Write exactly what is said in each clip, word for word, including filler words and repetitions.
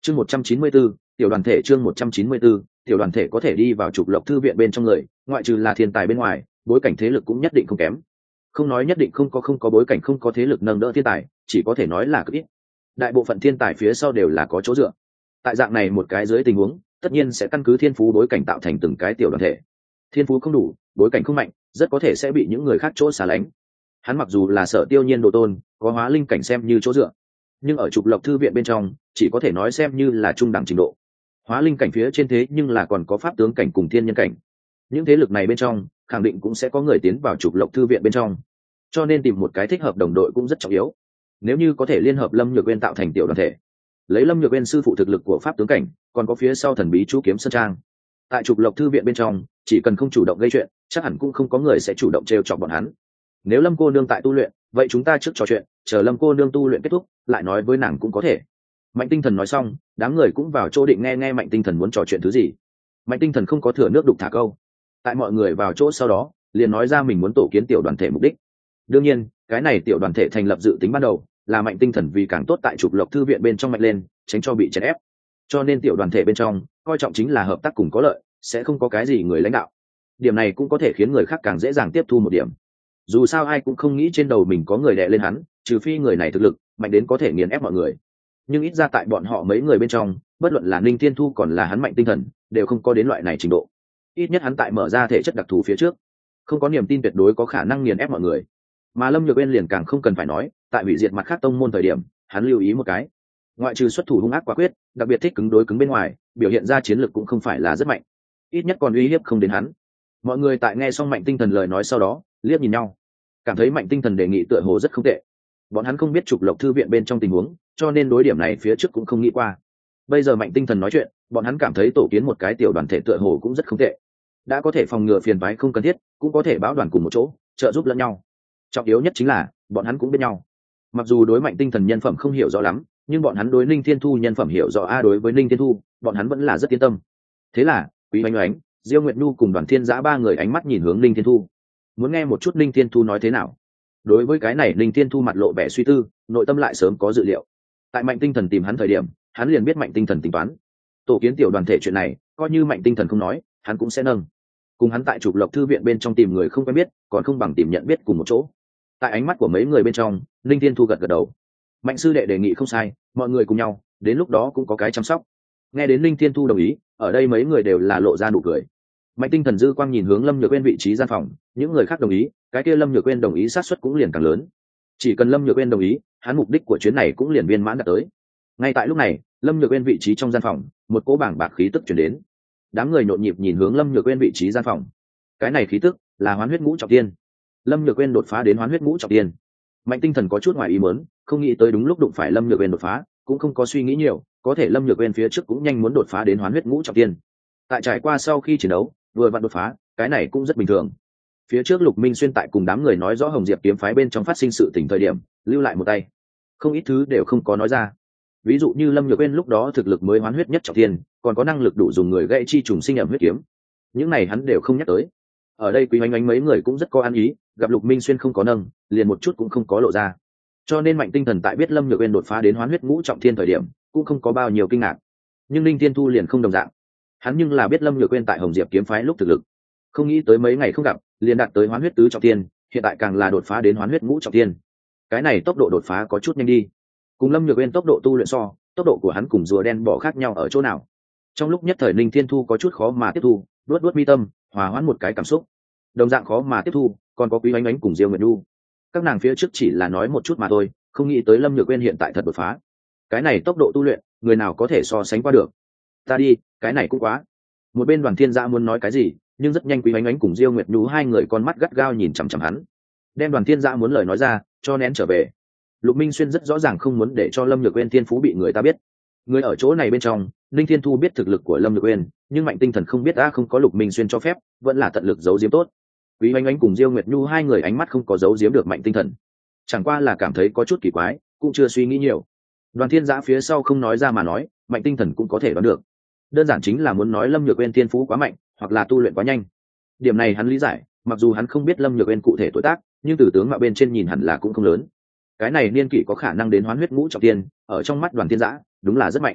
chương một trăm chín mươi 194, tiểu đoàn thể chương một trăm chín mươi 194, tiểu đoàn thể có thể đi vào trục lộc thư viện bên trong người, ngoại trừ là thiên tài bên ngoài, bối cảnh thế lực cũng nhất định không kém. Không nói nhất định không có không có bối cảnh không có thế lực nâng đỡ thiên tài, chỉ có thể nói là cực ít. Đại bộ phận thiên tài phía sau đều là có chỗ dựa. Tại dạng này một cái dưới tình huống, tất nhiên sẽ căn cứ thiên phú bối cảnh tạo thành từng cái tiểu đoàn thể. Thiên phú không đủ, bối cảnh không mạnh, rất có thể sẽ bị những người khác chỗ xả lánh. Hắn mặc dù là Sở Tiêu Nhiên đồ tôn, có hóa linh cảnh xem như chỗ dựa, nhưng ở trục lộc thư viện bên trong, chỉ có thể nói xem như là trung đẳng trình độ. Hóa linh cảnh phía trên thế nhưng là còn có pháp tướng cảnh cùng thiên nhân cảnh. Những thế lực này bên trong, khẳng định cũng sẽ có người tiến vào trục lộc thư viện bên trong. Cho nên tìm một cái thích hợp đồng đội cũng rất trọng yếu. Nếu như có thể liên hợp Lâm Nhược Uyên tạo thành tiểu đoàn thể, lấy Lâm Nhược Uyên sư phụ thực lực của pháp tướng cảnh, còn có phía sau thần bí chú kiếm sơn trang, tại trục lộc thư viện bên trong, chỉ cần không chủ động gây chuyện, chắc hẳn cũng không có người sẽ chủ động trêu chọc bọn hắn. Nếu Lâm cô nương tại tu luyện, vậy chúng ta trước trò chuyện, chờ Lâm cô nương tu luyện kết thúc, lại nói với nàng cũng có thể. Mạnh Tinh Thần nói xong, đám người cũng vào chỗ định nghe nghe Mạnh Tinh Thần muốn trò chuyện thứ gì. Mạnh Tinh Thần không có thừa nước đục thả câu. Tại mọi người vào chỗ sau đó, liền nói ra mình muốn tổ kiến tiểu đoàn thể mục đích. Đương nhiên, cái này tiểu đoàn thể thành lập dự tính ban đầu là Mạnh Tinh Thần vì càng tốt tại trục lộc thư viện bên trong mạnh lên, tránh cho bị chèn ép. Cho nên tiểu đoàn thể bên trong, coi trọng chính là hợp tác cùng có lợi, sẽ không có cái gì người lãnh đạo. Điểm này cũng có thể khiến người khác càng dễ dàng tiếp thu một điểm. Dù sao ai cũng không nghĩ trên đầu mình có người đè lên hắn, trừ phi người này thực lực mạnh đến có thể nghiền ép mọi người. Nhưng ít ra tại bọn họ mấy người bên trong, bất luận là Ninh Thiên Thu còn là hắn Mạnh Tinh Thần, đều không có đến loại này trình độ. Ít nhất hắn tại mở ra thể chất đặc thù phía trước, không có niềm tin tuyệt đối có khả năng nghiền ép mọi người. Mà Lâm Nhược Uyên liền càng không cần phải nói, tại hủy diệt mặt khác tông môn thời điểm, hắn lưu ý một cái, ngoại trừ xuất thủ hung ác quả quyết, đặc biệt thích cứng đối cứng bên ngoài, biểu hiện ra chiến lược cũng không phải là rất mạnh, ít nhất còn uy hiếp không đến hắn. Mọi người tại nghe xong Mạnh Tinh Thần lời nói sau đó, liếc nhìn nhau, cảm thấy Mạnh Tinh Thần đề nghị tựa hồ rất không tệ. Bọn hắn không biết trục lộc thư viện bên trong tình huống, cho nên đối điểm này phía trước cũng không nghĩ qua. Bây giờ Mạnh Tinh Thần nói chuyện, bọn hắn cảm thấy tổ kiến một cái tiểu đoàn thể tựa hồ cũng rất không tệ. Đã có thể phòng ngừa phiền toái không cần thiết, cũng có thể báo đoàn cùng một chỗ, trợ giúp lẫn nhau. Trọng yếu nhất chính là bọn hắn cũng biết nhau. Mặc dù đối Mạnh Tinh Thần nhân phẩm không hiểu rõ lắm, nhưng bọn hắn đối Ninh Thiên Thu nhân phẩm hiểu rõ a đối với Ninh Thiên Thu, bọn hắn vẫn là rất yên tâm. Thế là, Quý Oanh Oánh, Diêu Nguyệt Nhu cùng Đoàn Thiên Giã ba người ánh mắt nhìn hướng Ninh Thiên Thu, muốn nghe một chút Ninh Thiên Thu nói thế nào. Đối với cái này, Ninh Thiên Thu mặt lộ vẻ suy tư, nội tâm lại sớm có dự liệu. Tại Mạnh Tinh Thần tìm hắn thời điểm, hắn liền biết Mạnh Tinh Thần tính toán tổ kiến tiểu đoàn thể chuyện này, coi như Mạnh Tinh Thần không nói, hắn cũng sẽ nâng. Cùng hắn tại trục lộc thư viện bên trong tìm người không quen biết, còn không bằng tìm nhận biết cùng một chỗ. Tại ánh mắt của mấy người bên trong, Ninh Thiên Thu gật gật đầu. Mạnh sư đệ đề nghị không sai, mọi người cùng nhau, đến lúc đó cũng có cái chăm sóc. Nghe đến Ninh Thiên Thu đồng ý, ở đây mấy người đều là lộ ra nụ cười. Mạnh Tinh Thần dư quang nhìn hướng Lâm Nhược Uyên vị trí gian phòng, những người khác đồng ý, cái kia Lâm Nhược Uyên đồng ý xác suất cũng liền càng lớn. Chỉ cần Lâm Nhược Uyên đồng ý, hắn mục đích của chuyến này cũng liền viên mãn đạt tới. Ngay tại lúc này, Lâm Nhược Uyên vị trí trong gian phòng, một cỗ bảng bạc khí tức truyền đến. Đám người nhộn nhịp nhìn hướng Lâm Nhược Uyên vị trí gian phòng. Cái này khí tức là Hoán Huyết Ngũ Trọng Tiên. Lâm Nhược Uyên đột phá đến Hoán Huyết Ngũ Trọng Tiên. Mạnh Tinh Thần có chút ngoài ý muốn, không nghĩ tới đúng lúc đụng phải Lâm Nhược Uyên đột phá, cũng không có suy nghĩ nhiều, có thể Lâm Nhược Uyên phía trước cũng nhanh muốn đột phá đến Hoán Huyết Ngũ Trọng Tiên. Tại trải qua sau khi chiến đấu, vừa vặn đột phá, cái này cũng rất bình thường. Phía trước Lục Minh Xuyên tại cùng đám người nói rõ Hồng Diệp kiếm phái bên trong phát sinh sự tình thời điểm, lưu lại một tay, không ít thứ đều không có nói ra. Ví dụ như Lâm Nhược Uyên lúc đó thực lực mới Hoán Huyết Nhất Trọng Tiên, còn có năng lực đủ dùng người gãy chi trùng sinh ẩm huyết kiếm, những này hắn đều không nhắc tới. Ở đây Quý Oanh Oánh mấy người cũng rất có ăn ý, gặp Lục Minh Xuyên không có nâng, liền một chút cũng không có lộ ra. Cho nên Mạnh Tinh Thần tại biết Lâm Nhược Uyên đột phá đến Hoán Huyết Ngũ Trọng Thiên thời điểm, cũng không có bao nhiêu kinh ngạc. Nhưng Ninh Thiên Thu liền không đồng dạng, hắn nhưng là biết Lâm Nhược Uyên tại Hồng Diệp kiếm phái lúc thực lực, không nghĩ tới mấy ngày không gặp, liền đạt tới Hoán Huyết Tứ Trọng Thiên, hiện tại càng là đột phá đến Hoán Huyết Ngũ Trọng Thiên. Cái này tốc độ đột phá có chút nhanh đi. Cùng Lâm Nhược Uyên tốc độ tu luyện so, tốc độ của hắn cùng rùa đen bỏ khác nhau ở chỗ nào? Trong lúc nhất thời Ninh Thiên Thu có chút khó mà tiếp thu, đuốt đuốt mi tâm, hòa hoãn một cái cảm xúc. Đồng dạng khó mà tiếp thu, còn có Quý Oanh Oánh cùng Diêu Nguyệt Nhu. Các nàng phía trước chỉ là nói một chút mà thôi, không nghĩ tới Lâm Nhược Uyên hiện tại thật đột phá. Cái này tốc độ tu luyện, người nào có thể so sánh qua được? Ta đi, cái này cũng quá. Một bên Đoàn Thiên Giã muốn nói cái gì, nhưng rất nhanh Quý Oanh Oánh cùng Diêu Nguyệt Nhu hai người con mắt gắt gao nhìn chằm chằm hắn, đem Đoàn Thiên Giã muốn lời nói ra, cho nén trở về. Lục Minh Xuyên rất rõ ràng không muốn để cho Lâm Nhược Uyên thiên phú bị người ta biết. Người ở chỗ này bên trong, Ninh Thiên Thu biết thực lực của Lâm Nhược Uyên, nhưng Mạnh Tinh Thần không biết, đã không có Lục Minh Xuyên cho phép, vẫn là tận lực giấu giếm tốt. Quý Oanh Oánh cùng Diêu Nguyệt Nhu hai người ánh mắt không có giấu giếm được Mạnh Tinh Thần, chẳng qua là cảm thấy có chút kỳ quái, cũng chưa suy nghĩ nhiều. Đoàn Thiên Giã phía sau không nói ra mà nói, Mạnh Tinh Thần cũng có thể đoán được. Đơn giản chính là muốn nói Lâm Nhược Uyên thiên phú quá mạnh, hoặc là tu luyện quá nhanh. Điểm này hắn lý giải, mặc dù hắn không biết Lâm Nhược Uyên cụ thể tuổi tác, nhưng từ tướng mạo bên trên nhìn hẳn là cũng không lớn. Cái này niên kỷ có khả năng đến Hoán Huyết Ngũ Trọng Tiên, ở trong mắt Đoàn Thiên Giã, đúng là rất mạnh.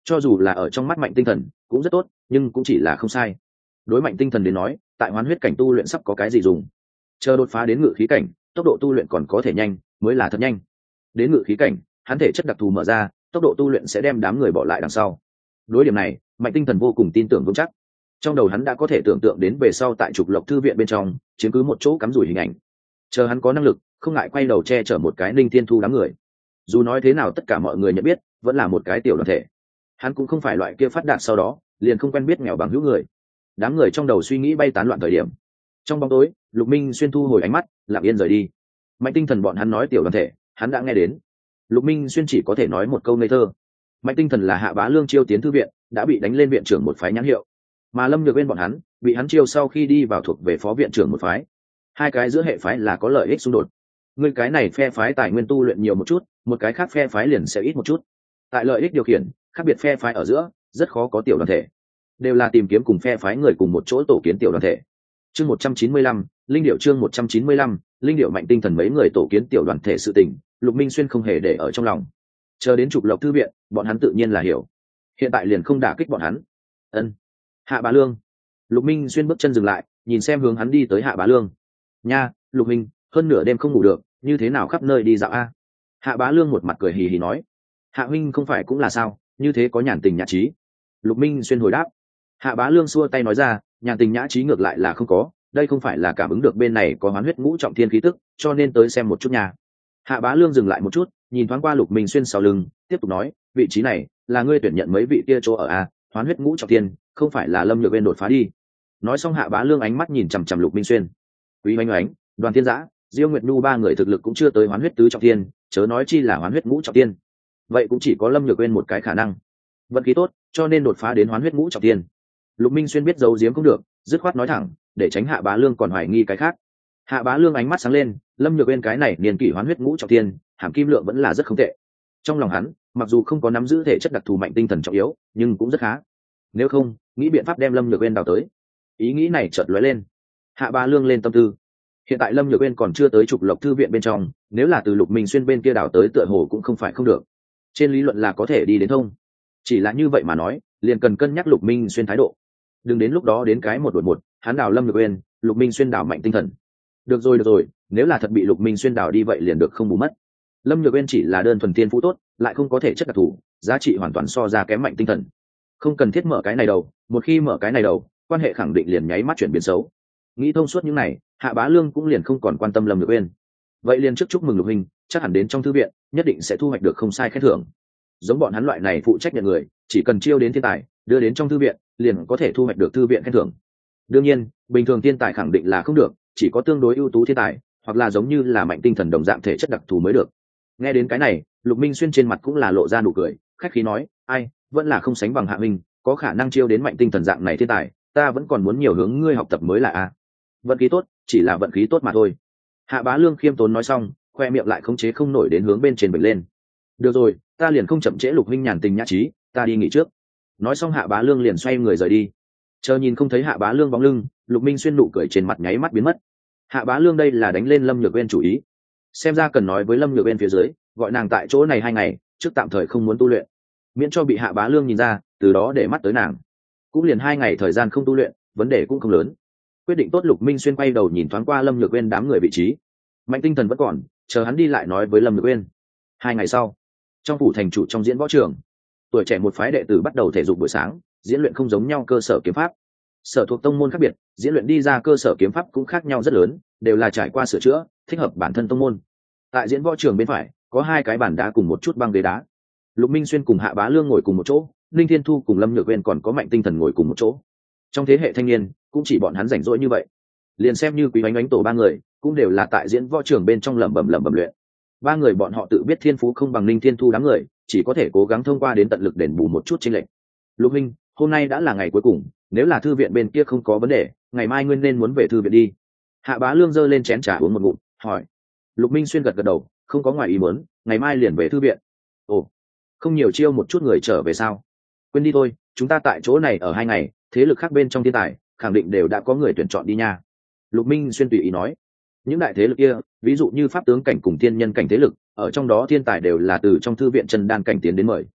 cho dù là ở trong mắt Mạnh Tinh Thần cũng rất tốt, nhưng cũng chỉ là không sai. Đối Mạnh Tinh Thần đến nói, tại hoán huyết cảnh tu luyện sắp có cái gì dùng, chờ đột phá đến ngự khí cảnh, tốc độ tu luyện còn có thể nhanh mới là thật nhanh. Đến ngự khí cảnh, hắn thể chất đặc thù mở ra, tốc độ tu luyện sẽ đem đám người bỏ lại đằng sau. Đối điểm này, Mạnh Tinh Thần vô cùng tin tưởng vững chắc. Trong đầu hắn đã có thể tưởng tượng đến về sau tại trục lộc thư viện bên trong chiếm cứ một chỗ cắm rủi hình ảnh. Chờ hắn có năng lực, không ngại quay đầu che chở một cái Ninh Thiên Thu đám người. Dù nói thế nào tất cả mọi người nhận biết, vẫn là một cái tiểu đoàn thể. Hắn cũng không phải loại kia phát đạt sau đó liền không quen biết nghèo bằng hữu người. Đám người trong đầu suy nghĩ bay tán loạn thời điểm, trong bóng tối, Lục Minh Xuyên thu hồi ánh mắt, lặng yên rời đi. Mạnh Tinh Thần bọn hắn nói tiểu đoàn thể, hắn đã nghe đến. Lục Minh Xuyên chỉ có thể nói một câu ngây thơ. Mạnh Tinh Thần là Hạ Bá Lương chiêu tiến thư viện, đã bị đánh lên viện trưởng một phái nhãn hiệu, mà Lâm Nhược Uyên bọn hắn bị hắn chiêu sau khi đi vào thuộc về phó viện trưởng một phái. Hai cái giữa hệ phái là có lợi ích xung đột. Người cái này phe phái tài nguyên tu luyện nhiều một chút, một cái khác phe phái liền sẽ ít một chút. Tại lợi ích điều khiển, khác biệt phe phái ở giữa rất khó có tiểu đoàn thể, đều là tìm kiếm cùng phe phái người cùng một chỗ tổ kiến tiểu đoàn thể. Chương một trăm chín mươi lăm, linh điệu chương một trăm chín mươi lăm, linh điệu Mạnh Tinh Thần mấy người tổ kiến tiểu đoàn thể sự tình, Lục Minh Xuyên không hề để ở trong lòng. Chờ đến trục lộc thư viện, bọn hắn tự nhiên là hiểu. Hiện tại liền không đả kích bọn hắn. Ân. Hạ Bá Lương. Lục Minh Xuyên bước chân dừng lại, nhìn xem hướng hắn đi tới Hạ Bá Lương. Nha, Lục Minh, hơn nửa đêm không ngủ được, như thế nào khắp nơi đi dạo a? Hạ Bá Lương một mặt cười hì hì nói. Hạ huynh không phải cũng là sao, như thế có nhàn tình nhã trí. Lục Minh Xuyên hồi đáp. Hạ Bá Lương xua tay nói ra, nhàn tình nhã trí ngược lại là không có, đây không phải là cảm ứng được bên này có hoán huyết ngũ trọng thiên khí tức, cho nên tới xem một chút nhà. Hạ Bá Lương dừng lại một chút, nhìn thoáng qua Lục Minh Xuyên sau lưng, tiếp tục nói, vị trí này là ngươi tuyển nhận mấy vị kia chỗ ở a, hoán huyết ngũ trọng thiên, không phải là Lâm Nhược Uyên đột phá đi. Nói xong Hạ Bá Lương ánh mắt nhìn chằm chằm Lục Minh Xuyên. Quý Oanh Oánh, Đoàn Thiên Giã, Diêu Nguyệt Nhu ba người thực lực cũng chưa tới hoán huyết tứ trọng thiên, chớ nói chi là hoán huyết ngũ trọng thiên. Vậy cũng chỉ có Lâm Nhược Uyên một cái khả năng. Vận khí tốt, cho nên đột phá đến hoán huyết ngũ trọng thiên. Lục Minh Xuyên biết giấu giếm không được, dứt khoát nói thẳng, để tránh Hạ Bá Lương còn hoài nghi cái khác. Hạ Bá Lương ánh mắt sáng lên, Lâm Nhược Uyên cái này niên kỷ hoán huyết ngũ trọng thiên, hàm kim lượng vẫn là rất không tệ. Trong lòng hắn, mặc dù không có nắm giữ thể chất đặc thù Mạnh Tinh Thần trọng yếu, nhưng cũng rất khá. Nếu không, nghĩ biện pháp đem Lâm Nhược Uyên đào tới. Ý nghĩ này chợt lóe lên. Hạ Bá Lương lên tâm tư. Hiện tại Lâm Nhược Uyên còn chưa tới trục lộc thư viện bên trong, nếu là từ Lục Minh Xuyên bên kia đào tới tựa hồ cũng không phải không được. Trên lý luận là có thể đi đến thông. Chỉ là như vậy mà nói, liền cần cân nhắc Lục Minh Xuyên thái độ. Đừng đến lúc đó đến cái một đột một, hắn đào Lâm Nhược Uyên, Lục Minh Xuyên đào Mạnh Tinh Thần. Được rồi được rồi, nếu là thật bị Lục Minh Xuyên đào đi vậy liền được không bù mất. Lâm Nhược Uyên chỉ là đơn thuần tiên phú tốt, lại không có thể chất đặc thù, giá trị hoàn toàn so ra kém Mạnh Tinh Thần. Không cần thiết mở cái này đầu, một khi mở cái này đầu, quan hệ khẳng định liền nháy mắt chuyển biến xấu. Nghĩ thông suốt những này, Hạ Bá Lương cũng liền không còn quan tâm Lâm Nhược Uyên. Vậy liền trước chúc mừng Lục huynh, chắc hẳn đến trong thư viện, nhất định sẽ thu hoạch được không sai khen thưởng. Giống bọn hắn loại này phụ trách nhận người, chỉ cần chiêu đến thiên tài, đưa đến trong thư viện, liền có thể thu hoạch được thư viện khen thưởng. Đương nhiên, bình thường thiên tài khẳng định là không được, chỉ có tương đối ưu tú thiên tài, hoặc là giống như là Mạnh Tinh Thần đồng dạng thể chất đặc thù mới được. Nghe đến cái này, Lục Minh Xuyên trên mặt cũng là lộ ra nụ cười, khách khí nói, ai, vẫn là không sánh bằng Hạ huynh, có khả năng chiêu đến Mạnh Tinh Thần dạng này thiên tài, ta vẫn còn muốn nhiều hướng ngươi học tập mới là a. Vận khí tốt, chỉ là vận khí tốt mà thôi. Hạ Bá Lương khiêm tốn nói xong, khoe miệng lại khống chế không nổi đến hướng bên trên bừng lên. Được rồi, ta liền không chậm trễ Lục huynh nhàn tình nhã trí, ta đi nghỉ trước. Nói xong Hạ Bá Lương liền xoay người rời đi. Chờ nhìn không thấy Hạ Bá Lương bóng lưng, Lục Minh Xuyên nụ cười trên mặt nháy mắt biến mất. Hạ Bá Lương đây là đánh lên Lâm Nhược Uyên chủ ý. Xem ra cần nói với Lâm Nhược Uyên phía dưới, gọi nàng tại chỗ này hai ngày, trước tạm thời không muốn tu luyện, miễn cho bị Hạ Bá Lương nhìn ra, từ đó để mắt tới nàng. Cũng liền hai ngày thời gian không tu luyện, vấn đề cũng không lớn. Quyết định tốt, Lục Minh Xuyên quay đầu nhìn thoáng qua Lâm Nhược Uyên đám người vị trí. Mạnh Tinh Thần vẫn còn, chờ hắn đi lại nói với Lâm Nhược Uyên. Hai ngày sau, trong phủ thành chủ trong diễn võ trường, tuổi trẻ một phái đệ tử bắt đầu thể dục buổi sáng, diễn luyện không giống nhau cơ sở kiếm pháp. Sở thuộc tông môn khác biệt, diễn luyện đi ra cơ sở kiếm pháp cũng khác nhau rất lớn, đều là trải qua sửa chữa, thích hợp bản thân tông môn. Tại diễn võ trường bên phải, có hai cái bàn đá cùng một chút băng ghế đá. Lục Minh Xuyên cùng Hạ Bá Lương ngồi cùng một chỗ, Linh Thiên Thu cùng Lâm Nhược Uyên còn có Mạnh Tinh Thần ngồi cùng một chỗ. Trong thế hệ thanh niên, cũng chỉ bọn hắn rảnh rỗi như vậy. Liền xem như Quý Oanh Oánh tổ ba người, cũng đều là tại diễn võ trường bên trong lẩm bẩm lẩm bẩm luyện. Ba người bọn họ tự biết thiên phú không bằng Linh Thiên Thu đám người, chỉ có thể cố gắng thông qua đến tận lực đền bù một chút chênh lệch. Lục huynh, hôm nay đã là ngày cuối cùng, nếu là thư viện bên kia không có vấn đề, ngày mai nguyên nên muốn về thư viện đi. Hạ Bá Lương giơ lên chén trà uống một ngụm, hỏi. Lục Minh Xuyên gật gật đầu, không có ngoài ý muốn, ngày mai liền về thư viện. Ồ, không nhiều chiêu một chút người trở về sao? Quên đi thôi, chúng ta tại chỗ này ở hai ngày, thế lực khác bên trong thiên tài, khẳng định đều đã có người tuyển chọn đi nha. Lục Minh Xuyên tùy ý nói. Những đại thế lực kia, ví dụ như pháp tướng cảnh cùng thiên nhân cảnh thế lực, ở trong đó thiên tài đều là từ trong thư viện chân đan cảnh tiến đến mời.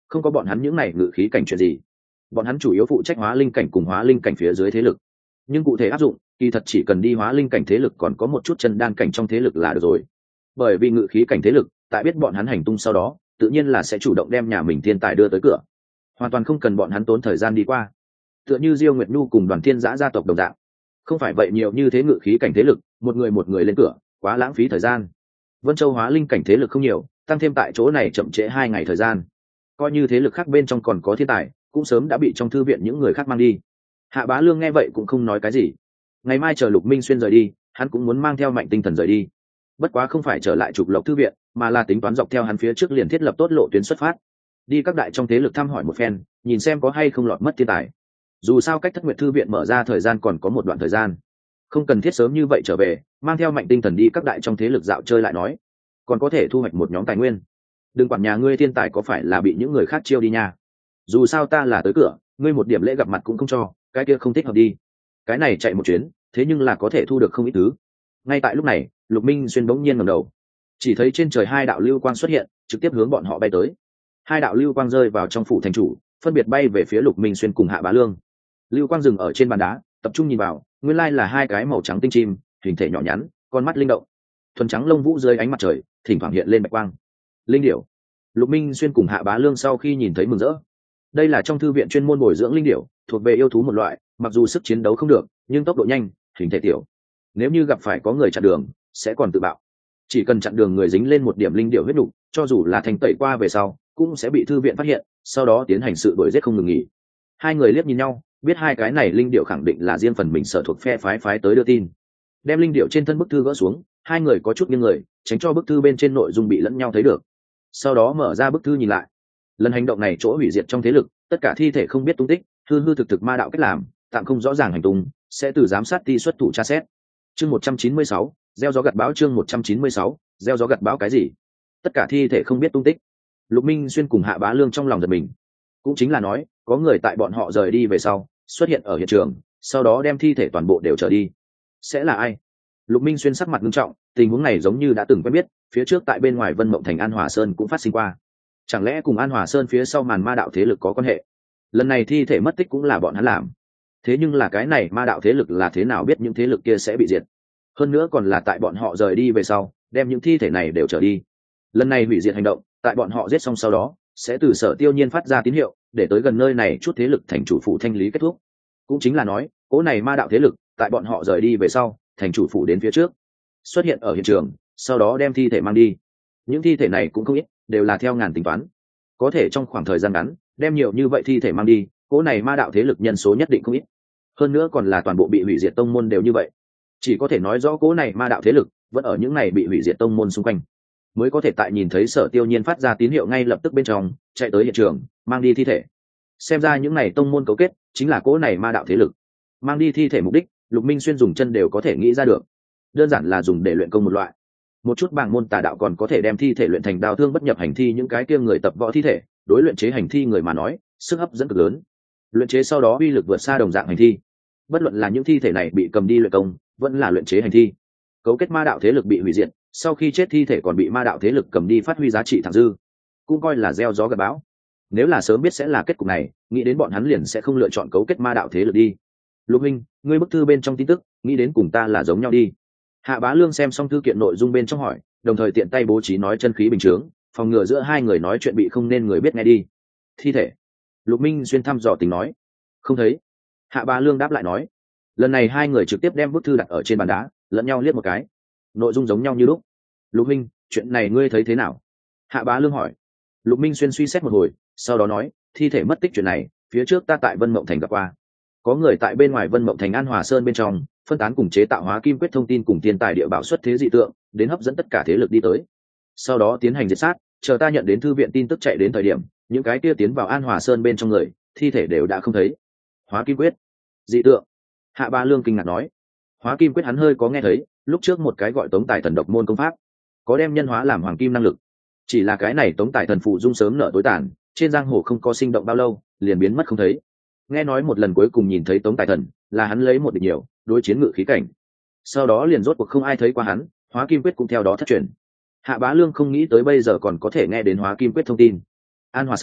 không có bọn hắn những này ngự khí cảnh chuyện gì. Bọn hắn chủ yếu phụ trách hóa linh cảnh cùng hóa linh cảnh phía dưới thế lực, nhưng cụ thể áp dụng kỳ thật chỉ cần đi hóa linh cảnh thế lực còn có một chút chân đan cảnh trong thế lực là được rồi. Bởi vì ngự khí cảnh thế lực tại biết bọn hắn hành tung sau đó tự nhiên là sẽ chủ động đem nhà mình thiên tài đưa tới cửa, hoàn toàn không cần bọn hắn tốn thời gian đi qua, tựa như Diêu Nguyệt Nhu cùng Đoàn Thiên Giã gia tộc đồng dạng. Không phải vậy nhiều như thế ngự khí cảnh thế lực một người một người lên cửa quá lãng phí thời gian. Vân Châu hóa linh cảnh thế lực không nhiều, tăng thêm tại chỗ này chậm trễ hai ngày thời gian, coi như thế lực khác bên trong còn có thiên tài cũng sớm đã bị trong thư viện những người khác mang đi. Hạ Bá Lương nghe vậy cũng không nói cái gì. Ngày mai chờ Lục Minh Xuyên rời đi, hắn cũng muốn mang theo Mạnh Tinh Thần rời đi, bất quá không phải trở lại Trục Lộc thư viện, mà là tính toán dọc theo hắn phía trước liền thiết lập tốt lộ tuyến xuất phát, đi các đại trong thế lực thăm hỏi một phen, nhìn xem có hay không lọt mất thiên tài. Dù sao cách Thất Nguyệt thư viện mở ra thời gian còn có một đoạn thời gian, không cần thiết sớm như vậy trở về, mang theo Mạnh Tinh Thần đi các đại trong thế lực dạo chơi lại nói, còn có thể thu hoạch một nhóm tài nguyên. Đừng quản nhà ngươi thiên tài có phải là bị những người khác chiêu đi nha, dù sao ta là tới cửa, ngươi một điểm lễ gặp mặt cũng không cho, cái kia không thích hợp đi. Cái này chạy một chuyến thế nhưng là có thể thu được không ít thứ. Ngay tại lúc này, Lục Minh Xuyên bỗng nhiên ngẩng đầu, chỉ thấy trên trời hai đạo lưu quang xuất hiện, trực tiếp hướng bọn họ bay tới. Hai đạo lưu quang rơi vào trong phủ thành chủ, phân biệt bay về phía Lục Minh Xuyên cùng Hạ Bá Lương. Lưu quang dừng ở trên bàn đá, tập trung nhìn vào, nguyên lai là hai cái màu trắng tinh chim, hình thể nhỏ nhắn, con mắt linh động, thuần trắng lông vũ dưới ánh mặt trời thỉnh thoảng hiện lên bạch quang. Linh điểu. Lục Minh Xuyên cùng Hạ Bá Lương sau khi nhìn thấy mừng rỡ. Đây là trong thư viện chuyên môn bồi dưỡng linh điểu, thuộc về yêu thú một loại, mặc dù sức chiến đấu không được nhưng tốc độ nhanh, hình thể tiểu, nếu như gặp phải có người chặn đường sẽ còn tự bạo. Chỉ cần chặn đường người dính lên một điểm linh điểu huyết đủ, cho dù là thành tẩy qua về sau cũng sẽ bị thư viện phát hiện, sau đó tiến hành sự đuổi giết không ngừng nghỉ. Hai người liếc nhìn nhau, biết hai cái này linh điểu khẳng định là riêng phần mình sở thuộc phe phái phái tới đưa tin. Đem linh điểu trên thân bức thư gỡ xuống, hai người có chút nghiêng người, tránh cho bức thư bên trên nội dung bị lẫn nhau thấy được. Sau đó mở ra bức thư nhìn lại. Lần hành động này chỗ hủy diệt trong thế lực, tất cả thi thể không biết tung tích, hư hư thực thực ma đạo cách làm, tạm không rõ ràng hành tung, sẽ từ giám sát ti xuất thủ tra xét. Chương một trăm chín mươi sáu, gieo gió gặt bão. Chương một trăm chín mươi sáu, gieo gió gặt bão cái gì? Tất cả thi thể không biết tung tích. Lục Minh Xuyên cùng Hạ Bá Lương trong lòng giật mình. Cũng chính là nói, có người tại bọn họ rời đi về sau, xuất hiện ở hiện trường, sau đó đem thi thể toàn bộ đều trở đi. Sẽ là ai? Lục Minh Xuyên sắc mặt nghiêm trọng, tình huống này giống như đã từng quen biết, phía trước tại bên ngoài Vân Mộng Thành An Hòa Sơn cũng phát sinh qua. Chẳng lẽ cùng An Hòa Sơn phía sau màn ma đạo thế lực có quan hệ? Lần này thi thể mất tích cũng là bọn hắn làm. Thế nhưng là cái này ma đạo thế lực là thế nào biết những thế lực kia sẽ bị diệt? Hơn nữa còn là tại bọn họ rời đi về sau, đem những thi thể này đều trở đi. Lần này hủy diệt hành động, tại bọn họ giết xong sau đó, sẽ từ Sở Tiêu Nhiên phát ra tín hiệu, để tới gần nơi này chút thế lực thành chủ phủ thanh lý kết thúc. Cũng chính là nói, cố này ma đạo thế lực, tại bọn họ rời đi về sau, thành chủ phủ đến phía trước, xuất hiện ở hiện trường, sau đó đem thi thể mang đi. Những thi thể này cũng không ít, đều là theo ngàn tính toán. Có thể trong khoảng thời gian ngắn, đem nhiều như vậy thi thể mang đi, cố này ma đạo thế lực nhân số nhất định không ít. Hơn nữa còn là toàn bộ bị hủy diệt tông môn đều như vậy. Chỉ có thể nói rõ cố này ma đạo thế lực vẫn ở những này bị hủy diệt tông môn xung quanh, mới có thể tại nhìn thấy Sở Tiêu Nhiên phát ra tín hiệu ngay lập tức bên trong chạy tới hiện trường mang đi thi thể. Xem ra những này tông môn cấu kết chính là cố này ma đạo thế lực. Mang đi thi thể mục đích, Lục Minh Xuyên dùng chân đều có thể nghĩ ra được, đơn giản là dùng để luyện công một loại. Một chút bảng môn tà đạo còn có thể đem thi thể luyện thành đao thương bất nhập hành thi, những cái kia người tập võ thi thể đối luyện chế hành thi người mà nói sức hấp dẫn cực lớn, luyện chế sau đó uy lực vượt xa đồng dạng hành thi. Bất luận là những thi thể này bị cầm đi luyện công vẫn là luyện chế hành thi, cấu kết ma đạo thế lực bị hủy diệt, sau khi chết thi thể còn bị ma đạo thế lực cầm đi phát huy giá trị thẳng dư, cũng coi là gieo gió gặt bão. Nếu là sớm biết sẽ là kết cục này, nghĩ đến bọn hắn liền sẽ không lựa chọn cấu kết ma đạo thế lực đi. Lục Minh, ngươi bức thư bên trong tin tức nghĩ đến cùng ta là giống nhau đi. Hạ Bá Lương xem xong thư kiện nội dung bên trong hỏi, đồng thời tiện tay bố trí nói chân khí bình chướng, phòng ngừa giữa hai người nói chuyện bị không nên người biết nghe đi. Thi thể. Lục Minh xuyên thăm dò tình nói, không thấy. Hạ Bá Lương đáp lại nói, lần này hai người trực tiếp đem bức thư đặt ở trên bàn đá, lẫn nhau liếc một cái, nội dung giống nhau như lúc. Lục Minh, chuyện này ngươi thấy thế nào? Hạ Bá Lương hỏi. Lục Minh xuyên suy xét một hồi, sau đó nói, thi thể mất tích chuyện này phía trước ta tại Vân Mộng Thành gặp qua, có người tại bên ngoài Vân Mộng Thành An Hòa Sơn bên trong phân tán cùng chế tạo hóa kim quyết thông tin cùng tiền tài địa bảo xuất thế dị tượng, đến hấp dẫn tất cả thế lực đi tới, sau đó tiến hành diệt sát. Chờ ta nhận đến thư viện tin tức chạy đến thời điểm, những cái kia tiến vào An Hòa Sơn bên trong người thi thể đều đã không thấy. Hóa kim quyết, dị tượng. Hạ Bá Lương kinh ngạc nói, hóa kim quyết hắn hơi có nghe thấy, lúc trước một cái gọi Tống Tài Thần độc môn công pháp, có đem nhân hóa làm hoàng kim năng lực. Chỉ là cái này Tống Tài Thần phụ dung sớm nợ tối tàn, trên giang hồ không có sinh động bao lâu liền biến mất không thấy. Nghe nói một lần cuối cùng nhìn thấy Tống Tài Thần là hắn lấy một địch nhiều đối chiến ngự khí cảnh, sau đó liền rốt cuộc không ai thấy qua hắn, hóa kim quyết cũng theo đó thất truyền. Hạ Bá Lương không nghĩ tới bây giờ còn có thể nghe đến hóa kim quyết thông tin. An Hòa Sơn,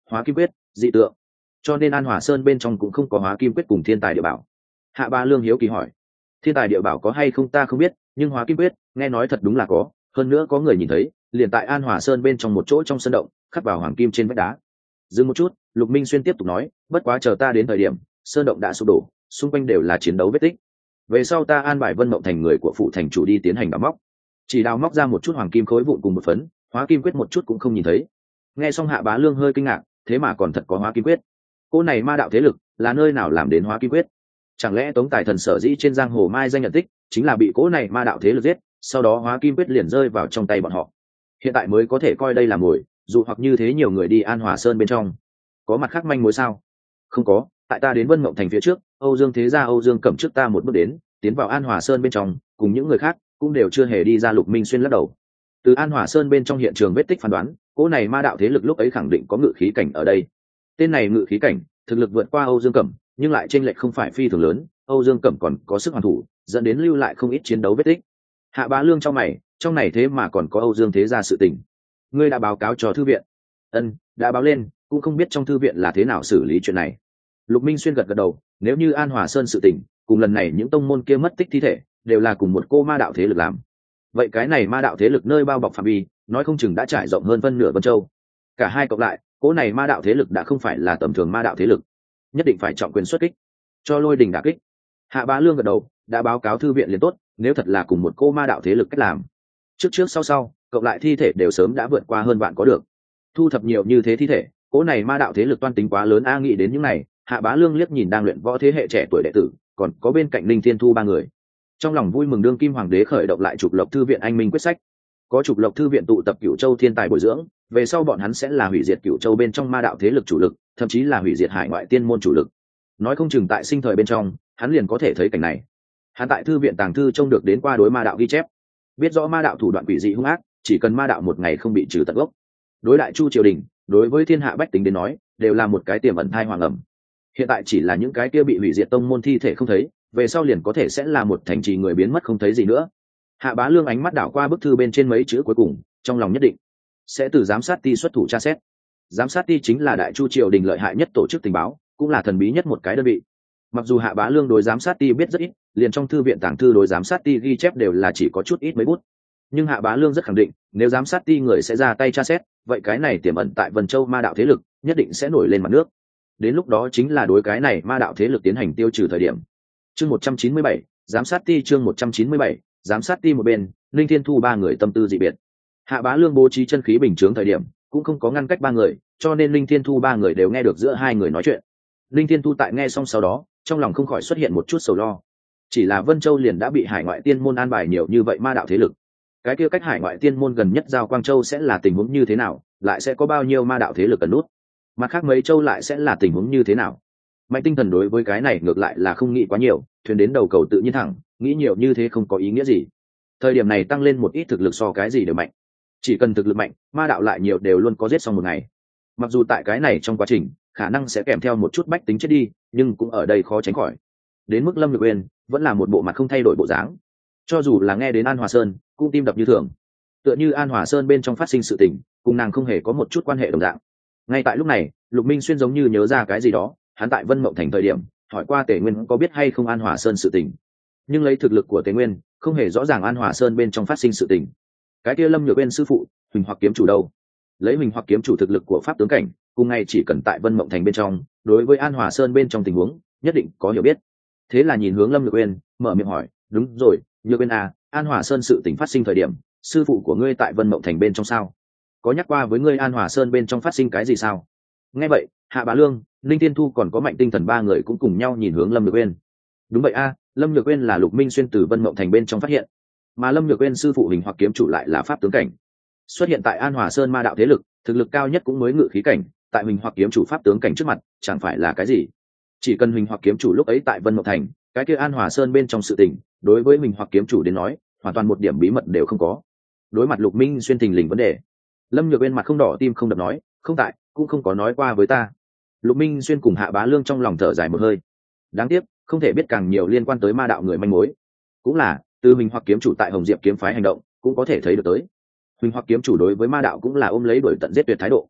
hóa kim quyết, dị tượng, cho nên An Hòa Sơn bên trong cũng không có hóa kim quyết cùng thiên tài địa bảo. Hạ Bá Lương hiếu kỳ hỏi, thiên tài địa bảo có hay không ta không biết, nhưng hóa kim quyết nghe nói thật đúng là có, hơn nữa có người nhìn thấy, liền tại An Hòa Sơn bên trong một chỗ trong sân động, khắc vào hoàng kim trên vách đá. Dừng một chút, Lục Minh Xuyên tiếp tục nói, bất quá chờ ta đến thời điểm, sơn động đã sụp đổ, xung quanh đều là chiến đấu vết tích. Về sau ta an bài Vân Mộng Thành người của phụ thành chủ đi tiến hành đào móc, chỉ đào móc ra một chút hoàng kim khối vụn cùng một phấn, hóa kim quyết một chút cũng không nhìn thấy. Nghe xong Hạ Bá Lương hơi kinh ngạc, thế mà còn thật có hóa kim quyết. Cô này ma đạo thế lực là nơi nào làm đến hóa kim quyết? Chẳng lẽ Tống Tài Thần sở dĩ trên giang hồ mai danh nhận tích chính là bị cố này ma đạo thế lực giết, sau đó hóa kim quyết liền rơi vào trong tay bọn họ, hiện tại mới có thể coi đây là mồi, dù hoặc như thế nhiều người đi An Hòa Sơn bên trong. Có mặt khác manh mối sao? Không có, tại ta đến Vân Mộng Thành phía trước, Âu Dương Thế Gia Âu Dương Cẩm trước ta một bước đến, tiến vào An Hòa Sơn bên trong, cùng những người khác cũng đều chưa hề đi ra. Lục Minh Xuyên lắc đầu. Từ An Hòa Sơn bên trong hiện trường vết tích phán đoán, cỗ này ma đạo thế lực lúc ấy khẳng định có ngự khí cảnh ở đây. Tên này ngự khí cảnh, thực lực vượt qua Âu Dương Cẩm, nhưng lại chênh lệch không phải phi thường lớn, Âu Dương Cẩm còn có sức hoàn thủ, dẫn đến lưu lại không ít chiến đấu vết tích. Hạ Bá Lương trong mày, trong này thế mà còn có Âu Dương Thế Gia sự tình. Ngươi đã báo cáo cho thư viện? Ân, đã báo lên, cũng không biết trong thư viện là thế nào xử lý chuyện này. Lục Minh Xuyên gật gật đầu, nếu như An Hòa Sơn sự tình, cùng lần này những tông môn kia mất tích thi thể, đều là cùng một cô ma đạo thế lực làm. Vậy cái này ma đạo thế lực nơi bao bọc phạm vi, nói không chừng đã trải rộng hơn phân nửa Vân Châu. Cả hai cộng lại, cô này ma đạo thế lực đã không phải là tầm thường ma đạo thế lực, nhất định phải trọng quyền xuất kích, cho Lôi Đình đả kích. Hạ Bá Lương gật đầu, đã báo cáo thư viện liền tốt, nếu thật là cùng một cô ma đạo thế lực cách làm, trước trước sau sau cộng lại thi thể đều sớm đã vượt qua hơn vạn có được. Thu thập nhiều như thế thi thể, cỗ này ma đạo thế lực toan tính quá lớn a. Nghĩ đến những này, Hạ Bá Lương liếc nhìn đang luyện võ thế hệ trẻ tuổi đệ tử, còn có bên cạnh Linh Thiên Thu ba người, trong lòng vui mừng. Đương kim hoàng đế khởi động lại Trục Lộc thư viện anh minh quyết sách, có Trục Lộc thư viện tụ tập Cửu Châu thiên tài bồi dưỡng, về sau bọn hắn sẽ là hủy diệt Cửu Châu bên trong ma đạo thế lực chủ lực, thậm chí là hủy diệt hải ngoại tiên môn chủ lực. Nói không chừng tại sinh thời bên trong, hắn liền có thể thấy cảnh này. Hắn tại thư viện tàng thư trông được đến qua đối ma đạo ghi chép, biết rõ ma đạo thủ đoạn quỷ dị hung ác, chỉ cần ma đạo một ngày không bị trừ tận gốc, đối đại chu triều đình, đối với thiên hạ bách tính đến nói, đều là một cái tiềm ẩn thai hoàng ẩm. Hiện tại chỉ là những cái kia bị hủy diệt tông môn thi thể không thấy, về sau liền có thể sẽ là một thành trì người biến mất không thấy gì nữa. Hạ Bá Lương ánh mắt đảo qua bức thư bên trên mấy chữ cuối cùng, trong lòng nhất định sẽ từ giám sát ti xuất thủ tra xét. Giám sát ti chính là đại chu triều đình lợi hại nhất tổ chức tình báo, cũng là thần bí nhất một cái đơn vị. Mặc dù Hạ Bá Lương đối giám sát ti biết rất ít, liền trong thư viện tàng thư đối giám sát ti ghi chép đều là chỉ có chút ít mấy bút, nhưng Hạ Bá Lương rất khẳng định, nếu giám sát ti người sẽ ra tay tra xét, vậy cái này tiềm ẩn tại Vân Châu ma đạo thế lực nhất định sẽ nổi lên mặt nước. Đến lúc đó chính là đối cái này ma đạo thế lực tiến hành tiêu trừ thời điểm. Chương một trăm chín mươi bảy, giám sát ti. Chương một trăm chín mươi bảy, giám sát ti. Một bên, Linh Thiên Thu ba người tâm tư dị biệt. Hạ Bá Lương bố trí chân khí bình chướng thời điểm, cũng không có ngăn cách ba người, cho nên Linh Thiên Thu ba người đều nghe được giữa hai người nói chuyện. Linh Thiên Thu tại nghe xong sau đó, trong lòng không khỏi xuất hiện một chút sầu lo. Chỉ là Vân Châu liền đã bị hải ngoại tiên môn an bài nhiều như vậy ma đạo thế lực, cái kia cách hải ngoại tiên môn gần nhất giao Quang Châu sẽ là tình huống như thế nào, lại sẽ có bao nhiêu ma đạo thế lực cần nút, mặt khác mấy châu lại sẽ là tình huống như thế nào. Mạnh Tinh Thần đối với cái này ngược lại là không nghĩ quá nhiều, thuyền đến đầu cầu tự nhiên thẳng, nghĩ nhiều như thế không có ý nghĩa gì. Thời điểm này tăng lên một ít thực lực so cái gì đều mạnh, chỉ cần thực lực mạnh, ma đạo lại nhiều đều luôn có giết xong một ngày. Mặc dù tại cái này trong quá trình khả năng sẽ kèm theo một chút bách tính chết đi, nhưng cũng ở đây khó tránh khỏi. Đến mức Lâm Nhược Uyên vẫn là một bộ mặt không thay đổi bộ dáng, cho dù là nghe đến An Hòa Sơn cũng tim đập như thường, tựa như An Hòa Sơn bên trong phát sinh sự tình cùng nàng không hề có một chút quan hệ đồng dạng. Ngay tại lúc này, Lục Minh Xuyên giống như nhớ ra cái gì đó, hắn tại Vân Mộng Thành thời điểm hỏi qua Tề Nguyên có biết hay không An Hòa Sơn sự tình, nhưng lấy thực lực của Tề Nguyên không hề rõ ràng An Hòa Sơn bên trong phát sinh sự tình. Cái kia Lâm Nhược Uyên sư phụ Huỳnh Hoặc kiếm chủ đâu? Lấy Huỳnh Hoặc kiếm chủ thực lực của pháp tướng cảnh, cùng ngày chỉ cần tại Vân Mộng Thành bên trong, đối với An Hòa Sơn bên trong tình huống nhất định có hiểu biết. Thế là nhìn hướng Lâm Nhược Uyên, mở miệng hỏi, đúng rồi, Nhược Uyên à, An Hòa Sơn sự tình phát sinh thời điểm, sư phụ của ngươi tại Vân Mộng Thành bên trong sao? Có nhắc qua với ngươi An Hòa Sơn bên trong phát sinh cái gì sao? Nghe vậy, Hạ Bá Lương, Linh Thiên Thu còn có Mạnh Tinh Thần ba người cũng cùng nhau nhìn hướng Lâm Nhược Uyên. Đúng vậy a, à, Lâm Nhược Uyên là Lục Minh Xuyên từ Vân Mộng Thành bên trong phát hiện, mà Lâm Nhược Uyên sư phụ Huỳnh Hoặc kiếm chủ lại là pháp tướng cảnh, xuất hiện tại An Hòa Sơn ma đạo thế lực, thực lực cao nhất cũng mới ngự khí cảnh, tại Huỳnh Hoặc kiếm chủ pháp tướng cảnh trước mặt, chẳng phải là cái gì. Chỉ cần Huỳnh Hoặc kiếm chủ lúc ấy tại Vân Mộng Thành, cái kia An Hòa Sơn bên trong sự tình, đối với Huỳnh Hoặc kiếm chủ đến nói, hoàn toàn một điểm bí mật đều không có. Đối mặt Lục Minh Xuyên thình lình vấn đề, Lâm Nhược Uyên mặt không đỏ tim không đập nói, không tại, cũng không có nói qua với ta. Lục Minh Xuyên cùng Hạ Bá Lương trong lòng thở dài một hơi. Đáng tiếc, không thể biết càng nhiều liên quan tới ma đạo người manh mối. Cũng là, từ Huỳnh Hoặc kiếm chủ tại Hồng Diệp kiếm phái hành động, cũng có thể thấy được tới. Huỳnh Hoặc kiếm chủ đối với ma đạo cũng là ôm lấy đuổi tận giết tuyệt thái độ.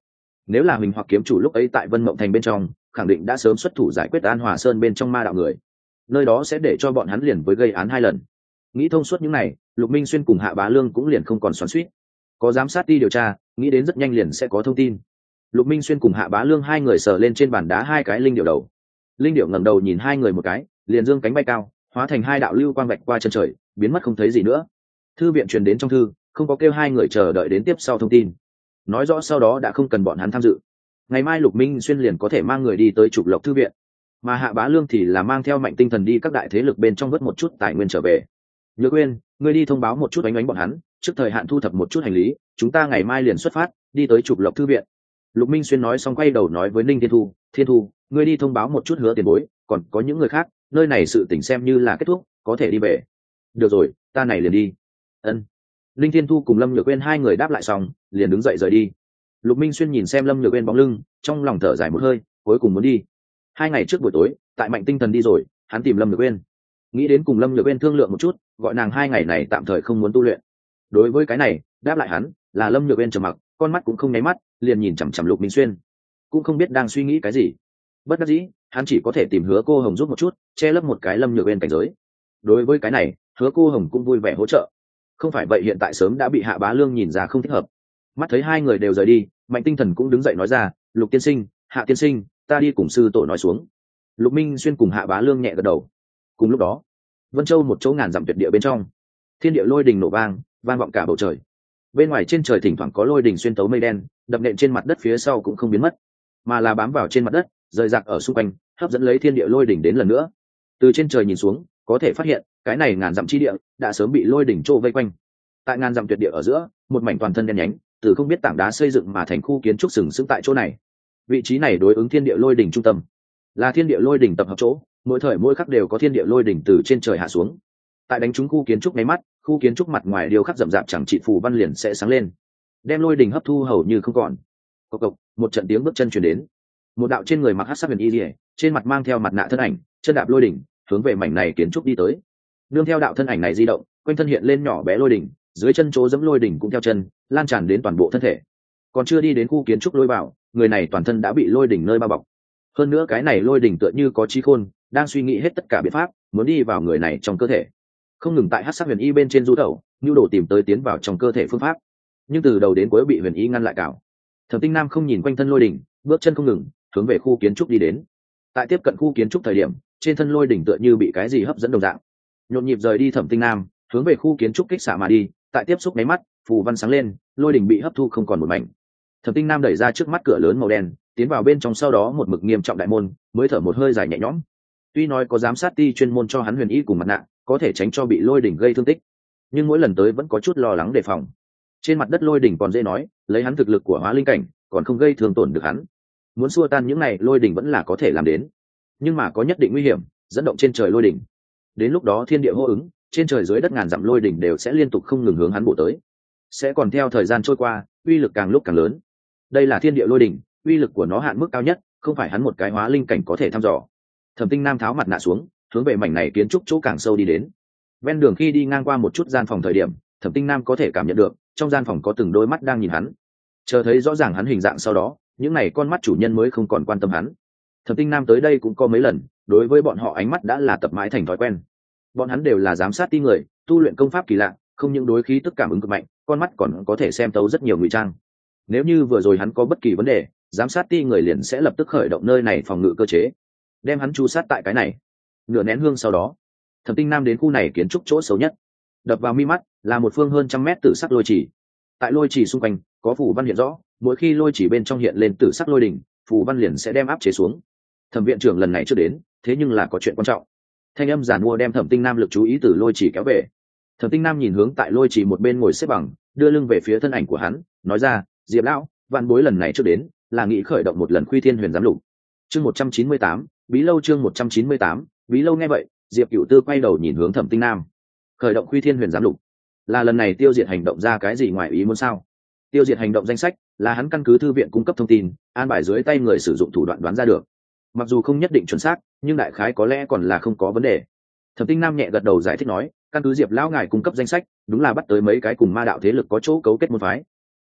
Nếu là Huỳnh hoặc kiếm chủ lúc ấy tại Vân Mộng Thành bên trong, khẳng định đã sớm xuất thủ giải quyết An Hòa Sơn bên trong ma đạo người, nơi đó sẽ để cho bọn hắn liền với gây án hai lần. Nghĩ thông suốt những này, Lục Minh Xuyên cùng Hạ Bá Lương cũng liền không còn xoắn xuýt. Có giám sát đi điều tra, nghĩ đến rất nhanh liền sẽ có thông tin. Lục Minh Xuyên cùng Hạ Bá Lương hai người sờ lên trên bàn đá hai cái linh điệu đầu. Linh điệu ngẩng đầu nhìn hai người một cái, liền dương cánh bay cao, hóa thành hai đạo lưu quang vạch qua chân trời, biến mất không thấy gì nữa. Thư viện truyền đến trong thư, không có kêu hai người chờ đợi đến tiếp sau thông tin, nói rõ sau đó đã không cần bọn hắn tham dự. Ngày mai Lục Minh Xuyên liền có thể mang người đi tới Trục Lộc thư viện, mà Hạ Bá Lương thì là mang theo Mạnh Tinh Thần đi các đại thế lực bên trong vớt một chút tài nguyên trở về. Nhược Uyên, ngươi đi thông báo một chút ánh ánh bọn hắn, trước thời hạn thu thập một chút hành lý, chúng ta ngày mai liền xuất phát, đi tới Trục Lộc thư viện. Lục Minh Xuyên nói xong quay đầu nói với Ninh Thiên Thu, Thiên Thu, ngươi đi thông báo một chút Hứa tiền bối, còn có những người khác, nơi này sự tình xem như là kết thúc, có thể đi về. Được rồi, ta này liền đi. Ân. Ninh Thiên Thu cùng Lâm Nhược Uyên hai người đáp lại xong, liền đứng dậy rời đi. Lục Minh Xuyên nhìn xem Lâm Nhược Uyên bóng lưng, trong lòng thở dài một hơi, cuối cùng muốn đi. Hai ngày trước buổi tối, tại Mạnh Tinh Thần đi rồi, hắn tìm Lâm Nhược Uyên, nghĩ đến cùng Lâm Nhược Uyên thương lượng một chút, gọi nàng hai ngày này tạm thời không muốn tu luyện. Đối với cái này, đáp lại hắn là Lâm Nhược Uyên trầm mặc, con mắt cũng không nháy mắt, liền nhìn chằm chằm Lục Minh Xuyên, cũng không biết đang suy nghĩ cái gì. Bất đắc dĩ, hắn chỉ có thể tìm Hứa Cô Hồng giúp một chút, che lấp một cái Lâm Nhược Uyên cảnh giới. Đối với cái này, Hứa Cô Hồng cũng vui vẻ hỗ trợ. Không phải vậy hiện tại sớm đã bị Hạ Bá Lương nhìn ra không thích hợp. Mắt thấy hai người đều rời đi, Mạnh Tinh Thần cũng đứng dậy nói ra, Lục tiên sinh, Hạ tiên sinh, ta đi cùng sư tổ nói xuống. Lục Minh Xuyên cùng Hạ Bá Lương nhẹ gật đầu. Cùng lúc đó, Vân Châu một chỗ ngàn dặm tuyệt địa bên trong, thiên địa lôi đình nổ vang, vang vọng cả bầu trời. Bên ngoài trên trời thỉnh thoảng có lôi đình xuyên tấu mây đen, đập nện trên mặt đất phía sau cũng không biến mất, mà là bám vào trên mặt đất, rời rạc ở xung quanh, hấp dẫn lấy thiên địa lôi đỉnh đến lần nữa. Từ trên trời nhìn xuống, có thể phát hiện, cái này ngàn dặm chi địa đã sớm bị lôi đỉnh trô vây quanh. Tại ngàn dặm tuyệt địa ở giữa, một mảnh toàn thân đen nhánh, từ không biết tảng đá xây dựng mà thành khu kiến trúc sừng sững tại chỗ này. Vị trí này đối ứng thiên địa lôi đỉnh trung tâm, là thiên địa lôi đỉnh tập hợp chỗ, mỗi thời mỗi khắc đều có thiên địa lôi đỉnh từ trên trời hạ xuống. Tại đánh trúng khu kiến trúc nháy mắt, khu kiến trúc mặt ngoài điêu khắc rậm rạp chẳng trị phù văn liền sẽ sáng lên, đem lôi đỉnh hấp thu hầu như không còn. Cộc cộc, một trận tiếng bước chân truyền đến. Một đạo trên người mặc hắc sắc huyền y liễu, trên mặt mang theo mặt nạ thân ảnh, chân đạp lôi đỉnh, hướng về mảnh này kiến trúc đi tới. Nương theo đạo thân ảnh này di động, quanh thân hiện lên nhỏ bé lôi đỉnh, dưới chân chỗ dẫm lôi đỉnh cũng theo chân lan tràn đến toàn bộ thân thể. Còn chưa đi đến khu kiến trúc lôi vào, người này toàn thân đã bị lôi đỉnh nơi bao bọc. Hơn nữa cái này lôi đỉnh tựa như có trí khôn, đang suy nghĩ hết tất cả biện pháp, muốn đi vào người này trong cơ thể. Không ngừng tại hắc sắc huyền y bên trên du tẩu, nhu đồ tìm tới tiến vào trong cơ thể phương pháp, nhưng từ đầu đến cuối bị huyền y ngăn lại cào. Thẩm Tinh Nam không nhìn quanh thân lôi đỉnh, bước chân không ngừng hướng về khu kiến trúc đi đến. Tại tiếp cận khu kiến trúc thời điểm, trên thân lôi đỉnh tựa như bị cái gì hấp dẫn đồng dạng, nhộn nhịp rời đi Thẩm Tinh Nam, hướng về khu kiến trúc kích xạ mà đi. Tại tiếp xúc máy mắt, phù văn sáng lên, lôi đỉnh bị hấp thu không còn một mảnh. Thẩm Tinh Nam đẩy ra trước mắt cửa lớn màu đen, tiến vào bên trong, sau đó một mực nghiêm trọng đại môn, mới thở một hơi dài nhẹ nhõm. Tuy nói có giám sát ti chuyên môn cho hắn huyền y cùng mặt nạ, có thể tránh cho bị lôi đỉnh gây thương tích, nhưng mỗi lần tới vẫn có chút lo lắng đề phòng. Trên mặt đất lôi đỉnh còn dễ nói, lấy hắn thực lực của hóa linh cảnh, còn không gây thương tổn được hắn. Muốn xua tan những này lôi đỉnh vẫn là có thể làm đến, nhưng mà có nhất định nguy hiểm, dẫn động trên trời lôi đỉnh. Đến lúc đó thiên địa hô ứng, trên trời dưới đất ngàn dặm lôi đỉnh đều sẽ liên tục không ngừng hướng hắn bổ tới, sẽ còn theo thời gian trôi qua, uy lực càng lúc càng lớn. Đây là thiên địa lôi đỉnh, uy lực của nó hạn mức cao nhất, không phải hắn một cái hóa linh cảnh có thể thăm dò. Thẩm Tinh Nam tháo mặt nạ xuống, hướng về mảnh này kiến trúc chỗ càng sâu đi đến. Ven đường khi đi ngang qua một chút gian phòng thời điểm, Thẩm Tinh Nam có thể cảm nhận được trong gian phòng có từng đôi mắt đang nhìn hắn. Chờ thấy rõ ràng hắn hình dạng sau đó, những này con mắt chủ nhân mới không còn quan tâm hắn. Thẩm Tinh Nam tới đây cũng có mấy lần, đối với bọn họ ánh mắt đã là tập mãi thành thói quen. Bọn hắn đều là giám sát ti người, tu luyện công pháp kỳ lạ, không những đối khí tức cảm ứng cực mạnh, con mắt còn có thể xem tấu rất nhiều ngụy trang. Nếu như vừa rồi hắn có bất kỳ vấn đề, giám sát ti người liền sẽ lập tức khởi động nơi này phòng ngự cơ chế, đem hắn chu sát tại cái này. Nửa nén hương sau đó, Thẩm Tinh Nam đến khu này kiến trúc chỗ xấu nhất, đập vào mi mắt là một phương hơn trăm mét tử sắc lôi chỉ. Tại lôi chỉ xung quanh có phù văn hiện rõ, mỗi khi lôi chỉ bên trong hiện lên tử sắc lôi đỉnh, phù văn liền sẽ đem áp chế xuống. Thẩm viện trưởng lần này chưa đến, thế nhưng là có chuyện quan trọng. Thanh âm giản mua đem Thẩm Tinh Nam lực chú ý từ lôi chỉ kéo về. Thẩm Tinh Nam nhìn hướng tại lôi chỉ một bên ngồi xếp bằng, đưa lưng về phía thân ảnh của hắn, nói ra, Diệp lão, vạn bối lần này chưa đến, là nghĩ khởi động một lần Khuy Thiên Huyền giám lục. Chương một trăm chín mươi tám, Bí lâu chương một trăm chín mươi tám, Bí lâu. Nghe vậy, Diệp Cửu Tư quay đầu nhìn hướng Thẩm Tinh Nam. Khởi động Khuy Thiên Huyền giám lục, là lần này tiêu diệt hành động ra cái gì ngoài ý muốn sao? Tiêu diệt hành động danh sách là hắn căn cứ thư viện cung cấp thông tin, an bài dưới tay người sử dụng thủ đoạn đoán ra được. Mặc dù không nhất định chuẩn xác, nhưng đại khái có lẽ còn là không có vấn đề. Thẩm Tinh Nam nhẹ gật đầu giải thích nói, căn cứ Diệp lão ngài cung cấp danh sách, đúng là bắt tới mấy cái cùng ma đạo thế lực có chỗ cấu kết môn phái.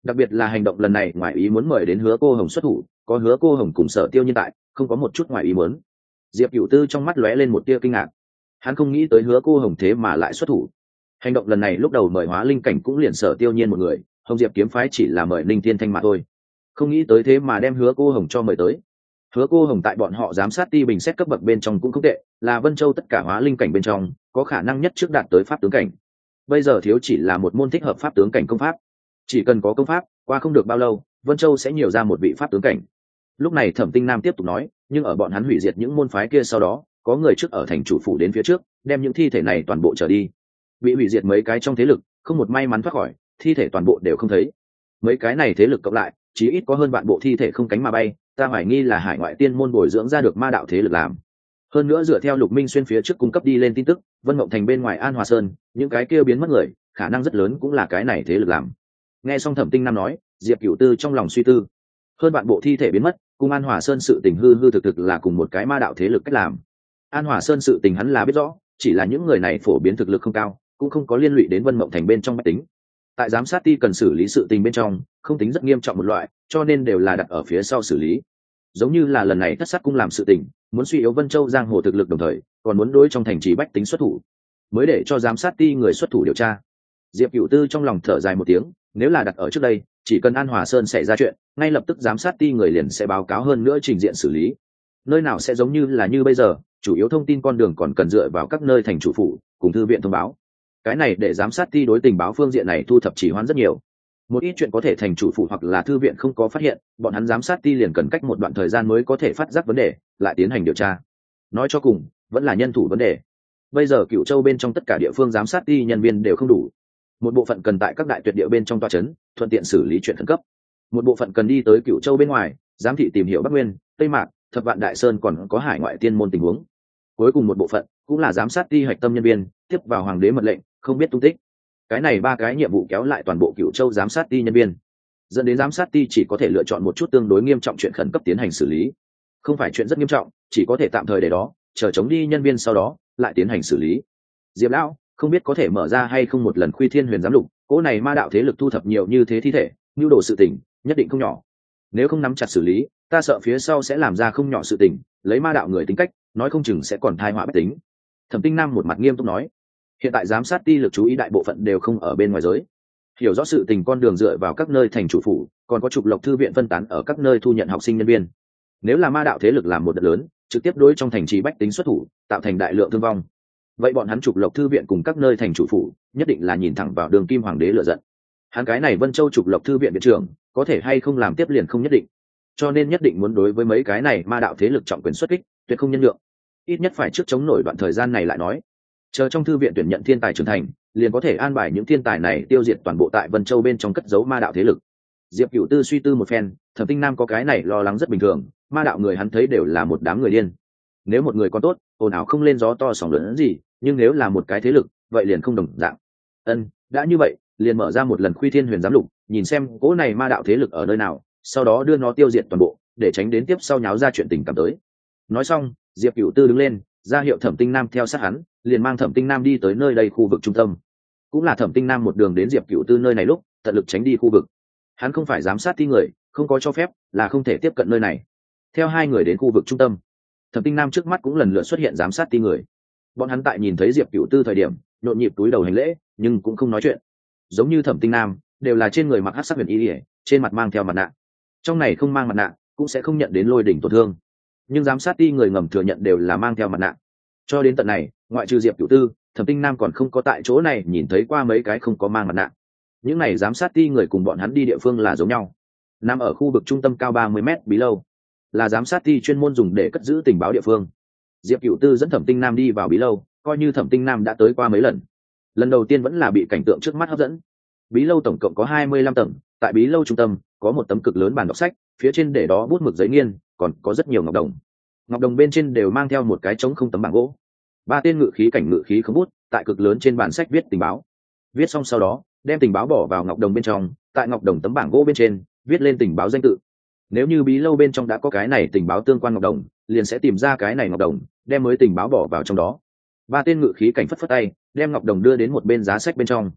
đặc biệt là hành động lần này ngoài ý muốn mời đến Hứa Cô Hồng xuất thủ, có Hứa Cô Hồng cùng Sở Tiêu Nhiên tại, không có một chút ngoài ý muốn. Diệp Cửu Tư trong mắt lóe lên một tia kinh ngạc, hắn không nghĩ tới Hứa Cô Hồng thế mà lại xuất thủ. Hành động lần này lúc đầu mời Hóa Linh cảnh cũng liền Sở Tiêu Nhiên một người, Hồng Diệp kiếm phái chỉ là mời Ninh Thiên Thanh mà thôi, không nghĩ tới thế mà đem Hứa Cô Hồng cho mời tới. Hứa Cô Hồng tại bọn họ giám sát ti bình xét cấp bậc bên trong cũng không tệ, là Vân Châu tất cả Hóa Linh cảnh bên trong có khả năng nhất trước đạt tới pháp tướng cảnh. Bây giờ thiếu chỉ là một môn thích hợp pháp tướng cảnh công pháp, chỉ cần có công pháp, qua không được bao lâu Vân Châu sẽ nhiều ra một vị pháp tướng cảnh. Lúc này Thẩm Tinh Nam tiếp tục nói, nhưng ở bọn hắn hủy diệt những môn phái kia sau đó, có người trước ở thành chủ phủ đến phía trước, đem những thi thể này toàn bộ trở đi. Bị hủy diệt mấy cái trong thế lực, không một may mắn thoát khỏi, thi thể toàn bộ đều không thấy. Mấy cái này thế lực cộng lại, chí ít có hơn vạn bộ thi thể không cánh mà bay, ta hoài nghi là hải ngoại tiên môn bồi dưỡng ra được ma đạo thế lực làm. Hơn nữa dựa theo Lục Minh Xuyên phía trước cung cấp đi lên tin tức, Vân Mộng Thành bên ngoài An Hòa Sơn, những cái kia biến mất người, khả năng rất lớn cũng là cái này thế lực làm. Nghe xong Thẩm Tinh Nam nói, Diệp Cửu Tư trong lòng suy tư, hơn vạn bộ thi thể biến mất, cùng An Hòa Sơn sự tình hư hư thực thực là cùng một cái ma đạo thế lực cách làm. An Hòa Sơn sự tình hắn là biết rõ, chỉ là những người này phổ biến thực lực không cao, cũng không có liên lụy đến Vân Mộng Thành bên trong bách tính. Tại giám sát ti cần xử lý sự tình bên trong, không tính rất nghiêm trọng một loại, cho nên đều là đặt ở phía sau xử lý. Giống như là lần này Thất Sát cung làm sự tình, muốn suy yếu Vân Châu giang hồ thực lực đồng thời, còn muốn đối trong thành trì bách tính xuất thủ, mới để cho giám sát ti người xuất thủ điều tra. Diệp Cửu Tư trong lòng thở dài một tiếng, nếu là đặt ở trước đây, chỉ cần An Hòa Sơn xảy ra chuyện, ngay lập tức giám sát ti người liền sẽ báo cáo hơn nữa trình diện xử lý. Nơi nào sẽ giống như là như bây giờ, chủ yếu thông tin con đường còn cần dựa vào các nơi thành chủ phủ cùng thư viện thông báo. Cái này để giám sát ti đối tình báo phương diện này thu thập chỉ hoãn rất nhiều. Một ít chuyện có thể thành chủ phủ hoặc là thư viện không có phát hiện, bọn hắn giám sát ti liền cần cách một đoạn thời gian mới có thể phát giác vấn đề, lại tiến hành điều tra. Nói cho cùng, vẫn là nhân thủ vấn đề. Bây giờ Cửu Châu bên trong tất cả địa phương giám sát ti nhân viên đều không đủ. Một bộ phận cần tại các đại tuyệt địa bên trong tòa trấn, thuận tiện xử lý chuyện khẩn cấp. Một bộ phận cần đi tới Cửu Châu bên ngoài, giám thị tìm hiểu Bắc Nguyên, Tây Mạc, Thập Vạn Đại Sơn còn có hải ngoại tiên môn tình huống. Cuối cùng một bộ phận cũng là giám sát ti hạch tâm nhân viên, tiếp vào hoàng đế mật lệnh, không biết tung tích. Cái này ba cái nhiệm vụ kéo lại toàn bộ Cửu Châu giám sát ti nhân viên, dẫn đến giám sát ti chỉ có thể lựa chọn một chút tương đối nghiêm trọng chuyện khẩn cấp tiến hành xử lý. Không phải chuyện rất nghiêm trọng, chỉ có thể tạm thời để đó, chờ chống đi nhân viên sau đó lại tiến hành xử lý. Diệp lão, không biết có thể mở ra hay không một lần Khuy Thiên Huyền giám lục, cỗ này ma đạo thế lực thu thập nhiều như thế thi thể, nhu đồ sự tình nhất định không nhỏ. Nếu không nắm chặt xử lý, ta sợ phía sau sẽ làm ra không nhỏ sự tình, lấy ma đạo người tính cách, nói không chừng sẽ còn tai họa bách tính. Thẩm Tinh Nam một mặt nghiêm túc nói, hiện tại giám sát ti lực chú ý đại bộ phận đều không ở bên ngoài giới, hiểu rõ sự tình con đường dựa vào các nơi thành chủ phủ, còn có trục lộc thư viện phân tán ở các nơi thu nhận học sinh nhân viên. Nếu là ma đạo thế lực làm một đợt lớn, trực tiếp đối trong thành trì bách tính xuất thủ, tạo thành đại lượng thương vong, vậy bọn hắn trục lộc thư viện cùng các nơi thành chủ phủ nhất định là nhìn thẳng vào đường kim hoàng đế lựa giận. Hắn cái này Vân Châu trục lộc thư viện viện trưởng có thể hay không làm tiếp liền không nhất định, cho nên nhất định muốn đối với mấy cái này ma đạo thế lực trọng quyền xuất kích, tuyệt không nhân nhượng. Ít nhất phải trước chống nổi đoạn thời gian này lại nói, chờ trong thư viện tuyển nhận thiên tài trưởng thành, liền có thể an bài những thiên tài này tiêu diệt toàn bộ tại Vân Châu bên trong cất giấu ma đạo thế lực. Diệp Cửu Tư suy tư một phen, Thẩm Tinh Nam có cái này lo lắng rất bình thường, ma đạo người hắn thấy đều là một đám người điên. Nếu một người còn tốt, ồn ào không lên gió to sóng lớn gì, nhưng nếu là một cái thế lực, vậy liền không đồng dạng. Ân, đã như vậy, liền mở ra một lần Khuy Thiên Huyền giám lục, nhìn xem cỗ này ma đạo thế lực ở nơi nào, sau đó đưa nó tiêu diệt toàn bộ, để tránh đến tiếp sau nháo ra chuyện tình cảm tới. Nói xong, Diệp Cửu Tư đứng lên, ra hiệu Thẩm Tinh Nam theo sát hắn, liền mang Thẩm Tinh Nam đi tới nơi đây khu vực trung tâm. Cũng là Thẩm Tinh Nam một đường đến Diệp Cửu Tư nơi này lúc, tận lực tránh đi khu vực. Hắn không phải giám sát ti người, không có cho phép, là không thể tiếp cận nơi này. Theo hai người đến khu vực trung tâm, Thẩm Tinh Nam trước mắt cũng lần lượt xuất hiện giám sát ti người. Bọn hắn tại nhìn thấy Diệp Cửu Tư thời điểm, nhộn nhịp túi đầu hành lễ, nhưng cũng không nói chuyện. Giống như Thẩm Tinh Nam, đều là trên người mặc hắc sắc huyền y, trên mặt mang theo mặt nạ. Trong này không mang mặt nạ, cũng sẽ không nhận đến lôi đỉnh tổn thương. Nhưng giám sát ti người ngầm thừa nhận đều là mang theo mặt nạ. Cho đến tận này, ngoại trừ Diệp Cửu Tư, Thẩm Tinh Nam còn không có tại chỗ này nhìn thấy qua mấy cái không có mang mặt nạ. Những này giám sát ti người cùng bọn hắn đi địa phương là giống nhau. Nằm ở khu vực trung tâm cao ba mươi mét bí lâu, là giám sát ti chuyên môn dùng để cất giữ tình báo địa phương. Diệp Cửu Tư dẫn Thẩm Tinh Nam đi vào bí lâu, coi như Thẩm Tinh Nam đã tới qua mấy lần. Lần đầu tiên vẫn là bị cảnh tượng trước mắt hấp dẫn. Bí lâu tổng cộng có hai mươi lăm tầng, tại bí lâu trung tâm có một tấm cực lớn bàn đọc sách, phía trên để đó bút mực giấy nghiên, còn có rất nhiều ngọc đồng. Ngọc đồng bên trên đều mang theo một cái trống không tấm bảng gỗ. Ba tên ngự khí cảnh ngự khí không bút, tại cực lớn trên bàn sách viết tình báo. Viết xong sau đó, đem tình báo bỏ vào ngọc đồng bên trong, tại ngọc đồng tấm bảng gỗ bên trên viết lên tình báo danh tự. Nếu như bí lâu bên trong đã có cái này tình báo tương quan ngọc đồng, liền sẽ tìm ra cái này ngọc đồng, đem mới tình báo bỏ vào trong đó. Ba tên ngự khí cảnh phất phất tay, đem ngọc đồng đưa đến một bên giá sách bên trong.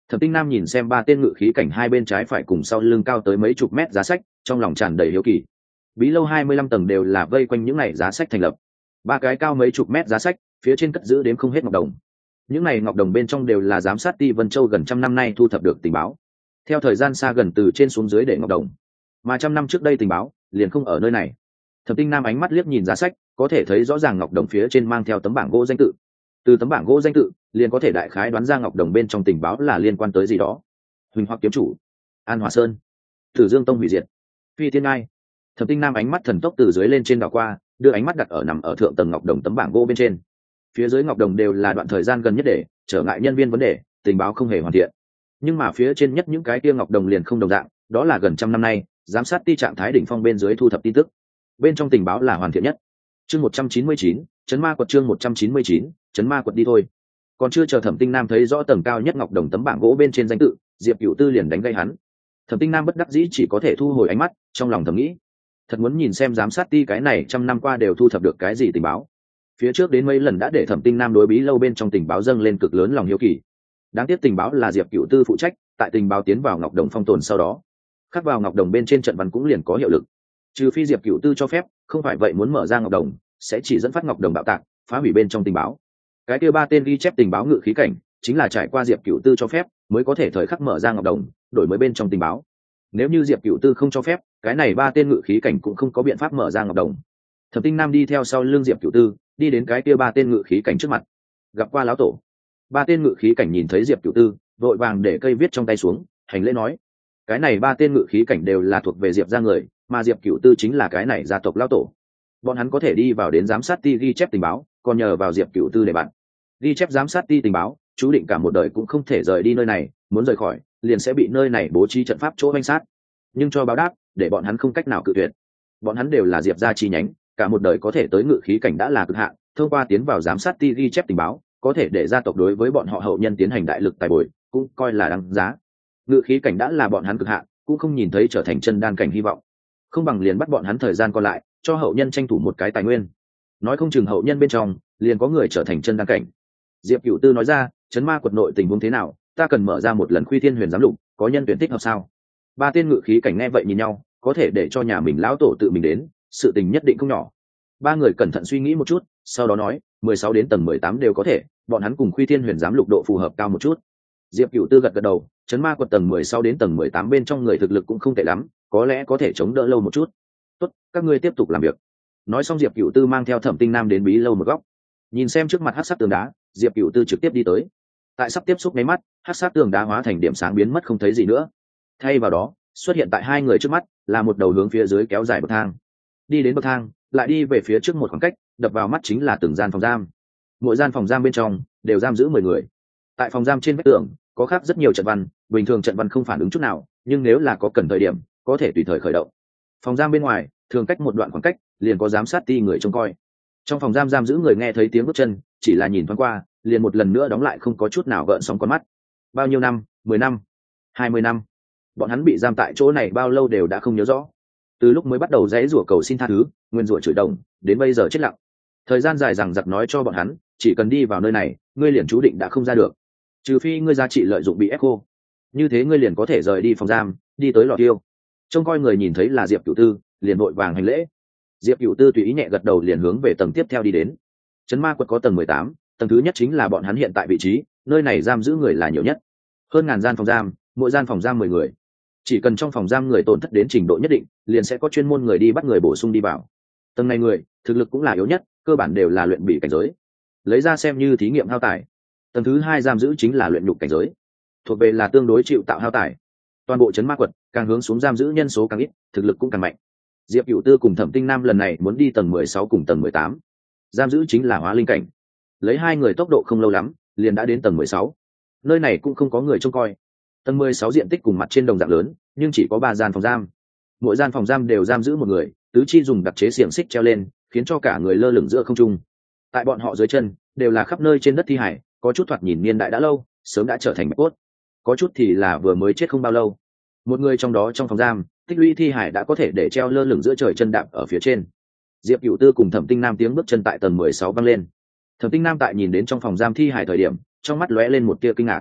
Thẩm Tinh Nam nhìn xem ba tên ngự khí cảnh hai bên trái phải cùng sau lưng cao tới mấy chục mét giá sách, trong lòng tràn đầy hiếu kỳ. Bí lâu hai mươi lăm tầng đều là vây quanh những này giá sách thành lập. Ba cái cao mấy chục mét giá sách, phía trên cất giữ đến không hết ngọc đồng. Những này ngọc đồng bên trong đều là giám sát Ti Vân Châu gần trăm năm nay thu thập được tình báo. Theo thời gian xa gần từ trên xuống dưới để ngọc đồng, mà trăm năm trước đây tình báo liền không ở nơi này. Thẩm Tinh Nam ánh mắt liếc nhìn giá sách, có thể thấy rõ ràng ngọc đồng phía trên mang theo tấm bảng gỗ danh tự. Từ tấm bảng gỗ danh tự, liền có thể đại khái đoán ra ngọc đồng bên trong tình báo là liên quan tới gì đó. Huỳnh Hoặc kiếm chủ, An Hòa Sơn, Tử Dương Tông hủy diệt, Phi Thiên Ngai. Thẩm Tinh Nam ánh mắt thần tốc từ dưới lên trên đảo qua, đưa ánh mắt đặt ở nằm ở thượng tầng ngọc đồng tấm bảng gỗ bên trên. Phía dưới ngọc đồng đều là đoạn thời gian gần nhất để trở ngại nhân viên vấn đề, tình báo không hề hoàn thiện. Nhưng mà phía trên nhất những cái kia ngọc đồng liền không đồng dạng, đó là gần trăm năm nay giám sát Ti trạng thái đỉnh phong bên dưới thu thập tin tức, bên trong tình báo là hoàn thiện nhất. Chương một trăm chín mươi chín, chấn ma quật. Chương một trăm chín mươi chín, chấn ma quật đi thôi. Còn chưa chờ Thẩm Tinh Nam thấy rõ tầng cao nhất ngọc đồng tấm bảng gỗ bên trên danh tự, Diệp Cửu Tư liền đánh gây hắn. Thẩm Tinh Nam bất đắc dĩ chỉ có thể thu hồi ánh mắt, trong lòng thầm nghĩ, thật muốn nhìn xem giám sát Ti cái này trăm năm qua đều thu thập được cái gì tình báo. Phía trước đến mấy lần đã để Thẩm Tinh Nam đối bí lâu bên trong tình báo dâng lên cực lớn lòng hiếu kỳ. Đáng tiếc tình báo là Diệp Cửu Tư phụ trách, tại tình báo tiến vào ngọc đồng phong tồn sau đó, khắc vào ngọc đồng bên trên trận văn cũng liền có hiệu lực. Trừ phi Diệp Cửu Tư cho phép, không phải vậy muốn mở ra ngọc đồng sẽ chỉ dẫn phát ngọc đồng bạo tạc, phá hủy bên trong tình báo. Cái kia ba tên ghi chép tình báo ngự khí cảnh chính là trải qua Diệp Cửu Tư cho phép mới có thể thời khắc mở ra ngọc đồng, đổi mới bên trong tình báo. Nếu như Diệp Cửu Tư không cho phép, cái này ba tên ngự khí cảnh cũng không có biện pháp mở ra ngọc đồng. Thẩm Tinh Nam đi theo sau lưng Diệp Cửu Tư, đi đến cái kia ba tên ngự khí cảnh trước mặt, gặp qua lão tổ. Ba tên ngự khí cảnh nhìn thấy Diệp Cửu Tư, vội vàng để cây viết trong tay xuống, hành lễ nói: cái này ba tên ngự khí cảnh đều là thuộc về Diệp gia người, mà Diệp Cửu Tư chính là cái này gia tộc lão tổ. Bọn hắn có thể đi vào đến giám sát Ti ghi chép tình báo, còn nhờ vào Diệp Cửu Tư để bạn ghi chép giám sát Ti tình báo, chú định cả một đời cũng không thể rời đi nơi này, muốn rời khỏi liền sẽ bị nơi này bố trí trận pháp chỗ vây sát. Nhưng cho báo đáp, để bọn hắn không cách nào cự tuyệt. Bọn hắn đều là Diệp gia chi nhánh, cả một đời có thể tới ngự khí cảnh đã là cực hạn, thông qua tiến vào giám sát Ti ghi chép tình báo, có thể để gia tộc đối với bọn họ hậu nhân tiến hành đại lực tài bồi, cũng coi là đáng giá. Ngự khí cảnh đã là bọn hắn cực hạn, cũng không nhìn thấy trở thành chân đan cảnh hy vọng, không bằng liền bắt bọn hắn thời gian còn lại, cho hậu nhân tranh thủ một cái tài nguyên. Nói không chừng hậu nhân bên trong liền có người trở thành chân đan cảnh. Diệp Cửu Tư nói ra: chấn ma quật nội tình huống thế nào, ta cần mở ra một lần Khuy Thiên Huyền giám lục, có nhân tuyển thích hợp sao? Ba tên ngự khí cảnh nghe vậy nhìn nhau, có thể để cho nhà mình lão tổ tự mình đến, sự tình nhất định không nhỏ. Ba người cẩn thận suy nghĩ một chút, sau đó nói: mười sáu đến tầng mười tám đều có thể, bọn hắn cùng Khuy Thiên Huyền giám lục độ phù hợp cao một chút. Diệp Cửu Tư gật gật đầu, chấn ma quật tầng mười sáu đến tầng mười tám bên trong người thực lực cũng không tệ lắm, có lẽ có thể chống đỡ lâu một chút. Tốt, các ngươi tiếp tục làm việc. Nói xong Diệp Cửu Tư mang theo Thẩm Tinh Nam đến bí lâu một góc. Nhìn xem trước mặt hắc sắc tường đá, Diệp Cửu Tư trực tiếp đi tới. Tại sắp tiếp xúc mấy mắt, hắc sắc tường đá hóa thành điểm sáng biến mất không thấy gì nữa. Thay vào đó, xuất hiện tại hai người trước mắt là một đầu hướng phía dưới kéo dài bậc thang. Đi đến bậc thang, lại đi về phía trước một khoảng cách, đập vào mắt chính là từng gian phòng giam. Mỗi gian phòng giam bên trong đều giam giữ mười người. Tại phòng giam trên vách tường có khắc rất nhiều trận văn, bình thường trận văn không phản ứng chút nào, nhưng nếu là có cần thời điểm, có thể tùy thời khởi động. Phòng giam bên ngoài, thường cách một đoạn khoảng cách, liền có giám sát Ti người trông coi. Trong phòng giam giam giữ người nghe thấy tiếng bước chân, chỉ là nhìn thoáng qua, liền một lần nữa đóng lại không có chút nào gợn sóng con mắt. Bao nhiêu năm, mười năm, hai mươi năm, bọn hắn bị giam tại chỗ này bao lâu đều đã không nhớ rõ. Từ lúc mới bắt đầu giãy giụa cầu xin tha thứ, nguyên rủa chửi đồng, đến bây giờ chết lặng. Thời gian dài rằng giặc nói cho bọn hắn, chỉ cần đi vào nơi này, ngươi liền chú định đã không ra được. Trừ phi ngươi giá trị lợi dụng bị ép khô, như thế ngươi liền có thể rời đi phòng giam, đi tới lò tiêu. Trông coi người nhìn thấy là Diệp Cửu Tư, liền vội vàng hành lễ. Diệp Cửu Tư tùy ý nhẹ gật đầu liền hướng về tầng tiếp theo đi đến. Chấn ma quật có tầng mười tám, tầng thứ nhất chính là bọn hắn hiện tại vị trí, nơi này giam giữ người là nhiều nhất. Hơn ngàn gian phòng giam, mỗi gian phòng giam mười người. Chỉ cần trong phòng giam người tổn thất đến trình độ nhất định, liền sẽ có chuyên môn người đi bắt người bổ sung đi vào. Tầng này người, thực lực cũng là yếu nhất, cơ bản đều là luyện bị cảnh giới. Lấy ra xem như thí nghiệm hao tài. Tầng thứ hai giam giữ chính là luyện nhục cảnh giới, thuộc về là tương đối chịu tạo hao tài. Toàn bộ chấn ma quật càng hướng xuống giam giữ nhân số càng ít, thực lực cũng càng mạnh. Diệp Cửu Tư cùng Thẩm Tinh Nam lần này muốn đi tầng mười sáu cùng tầng mười tám, giam giữ chính là hóa linh cảnh. Lấy hai người tốc độ không lâu lắm, liền đã đến tầng mười sáu. Nơi này cũng không có người trông coi. Tầng mười sáu diện tích cùng mặt trên đồng dạng lớn, nhưng chỉ có ba gian phòng giam. Mỗi gian phòng giam đều giam giữ một người, tứ chi dùng đặc chế xiềng xích treo lên, khiến cho cả người lơ lửng giữa không trung. Tại bọn họ dưới chân, đều là khắp nơi trên đất thi hải, có chút thoạt nhìn niên đại đã lâu, sớm đã trở thành bạch cốt. Có chút thì là vừa mới chết không bao lâu. Một người trong đó trong phòng giam, tích lũy thi hải đã có thể để treo lơ lửng giữa trời chân đạp ở phía trên. Diệp Cửu Tư cùng Thẩm Tinh Nam tiếng bước chân tại tầng mười sáu vang lên. Thẩm Tinh Nam tại nhìn đến trong phòng giam thi hải thời điểm, trong mắt lóe lên một tia kinh ngạc.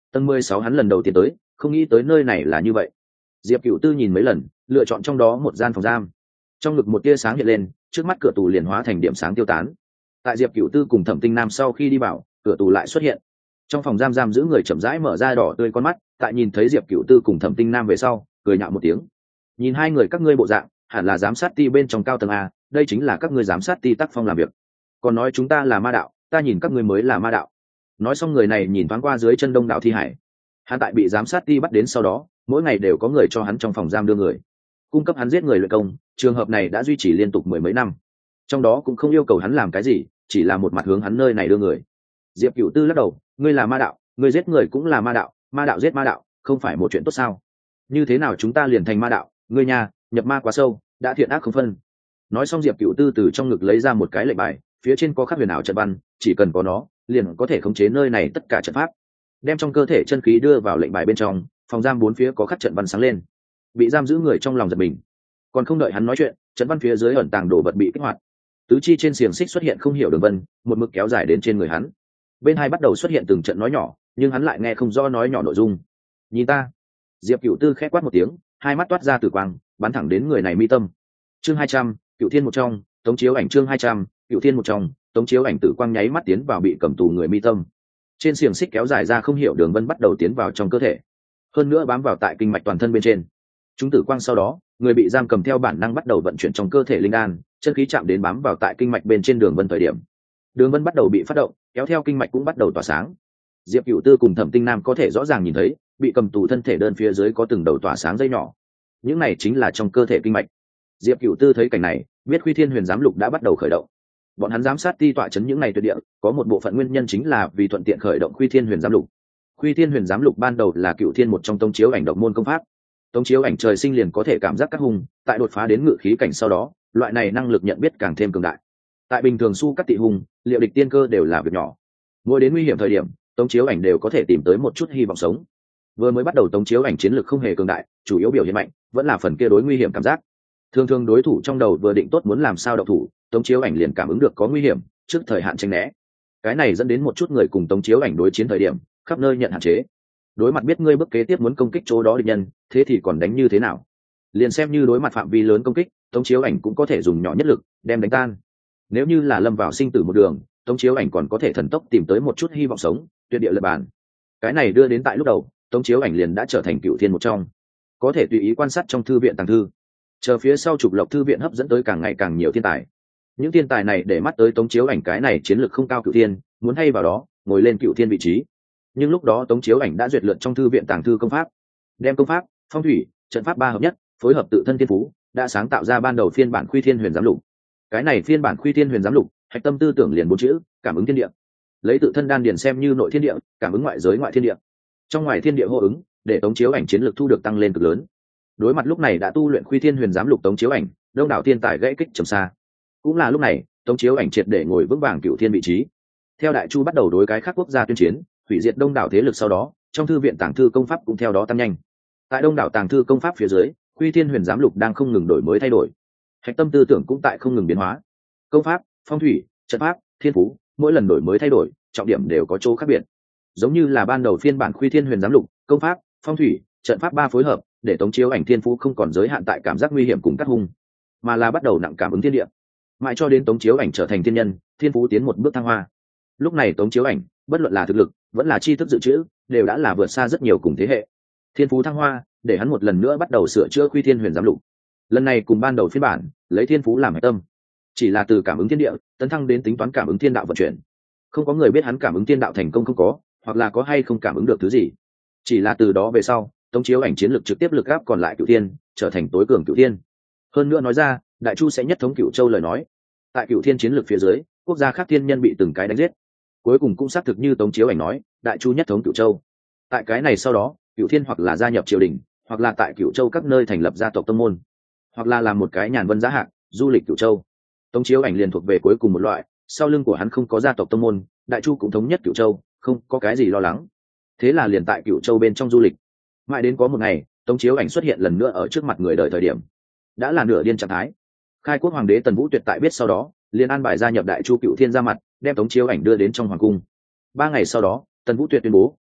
Tầng mười sáu hắn lần đầu tiên tới, không nghĩ tới nơi này là như vậy. Diệp Cửu Tư nhìn mấy lần, lựa chọn trong đó một gian phòng giam. Trong ngực một tia sáng hiện lên, trước mắt cửa tù liền hóa thành điểm sáng tiêu tán. Tại Diệp Cửu Tư cùng Thẩm Tinh Nam sau khi đi vào, cửa tù lại xuất hiện. Trong phòng giam giam giữ người chậm rãi mở ra đỏ tươi con mắt, tại nhìn thấy Diệp Cửu Tư cùng Thẩm Tinh Nam về sau, cười nhạo một tiếng. Nhìn hai người các ngươi bộ dạng, hẳn là giám sát ti bên trong cao tầng a, đây chính là các ngươi giám sát ti tác phong làm việc. Còn nói chúng ta là ma đạo, ta nhìn các ngươi mới là ma đạo. Nói xong người này nhìn thoáng qua dưới chân đông đảo thi hải. Hắn tại bị giám sát ti bắt đến sau đó, mỗi ngày đều có người cho hắn trong phòng giam đưa người, cung cấp hắn giết người luyện công. Trường hợp này đã duy trì liên tục mười mấy năm, trong đó cũng không yêu cầu hắn làm cái gì, chỉ là một mặt hướng hắn nơi này đưa người. Diệp Cửu Tư lắc đầu, ngươi là ma đạo, ngươi giết người cũng là ma đạo, ma đạo giết ma đạo, không phải một chuyện tốt sao? Như thế nào chúng ta liền thành ma đạo? Ngươi nhà nhập ma quá sâu, đã thiện ác không phân. Nói xong Diệp Cửu Tư từ trong ngực lấy ra một cái lệnh bài, phía trên có khắc huyền ảo trận văn, chỉ cần có nó, liền có thể khống chế nơi này tất cả trận pháp. Đem trong cơ thể chân khí đưa vào lệnh bài bên trong, phòng giam bốn phía có khắc trận văn sáng lên. Bị giam giữ người trong lòng giật mình. Còn không đợi hắn nói chuyện, trận văn phía dưới ẩn tàng đồ vật bị kích hoạt. Tứ chi trên xiềng xích xuất hiện không hiểu đường vân, một mực kéo dài đến trên người hắn. Bên hai bắt đầu xuất hiện từng trận nói nhỏ, nhưng hắn lại nghe không rõ nói nhỏ nội dung. Nhìn ta. Diệp Cửu Tư khẽ quát một tiếng, hai mắt toát ra tử quang, bắn thẳng đến người này mi tâm. Chương hai trăm, Cựu Thiên một trong, tống chiếu ảnh chương hai trăm, Cựu Thiên một trong, tống chiếu ảnh tử quang nháy mắt tiến vào bị cầm tù người mi tâm. Trên xiềng xích kéo dài ra không hiểu đường vân bắt đầu tiến vào trong cơ thể, hơn nữa bám vào tại kinh mạch toàn thân bên trên. Chúng tử quang sau đó, người bị giam cầm theo bản năng bắt đầu vận chuyển trong cơ thể linh đan, chân khí chạm đến bám vào tại kinh mạch bên trên đường vân thời điểm, đường vân bắt đầu bị phát động, kéo theo kinh mạch cũng bắt đầu tỏa sáng. Diệp Cửu Tư cùng Thẩm Tinh Nam có thể rõ ràng nhìn thấy, bị cầm tù thân thể đơn phía dưới có từng đầu tỏa sáng dây nhỏ, những này chính là trong cơ thể kinh mạch. Diệp Cửu Tư thấy cảnh này, biết Khuy Thiên Huyền Giám Lục đã bắt đầu khởi động. Bọn hắn giám sát ti tọa chấn những này tuyệt địa, có một bộ phận nguyên nhân chính là vì thuận tiện khởi động Khuy Thiên Huyền Giám Lục. Khuy Thiên Huyền Giám Lục ban đầu là Cựu Thiên một trong tông chiếu ảnh độc môn công pháp. Tông chiếu ảnh trời sinh liền có thể cảm giác các hung, tại đột phá đến ngự khí cảnh sau đó, loại này năng lực nhận biết càng thêm cường đại. Tại bình thường su các tị hung, liệu địch tiên cơ đều là việc nhỏ. Mỗi đến nguy hiểm thời điểm, tông chiếu ảnh đều có thể tìm tới một chút hy vọng sống. Vừa mới bắt đầu tông chiếu ảnh chiến lược không hề cường đại, chủ yếu biểu hiện mạnh vẫn là phần kia đối nguy hiểm cảm giác. Thường thường đối thủ trong đầu vừa định tốt muốn làm sao động thủ, tống chiếu ảnh liền cảm ứng được có nguy hiểm, trước thời hạn tránh né. Cái này dẫn đến một chút người cùng tống chiếu ảnh đối chiến thời điểm khắp nơi nhận hạn chế. Đối mặt biết ngươi bước kế tiếp muốn công kích chỗ đó địch nhân, thế thì còn đánh như thế nào? Liền xem như đối mặt phạm vi lớn công kích, tống chiếu ảnh cũng có thể dùng nhỏ nhất lực đem đánh tan. Nếu như là lâm vào sinh tử một đường, tống chiếu ảnh còn có thể thần tốc tìm tới một chút hy vọng sống, tuyệt địa lập bàn. Cái này đưa đến tại lúc đầu, tống chiếu ảnh liền đã trở thành cựu thiên một trong, có thể tùy ý quan sát trong thư viện tàng thư, chờ phía sau trục lộc thư viện hấp dẫn tới càng ngày càng nhiều thiên tài. Những thiên tài này để mắt tới tống chiếu ảnh cái này chiến lược không cao cựu thiên, muốn hay vào đó ngồi lên cựu thiên vị trí. Nhưng lúc đó tống chiếu ảnh đã duyệt lượt trong thư viện tàng thư công pháp, đem công pháp, phong thủy, trận pháp ba hợp nhất, phối hợp tự thân thiên phú, đã sáng tạo ra ban đầu phiên bản Khuy Thiên Huyền Giám Lục. Cái này phiên bản Khuy Thiên Huyền Giám Lục, hạch tâm tư tưởng liền bốn chữ: cảm ứng thiên địa. Lấy tự thân đan điền xem như nội thiên địa, cảm ứng ngoại giới ngoại thiên địa. Trong ngoài thiên địa hô ứng, để tống chiếu ảnh chiến lược thu được tăng lên cực lớn. Đối mặt lúc này đã tu luyện Khuy Thiên Huyền Giám Lục tống chiếu ảnh, đông đảo thiên tài gãy kích trầm xa. Cũng là lúc này, tống chiếu ảnh triệt để ngồi vững vàng cựu thiên vị trí. Theo đại chu bắt đầu đối cái khác quốc gia tuyên chiến, hủy diệt đông đảo thế lực sau đó, trong thư viện tàng thư công pháp cũng theo đó tăng nhanh. Tại đông đảo tàng thư công pháp phía dưới, Khuy Thiên Huyền Giám Lục đang không ngừng đổi mới thay đổi, hạch tâm tư tưởng cũng tại không ngừng biến hóa. Công pháp, phong thủy, trận pháp, thiên phú, mỗi lần đổi mới thay đổi, trọng điểm đều có chỗ khác biệt. Giống như là ban đầu phiên bản Khuy Thiên Huyền Giám Lục, công pháp, phong thủy, trận pháp ba phối hợp, để tống chiếu ảnh thiên phú không còn giới hạn tại cảm giác nguy hiểm cùng các hung, mà là bắt đầu nặng cảm ứng thiên địa, mãi cho đến tống chiếu ảnh trở thành thiên nhân, thiên phú tiến một bước thăng hoa. Lúc này tống chiếu ảnh, bất luận là thực lực vẫn là tri thức dự trữ, đều đã là vượt xa rất nhiều cùng thế hệ. Thiên phú thăng hoa, để hắn một lần nữa bắt đầu sửa chữa Khuy Thiên Huyền Giám Lục. Lần này cùng ban đầu phiên bản, lấy thiên phú làm hệ tâm, chỉ là từ cảm ứng thiên địa tấn thăng đến tính toán cảm ứng thiên đạo vận chuyển. Không có người biết hắn cảm ứng thiên đạo thành công không có, hoặc là có hay không cảm ứng được thứ gì. Chỉ là từ đó về sau, tống chiếu ảnh chiến lược trực tiếp lực áp còn lại cựu thiên, trở thành tối cường cựu thiên. Hơn nữa nói ra, đại chu sẽ nhất thống cựu châu lời nói. Tại cựu thiên chiến lược phía dưới, quốc gia khác thiên nhân bị từng cái đánh giết. Cuối cùng cũng xác thực như tống chiếu ảnh nói, đại chu nhất thống cựu châu. Tại cái này sau đó, cựu thiên hoặc là gia nhập triều đình, hoặc là tại cựu châu các nơi thành lập gia tộc tông môn, hoặc là làm một cái nhàn vân giá hạng du lịch cựu châu. Tống chiếu ảnh liền thuộc về cuối cùng một loại, sau lưng của hắn không có gia tộc tông môn, đại chu cũng thống nhất cựu châu, không có cái gì lo lắng. Thế là liền tại cựu châu bên trong du lịch. Mãi đến có một ngày, tống chiếu ảnh xuất hiện lần nữa ở trước mặt người đời thời điểm, đã là nửa điên trạng thái. Khai quốc hoàng đế Tần Vũ Tuyệt tại biết sau đó, liền an bài gia nhập đại chu cựu thiên ra mặt, đem tống chiếu ảnh đưa đến trong hoàng cung. Ba ngày sau đó, Tần Vũ Tuyệt tuyên bố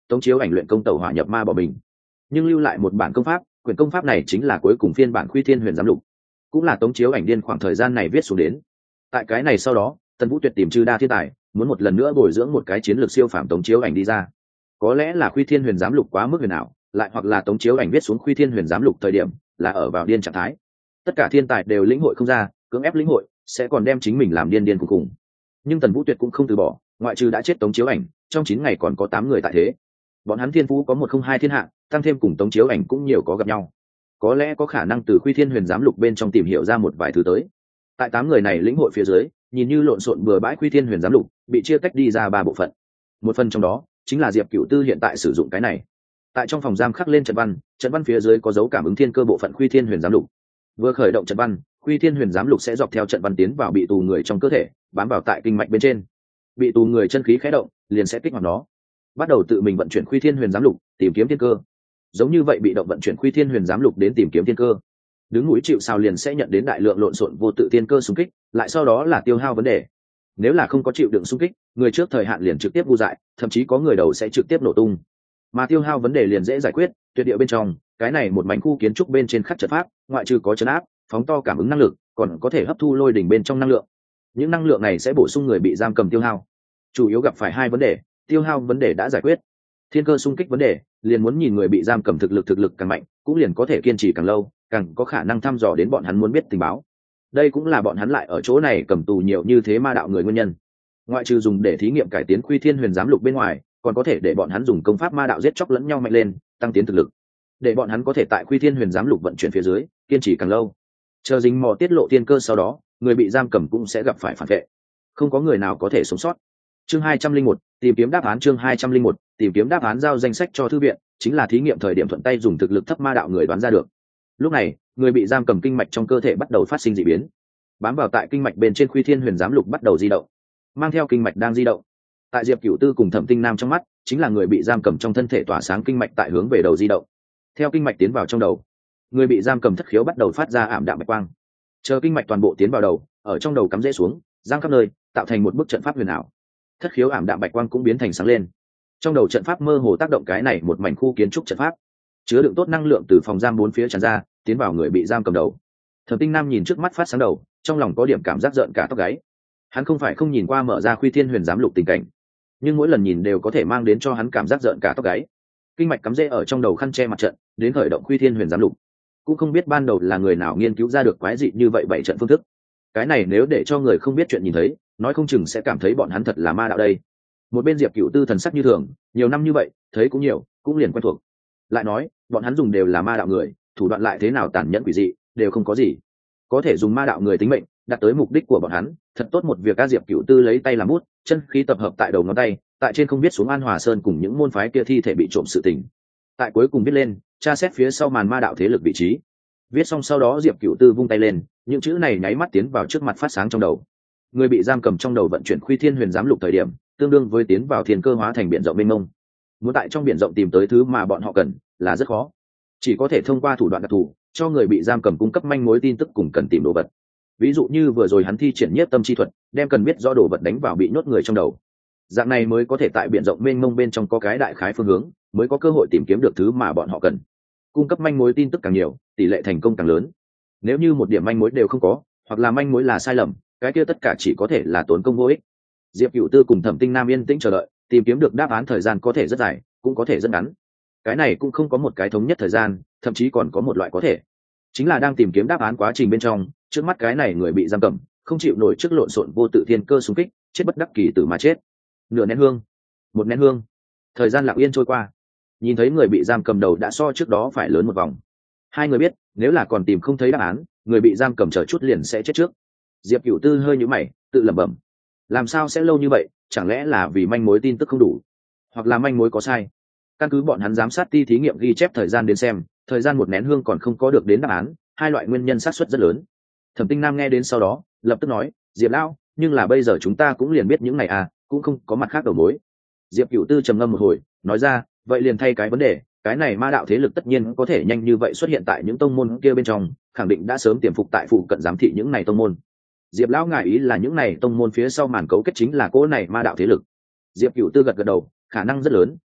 Tống Chiếu Ảnh luyện công tẩu hỏa nhập ma bỏ mình, nhưng lưu lại một bản công pháp. Quyển công pháp này chính là cuối cùng phiên bản Khuy Thiên Huyền Giám Lục, cũng là Tống Chiếu Ảnh điên khoảng thời gian này viết xuống đến. Tại cái này sau đó, Tần Vũ Tuyệt tìm Trư Đa thiên tài, muốn một lần nữa bồi dưỡng một cái chiến lược siêu phàm Tống Chiếu Ảnh đi ra. Có lẽ là Khuy Thiên Huyền Giám Lục quá mức huyền ảo, lại hoặc là Tống Chiếu Ảnh viết xuống Khuy Thiên Huyền Giám Lục thời điểm là ở vào điên trạng thái. Tất cả thiên tài đều lĩnh hội không ra, cưỡng ép lĩnh hội sẽ còn đem chính mình làm điên điên cùng cùng. Nhưng Tần Vũ Tuyệt cũng không từ bỏ, ngoại trừ đã chết Tống Chiếu Ảnh, trong chín ngày còn có tám người tại thế. Bọn hắn thiên phú có một không hai thiên hạ, tăng thêm cùng Tống Chiếu Ảnh cũng nhiều có gặp nhau. Có lẽ có khả năng từ Khuy Thiên Huyền Giám Lục bên trong tìm hiểu ra một vài thứ tới. Tại tám người này lĩnh hội phía dưới, nhìn như lộn xộn bừa bãi Khuy Thiên Huyền Giám Lục bị chia tách đi ra ba bộ phận. Một phần trong đó chính là Diệp Cửu Tư hiện tại sử dụng cái này. Tại trong phòng giam khắc lên trận văn, trận văn phía dưới có dấu cảm ứng thiên cơ bộ phận Khuy Thiên Huyền Giám Lục. Vừa khởi động trận văn, Khuy Thiên Huyền Giám Lục sẽ dọc theo trận văn tiến vào bị tù người trong cơ thể, bám vào tại kinh mạch bên trên. Bị tù người chân khí khẽ động, liền sẽ kích hoạt nó, bắt đầu tự mình vận chuyển Khuy Thiên Huyền Giám Lục, tìm kiếm thiên cơ. Giống như vậy bị động vận chuyển Khuy Thiên Huyền Giám Lục đến tìm kiếm thiên cơ, đứng núi chịu sào liền sẽ nhận đến đại lượng lộn xộn vô tự thiên cơ xung kích, lại sau đó là tiêu hao vấn đề. Nếu là không có chịu đựng xung kích, người trước thời hạn liền trực tiếp vu dại, thậm chí có người đầu sẽ trực tiếp nổ tung. Mà tiêu hao vấn đề liền dễ giải quyết, tuyệt địa bên trong, cái này một mảnh khu kiến trúc bên trên khắc trận pháp, ngoại trừ có trấn áp, phóng to cảm ứng năng lực, còn có thể hấp thu lôi đỉnh bên trong năng lượng. Những năng lượng này sẽ bổ sung người bị giam cầm tiêu hao. Chủ yếu gặp phải hai vấn đề, tiêu hao vấn đề đã giải quyết. Thiên cơ xung kích vấn đề, liền muốn nhìn người bị giam cầm thực lực thực lực càng mạnh, cũng liền có thể kiên trì càng lâu, càng có khả năng thăm dò đến bọn hắn muốn biết tình báo. Đây cũng là bọn hắn lại ở chỗ này cầm tù nhiều như thế ma đạo người nguyên nhân. Ngoại trừ dùng để thí nghiệm cải tiến Khuy Thiên Huyền Giám Lục bên ngoài, còn có thể để bọn hắn dùng công pháp ma đạo giết chóc lẫn nhau mạnh lên, tăng tiến thực lực, để bọn hắn có thể tại Khuy Thiên Huyền Giám Lục vận chuyển phía dưới, kiên trì càng lâu. Chờ dính mò tiết lộ thiên cơ sau đó, người bị giam cầm cũng sẽ gặp phải phản vệ, không có người nào có thể sống sót. Chương hai trăm linh một, tìm kiếm đáp án. Chương hai trăm linh một, tìm kiếm đáp án. Giao danh sách cho thư viện, chính là thí nghiệm thời điểm thuận tay dùng thực lực thấp ma đạo người đoán ra được. Lúc này, người bị giam cầm kinh mạch trong cơ thể bắt đầu phát sinh dị biến, bám vào tại kinh mạch bên trên Khuy Thiên Huyền Giám Lục bắt đầu di động, mang theo kinh mạch đang di động. Tại Diệp Cửu Tư cùng Thẩm Tinh Nam trong mắt, chính là người bị giam cầm trong thân thể tỏa sáng kinh mạch tại hướng về đầu di động. Theo kinh mạch tiến vào trong đầu, người bị giam cầm thất khiếu bắt đầu phát ra ảm đạm bạch quang. Chờ kinh mạch toàn bộ tiến vào đầu, ở trong đầu cắm rễ xuống, giang khắp nơi, tạo thành một bức trận pháp huyền ảo. Thất khiếu ảm đạm bạch quang cũng biến thành sáng lên. Trong đầu trận pháp mơ hồ tác động cái này một mảnh khu kiến trúc trận pháp, chứa đựng tốt năng lượng từ phòng giam bốn phía tràn ra, tiến vào người bị giam cầm đầu. Thẩm Tinh Nam nhìn trước mắt phát sáng đầu, trong lòng có điểm cảm giác rợn cả tóc gáy. Hắn không phải không nhìn qua mở ra Khuy Thiên Huyền Giám Lục tình cảnh, nhưng mỗi lần nhìn đều có thể mang đến cho hắn cảm giác rợn cả tóc gáy. Kinh mạch cắm rễ ở trong đầu khăn che mặt trận, đến khởi động Khuy Thiên Huyền Giám Lục, cũng không biết ban đầu là người nào nghiên cứu ra được quái dị như vậy bảy trận phương thức. Cái này nếu để cho người không biết chuyện nhìn thấy, nói không chừng sẽ cảm thấy bọn hắn thật là ma đạo đây. Một bên Diệp Cửu Tư thần sắc như thường, nhiều năm như vậy, thấy cũng nhiều, cũng liền quen thuộc. Lại nói, bọn hắn dùng đều là ma đạo người, thủ đoạn lại thế nào tàn nhẫn quỷ dị, đều không có gì. Có thể dùng ma đạo người tính mệnh, đạt tới mục đích của bọn hắn, thật tốt một việc. Ca Diệp Cửu Tư lấy tay làm bút, chân khí tập hợp tại đầu ngón tay, tại trên không viết xuống An Hòa Sơn cùng những môn phái kia thi thể bị trộm sự tình. Tại cuối cùng viết lên, tra xét phía sau màn ma đạo thế lực vị trí. Viết xong sau đó Diệp Cửu Tư vung tay lên, những chữ này nháy mắt tiến vào trước mặt phát sáng trong đầu. Người bị giam cầm trong đầu vận chuyển Khuy Thiên Huyền Giám Lục thời điểm, tương đương với tiến vào thiên cơ hóa thành biển rộng mênh mông. Muốn tại trong biển rộng tìm tới thứ mà bọn họ cần là rất khó, chỉ có thể thông qua thủ đoạn đặc thù cho người bị giam cầm cung cấp manh mối tin tức cùng cần tìm đồ vật. Ví dụ như vừa rồi hắn thi triển nhiếp tâm chi thuật, đem cần biết rõ đồ vật đánh vào bị nhốt người trong đầu. Dạng này mới có thể tại biển rộng mênh mông bên trong có cái đại khái phương hướng, mới có cơ hội tìm kiếm được thứ mà bọn họ cần. Cung cấp manh mối tin tức càng nhiều, tỷ lệ thành công càng lớn. Nếu như một điểm manh mối đều không có, hoặc là manh mối là sai lầm, cái kia tất cả chỉ có thể là tốn công vô ích. Diệp Cửu Tư cùng Thẩm Tinh Nam yên tĩnh chờ đợi, tìm kiếm được đáp án thời gian có thể rất dài, cũng có thể rất ngắn. Cái này cũng không có một cái thống nhất thời gian, thậm chí còn có một loại có thể, chính là đang tìm kiếm đáp án quá trình bên trong, trước mắt cái này người bị giam cầm, không chịu nổi trước lộn xộn vô tự thiên cơ xung kích, chết bất đắc kỳ tử mà chết. Nửa nén hương, một nén hương, thời gian lặng yên trôi qua. Nhìn thấy người bị giam cầm đầu đã so trước đó phải lớn một vòng. Hai người biết, nếu là còn tìm không thấy đáp án, người bị giam cầm chờ chút liền sẽ chết trước. Diệp Cửu Tư hơi nhíu mày, tự lẩm bẩm, làm sao sẽ lâu như vậy, chẳng lẽ là vì manh mối tin tức không đủ, hoặc là manh mối có sai. Căn cứ bọn hắn giám sát ti thí nghiệm ghi chép thời gian đến xem, thời gian một nén hương còn không có được đến đáp án, hai loại nguyên nhân xác suất rất lớn. Thẩm Tinh Nam nghe đến sau đó, lập tức nói, Diệp lão, nhưng là bây giờ chúng ta cũng liền biết những này à, cũng không có mặt khác đầu mối. Diệp Cửu Tư trầm ngâm một hồi, nói ra, vậy liền thay cái vấn đề, cái này ma đạo thế lực tất nhiên có thể nhanh như vậy xuất hiện tại những tông môn kia bên trong, khẳng định đã sớm tiềm phục tại phụ cận giám thị những này tông môn. Diệp lão ngại ý là những này tông môn phía sau màn cấu kết chính là cỗ này ma đạo thế lực. Diệp Cửu Tư gật gật đầu, khả năng rất lớn,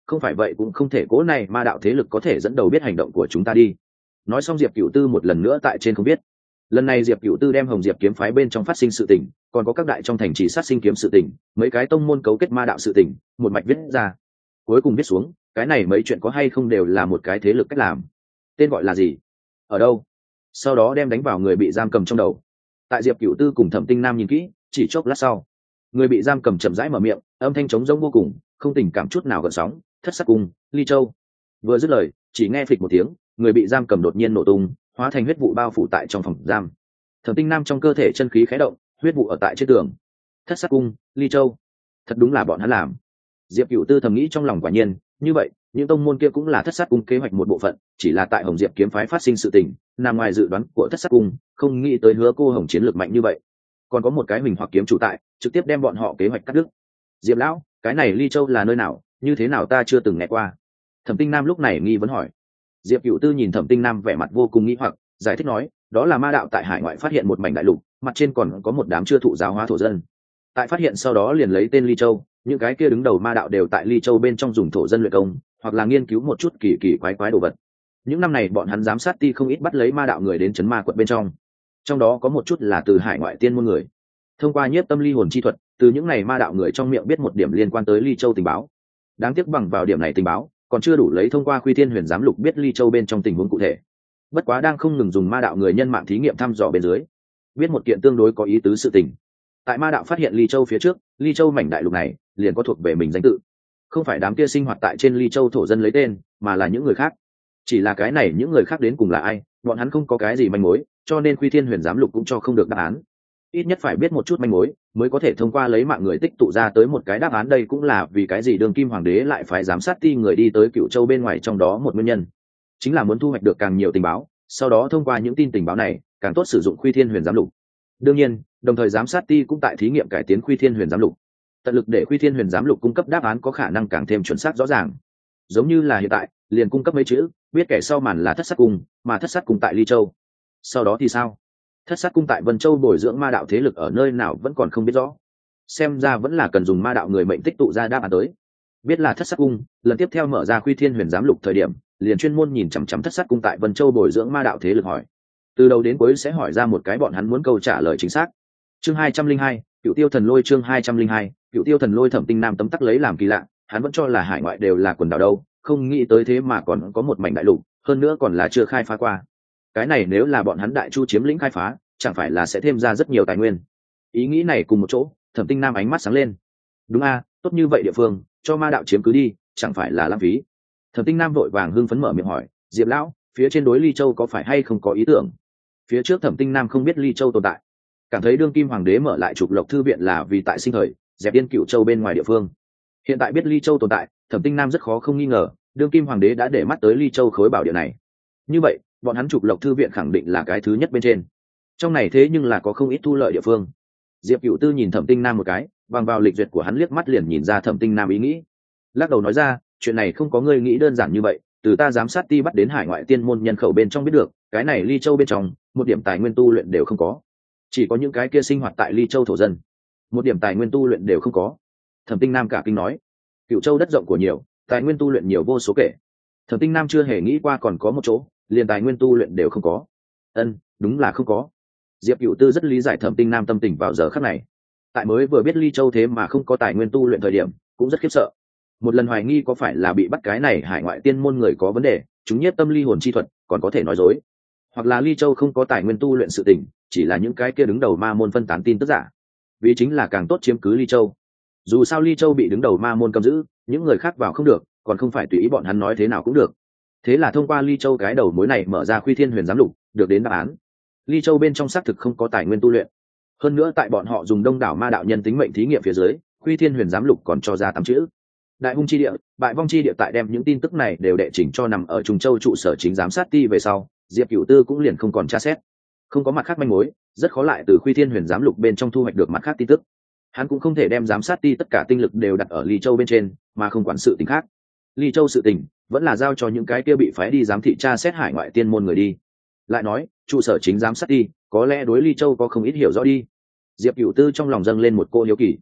không phải vậy cũng không thể cố này ma đạo thế lực có thể dẫn đầu biết hành động của chúng ta đi. Nói xong Diệp Cửu Tư một lần nữa tại trên không biết. Lần này Diệp Cửu Tư đem Hồng Diệp kiếm phái bên trong phát sinh sự tình, còn có các đại trong thành trì sát sinh kiếm sự tình, mấy cái tông môn cấu kết ma đạo sự tình, một mạch viết ra. Cuối cùng viết xuống, cái này mấy chuyện có hay không đều là một cái thế lực cách làm. Tên gọi là gì? Ở đâu? Sau đó đem đánh vào người bị giam cầm trong đầu. Tại Diệp Cửu Tư cùng Thẩm Tinh Nam nhìn kỹ, chỉ chốc lát sau, người bị giam cầm chậm rãi mở miệng, âm thanh trống rỗng vô cùng, không tình cảm chút nào gợn sóng. Thất Sát Cung, Ly Châu. Vừa dứt lời, chỉ nghe phịch một tiếng, người bị giam cầm đột nhiên nổ tung, hóa thành huyết vụ bao phủ tại trong phòng giam. Thẩm Tinh Nam trong cơ thể chân khí khẽ động, huyết vụ ở tại trên tường. Thất Sát Cung, Ly Châu, thật đúng là bọn hắn làm. Diệp Cửu Tư thầm nghĩ trong lòng, quả nhiên như vậy, những tông môn kia cũng là Thất Sát Cung kế hoạch một bộ phận, chỉ là tại Hồng Diệp kiếm phái phát sinh sự tình, nằm ngoài dự đoán của Thất Sát Cung, không nghĩ tới Hứa Cô Hồng chiến lược mạnh như vậy. Còn có một cái mình hoặc kiếm chủ tại, trực tiếp đem bọn họ kế hoạch cắt đứt. Diệp lão, cái này Ly Châu là nơi nào, như thế nào ta chưa từng nghe qua. Thẩm Tinh Nam lúc này nghi vấn hỏi. Diệp Cửu Tư nhìn Thẩm Tinh Nam vẻ mặt vô cùng nghi hoặc, giải thích nói, đó là ma đạo tại hải ngoại phát hiện một mảnh đại lục, mặt trên còn có một đám chưa thụ giáo hóa thổ dân. Tại phát hiện sau đó liền lấy tên Ly Châu, những cái kia đứng đầu ma đạo đều tại Ly Châu bên trong dùng thổ dân luyện công, hoặc là nghiên cứu một chút kỳ kỳ quái quái đồ vật. Những năm này bọn hắn giám sát ti không ít bắt lấy ma đạo người đến chấn ma quận bên trong, trong đó có một chút là từ hải ngoại tiên môn người. Thông qua nhiếp tâm ly hồn chi thuật, từ những này ma đạo người trong miệng biết một điểm liên quan tới Ly Châu tình báo. Đáng tiếc bằng vào điểm này tình báo, còn chưa đủ lấy thông qua Khuy Thiên Huyền giám lục biết Ly Châu bên trong tình huống cụ thể. Bất quá đang không ngừng dùng ma đạo người nhân mạng thí nghiệm thăm dò bên dưới, biết một kiện tương đối có ý tứ sự tình. Tại ma đạo phát hiện Ly Châu phía trước, Ly Châu mảnh đại lục này liền có thuộc về mình danh tự, không phải đám kia sinh hoạt tại trên Ly Châu thổ dân lấy tên, mà là những người khác. Chỉ là cái này những người khác đến cùng là ai, bọn hắn không có cái gì manh mối, cho nên Khuy Thiên Huyền giám lục cũng cho không được đáp án. Ít nhất phải biết một chút manh mối, mới có thể thông qua lấy mạng người tích tụ ra tới một cái đáp án. Đây cũng là vì cái gì Đường Kim Hoàng đế lại phải giám sát ti người đi tới Cựu Châu bên ngoài, trong đó một nguyên nhân chính là muốn thu hoạch được càng nhiều tình báo, sau đó thông qua những tin tình báo này càng tốt sử dụng Khuy Thiên Huyền giám lục. Đương nhiên, đồng thời giám sát ti cũng tại thí nghiệm cải tiến Khuy Thiên Huyền giám lục, tận lực để Khuy Thiên Huyền giám lục cung cấp đáp án có khả năng càng thêm chuẩn xác rõ ràng. Giống như là hiện tại liền cung cấp mấy chữ, biết kẻ sau màn là Thất Sát Cung, mà Thất Sát Cung tại Ly Châu. Sau đó thì sao? Thất Sát Cung tại Vân Châu bồi dưỡng ma đạo thế lực ở nơi nào vẫn còn không biết rõ, xem ra vẫn là cần dùng ma đạo người mệnh tích tụ ra đáp án tới. Biết là Thất Sát Cung, lần tiếp theo mở ra Khuy Thiên Huyền giám lục thời điểm, liền chuyên môn nhìn chằm chằm Thất Sát Cung tại Vân Châu bồi dưỡng ma đạo thế lực hỏi, từ đầu đến cuối sẽ hỏi ra một cái bọn hắn muốn câu trả lời chính xác. Chương hai trăm linh hai, Cựu Tiêu Thần Lôi. Chương hai trăm linh hai, Cựu Tiêu Thần Lôi. Thẩm Tinh Nam tấm tắc lấy làm kỳ lạ, hắn vẫn cho là hải ngoại đều là quần đảo đâu, không nghĩ tới thế mà còn có một mảnh đại lục, hơn nữa còn là chưa khai phá qua. Cái này nếu là bọn hắn Đại Chu chiếm lĩnh khai phá, chẳng phải là sẽ thêm ra rất nhiều tài nguyên. Ý nghĩ này cùng một chỗ, Thẩm Tinh Nam ánh mắt sáng lên. Đúng a, tốt như vậy địa phương, cho ma đạo chiếm cứ đi, chẳng phải là lãng phí. Thẩm Tinh Nam vội vàng hưng phấn mở miệng hỏi, Diệp lão, phía trên đối Ly Châu có phải hay không có ý tưởng? Phía trước Thẩm Tinh Nam không biết Ly Châu tồn tại, cảm thấy Đương Kim Hoàng đế mở lại Trục Lộc thư viện là vì tại sinh thời dẹp yên Cựu Châu bên ngoài địa phương. Hiện tại biết Ly Châu tồn tại, Thẩm Tinh Nam rất khó không nghi ngờ, Đương Kim Hoàng đế đã để mắt tới Ly Châu khối bảo địa này. Như vậy, bọn hắn Trục Lộc thư viện khẳng định là cái thứ nhất bên trên. Trong này thế nhưng là có không ít thu lợi địa phương. Diệp Cửu Tư nhìn Thẩm Tinh Nam một cái, bằng vào lịch duyệt của hắn liếc mắt liền nhìn ra Thẩm Tinh Nam ý nghĩ, lắc đầu nói ra, chuyện này không có ngươi nghĩ đơn giản như vậy. Từ ta giám sát ti bắt đến hải ngoại tiên môn nhân khẩu bên trong biết được, cái này Ly Châu bên trong một điểm tài nguyên tu luyện đều không có, chỉ có những cái kia sinh hoạt tại Ly Châu thổ dân, một điểm tài nguyên tu luyện đều không có. Thẩm Tinh Nam cả kinh nói, Cựu Châu đất rộng của nhiều, tài nguyên tu luyện nhiều vô số kể. Thẩm Tinh Nam chưa hề nghĩ qua còn có một chỗ liền tài nguyên tu luyện đều không có. Ân, đúng là không có. Diệp Cửu Tư rất lý giải Thẩm Tinh Nam tâm tình vào giờ khắc này. Tại mới vừa biết Ly Châu thế mà không có tài nguyên tu luyện thời điểm, cũng rất khiếp sợ. Một lần hoài nghi có phải là bị bắt cái này hải ngoại tiên môn người có vấn đề, chúng nhiếp tâm ly hồn chi thuật, còn có thể nói dối. Hoặc là Ly Châu không có tài nguyên tu luyện sự tình, chỉ là những cái kia đứng đầu ma môn phân tán tin tức giả. Vì chính là càng tốt chiếm cứ Ly Châu. Dù sao Ly Châu bị đứng đầu ma môn cầm giữ, những người khác vào không được, còn không phải tùy ý bọn hắn nói thế nào cũng được. Thế là thông qua Ly Châu cái đầu mối này mở ra Khuy Thiên Huyền giám lục, được đến đáp án. Ly Châu bên trong xác thực không có tài nguyên tu luyện. Hơn nữa tại bọn họ dùng đông đảo ma đạo nhân tính mệnh thí nghiệm phía dưới, Khuy Thiên Huyền giám lục còn cho ra tám chữ: Đại hung chi địa, bại vong chi địa. Tại đem những tin tức này đều đệ chỉnh cho nằm ở Trùng Châu trụ sở chính giám sát ti về sau, Diệp Cửu Tư cũng liền không còn tra xét, không có mặt khác manh mối, rất khó lại từ Khuy Thiên Huyền giám lục bên trong thu hoạch được mặt khác tin tức. Hắn cũng không thể đem giám sát ti tất cả tinh lực đều đặt ở Ly Châu bên trên, mà không quản sự tình khác. Ly Châu sự tình vẫn là giao cho những cái kia bị phái đi giám thị tra xét hải ngoại tiên môn người đi. Lại nói, trụ sở chính giám sát ti có lẽ đối Ly Châu có không ít hiểu rõ đi. Diệp Cửu Tư trong lòng dâng lên một cô hiếu kỳ.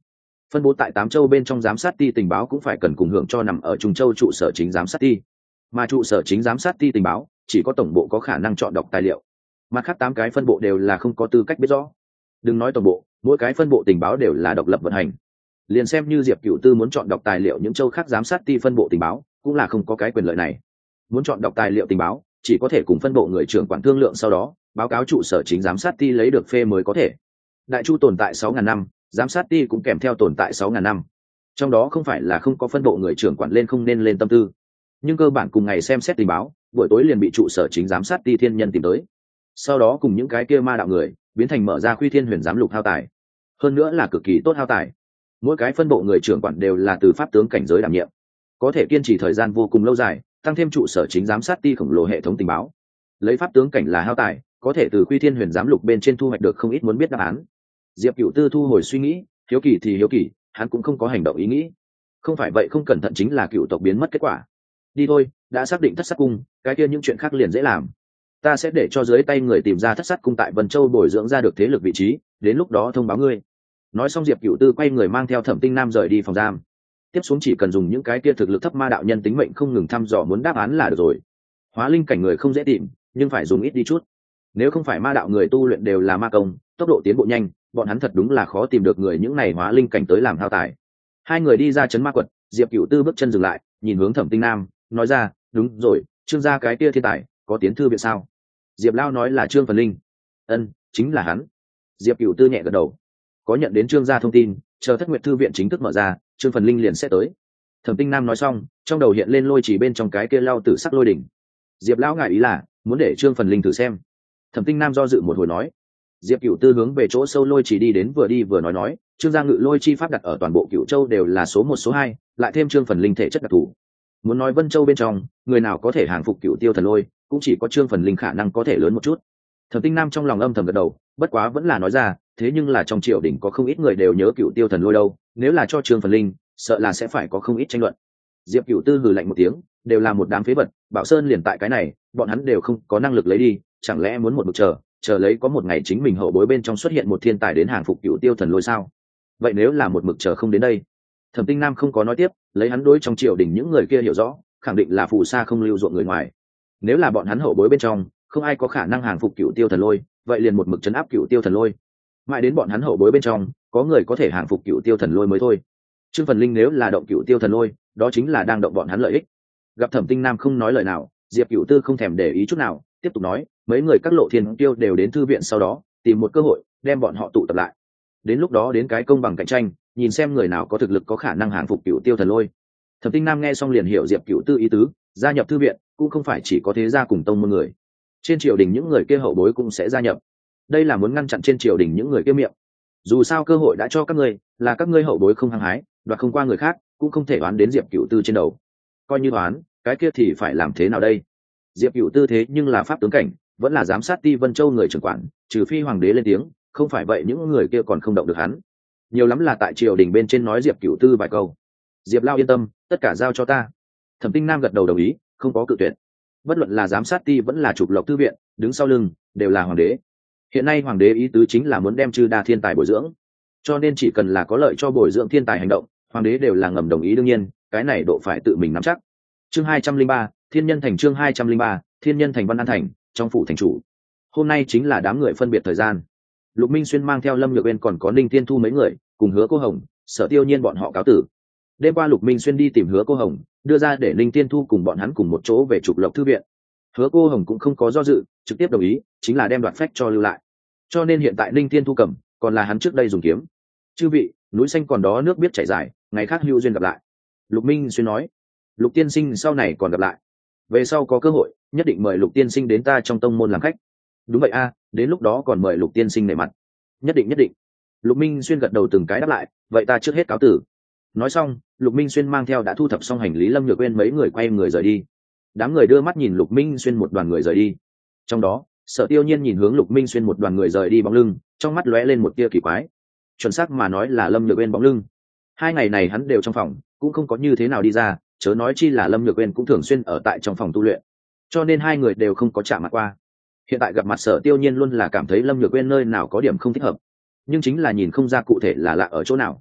phân bố tại tám châu bên trong giám sát ty tình báo cũng phải cần cùng hưởng cho nằm ở Trung Châu trụ sở chính giám sát ty, mà trụ sở chính giám sát ty tình báo chỉ có tổng bộ có khả năng chọn đọc tài liệu, mặt khác tám cái phân bộ đều là không có tư cách biết rõ. Đừng nói tổng bộ, mỗi cái phân bộ tình báo đều là độc lập vận hành. Liền xem như Diệp Cửu Tư muốn chọn đọc tài liệu những châu khác giám sát ty phân bộ tình báo cũng là không có cái quyền lợi này. Muốn chọn đọc tài liệu tình báo chỉ có thể cùng phân bộ người trưởng quản thương lượng, sau đó báo cáo trụ sở chính giám sát ty lấy được phê mới có thể. Đại Chu tồn tại sáu ngàn năm, giám sát ty cũng kèm theo tồn tại sáu ngàn năm, trong đó không phải là không có phân bộ người trưởng quản lên không nên lên tâm tư, nhưng cơ bản cùng ngày xem xét tình báo, buổi tối liền bị trụ sở chính giám sát ty thiên nhân tìm tới, sau đó cùng những cái kia ma đạo người biến thành mở ra Khuy Thiên Huyền giám lục hao tài, hơn nữa là cực kỳ tốt hao tài. Mỗi cái phân bộ người trưởng quản đều là từ pháp tướng cảnh giới đảm nhiệm, có thể kiên trì thời gian vô cùng lâu dài, tăng thêm trụ sở chính giám sát ty khổng lồ hệ thống tình báo, lấy pháp tướng cảnh là hao tài, có thể từ Khuy Thiên Huyền giám lục bên trên thu hoạch được không ít muốn biết đáp án. Diệp Cửu Tư thu hồi suy nghĩ, hiếu kỳ thì hiếu kỳ, hắn cũng không có hành động ý nghĩ, không phải vậy không cẩn thận chính là cựu tộc biến mất kết quả. Đi thôi, đã xác định thất sát cung, cái kia những chuyện khác liền dễ làm. Ta sẽ để cho dưới tay người tìm ra thất sát cung tại Vân Châu bồi dưỡng ra được thế lực vị trí, đến lúc đó thông báo ngươi. Nói xong Diệp Cửu Tư quay người mang theo Thẩm Tinh Nam rời đi phòng giam. Tiếp xuống chỉ cần dùng những cái kia thực lực thấp ma đạo nhân tính mệnh không ngừng thăm dò muốn đáp án là được rồi. Hóa linh cảnh người không dễ tìm, nhưng phải dùng ít đi chút. Nếu không phải ma đạo người tu luyện đều là ma công, tốc độ tiến bộ nhanh, bọn hắn thật đúng là khó tìm được người những này hóa linh cảnh tới làm thao tài. Hai người đi ra trấn ma quật, Diệp Cửu Tư bước chân dừng lại, nhìn hướng Thẩm Tinh Nam, nói ra, đúng rồi, Trương gia cái kia thiên tài có tiến thư viện sao? Diệp Lao nói là Trương Phần Linh. Ân, chính là hắn. Diệp Cửu Tư nhẹ gật đầu. Có nhận đến Trương gia thông tin, chờ Thất Nguyệt thư viện chính thức mở ra, Trương Phần Linh liền sẽ tới. Thẩm Tinh Nam nói xong, trong đầu hiện lên lôi chỉ bên trong cái kia lao tử sắc lôi đỉnh. Diệp Lão ngại ý là muốn để Trương Phần Linh thử xem. Thẩm Tinh Nam do dự một hồi nói. Diệp Cửu Tư hướng về chỗ sâu lôi chỉ đi đến, vừa đi vừa nói nói, Trương gia ngự lôi chi pháp đặt ở toàn bộ Cửu Châu đều là số một số hai, lại thêm Trương Phần Linh thể chất đặc thù. Muốn nói Vân Châu bên trong, người nào có thể hàng phục Cửu Tiêu thần lôi, cũng chỉ có Trương Phần Linh khả năng có thể lớn một chút. Thẩm Tinh Nam trong lòng âm thầm gật đầu, bất quá vẫn là nói ra, thế nhưng là trong triều đình có không ít người đều nhớ Cửu Tiêu thần lôi đâu, nếu là cho Trương Phần Linh, sợ là sẽ phải có không ít tranh luận. Diệp Cửu Tư hừ lạnh một tiếng, đều là một đám phế vật, Bảo Sơn liền tại cái này, bọn hắn đều không có năng lực lấy đi, chẳng lẽ muốn một mực chờ, chờ lấy có một ngày chính mình hậu bối bên trong xuất hiện một thiên tài đến hàng phục Cửu Tiêu thần lôi sao? Vậy nếu là một mực chờ không đến đây? Thẩm Tinh Nam không có nói tiếp, lấy hắn đối trong triều đình những người kia hiểu rõ, khẳng định là phù sa không lưu ruộng người ngoài. Nếu là bọn hắn hậu bối bên trong không ai có khả năng hàng phục Cửu Tiêu thần lôi, vậy liền một mực trấn áp Cửu Tiêu thần lôi, mãi đến bọn hắn hậu bối bên trong có người có thể hàng phục Cửu Tiêu thần lôi mới thôi. Trương Phần Linh nếu là động Cửu Tiêu thần lôi, đó chính là đang động bọn hắn lợi ích. Gặp Thẩm Tinh Nam không nói lời nào, Diệp Cửu Tư không thèm để ý chút nào, tiếp tục nói, mấy người các lộ thiên tiêu đều đến thư viện, sau đó tìm một cơ hội đem bọn họ tụ tập lại, đến lúc đó đến cái công bằng cạnh tranh, nhìn xem người nào có thực lực có khả năng hàng phục Cửu Tiêu thần lôi. Thẩm Tinh Nam nghe xong liền hiểu Diệp Cửu Tư ý tứ, gia nhập thư viện cũng không phải chỉ có thế gia cùng tông môn người, trên triều đình những người kia hậu bối cũng sẽ gia nhập, đây là muốn ngăn chặn trên triều đình những người kia miệng. Dù sao cơ hội đã cho các ngươi, là các ngươi hậu bối không hăng hái, đoạt không qua người khác, cũng không thể đoán đến Diệp Cửu Tư trên đầu. Coi như đoán, cái kia thì phải làm thế nào đây? Diệp Cửu Tư thế nhưng là pháp tướng cảnh, vẫn là giám sát ty Vân Châu người trưởng quản, trừ phi hoàng đế lên tiếng, không phải vậy những người kia còn không động được hắn. Nhiều lắm là tại triều đình bên trên nói Diệp Cửu Tư vài câu. Diệp Lao yên tâm, tất cả giao cho ta. Thẩm Tinh Nam gật đầu đồng ý, không có cự tuyệt. Bất luận là giám sát ty vẫn là trục lộc thư viện, đứng sau lưng đều là hoàng đế. Hiện nay hoàng đế ý tứ chính là muốn đem chư đa thiên tài bồi dưỡng, cho nên chỉ cần là có lợi cho bồi dưỡng thiên tài hành động, hoàng đế đều là ngầm đồng ý. Đương nhiên cái này độ phải tự mình nắm chắc. Chương hai trăm linh ba, Thiên Nhân Thành. Chương hai trăm linh ba, Thiên Nhân Thành. Văn An Thành, trong phủ thành chủ. Hôm nay chính là đám người phân biệt thời gian. Lục Minh Xuyên mang theo Lâm Nhược Uyên còn có Ninh Tiên Thu mấy người, cùng Hứa Cô Hồng, Sở Tiêu Nhiên bọn họ cáo tử. Đêm qua Lục Minh Xuyên đi tìm Hứa Cô Hồng, đưa ra để Ninh Tiên Thu cùng bọn hắn cùng một chỗ về trục lộc thư viện. Hứa Cô Hồng cũng không có do dự, trực tiếp đồng ý, chính là đem đoạt phách cho lưu lại. Cho nên hiện tại Ninh Tiên Thu cầm, còn là hắn trước đây dùng kiếm. Chư vị, núi xanh còn đó nước biết chảy dài, ngày khác hữu duyên gặp lại. Lục Minh Xuyên nói. Lục tiên sinh sau này còn gặp lại, về sau có cơ hội nhất định mời Lục tiên sinh đến ta trong tông môn làm khách. Đúng vậy a, đến lúc đó còn mời Lục tiên sinh nể mặt. Nhất định nhất định. Lục Minh Xuyên gật đầu từng cái đáp lại, vậy ta trước hết cáo tử. Nói xong, Lục Minh Xuyên mang theo đã thu thập xong hành lý Lâm Nhược Uyên mấy người quay người rời đi. Đám người đưa mắt nhìn Lục Minh Xuyên một đoàn người rời đi. Trong đó, Sở Tiêu Nhiên nhìn hướng Lục Minh Xuyên một đoàn người rời đi bóng lưng, trong mắt lóe lên một tia kỳ quái. Chuẩn xác mà nói là Lâm Nhược Uyên bóng lưng. Hai ngày này hắn đều trong phòng, cũng không có như thế nào đi ra, chớ nói chi là Lâm Nhược Uyên cũng thường xuyên ở tại trong phòng tu luyện, cho nên hai người đều không có chạm mặt qua. Hiện tại gặp mặt Sở Tiêu Nhiên luôn là cảm thấy Lâm Nhược Uyên nơi nào có điểm không thích hợp, nhưng chính là nhìn không ra cụ thể là lạ ở chỗ nào.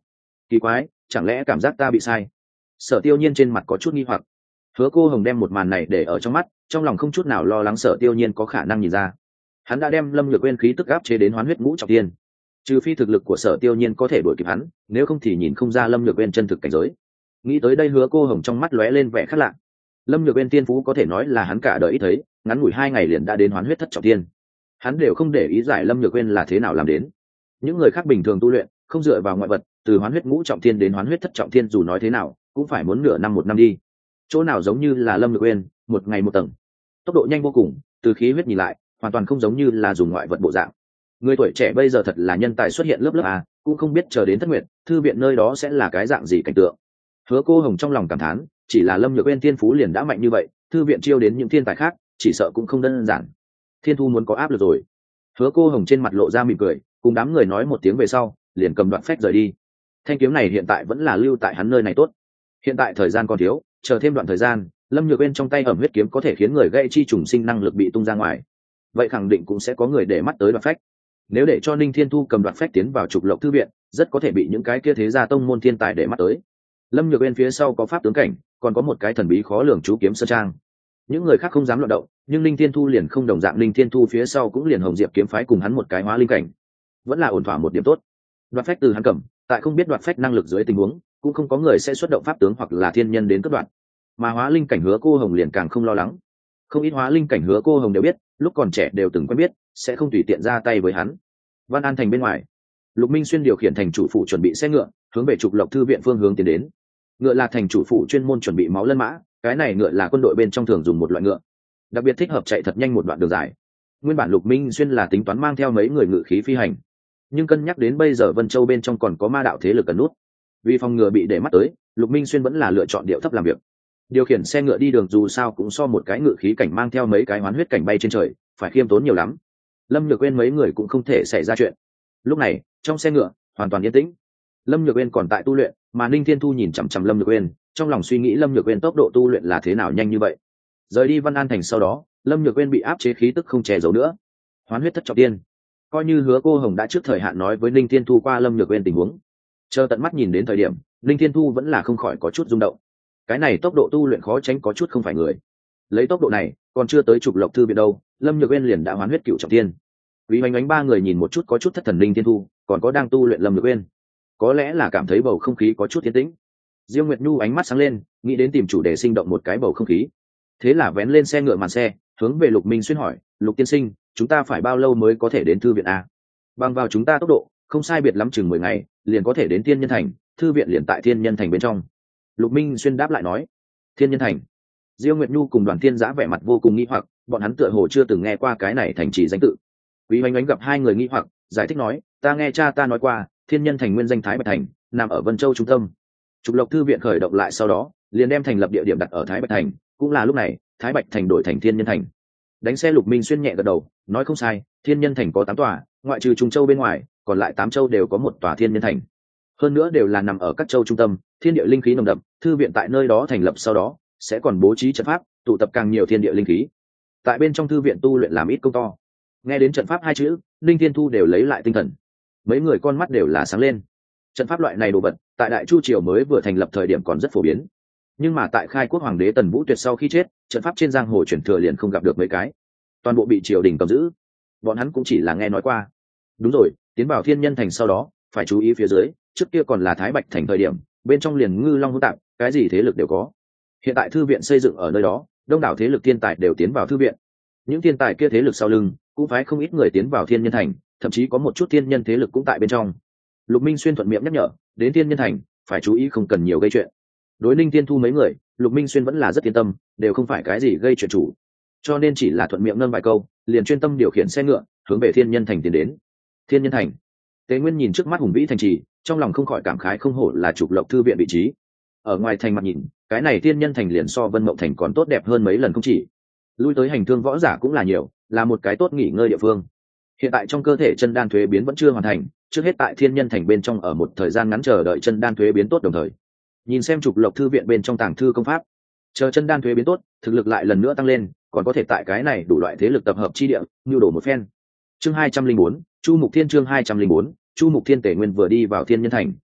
Kỳ quái, chẳng lẽ cảm giác ta bị sai? Sở Tiêu Nhiên trên mặt có chút nghi hoặc. Hứa Cô Hồng đem một màn này để ở trong mắt, trong lòng không chút nào lo lắng Sở Tiêu Nhiên có khả năng nhìn ra. Hắn đã đem Lâm Nhược Uyên khí tức áp chế đến Hoán Huyết Ngũ Trọng Thiên, trừ phi thực lực của Sở Tiêu Nhiên có thể đuổi kịp hắn, nếu không thì nhìn không ra Lâm Nhược Uyên chân thực cảnh giới. Nghĩ tới đây, Hứa Cô Hồng trong mắt lóe lên vẻ khác lạ. Lâm Nhược Uyên tiên phú có thể nói là hắn cả đời ít thấy, ngắn ngủi hai ngày liền đã đến Hoán Huyết Thất Trọng Thiên. Hắn đều không để ý giải Lâm Nhược Uyên là thế nào làm đến. Những người khác bình thường tu luyện, không dựa vào ngoại vật, từ Hoán Huyết Ngũ Trọng Thiên đến Hoán Huyết Thất Trọng Thiên dù nói thế nào, cũng phải muốn nửa năm một năm đi. Chỗ nào giống như là Lâm Nhược Uyên, một ngày một tầng, tốc độ nhanh vô cùng, từ khí huyết nhìn lại, hoàn toàn không giống như là dùng ngoại vật bộ dạng. Người tuổi trẻ bây giờ thật là nhân tài xuất hiện lớp lớp à, cũng không biết chờ đến Thất Nguyệt thư viện nơi đó sẽ là cái dạng gì cảnh tượng. Hứa Cô Hồng trong lòng cảm thán, chỉ là Lâm Nhược Uyên thiên phú liền đã mạnh như vậy, thư viện chiêu đến những thiên tài khác, chỉ sợ cũng không đơn giản. Thiên Thu muốn có áp lực rồi. Hứa Cô Hồng trên mặt lộ ra mỉm cười, cùng đám người nói một tiếng về sau, liền cầm đoạn phách rời đi. Thanh kiếm này hiện tại vẫn là lưu tại hắn nơi này tốt. Hiện tại thời gian còn thiếu, chờ thêm đoạn thời gian, Lâm Nhược Uyên trong tay ẩm huyết kiếm có thể khiến người gây chi trùng sinh năng lực bị tung ra ngoài, vậy khẳng định cũng sẽ có người để mắt tới đoạn phách. Nếu để cho Ninh Thiên Thu cầm đoạn phách tiến vào Trục Lộc thư viện, rất có thể bị những cái kia thế gia tông môn thiên tài để mắt tới. Lâm Nhược Uyên phía sau có pháp tướng cảnh, còn có một cái thần bí khó lường chú kiếm sơn trang. Những người khác không dám loạn động, nhưng Ninh Thiên Thu liền không đồng dạng. Ninh Thiên Thu phía sau cũng liền Hồng Diệp kiếm phái cùng hắn một cái hóa linh cảnh, vẫn là ổn thỏa một điểm tốt. Đoạt phách từ hắn cầm, tại không biết đoạt phách năng lực dưới tình huống, cũng không có người sẽ xuất động pháp tướng hoặc là thiên nhân đến cất đoạn. Mà hóa linh cảnh Hứa Cô Hồng liền càng không lo lắng. Không ít hóa linh cảnh Hứa Cô Hồng đều biết, lúc còn trẻ đều từng quen biết, sẽ không tùy tiện ra tay với hắn. Văn An thành bên ngoài, Lục Minh Xuyên điều khiển thành chủ phụ chuẩn bị xe ngựa, hướng về Trục Lộc thư viện phương hướng tiến đến. Ngựa là thành chủ phụ chuyên môn chuẩn bị máu lân mã, cái này ngựa là quân đội bên trong thường dùng một loại ngựa, đặc biệt thích hợp chạy thật nhanh một đoạn đường dài. Nguyên bản Lục Minh Xuyên là tính toán mang theo mấy người ngự khí phi hành, nhưng cân nhắc đến bây giờ Vân Châu bên trong còn có ma đạo thế lực cần nút, vì phòng ngừa bị để mắt tới, Lục Minh Xuyên vẫn là lựa chọn điệu thấp làm việc. Điều khiển xe ngựa đi đường dù sao cũng so một cái ngự khí cảnh mang theo mấy cái hoán huyết cảnh bay trên trời phải khiêm tốn nhiều lắm. Lâm Nhược Uyên mấy người cũng không thể xảy ra chuyện. Lúc này trong xe ngựa hoàn toàn yên tĩnh. Lâm Nhược Uyên còn tại tu luyện, mà Ninh Thiên Thu nhìn chằm chằm Lâm Nhược Uyên, trong lòng suy nghĩ Lâm Nhược Uyên tốc độ tu luyện là thế nào nhanh như vậy. Rời đi Văn An thành sau đó, Lâm Nhược Uyên bị áp chế khí tức không che giấu nữa, hoán huyết thất trọng tiên. Coi như Hứa Cô Hồng đã trước thời hạn nói với Ninh Thiên Thu qua Lâm Nhược Uyên tình huống, chờ tận mắt nhìn đến thời điểm, Ninh Thiên Thu vẫn là không khỏi có chút rung động. Cái này tốc độ tu luyện khó tránh có chút không phải người. Lấy tốc độ này, còn chưa tới Trục Lộc thư viện đâu, Lâm Nhược Uyên liền đã hoán huyết cửu trọng tiên. Quý Hoành Ánh ba người nhìn một chút có chút thất thần Ninh Thiên Thu, còn có đang tu luyện Lâm Nhược Uyên, có lẽ là cảm thấy bầu không khí có chút yên tĩnh. Diêu Nguyệt Nhu ánh mắt sáng lên, nghĩ đến tìm chủ đề sinh động một cái bầu không khí. Thế là vén lên xe ngựa màn xe, hướng về Lục Minh Xuyên hỏi, Lục tiên sinh, chúng ta phải bao lâu mới có thể đến thư viện a? Bằng vào chúng ta tốc độ, không sai biệt lắm chừng mười ngày, liền có thể đến Thiên Nhân thành, thư viện liền tại Thiên Nhân thành bên trong. Lục Minh Xuyên đáp lại nói, Thiên Nhân thành. Diêu Nguyệt Nhu cùng Đoàn Thiên Giã vẻ mặt vô cùng nghi hoặc, bọn hắn tựa hồ chưa từng nghe qua cái này thành trì danh tự. Quý Hoành Ánh gặp hai người nghi hoặc, giải thích nói, ta nghe cha ta nói qua, Thiên Nhân thành nguyên danh Thái Bạch thành, nằm ở Vân Châu trung tâm. Trục Lộc thư viện khởi động lại sau đó, liền đem thành lập địa điểm đặt ở Thái Bạch thành, cũng là lúc này, Thái Bạch thành đổi thành Thiên Nhân thành. Đánh xe Lục Minh Xuyên nhẹ gật đầu, nói không sai, Thiên Nhân thành có tám tòa, ngoại trừ Trung Châu bên ngoài, còn lại tám châu đều có một tòa Thiên Nhân thành. Hơn nữa đều là nằm ở các châu trung tâm, thiên địa linh khí nồng đậm, thư viện tại nơi đó thành lập sau đó, sẽ còn bố trí trận pháp, tụ tập càng nhiều thiên địa linh khí. Tại bên trong thư viện tu luyện làm ít công to. Nghe đến trận pháp hai chữ, Ninh Thiên Thu đều lấy lại tinh thần. Mấy người con mắt đều là sáng lên. Trận pháp loại này đồ vật, tại Đại Chu triều mới vừa thành lập thời điểm còn rất phổ biến. Nhưng mà tại khai quốc hoàng đế Tần Vũ Tuyệt sau khi chết, trận pháp trên giang hồ truyền thừa liền không gặp được mấy cái. Toàn bộ bị triều đình cầm giữ. Bọn hắn cũng chỉ là nghe nói qua. Đúng rồi, tiến vào Thiên Nhân thành sau đó, phải chú ý phía dưới, trước kia còn là Thái Bạch thành thời điểm, bên trong liền ngư long hỗn tạp, cái gì thế lực đều có. Hiện tại thư viện xây dựng ở nơi đó, đông đảo thế lực thiên tài đều tiến vào thư viện. Những thiên tài kia thế lực sau lưng, cũng phải không ít người tiến vào Thiên Nhân thành, thậm chí có một chút thiên nhân thế lực cũng tại bên trong. Lục Minh Xuyên thuận miệng nhắc nhở, đến Thiên Nhân thành, phải chú ý không cần nhiều gây chuyện. Đối Ninh Thiên Thu mấy người, Lục Minh Xuyên vẫn là rất yên tâm, đều không phải cái gì gây chuyện chủ, cho nên chỉ là thuận miệng nâng vài câu, liền chuyên tâm điều khiển xe ngựa, hướng về Thiên Nhân thành tiến đến. Thiên Nhân thành. Tế Nguyên nhìn trước mắt hùng vĩ thành trì, trong lòng không khỏi cảm khái không hổ là Trục Lộc thư viện vị trí. Ở ngoài thành mặt nhìn, cái này Thiên Nhân thành liền so Vân Mộng thành còn tốt đẹp hơn mấy lần không chỉ. Lui tới hành thương võ giả cũng là nhiều, là một cái tốt nghỉ ngơi địa phương. Hiện tại trong cơ thể chân đan thuế biến vẫn chưa hoàn thành, trước hết tại Thiên Nhân thành bên trong ở một thời gian ngắn chờ đợi chân đan thuế biến tốt đồng thời. Nhìn xem Trục Lộc thư viện bên trong tàng thư công pháp, chờ chân đan thuế biến tốt, thực lực lại lần nữa tăng lên, còn có thể tại cái này đủ loại thế lực tập hợp chi địa, nưu đổ một phen. Chương hai trăm linh bốn, Chu Mục Thiên chương hai trăm linh bốn, Chu Mục Thiên Tề Nguyên vừa đi vào Thiên Nhân thành,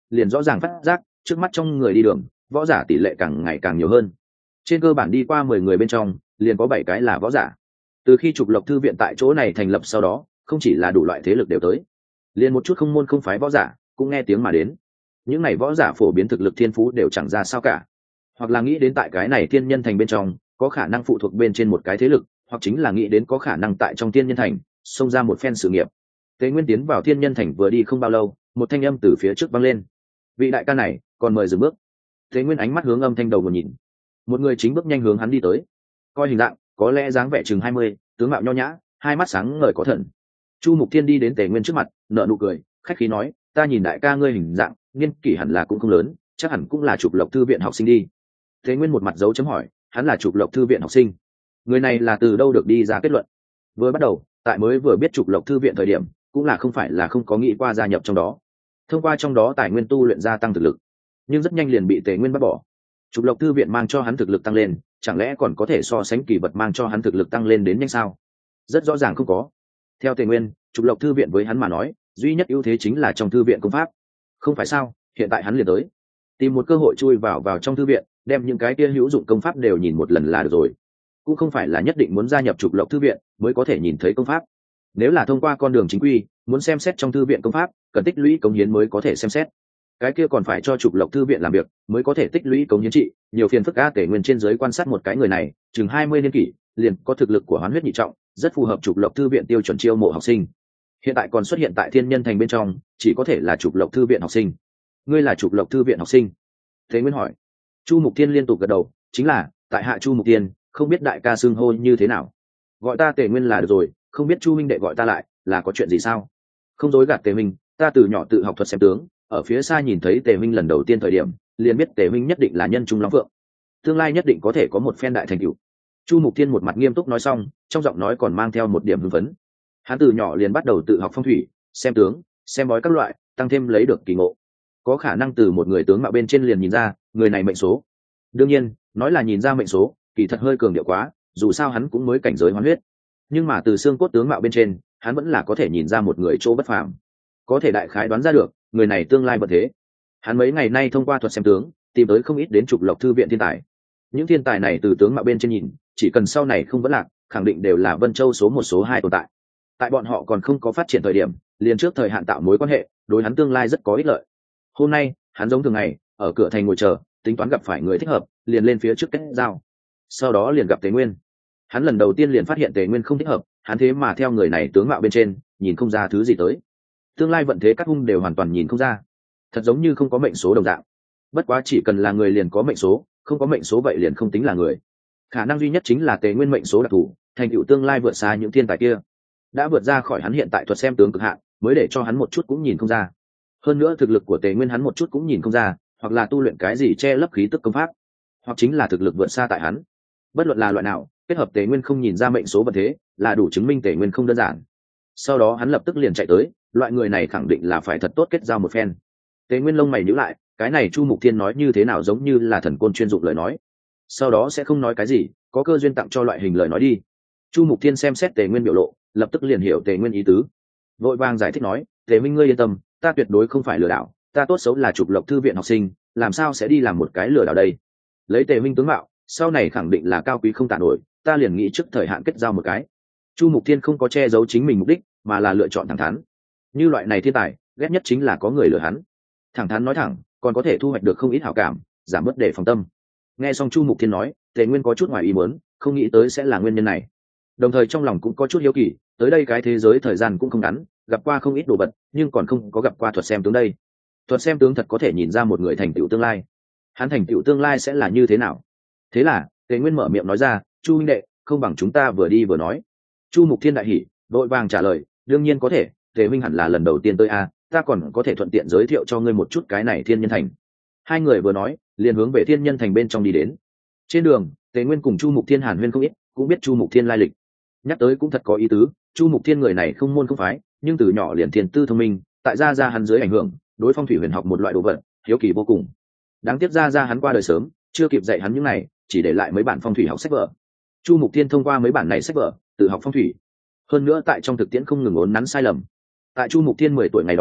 liền rõ ràng phát giác trước mắt trong người đi đường võ giả tỷ lệ càng ngày càng nhiều hơn. Trên cơ bản đi qua mười người bên trong liền có bảy cái là võ giả. Từ khi Trục Lộc thư viện tại chỗ này thành lập sau đó, không chỉ là đủ loại thế lực đều tới, liền một chút không môn không phái võ giả cũng nghe tiếng mà đến. Những này võ giả phổ biến thực lực thiên phú đều chẳng ra sao cả, hoặc là nghĩ đến tại cái này thiên nhân thành bên trong có khả năng phụ thuộc bên trên một cái thế lực, hoặc chính là nghĩ đến có khả năng tại trong thiên nhân thành xông ra một phen sự nghiệp. Tế Nguyên tiến vào thiên nhân thành vừa đi không bao lâu, một thanh âm từ phía trước vang lên: vị đại ca này còn mời dừng bước. Tế Nguyên ánh mắt hướng âm thanh đầu một nhìn, một người chính bước nhanh hướng hắn đi tới. Coi hình dạng có lẽ dáng vẻ chừng hai mươi, tướng mạo nho nhã, hai mắt sáng ngời có thần. Chu Mục Thiên đi đến Tề Nguyên trước mặt, nở nụ cười khách khí nói: ta nhìn đại ca ngươi hình dạng niên kỷ hẳn là cũng không lớn, chắc hẳn cũng là Trục Lộc thư viện học sinh đi. Tề Nguyên một mặt dấu chấm hỏi: hắn là Trục Lộc thư viện học sinh? Người này là từ đâu được đi ra kết luận? Vừa bắt đầu tại mới vừa biết Trục Lộc thư viện thời điểm, cũng là không phải là không có nghĩ qua gia nhập trong đó, thông qua trong đó tài nguyên tu luyện gia tăng thực lực, nhưng rất nhanh liền bị Tề Nguyên bắt bỏ. Trục Lộc thư viện mang cho hắn thực lực tăng lên, chẳng lẽ còn có thể so sánh kỳ vật mang cho hắn thực lực tăng lên đến nhanh sao? Rất rõ ràng không có. Theo Tề Nguyên, Trục Lộc thư viện với hắn mà nói duy nhất ưu thế chính là trong thư viện công pháp. Không phải sao? Hiện tại hắn liền tới tìm một cơ hội chui vào vào trong thư viện, đem những cái kia hữu dụng công pháp đều nhìn một lần là được rồi, cũng không phải là nhất định muốn gia nhập Trục Lộc thư viện mới có thể nhìn thấy công pháp. Nếu là thông qua con đường chính quy, muốn xem xét trong thư viện công pháp cần tích lũy cống hiến mới có thể xem xét, cái kia còn phải cho Trục Lộc thư viện làm việc mới có thể tích lũy cống hiến trị, nhiều phiền phức. A Tề Nguyên trên giới quan sát một cái người này chừng hai mươi niên kỷ, liền có thực lực của hoán huyết nhị trọng, rất phù hợp Trục Lộc thư viện tiêu chuẩn chiêu mộ học sinh. Hiện tại còn xuất hiện tại thiên nhân thành bên trong, chỉ có thể là Trục Lộc thư viện học sinh. Ngươi là Trục Lộc thư viện học sinh? Tề Nguyên hỏi. Chu Mục Thiên liên tục gật đầu, chính là tại hạ Chu Mục Thiên, không biết đại ca xưng hô như thế nào? Gọi ta Tề Nguyên là được rồi, không biết Chu huynh đệ gọi ta lại là có chuyện gì sao? Không dối gạt Tề huynh, ta từ nhỏ tự học thuật xem tướng, ở phía xa nhìn thấy Tề huynh lần đầu tiên thời điểm liền biết Tề huynh nhất định là nhân trung lắm vượng, tương lai nhất định có thể có một phen đại thành tựu. Chu Mục Thiên một mặt nghiêm túc nói xong, trong giọng nói còn mang theo một điểm hưng phấn. Hắn từ nhỏ liền bắt đầu tự học phong thủy, xem tướng, xem bói các loại, tăng thêm lấy được kỳ ngộ, có khả năng từ một người tướng mạo bên trên liền nhìn ra người này mệnh số. Đương nhiên nói là nhìn ra mệnh số kỳ thật hơi cường điệu quá, dù sao hắn cũng mới cảnh giới hoán huyết, nhưng mà từ xương cốt tướng mạo bên trên hắn vẫn là có thể nhìn ra một người chỗ bất phàm, có thể đại khái đoán ra được người này tương lai vận thế. Hắn mấy ngày nay thông qua thuật xem tướng tìm tới không ít đến Trục Lộc thư viện thiên tài. Những thiên tài này từ tướng mạo bên trên nhìn, chỉ cần sau này không vấn lạc, khẳng định đều là Vân Châu số một số hai tồn tại. Tại bọn họ còn không có phát triển thời điểm, liền trước thời hạn tạo mối quan hệ, đối hắn tương lai rất có ích lợi. Hôm nay hắn giống thường ngày ở cửa thành ngồi chờ, tính toán gặp phải người thích hợp liền lên phía trước kết giao. Sau đó liền gặp Tề Nguyên. Hắn lần đầu tiên liền phát hiện Tề Nguyên không thích hợp, hắn thế mà theo người này tướng mạo bên trên nhìn không ra thứ gì tới, tương lai vận thế các hung đều hoàn toàn nhìn không ra, thật giống như không có mệnh số đồng dạng. Bất quá chỉ cần là người liền có mệnh số, không có mệnh số vậy liền không tính là người. Khả năng duy nhất chính là Tề Nguyên mệnh số đặc thù, thành tựu tương lai vượt xa những thiên tài kia, đã vượt ra khỏi hắn hiện tại thuật xem tướng cực hạn, mới để cho hắn một chút cũng nhìn không ra. Hơn nữa thực lực của Tề Nguyên hắn một chút cũng nhìn không ra, hoặc là tu luyện cái gì che lấp khí tức công pháp, hoặc chính là thực lực vượt xa tại hắn. Bất luận là loại nào, kết hợp Tề Nguyên không nhìn ra mệnh số vận thế là đủ chứng minh Tề Nguyên không đơn giản. Sau đó hắn lập tức liền chạy tới, loại người này khẳng định là phải thật tốt kết giao một phen. Tề Nguyên lông mày nhíu lại, cái này Chu Mục Thiên nói như thế nào giống như là thần côn chuyên dụng lời nói. Sau đó sẽ không nói cái gì, có cơ duyên tặng cho loại hình lời nói đi. Chu Mục Thiên xem xét Tề Nguyên biểu lộ, lập tức liền hiểu Tề Nguyên ý tứ, vội vàng giải thích nói: Tề minh ngươi yên tâm, ta tuyệt đối không phải lừa đảo, ta tốt xấu là Trục Lộc thư viện học sinh, làm sao sẽ đi làm một cái lừa đảo đây? Lấy Tề minh tướng mạo, sau này khẳng định là cao quý không tàn nổi, ta liền nghĩ trước thời hạn kết giao một cái. Chu Mục Thiên không có che giấu chính mình mục đích, mà là lựa chọn thẳng thắn. Như loại này thiên tài, ghét nhất chính là có người lừa hắn. Thẳng thắn nói thẳng, còn có thể thu hoạch được không ít hảo cảm, giảm bớt để phòng tâm. Nghe xong Chu Mục Thiên nói, Tề Nguyên có chút ngoài ý muốn, không nghĩ tới sẽ là nguyên nhân này. Đồng thời trong lòng cũng có chút hiếu kỳ, tới đây cái thế giới thời gian cũng không ngắn, gặp qua không ít đồ vật, nhưng còn không có gặp qua thuật xem tướng đây. Thuật xem tướng thật có thể nhìn ra một người thành tựu tương lai. Hắn thành tựu tương lai sẽ là như thế nào? Thế là Tề Nguyên mở miệng nói ra: Chu huynh đệ, không bằng chúng ta vừa đi vừa nói. Chu Mục Thiên đại hỉ, vội vàng trả lời: đương nhiên có thể, Tề huynh hẳn là lần đầu tiên tới a, ta còn có thể thuận tiện giới thiệu cho ngươi một chút cái này Thiên Nhân Thành. Hai người vừa nói, liền hướng về Thiên Nhân Thành bên trong đi đến. Trên đường, Tề Nguyên cùng Chu Mục Thiên hàn huyên không ít, cũng biết Chu Mục Thiên lai lịch. Nhắc tới cũng thật có ý tứ, Chu Mục Thiên người này không môn không phái, nhưng từ nhỏ liền thiên tư thông minh, tại gia gia hắn dưới ảnh hưởng, đối phong thủy huyền học một loại đồ vật hiếu kỳ vô cùng. Đáng tiếc gia gia hắn qua đời sớm, chưa kịp dạy hắn những này, chỉ để lại mấy bản phong thủy học sách vở. Chu Mục Thiên thông qua mấy bản này sách vở tự học phong thủy, hơn nữa tại trong thực tiễn không ngừng uốn nắn sai lầm. Tại Chu Mục Thiên mười tuổi ngày đó,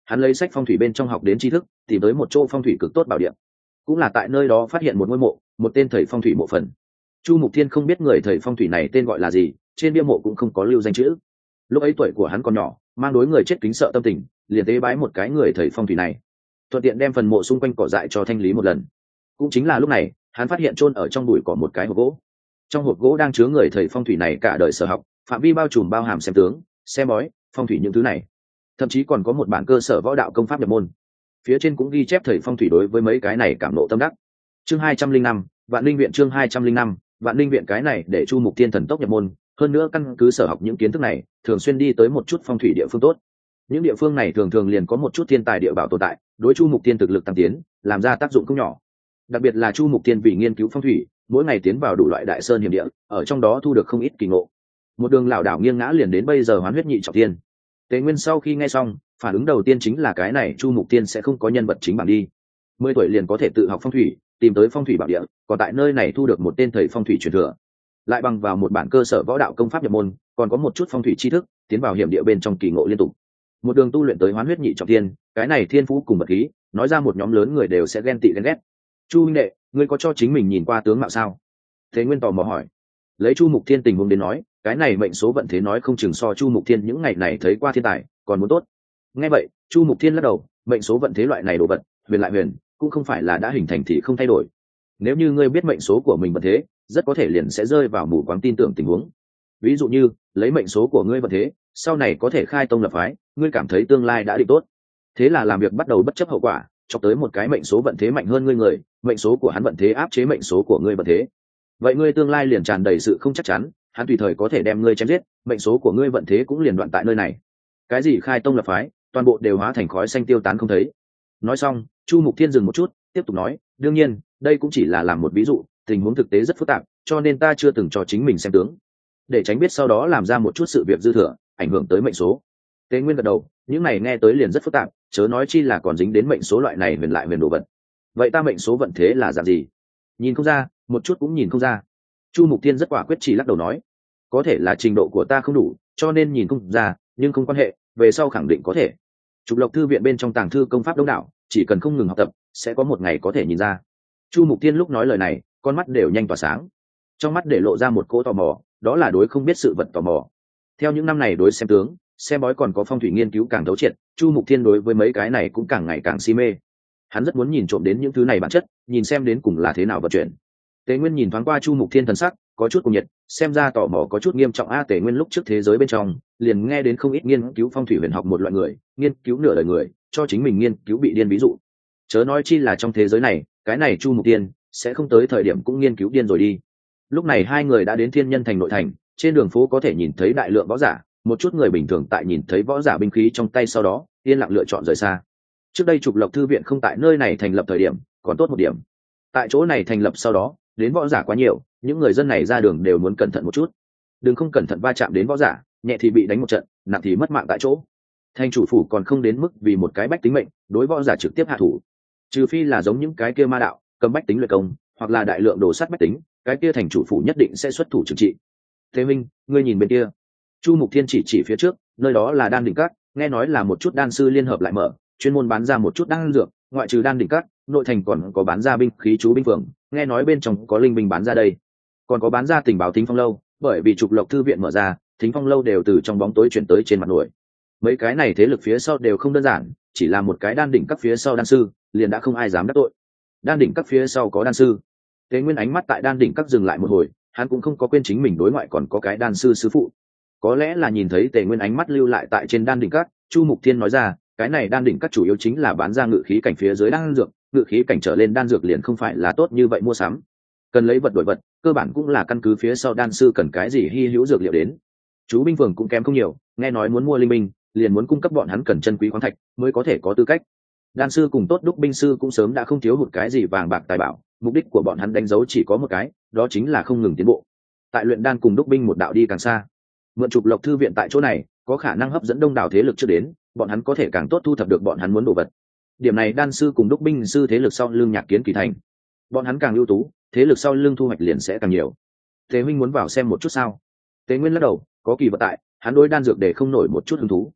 hắn lấy sách phong thủy bên trong học đến tri thức, tìm tới một chỗ phong thủy cực tốt bảo địa, cũng là tại nơi đó phát hiện một ngôi mộ, một tên thầy phong thủy mộ phần. Chu Mục Thiên không biết người thầy phong thủy này tên gọi là gì, trên bia mộ cũng không có lưu danh chữ. Lúc ấy tuổi của hắn còn nhỏ, mang đối người chết kính sợ tâm tình, liền tế bái một cái người thầy phong thủy này, thuận tiện đem phần mộ xung quanh cỏ dại cho thanh lý một lần. Cũng chính là lúc này, hắn phát hiện chôn ở trong bụi cỏ một cái hộp gỗ. Trong hộp gỗ đang chứa người thầy phong thủy này cả đời sở học, phạm vi bao trùm bao hàm xem tướng, xem bói, phong thủy những thứ này, thậm chí còn có một bản cơ sở võ đạo công pháp nhập môn. Phía trên cũng ghi chép thầy phong thủy đối với mấy cái này cảm nộ tâm đắc. Chương hai trăm linh năm, Vạn Linh viện. Chương hai trăm linh năm, Vạn Linh viện. Cái này để Chu Mục Thiên thần tốc nhập môn, hơn nữa căn cứ sở học những kiến thức này, thường xuyên đi tới một chút phong thủy địa phương tốt. Những địa phương này thường thường liền có một chút thiên tài địa bảo tồn tại, đối Chu Mục Thiên thực lực tăng tiến, làm ra tác dụng không nhỏ. Đặc biệt là Chu Mục Thiên vì nghiên cứu phong thủy, mỗi ngày tiến vào đủ loại đại sơn hiểm địa, ở trong đó thu được không ít kỳ ngộ. Một đường lảo đảo nghiêng ngã liền đến bây giờ Hoán Huyết Nhị Trọng Thiên. Tế Nguyên sau khi nghe xong, phản ứng đầu tiên chính là cái này Chu Mục Thiên sẽ không có nhân vật chính bảng đi. Mười tuổi liền có thể tự học phong thủy, tìm tới phong thủy bảo địa, còn tại nơi này thu được một tên thầy phong thủy truyền thừa, lại bằng vào một bản cơ sở võ đạo công pháp nhập môn, còn có một chút phong thủy tri thức, tiến vào hiểm địa bên trong kỳ ngộ liên tục. Một đường tu luyện tới Hoán Huyết Nhị Trọng Thiên, cái này thiên phú cùng vật khí, nói ra một nhóm lớn người đều sẽ ghen tị ghen ghét. Chu huynh đệ, ngươi có cho chính mình nhìn qua tướng mạo sao? Thế Nguyên tò mò hỏi. Lấy Chu Mục Thiên tình huống đến nói, cái này mệnh số vận thế nói không chừng so Chu Mục Thiên những ngày này thấy qua thiên tài còn muốn tốt. Nghe vậy, Chu Mục Thiên lắc đầu, mệnh số vận thế loại này đồ vật, huyền lại huyền, cũng không phải là đã hình thành thì không thay đổi. Nếu như ngươi biết mệnh số của mình vận thế, rất có thể liền sẽ rơi vào mù quáng tin tưởng tình huống. Ví dụ như, lấy mệnh số của ngươi vận thế, sau này có thể khai tông lập phái, ngươi cảm thấy tương lai đã định tốt. Thế là làm việc bắt đầu bất chấp hậu quả, chọc tới một cái mệnh số vận thế mạnh hơn ngươi người, mệnh số của hắn vận thế áp chế mệnh số của ngươi vận thế. Vậy ngươi tương lai liền tràn đầy sự không chắc chắn, hắn tùy thời có thể đem ngươi chém giết, mệnh số của ngươi vận thế cũng liền đoạn tại nơi này. Cái gì khai tông lập phái, toàn bộ đều hóa thành khói xanh tiêu tán không thấy. Nói xong, Chu Mục Thiên dừng một chút, tiếp tục nói, đương nhiên, đây cũng chỉ là làm một ví dụ, tình huống thực tế rất phức tạp, cho nên ta chưa từng cho chính mình xem tướng, để tránh biết sau đó làm ra một chút sự việc dư thừa, ảnh hưởng tới mệnh số. Tế Nguyên gật đầu, những này nghe tới liền rất phức tạp, chớ nói chi là còn dính đến mệnh số loại này huyền lại huyền đồ vật. Vậy ta mệnh số vận thế là dạng gì? Nhìn không ra, một chút cũng nhìn không ra. Chu Mục Thiên rất quả quyết chỉ lắc đầu nói, có thể là trình độ của ta không đủ, cho nên nhìn không ra, nhưng không quan hệ, về sau khẳng định có thể. Trục Lộc thư viện bên trong tàng thư công pháp đông đảo, chỉ cần không ngừng học tập, sẽ có một ngày có thể nhìn ra. Chu Mục Thiên lúc nói lời này, con mắt đều nhanh tỏa sáng, trong mắt để lộ ra một cỗ tò mò, đó là đối không biết sự vật tò mò. Theo những năm này đối xem tướng, xem bói còn có phong thủy nghiên cứu càng thấu triệt, Chu Mục Thiên đối với mấy cái này cũng càng ngày càng si mê. Hắn rất muốn nhìn trộm đến những thứ này bản chất, nhìn xem đến cùng là thế nào vận chuyển. Tế Nguyên nhìn thoáng qua Chu Mục Thiên thần sắc, có chút cuồng nhiệt, xem ra tò mò có chút nghiêm trọng. A Tế Nguyên lúc trước thế giới bên trong, liền nghe đến không ít nghiên cứu phong thủy huyền học một loại người, nghiên cứu nửa đời người, cho chính mình nghiên cứu bị điên ví dụ. Chớ nói chi là trong thế giới này, cái này Chu Mục Thiên sẽ không tới thời điểm cũng nghiên cứu điên rồi đi. Lúc này hai người đã đến Thiên Nhân thành nội thành, trên đường phố có thể nhìn thấy đại lượng võ giả, một chút người bình thường tại nhìn thấy võ giả binh khí trong tay sau đó, yên lặng lựa chọn rời xa. Trước đây Trục Lộc thư viện không tại nơi này thành lập thời điểm, còn tốt một điểm. Tại chỗ này thành lập sau đó, đến võ giả quá nhiều, những người dân này ra đường đều muốn cẩn thận một chút, đừng không cẩn thận va chạm đến võ giả, nhẹ thì bị đánh một trận, nặng thì mất mạng tại chỗ. Thành chủ phủ còn không đến mức vì một cái bách tính mệnh, đối võ giả trực tiếp hạ thủ, trừ phi là giống những cái kia ma đạo, cầm bách tính luyện công, hoặc là đại lượng đồ sắt bách tính, cái kia thành chủ phủ nhất định sẽ xuất thủ trừng trị. Thế Minh, ngươi nhìn bên kia. Chu Mục Thiên chỉ chỉ phía trước, nơi đó là Đan Đỉnh Các, nghe nói là một chút đan sư liên hợp lại mở, chuyên môn bán ra một chút đan dược, ngoại trừ Đan Đỉnh Các, nội thành còn có bán ra binh khí chú binh phường, nghe nói bên trong có linh binh bán ra đây, còn có bán ra tình báo Thính Phong lâu, bởi vì Trục Lộc thư viện mở ra, Thính Phong lâu đều từ trong bóng tối chuyển tới trên mặt nổi. Mấy cái này thế lực phía sau đều không đơn giản, chỉ là một cái Đan Đỉnh Các phía sau đan sư, liền đã không ai dám đắc tội. Đan Đỉnh Các phía sau có đan sư. Tế Nguyên ánh mắt tại Đan Đỉnh Các dừng lại một hồi, hắn cũng không có quên chính mình đối ngoại còn có cái đan sư sư phụ. Có lẽ là nhìn thấy Tề Nguyên ánh mắt lưu lại tại trên Đan Đỉnh Các, Chu Mục Thiên nói ra, cái này Đan Đỉnh Các chủ yếu chính là bán ra ngự khí cảnh phía dưới đan dược, ngự khí cảnh trở lên đan dược liền không phải là tốt như vậy mua sắm. Cần lấy vật đổi vật, cơ bản cũng là căn cứ phía sau đan sư cần cái gì hy hữu dược liệu đến. Chú binh phường cũng kém không nhiều, nghe nói muốn mua linh binh, liền muốn cung cấp bọn hắn cần chân quý khoáng thạch mới có thể có tư cách. Đan sư cùng tốt đúc binh sư cũng sớm đã không thiếu hụt cái gì vàng bạc tài bảo, mục đích của bọn hắn đánh dấu chỉ có một cái, đó chính là không ngừng tiến bộ. Tại luyện đan cùng đúc binh một đạo đi càng xa. Mượn Trục Lộc thư viện tại chỗ này, có khả năng hấp dẫn đông đảo thế lực trước đến, bọn hắn có thể càng tốt thu thập được bọn hắn muốn đồ vật. Điểm này đan sư cùng đúc binh sư thế lực sau lưng Nhạc Kiến Kỳ thành, bọn hắn càng ưu tú, thế lực sau lưng thu hoạch liền sẽ càng nhiều. Tế Minh muốn vào xem một chút sao? Tế Nguyên lắc đầu, có kỳ vật tại, hắn đối đan dược để không nổi một chút hứng thú.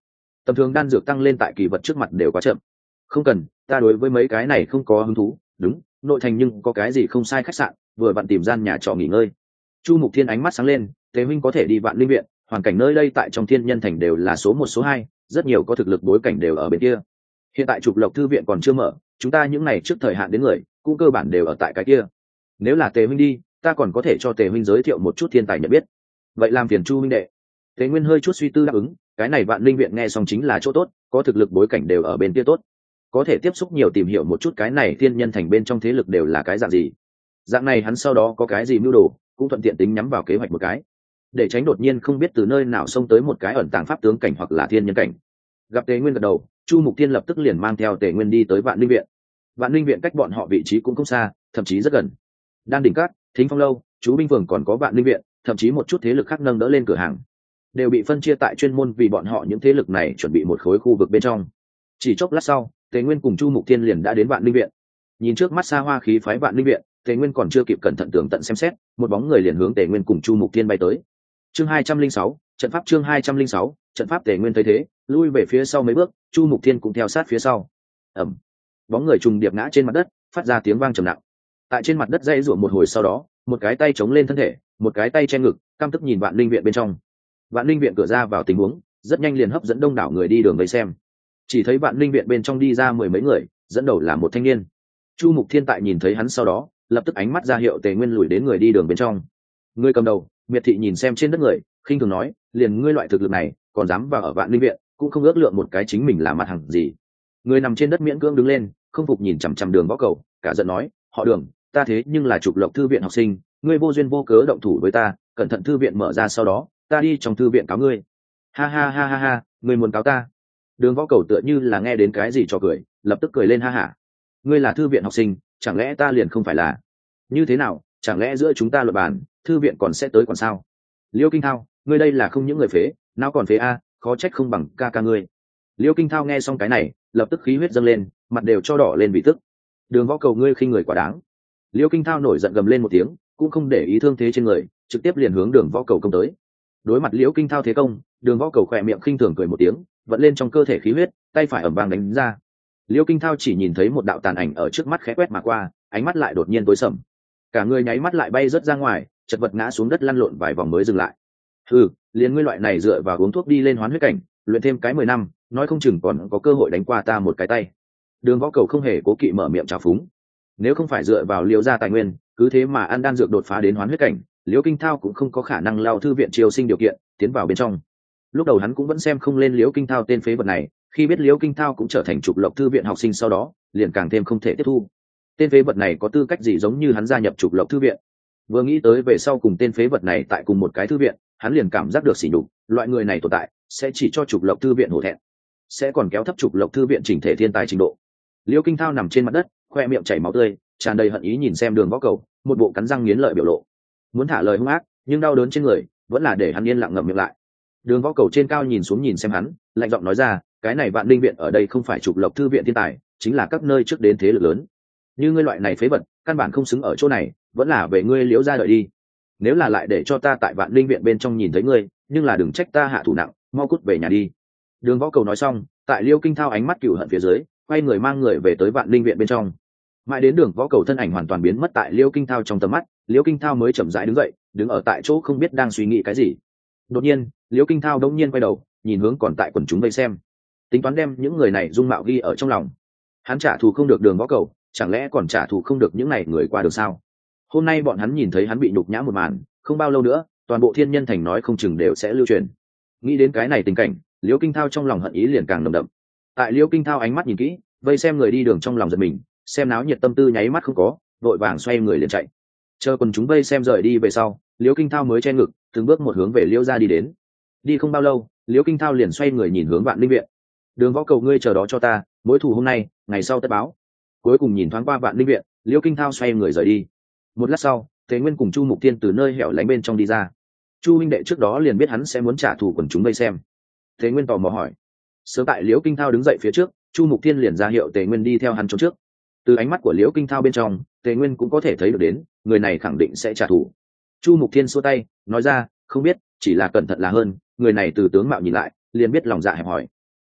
tầm thường đan dược tăng lên tại kỳ vật trước mặt đều quá chậm. Không cần, ta đối với mấy cái này không có hứng thú. Đúng, nội thành nhưng có cái gì không sai khách sạn, vừa vặn tìm gian nhà trọ nghỉ ngơi. Chu Mục Thiên ánh mắt sáng lên, Tề huynh có thể đi Vạn Linh viện, hoàn cảnh nơi đây tại trong thiên nhân thành đều là số một số hai, rất nhiều có thực lực bối cảnh đều ở bên kia. Hiện tại Trục Lộc thư viện còn chưa mở, chúng ta những ngày trước thời hạn đến người cũng cơ bản đều ở tại cái kia. Nếu là Tề huynh đi, ta còn có thể cho Tề huynh giới thiệu một chút thiên tài nhận biết. Vậy làm phiền Chu huynh đệ. Tề Nguyên hơi chút suy tư đáp ứng, cái này Vạn Linh viện nghe xong chính là chỗ tốt, có thực lực bối cảnh đều ở bên kia tốt, có thể tiếp xúc nhiều tìm hiểu một chút cái này thiên nhân thành bên trong thế lực đều là cái dạng gì. Dạng này hắn sau đó có cái gì mưu đồ, cũng thuận tiện tính nhắm vào kế hoạch một cái, để tránh đột nhiên không biết từ nơi nào xông tới một cái ẩn tàng pháp tướng cảnh hoặc là thiên nhân cảnh. Gặp Tề Nguyên gật đầu, Chu Mục Thiên lập tức liền mang theo Tề Nguyên đi tới Vạn Linh viện. Vạn Linh viện cách bọn họ vị trí cũng không xa, thậm chí rất gần. Đan đỉnh các, Thính Phong lâu, chú binh phường còn có Vạn Linh viện, thậm chí một chút thế lực khác nâng đỡ lên cửa hàng, đều bị phân chia tại chuyên môn vì bọn họ những thế lực này chuẩn bị một khối khu vực bên trong. Chỉ chốc lát sau, Tề Nguyên cùng Chu Mục Thiên liền đã đến Vạn Linh viện. Nhìn trước mắt xa hoa khí phái Vạn Linh viện, Tề Nguyên còn chưa kịp cẩn thận tường tận xem xét, một bóng người liền hướng Tề Nguyên cùng Chu Mục Thiên bay tới. Chương hai trăm linh sáu, trận pháp chương hai trăm linh sáu, trận pháp. Tề Nguyên thấy thế, lui về phía sau mấy bước, Chu Mục Thiên cũng theo sát phía sau. Ầm. Bóng người trùng điệp ngã trên mặt đất, phát ra tiếng vang trầm nặng. Tại trên mặt đất dãy rủa một hồi sau đó, một cái tay chống lên thân thể, một cái tay che ngực, căm tức nhìn Vạn Linh viện bên trong. Vạn Linh viện cửa ra vào tình huống, rất nhanh liền hấp dẫn đông đảo người đi đường vây xem. Chỉ thấy Vạn Linh viện bên trong đi ra mười mấy người, dẫn đầu là một thanh niên. Chu Mục Thiên tại nhìn thấy hắn sau đó, lập tức ánh mắt ra hiệu Tề Nguyên lùi đến người đi đường bên trong. Người cầm đầu, Miệt Thị nhìn xem trên đất người, khinh thường nói, liền ngươi loại thực lực này, còn dám vào ở Vạn Linh viện, cũng không ước lượng một cái chính mình là mặt hàng gì. Người nằm trên đất miễn cưỡng đứng lên, không phục nhìn chằm chằm Đường Võ Cầu, cả giận nói, họ Đường, ta thế nhưng là Trục Lộc thư viện học sinh, ngươi vô duyên vô cớ động thủ với ta, cẩn thận thư viện mở ra sau đó, ta đi trong thư viện cáo ngươi. Ha ha ha ha ha, ngươi muốn cáo ta? Đường Võ Cầu tựa như là nghe đến cái gì cho cười, lập tức cười lên ha hả. Ngươi là thư viện học sinh, chẳng lẽ ta liền không phải là? Như thế nào, chẳng lẽ giữa chúng ta luận bàn, thư viện còn sẽ tới còn sao? Liêu Kinh Thao, ngươi đây là không những người phế, nào còn phế a, khó trách không bằng ca ca ngươi. Liêu Kinh Thao nghe xong cái này, lập tức khí huyết dâng lên, mặt đều cho đỏ lên vì tức. Đường Võ Cầu ngươi khinh người quá đáng. Liêu Kinh Thao nổi giận gầm lên một tiếng, cũng không để ý thương thế trên người, trực tiếp liền hướng Đường Võ Cầu công tới. Đối mặt Liễu Kinh Thao thế công, Đường Võ Cầu khỏe miệng khinh thường cười một tiếng, vận lên trong cơ thể khí huyết, tay phải ầm vang đánh ra. Liễu Kinh Thao chỉ nhìn thấy một đạo tàn ảnh ở trước mắt khẽ quét mà qua, ánh mắt lại đột nhiên tối sầm, cả người nháy mắt lại bay rớt ra ngoài, chật vật ngã xuống đất lăn lộn vài vòng mới dừng lại. Ừ, liền ngươi loại này dựa vào uống thuốc đi lên hoán huyết cảnh, luyện thêm cái mười năm, nói không chừng còn có cơ hội đánh qua ta một cái tay. Đường Võ Cầu không hề cố kỵ mở miệng trào phúng. Nếu không phải dựa vào Liễu gia tài nguyên, cứ thế mà ăn đan dược đột phá đến hoán huyết cảnh, Liễu Kinh Thao cũng không có khả năng lao thư viện triều sinh điều kiện tiến vào bên trong. Lúc đầu hắn cũng vẫn xem không lên Liễu Kinh Thao tên phế vật này, khi biết Liễu Kinh Thao cũng trở thành Trục Lộc thư viện học sinh sau đó, liền càng thêm không thể tiếp thu. Tên phế vật này có tư cách gì giống như hắn gia nhập Trục Lộc thư viện? Vừa nghĩ tới về sau cùng tên phế vật này tại cùng một cái thư viện, hắn liền cảm giác được sỉ nhục, loại người này tồn tại sẽ chỉ cho Trục Lộc thư viện hổ thẹn, sẽ còn kéo thấp Trục Lộc thư viện chỉnh thể thiên tài trình độ. Liễu Kinh Thao nằm trên mặt đất, khoe miệng chảy máu tươi, tràn đầy hận ý nhìn xem Đường Võ Cầu, một bộ cắn răng nghiến lợi biểu lộ, muốn thả lời hung ác, nhưng đau đớn trên người vẫn là để hắn yên lặng ngậm miệng lại. Đường Võ Cầu trên cao nhìn xuống nhìn xem hắn, lạnh giọng nói ra, cái này Vạn Linh viện ở đây không phải Trục Lộc thư viện thiên tài, chính là các nơi trước đến thế lực lớn. Như ngươi loại này phế vật, căn bản không xứng ở chỗ này, vẫn là về ngươi Liễu gia đợi đi. Nếu là lại để cho ta tại Vạn Linh viện bên trong nhìn thấy ngươi, nhưng là đừng trách ta hạ thủ nặng, mau cút về nhà đi. Đường Võ Cầu nói xong, tại Liễu Kinh Thao ánh mắt cừu hận phía dưới, quay người mang người về tới Vạn Linh viện bên trong. Mãi đến Đường Võ Cầu thân ảnh hoàn toàn biến mất tại Liễu Kinh Thao trong tầm mắt, Liễu Kinh Thao mới chậm rãi đứng dậy, đứng ở tại chỗ không biết đang suy nghĩ cái gì. Đột nhiên, Liễu Kinh Thao đống nhiên quay đầu, nhìn hướng còn tại quần chúng vây xem, tính toán đem những người này dung mạo ghi ở trong lòng. Hắn trả thù không được Đường Võ Cầu, chẳng lẽ còn trả thù không được những này người qua đường sao? Hôm nay bọn hắn nhìn thấy hắn bị nhục nhã một màn, không bao lâu nữa, toàn bộ thiên nhân thành nói không chừng đều sẽ lưu truyền. Nghĩ đến cái này tình cảnh, Liễu Kinh Thao trong lòng hận ý liền càng nồng đậm. Tại Liễu Kinh Thao ánh mắt nhìn kỹ, vây xem người đi đường trong lòng giật mình, xem náo nhiệt tâm tư nháy mắt không có, vội vàng xoay người liền chạy. Chờ quần chúng vây xem rời đi về sau, Liễu Kinh Thao mới che ngực, từng bước một hướng về Liễu gia đi đến. Đi không bao lâu, Liễu Kinh Thao liền xoay người nhìn hướng Vạn Linh viện. Đường Võ Cầu ngươi chờ đó cho ta, mối thù hôm nay, ngày sau tất báo. Cuối cùng nhìn thoáng qua Vạn Linh viện, Liễu Kinh Thao xoay người rời đi. Một lát sau, Tề Nguyên cùng Chu Mục Thiên từ nơi hẻo lánh bên trong đi ra. Chu huynh đệ trước đó liền biết hắn sẽ muốn trả thù quần chúng vây xem. Tề Nguyên tò mò hỏi. Sớm tại Liễu Kinh Thao đứng dậy phía trước, Chu Mục Thiên liền ra hiệu Tề Nguyên đi theo hắn trốn trước. Từ ánh mắt của Liễu Kinh Thao bên trong, Tề Nguyên cũng có thể thấy được đến, người này khẳng định sẽ trả thù. Chu Mục Thiên xua tay, nói ra, không biết, chỉ là cẩn thận là hơn, người này từ tướng mạo nhìn lại, liền biết lòng dạ hẹp hòi.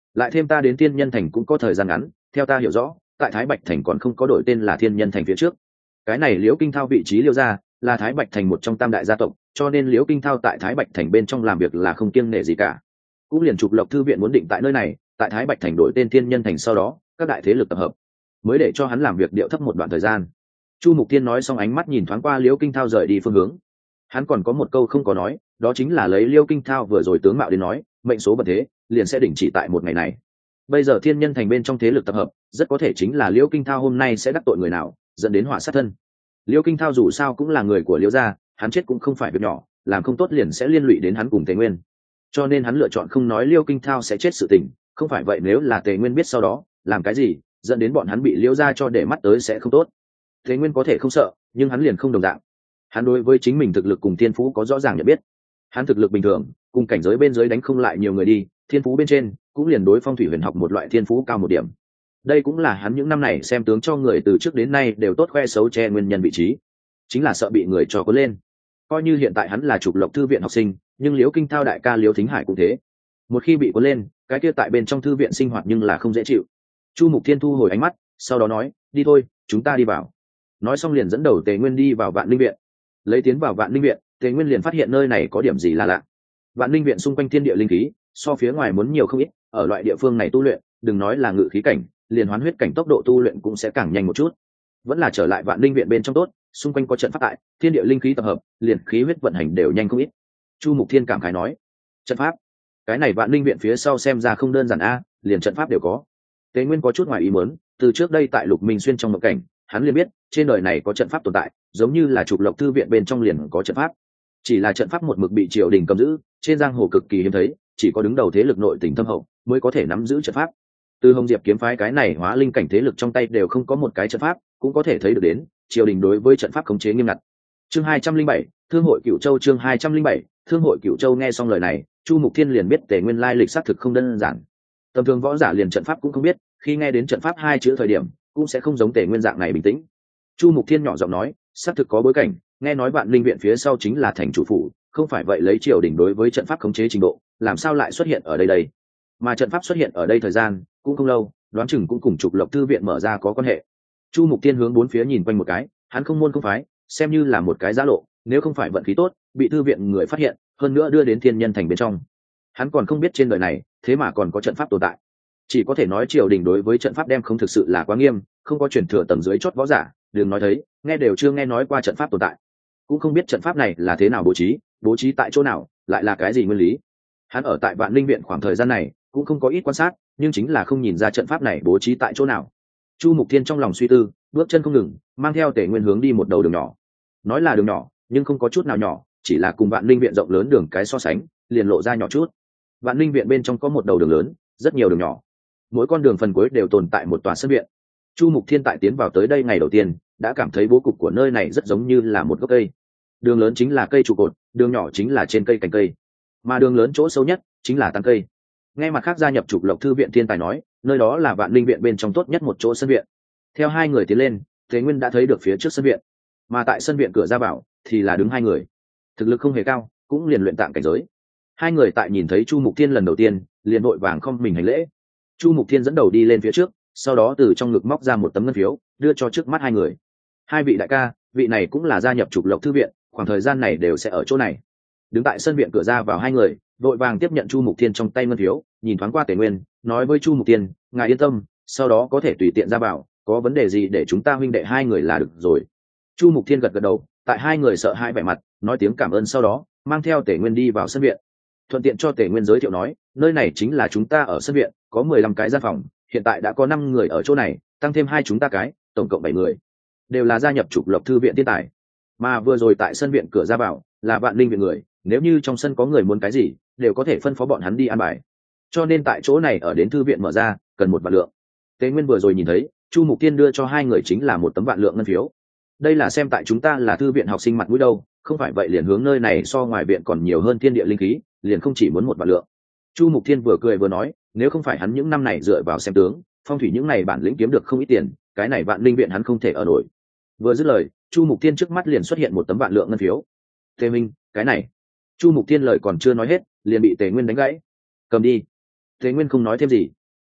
lại thêm ta đến thiên nhân thành cũng có thời gian ngắn, theo ta hiểu rõ tại Thái Bạch thành còn không có đổi tên là thiên nhân thành phía trước. Cái này Liễu Kinh Thao vị trí Liễu gia là Thái Bạch thành một trong tam đại gia tộc, cho nên Liễu Kinh Thao tại Thái Bạch thành bên trong làm việc là không kiêng nể gì cả. Cũng liền Trục Lộc thư viện muốn định tại nơi này, tại Thái Bạch thành đổi tên thiên nhân thành, sau đó các đại thế lực tập hợp, mới để cho hắn làm việc điệu thấp một đoạn thời gian. Chu Mục Thiên nói xong ánh mắt nhìn thoáng qua Liễu Kinh Thao rời đi phương hướng. Hắn còn có một câu không có nói, đó chính là lấy Liễu Kinh Thao vừa rồi tướng mạo đến nói, mệnh số bật thế liền sẽ đình chỉ tại một ngày này. Bây giờ thiên nhân thành bên trong thế lực tập hợp, rất có thể chính là Liễu Kinh Thao hôm nay sẽ đắc tội người nào, dẫn đến họa sát thân. Liễu Kinh Thao dù sao cũng là người của Liễu gia, hắn chết cũng không phải việc nhỏ, làm không tốt liền sẽ liên lụy đến hắn cùng Tề Nguyên. Cho nên hắn lựa chọn không nói Liễu Kinh Thao sẽ chết sự tình, không phải vậy nếu là Tề Nguyên biết sau đó làm cái gì, dẫn đến bọn hắn bị Liễu gia cho để mắt tới sẽ không tốt. Tề Nguyên có thể không sợ, nhưng hắn liền không đồng dạng. Hắn đối với chính mình thực lực cùng thiên phú có rõ ràng nhận biết. Hắn thực lực bình thường, cùng cảnh giới bên dưới đánh không lại nhiều người đi, thiên phú bên trên cũng liền đối phong thủy huyền học một loại thiên phú cao một điểm. Đây cũng là hắn những năm này xem tướng cho người từ trước đến nay đều tốt khoe xấu che nguyên nhân vị trí, chính là sợ bị người cho cuốn lên. Coi như hiện tại hắn là Trục Lộc thư viện học sinh, nhưng Liễu Kinh Thao đại ca Liễu Thính Hải cũng thế, một khi bị cuốn lên, cái kia tại bên trong thư viện sinh hoạt nhưng là không dễ chịu. Chu Mục Thiên thu hồi ánh mắt, sau đó nói, đi thôi, chúng ta đi vào. Nói xong liền dẫn đầu Tề Nguyên đi vào Vạn Linh viện. Lấy tiến vào Vạn Linh viện, Tề Nguyên liền phát hiện nơi này có điểm gì là lạ. Vạn Linh viện xung quanh thiên địa linh khí so phía ngoài muốn nhiều không ít, ở loại địa phương này tu luyện, đừng nói là ngự khí cảnh, liền hoán huyết cảnh tốc độ tu luyện cũng sẽ càng nhanh một chút. Vẫn là trở lại Vạn Linh viện bên trong tốt, xung quanh có trận pháp tại, thiên địa linh khí tập hợp, liền khí huyết vận hành đều nhanh không ít. Chu Mục Thiên cảm khái nói, trận pháp, cái này Vạn Linh viện phía sau xem ra không đơn giản a, liền trận pháp đều có. Tề Nguyên có chút ngoài ý muốn, từ trước đây tại Lục Minh Xuyên trong mộng cảnh, hắn liền biết trên đời này có trận pháp tồn tại, giống như là Trục Lộc thư viện bên trong liền có trận pháp. Chỉ là trận pháp một mực bị triều đình cầm giữ, trên giang hồ cực kỳ hiếm thấy, chỉ có đứng đầu thế lực nội tình thâm hậu mới có thể nắm giữ trận pháp. Từ Hồng Diệp kiếm phái cái này hóa linh cảnh thế lực trong tay đều không có một cái trận pháp, cũng có thể thấy được đến triều đình đối với trận pháp khống chế nghiêm ngặt. Chương hai trăm linh bảy, Thương hội Cửu Châu. Chương hai trăm linh bảy, Thương hội Cửu Châu. Nghe xong lời này, Chu Mục Thiên liền biết Tề Nguyên lai lịch xác thực không đơn giản. Tầm thường võ giả liền trận pháp cũng không biết, khi nghe đến trận pháp hai chữ thời điểm, cũng sẽ không giống Tề Nguyên dạng này bình tĩnh. Chu Mục Thiên nhỏ giọng nói, xác thực có bối cảnh, nghe nói Vạn Linh viện phía sau chính là thành chủ phủ, không phải vậy lấy triều đình đối với trận pháp khống chế trình độ, làm sao lại xuất hiện ở đây đây? Mà trận pháp xuất hiện ở đây thời gian cũng không lâu, đoán chừng cũng cùng Trục Lộc thư viện mở ra có quan hệ. Chu Mục Thiên hướng bốn phía nhìn quanh một cái, hắn không môn không phái, xem như là một cái giá lộ, nếu không phải vận khí tốt, bị thư viện người phát hiện, hơn nữa đưa đến thiên nhân thành bên trong. Hắn còn không biết trên đời này, thế mà còn có trận pháp tồn tại. Chỉ có thể nói triều đình đối với trận pháp đem không thực sự là quá nghiêm, không có truyền thừa tầng dưới chót võ giả, đừng nói thấy, nghe đều chưa nghe nói qua trận pháp tồn tại. Cũng không biết trận pháp này là thế nào bố trí, bố trí tại chỗ nào, lại là cái gì nguyên lý. Hắn ở tại Vạn Linh viện khoảng thời gian này, cũng không có ít quan sát, nhưng chính là không nhìn ra trận pháp này bố trí tại chỗ nào. Chu Mục Thiên trong lòng suy tư, bước chân không ngừng, mang theo Tề Nguyên hướng đi một đầu đường nhỏ. Nói là đường nhỏ, nhưng không có chút nào nhỏ, chỉ là cùng Vạn Linh viện rộng lớn đường cái so sánh, liền lộ ra nhỏ chút. Vạn Linh viện bên trong có một đầu đường lớn, rất nhiều đường nhỏ. Mỗi con đường phần cuối đều tồn tại một tòa sân viện. Chu Mục Thiên tại tiến vào tới đây ngày đầu tiên, đã cảm thấy bố cục của nơi này rất giống như là một gốc cây. Đường lớn chính là cây trụ cột, đường nhỏ chính là trên cây cành cây, mà đường lớn chỗ sâu nhất chính là tán cây. Nghe mặt khác gia nhập Trục Lộc thư viện thiên tài nói, nơi đó là Vạn Linh viện bên trong tốt nhất một chỗ sân viện. Theo hai người tiến lên, Thế Nguyên đã thấy được phía trước sân viện, mà tại sân viện cửa ra vào thì là đứng hai người, thực lực không hề cao, cũng liền luyện tạng cảnh giới. Hai người tại nhìn thấy Chu Mục Thiên lần đầu tiên, liền vội vàng không mình hành lễ. Chu Mục Thiên dẫn đầu đi lên phía trước, sau đó từ trong ngực móc ra một tấm ngân phiếu, đưa cho trước mắt hai người. Hai vị đại ca, vị này cũng là gia nhập Trục Lộc thư viện, khoảng thời gian này đều sẽ ở chỗ này. Đứng tại sân viện cửa ra vào hai người, vội vàng tiếp nhận Chu Mục Thiên trong tay ngân phiếu, nhìn thoáng qua Tề Nguyên, nói với Chu Mục Thiên, ngài yên tâm, sau đó có thể tùy tiện ra vào, có vấn đề gì để chúng ta huynh đệ hai người là được rồi. Chu Mục Thiên gật gật đầu, tại hai người sợ hãi vẻ mặt, nói tiếng cảm ơn, sau đó mang theo Tề Nguyên đi vào sân viện. Thuận tiện cho Tề Nguyên giới thiệu nói, nơi này chính là chúng ta ở sân viện, có mười lăm cái gian phòng, hiện tại đã có năm người ở chỗ này, tăng thêm hai chúng ta cái, tổng cộng bảy người, đều là gia nhập Trục Lộc thư viện thiên tài. Mà vừa rồi tại sân viện cửa ra vào là Vạn Linh viện người, nếu như trong sân có người muốn cái gì, đều có thể phân phó bọn hắn đi an bài. Cho nên tại chỗ này ở đến thư viện mở ra, cần một vạn lượng. Tế Nguyên vừa rồi nhìn thấy, Chu Mục Tiên đưa cho hai người chính là một tấm vạn lượng ngân phiếu. Đây là xem tại chúng ta là thư viện học sinh mặt mũi đâu, không phải vậy liền hướng nơi này so ngoài viện còn nhiều hơn thiên địa linh khí, liền không chỉ muốn một vạn lượng. Chu Mục Thiên vừa cười vừa nói, nếu không phải hắn những năm này dựa vào xem tướng, phong thủy những này bản lĩnh kiếm được không ít tiền, cái này Vạn Linh viện hắn không thể ở nổi. Vừa dứt lời, Chu Mục Thiên trước mắt liền xuất hiện một tấm vạn lượng ngân phiếu. Tề Minh, cái này. Chu Mục Thiên lời còn chưa nói hết, liền bị Tề Nguyên đánh gãy. Cầm đi. Tề Nguyên không nói thêm gì,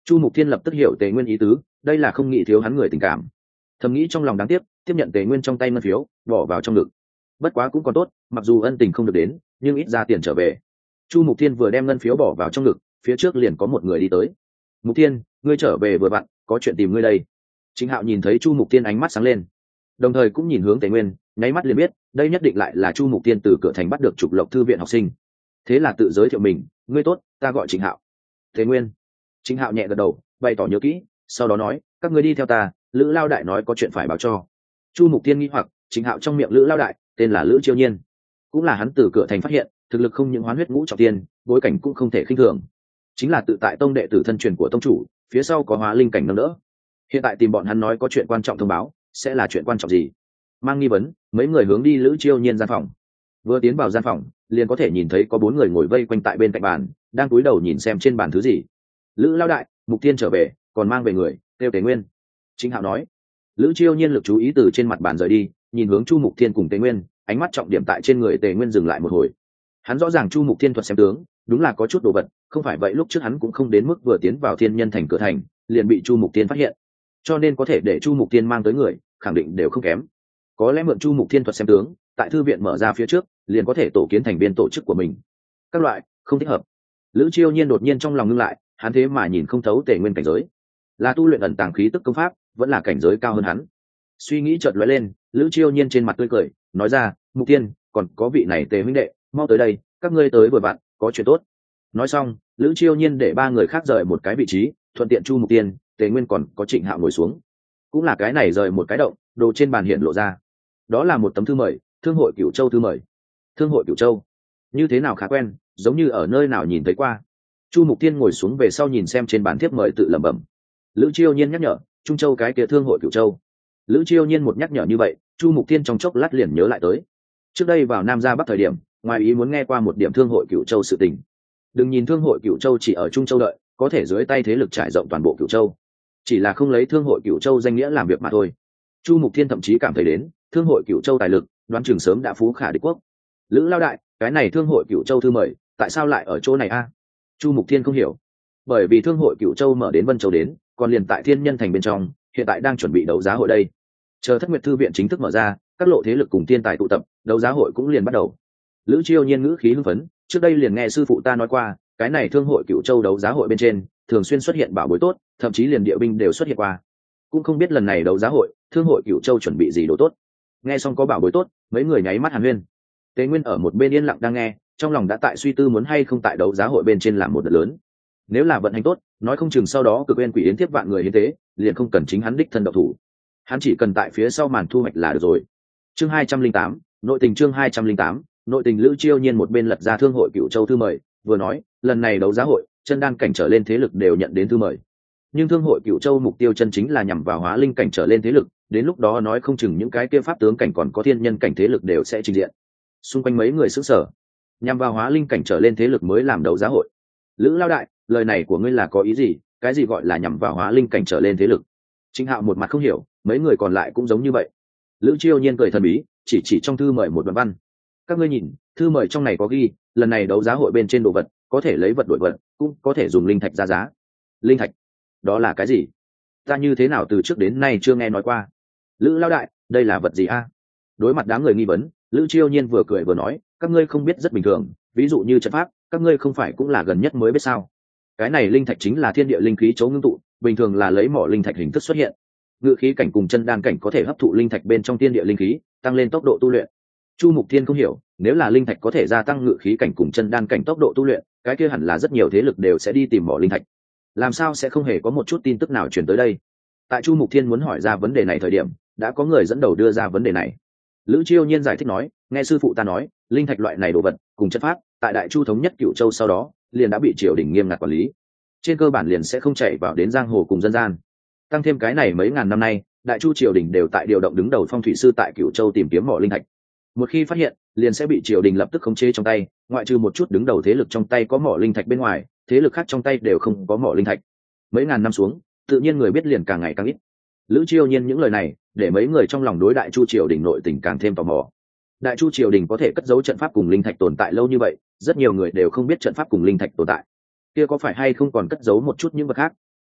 Chu Mục Thiên lập tức hiểu Tề Nguyên ý tứ, đây là không nghĩ thiếu hắn người tình cảm. Thầm nghĩ trong lòng đáng tiếc, tiếp nhận Tề Nguyên trong tay ngân phiếu, bỏ vào trong ngực. Bất quá cũng còn tốt, mặc dù ân tình không được đến, nhưng ít ra tiền trở về. Chu Mục Thiên vừa đem ngân phiếu bỏ vào trong ngực, phía trước liền có một người đi tới. Mục Thiên, ngươi trở về vừa vặn, có chuyện tìm ngươi đây. Chính Hạo nhìn thấy Chu Mục Thiên ánh mắt sáng lên, đồng thời cũng nhìn hướng Tề Nguyên, nháy mắt liền biết, đây nhất định lại là Chu Mục Thiên từ cửa thành bắt được trục lộc thư viện học sinh. Thế là tự giới thiệu mình, ngươi tốt, ta gọi Trịnh Hạo. Tề Nguyên. Trịnh Hạo nhẹ gật đầu, bày tỏ nhớ kỹ, sau đó nói, các ngươi đi theo ta, Lữ Lao Đại nói có chuyện phải báo cho. Chu Mục Thiên nghi hoặc, Trịnh Hạo trong miệng Lữ Lao Đại, tên là Lữ Chiêu Nhiên, cũng là hắn từ cửa thành phát hiện, thực lực không những hoán huyết ngũ trọng tiên, bối cảnh cũng không thể khinh thường, chính là tự tại tông đệ tử thân truyền của tông chủ, phía sau có hóa linh cảnh nâng đỡ. Hiện tại tìm bọn hắn nói có chuyện quan trọng thông báo, sẽ là chuyện quan trọng gì? Mang nghi vấn, mấy người hướng đi Lữ Chiêu Nhiên gian phòng. Vừa tiến vào gian phòng, liền có thể nhìn thấy có bốn người ngồi vây quanh tại bên cạnh bàn, đang cúi đầu nhìn xem trên bàn thứ gì. Lữ Lao Đại, Mục Thiên trở về, còn mang về người, kêu Tề Nguyên. Chính Hạo nói. Lữ Chiêu Nhiên lực chú ý từ trên mặt bàn rời đi, nhìn hướng Chu Mục Thiên cùng Tề Nguyên, ánh mắt trọng điểm tại trên người Tề Nguyên dừng lại một hồi. Hắn rõ ràng Chu Mục Thiên thuật xem tướng, đúng là có chút đồ vật, không phải vậy lúc trước hắn cũng không đến mức vừa tiến vào Thiên Nhân Thành cửa thành, liền bị Chu Mục Thiên phát hiện. Cho nên có thể để Chu Mục Thiên mang tới người, khẳng định đều không kém. Có lẽ mượn Chu Mục Thiên thuật xem tướng, tại thư viện mở ra phía trước, liền có thể tổ kiến thành viên tổ chức của mình. Các loại, không thích hợp. Lữ Chiêu Nhiên đột nhiên trong lòng ngưng lại, hắn thế mà nhìn không thấu Tề Nguyên cảnh giới, là tu luyện ẩn tàng khí tức công pháp, vẫn là cảnh giới cao hơn hắn. Suy nghĩ chợt lóe lên, Lữ Chiêu Nhiên trên mặt tươi cười, nói ra, Mục Thiên, còn có vị này Tề huynh đệ, mau tới đây, các ngươi tới vừa vặn, có chuyện tốt. Nói xong, Lữ Chiêu Nhiên để ba người khác rời một cái vị trí, thuận tiện Chu Mục Thiên, Tề Nguyên còn có Trịnh Hạo ngồi xuống. Cũng là cái này rời một cái động, đồ trên bàn hiện lộ ra. Đó là một tấm thư mời, Thương hội Cửu Châu thư mời. Thương hội Cửu Châu, như thế nào khá quen, giống như ở nơi nào nhìn thấy qua. Chu Mục Thiên ngồi xuống về sau nhìn xem trên bàn thiếp mời tự lẩm bẩm. Lữ Chiêu Nhiên nhắc nhở, Trung Châu cái kia Thương hội Cửu Châu. Lữ Chiêu Nhiên một nhắc nhở như vậy, Chu Mục Thiên trong chốc lát liền nhớ lại tới. Trước đây vào Nam Gia Bắc thời điểm, ngoài ý muốn nghe qua một điểm Thương hội Cửu Châu sự tình. Đừng nhìn Thương hội Cửu Châu chỉ ở Trung Châu đợi, có thể dưới tay thế lực trải rộng toàn bộ Cửu Châu, chỉ là không lấy Thương hội Cửu Châu danh nghĩa làm việc mà thôi. Chu Mục Thiên thậm chí cảm thấy đến, Thương hội Cửu Châu tài lực, đoán chừng sớm đã phú khả địch quốc. Lữ Lao Đại, cái này Thương hội Cửu Châu thư mời, tại sao lại ở chỗ này a? Chu Mục Thiên không hiểu. Bởi vì Thương hội Cửu Châu mở đến Vân Châu đến, còn liền tại Thiên Nhân Thành bên trong, hiện tại đang chuẩn bị đấu giá hội đây. Chờ Thất Nguyệt thư viện chính thức mở ra, các lộ thế lực cùng thiên tài tụ tập, đấu giá hội cũng liền bắt đầu. Lữ Chiêu Nhiên ngữ khí hưng phấn, trước đây liền nghe sư phụ ta nói qua, cái này Thương hội Cửu Châu đấu giá hội bên trên, thường xuyên xuất hiện bảo bối tốt, thậm chí liền địa binh đều xuất hiện qua. Cũng không biết lần này đấu giá hội, Thương hội Cửu Châu chuẩn bị gì đồ tốt. Nghe xong có bảo bối tốt, mấy người nháy mắt hàn huyên. Tề Nguyên ở một bên yên lặng đang nghe, trong lòng đã tại suy tư muốn hay không tại đấu giá hội bên trên làm một đợt lớn. Nếu là vận hành tốt, nói không chừng sau đó Cực Uyên Quỷ Yến tiếp vạn người hiến tế, liền không cần chính hắn đích thân động thủ. Hắn chỉ cần tại phía sau màn thu hoạch là được rồi. Chương hai trăm linh tám, nội tình chương hai trăm linh tám, nội tình. Lữ Chiêu Nhiên một bên lật ra Thương hội Cửu Châu thư mời, vừa nói, lần này đấu giá hội, chân đan cảnh trở lên thế lực đều nhận đến thư mời. Nhưng Thương hội Cửu Châu mục tiêu chân chính là nhằm vào hóa linh cảnh trở lên thế lực, đến lúc đó nói không chừng những cái kia pháp tướng cảnh còn có thiên nhân cảnh thế lực đều sẽ trình diện. Xung quanh mấy người sững sờ, nhằm vào hóa linh cảnh trở lên thế lực mới làm đấu giá hội. Lữ Lao Đại, lời này của ngươi là có ý gì? Cái gì gọi là nhằm vào hóa linh cảnh trở lên thế lực? Trịnh Hạo một mặt không hiểu, mấy người còn lại cũng giống như vậy. Lữ Chiêu Nhiên cười thần bí, chỉ chỉ trong thư mời một đoạn văn. Các ngươi nhìn, thư mời trong này có ghi, lần này đấu giá hội bên trên đồ vật, có thể lấy vật đổi vật, cũng có thể dùng linh thạch ra giá. Linh thạch? Đó là cái gì? Ta như thế nào từ trước đến nay chưa nghe nói qua. Lữ Lao Đại, đây là vật gì a? Đối mặt đám người nghi vấn, Lữ Chiêu Nhiên vừa cười vừa nói, các ngươi không biết rất bình thường, ví dụ như trận pháp, các ngươi không phải cũng là gần nhất mới biết sao? Cái này linh thạch chính là thiên địa linh khí chỗ ngưng tụ, bình thường là lấy mỏ linh thạch hình thức xuất hiện. Ngự khí cảnh cùng chân đan cảnh có thể hấp thụ linh thạch bên trong thiên địa linh khí, tăng lên tốc độ tu luyện. Chu Mục Thiên không hiểu, nếu là linh thạch có thể gia tăng ngự khí cảnh cùng chân đan cảnh tốc độ tu luyện, cái kia hẳn là rất nhiều thế lực đều sẽ đi tìm mỏ linh thạch. Làm sao sẽ không hề có một chút tin tức nào truyền tới đây? Tại Chu Mục Thiên muốn hỏi ra vấn đề này thời điểm, đã có người dẫn đầu đưa ra vấn đề này. Lữ Chiêu Nhiên giải thích nói, nghe sư phụ ta nói, linh thạch loại này đồ vật cùng chất pháp, tại Đại Chu thống nhất Cửu Châu sau đó, liền đã bị triều đình nghiêm ngặt quản lý. Trên cơ bản liền sẽ không chạy vào đến giang hồ cùng dân gian. Tăng thêm cái này mấy ngàn năm nay, Đại Chu triều đình đều tại điều động đứng đầu phong thủy sư tại Cửu Châu tìm kiếm mỏ linh thạch. Một khi phát hiện, liền sẽ bị triều đình lập tức khống chế trong tay, ngoại trừ một chút đứng đầu thế lực trong tay có mỏ linh thạch bên ngoài, thế lực khác trong tay đều không có mỏ linh thạch. Mấy ngàn năm xuống, tự nhiên người biết liền càng ngày càng ít. Lữ Chiêu Nhiên những lời này, để mấy người trong lòng đối Đại Chu triều đình nội tình càng thêm tò mò. Đại Chu triều đình có thể cất giấu trận pháp cùng linh thạch tồn tại lâu như vậy, rất nhiều người đều không biết trận pháp cùng linh thạch tồn tại. Kia có phải hay không còn cất giấu một chút những vật khác?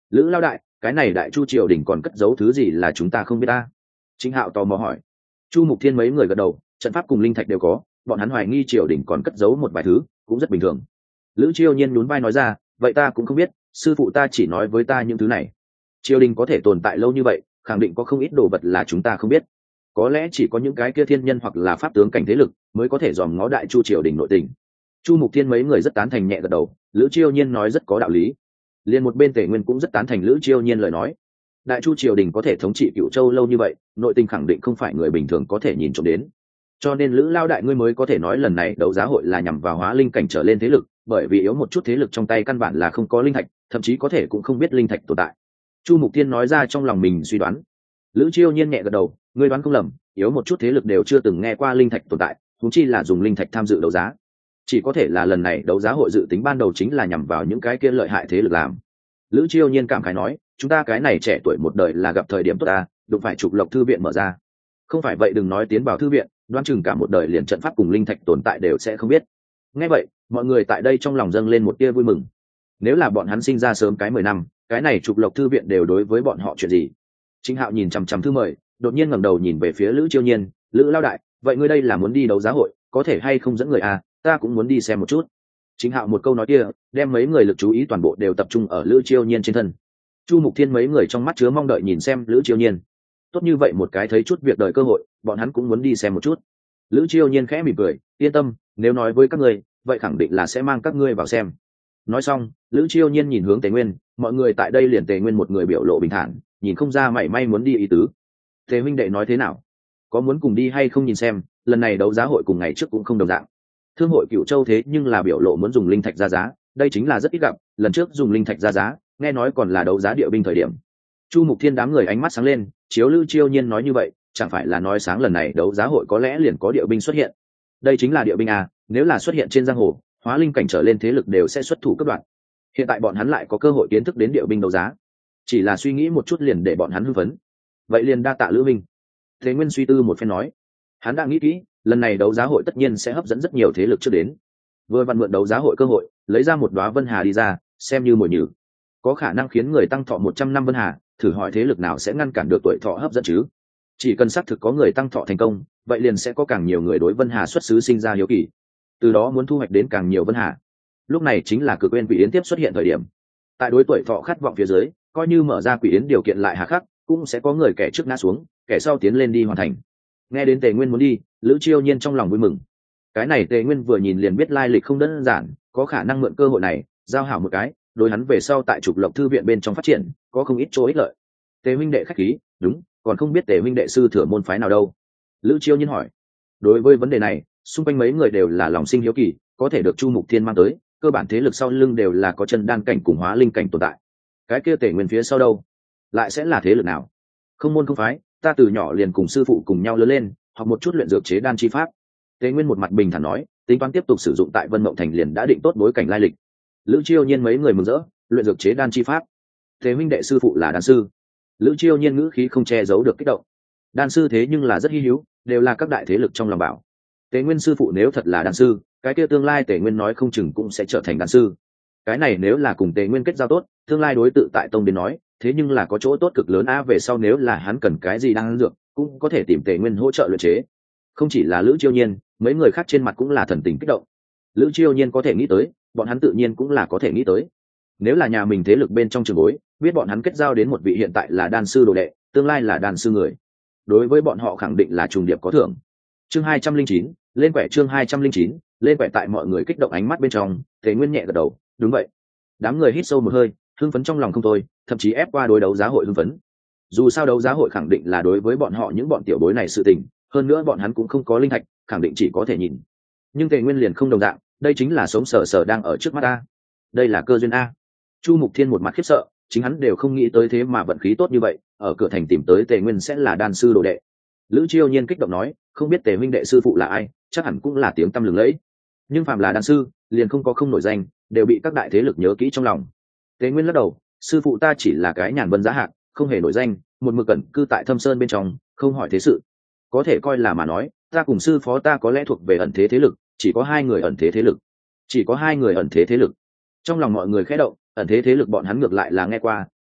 lữ lao đại, cái này đại chu triều đình còn cất giấu thứ gì là chúng ta không biết ta? Trịnh Hạo tò mò hỏi. Chu Mục Thiên mấy người gật đầu, trận pháp cùng linh thạch đều có, bọn hắn hoài nghi triều đình còn cất giấu một vài thứ, cũng rất bình thường. Lữ Chiêu Nhiên nhún vai nói ra, vậy ta cũng không biết, sư phụ ta chỉ nói với ta những thứ này. Triều đình có thể tồn tại lâu như vậy, khẳng định có không ít đồ vật là chúng ta không biết. Có lẽ chỉ có những cái kia thiên nhân hoặc là pháp tướng cảnh thế lực mới có thể dòm ngó đại chu triều đình nội tình. Chu Mục Thiên mấy người rất tán thành nhẹ gật đầu, Lữ Chiêu Nhiên nói rất có đạo lý. Liên một bên Tề Nguyên cũng rất tán thành Lữ Chiêu Nhiên lời nói. Đại chu triều đình có thể thống trị Cửu Châu lâu như vậy, nội tình khẳng định không phải người bình thường có thể nhìn trộm đến. Cho nên Lữ lao đại ngươi mới có thể nói lần này đấu giá hội là nhằm vào hóa linh cảnh trở lên thế lực, bởi vì yếu một chút thế lực trong tay căn bản là không có linh thạch, thậm chí có thể cũng không biết linh thạch tồn tại. Chu Mục Thiên nói ra trong lòng mình suy đoán. Lữ Chiêu Nhiên nhẹ gật đầu, ngươi đoán không lầm, yếu một chút thế lực đều chưa từng nghe qua linh thạch tồn tại, huống chi là dùng linh thạch tham dự đấu giá. Chỉ có thể là lần này đấu giá hội dự tính ban đầu chính là nhằm vào những cái kia lợi hại thế lực làm. Lữ Chiêu Nhiên cảm khái nói, chúng ta cái này trẻ tuổi một đời là gặp thời điểm tốt ta, đụng phải trục lộc thư viện mở ra. Không phải vậy đừng nói tiến vào thư viện, đoán chừng cả một đời liền trận pháp cùng linh thạch tồn tại đều sẽ không biết. Nghe vậy, mọi người tại đây trong lòng dâng lên một tia vui mừng. Nếu là bọn hắn sinh ra sớm cái mười năm, cái này trục lộc thư viện đều đối với bọn họ chuyện gì? Trịnh Hạo nhìn chằm chằm thư mời, đột nhiên ngẩng đầu nhìn về phía Lữ Chiêu Nhiên, "Lữ lao đại, vậy ngươi đây là muốn đi đấu giá hội, có thể hay không dẫn người à? Ta cũng muốn đi xem một chút." Trịnh Hạo một câu nói kia, đem mấy người lực chú ý toàn bộ đều tập trung ở Lữ Chiêu Nhiên trên thân. Chu Mục Thiên mấy người trong mắt chứa mong đợi nhìn xem Lữ Chiêu Nhiên. Tốt như vậy một cái thấy chút việc đời cơ hội, bọn hắn cũng muốn đi xem một chút. Lữ Chiêu Nhiên khẽ mỉm cười, "Yên tâm, nếu nói với các ngươi, vậy khẳng định là sẽ mang các ngươi vào xem." Nói xong, Lữ Chiêu Nhiên nhìn hướng Tề Nguyên, mọi người tại đây liền Tề Nguyên một người biểu lộ bình thản, nhìn không ra mảy may muốn đi ý tứ. "Tề huynh đệ nói thế nào? Có muốn cùng đi hay không nhìn xem, lần này đấu giá hội cùng ngày trước cũng không đồng dạng." Thương hội Cửu Châu thế nhưng là biểu lộ muốn dùng linh thạch ra giá, đây chính là rất ít gặp, lần trước dùng linh thạch ra giá, nghe nói còn là đấu giá địa binh thời điểm. Chu Mục Thiên đám người ánh mắt sáng lên, chiếu Lữ Chiêu Nhiên nói như vậy, chẳng phải là nói sáng lần này đấu giá hội có lẽ liền có địa binh xuất hiện. Đây chính là địa binh à, nếu là xuất hiện trên giang hồ, hóa linh cảnh trở lên thế lực đều sẽ xuất thủ cấp đoạn. Hiện tại bọn hắn lại có cơ hội kiến thức đến địa binh đấu giá, chỉ là suy nghĩ một chút liền để bọn hắn hưng phấn. Vậy liền đa tạ Lữ Minh. Thế Nguyên suy tư một phen nói, hắn đã nghĩ kỹ, lần này đấu giá hội tất nhiên sẽ hấp dẫn rất nhiều thế lực trước đến. Vừa vặn mượn đấu giá hội cơ hội, lấy ra một đóa vân hà đi ra, xem như mồi nhử. Có khả năng khiến người tăng thọ một trăm năm vân hà, thử hỏi thế lực nào sẽ ngăn cản được tuổi thọ hấp dẫn chứ? Chỉ cần xác thực có người tăng thọ thành công, vậy liền sẽ có càng nhiều người đối vân hà xuất xứ sinh ra hiếu kỳ, từ đó muốn thu hoạch đến càng nhiều vân hà. Lúc này chính là cực quên quỷ yến tiếp xuất hiện thời điểm. Tại đối tuổi thọ khát vọng phía dưới, coi như mở ra quỷ yến điều kiện lại hà khắc, cũng sẽ có người kẻ trước ngã xuống, kẻ sau tiến lên đi hoàn thành. Nghe đến Tề Nguyên muốn đi, Lữ Chiêu Nhiên trong lòng vui mừng. Cái này Tề Nguyên vừa nhìn liền biết lai lịch không đơn giản, có khả năng mượn cơ hội này giao hảo một cái, đối hắn về sau tại trục lộc thư viện bên trong phát triển có không ít chỗ ích lợi. Tề huynh đệ khách khí, đúng, còn không biết Tề huynh đệ sư thừa môn phái nào đâu? Lữ Chiêu Nhiên hỏi. Đối với vấn đề này, xung quanh mấy người đều là lòng sinh hiếu kỳ, có thể được Chu Mục Thiên mang tới, cơ bản thế lực sau lưng đều là có chân đan cảnh cùng hóa linh cảnh tồn tại. Cái kia Tề Nguyên phía sau đâu, lại sẽ là thế lực nào? Không môn không phái, ta từ nhỏ liền cùng sư phụ cùng nhau lớn lên, học một chút luyện dược chế đan chi pháp. Tề Nguyên một mặt bình thản nói, tính toán tiếp tục sử dụng tại Vân Mộng Thành liền đã định tốt bối cảnh lai lịch. Lữ Chiêu Nhiên mấy người mừng rỡ, luyện dược chế đan chi pháp. Thế huynh đệ sư phụ là đan sư. Lữ Chiêu Nhiên ngữ khí không che giấu được kích động. Đan sư thế nhưng là rất hi hữu, đều là các đại thế lực trong lòng bảo. Tề Nguyên sư phụ nếu thật là đan sư, cái kia tương lai Tề Nguyên nói không chừng cũng sẽ trở thành đan sư. Cái này nếu là cùng Tề Nguyên kết giao tốt, tương lai đối tự tại tông đến nói, thế nhưng là có chỗ tốt cực lớn a, về sau nếu là hắn cần cái gì đang dược, cũng có thể tìm Tề Nguyên hỗ trợ luyện chế. Không chỉ là Lữ Chiêu Nhiên, mấy người khác trên mặt cũng là thần tình kích động. Lữ Chiêu Nhiên có thể nghĩ tới, bọn hắn tự nhiên cũng là có thể nghĩ tới. Nếu là nhà mình thế lực bên trong trường bối, biết bọn hắn kết giao đến một vị hiện tại là đan sư đồ đệ, tương lai là đan sư người, đối với bọn họ khẳng định là trùng điệp có thưởng. Chương hai trăm linh chín, lên quẻ chương hai trăm linh chín, lên quẻ tại mọi người kích động ánh mắt bên trong, Tề Nguyên nhẹ gật đầu, đúng vậy. Đám người hít sâu một hơi, hưng phấn trong lòng không thôi, thậm chí ép qua đối đấu giá hội hưng phấn. Dù sao đấu giá hội khẳng định là đối với bọn họ những bọn tiểu bối này sự tình, hơn nữa bọn hắn cũng không có linh thạch, khẳng định chỉ có thể nhìn. Nhưng Tề Nguyên liền không đồng dạng, đây chính là sống sờ sờ đang ở trước mắt a. Đây là cơ duyên a. Chu Mục Thiên một mặt khiếp sợ, chính hắn đều không nghĩ tới thế mà vận khí tốt như vậy, ở cửa thành tìm tới Tề Nguyên sẽ là đan sư đồ đệ. Lữ Chiêu Nhiên kích động nói, không biết Tề huynh đệ sư phụ là ai, chắc hẳn cũng là tiếng tăm lừng lẫy. Nhưng phàm là đan sư, liền không có không nổi danh, đều bị các đại thế lực nhớ kỹ trong lòng. Tề Nguyên lắc đầu, sư phụ ta chỉ là cái nhàn vân giá hạng, không hề nổi danh, một mực cẩn cư tại Thâm Sơn bên trong, không hỏi thế sự. Có thể coi là mà nói, ta cùng sư phó ta có lẽ thuộc về ẩn thế thế lực, chỉ có hai người ẩn thế thế lực. Chỉ có hai người ẩn thế thế lực. Trong lòng mọi người khẽ động, ẩn thế thế lực bọn hắn ngược lại là nghe qua,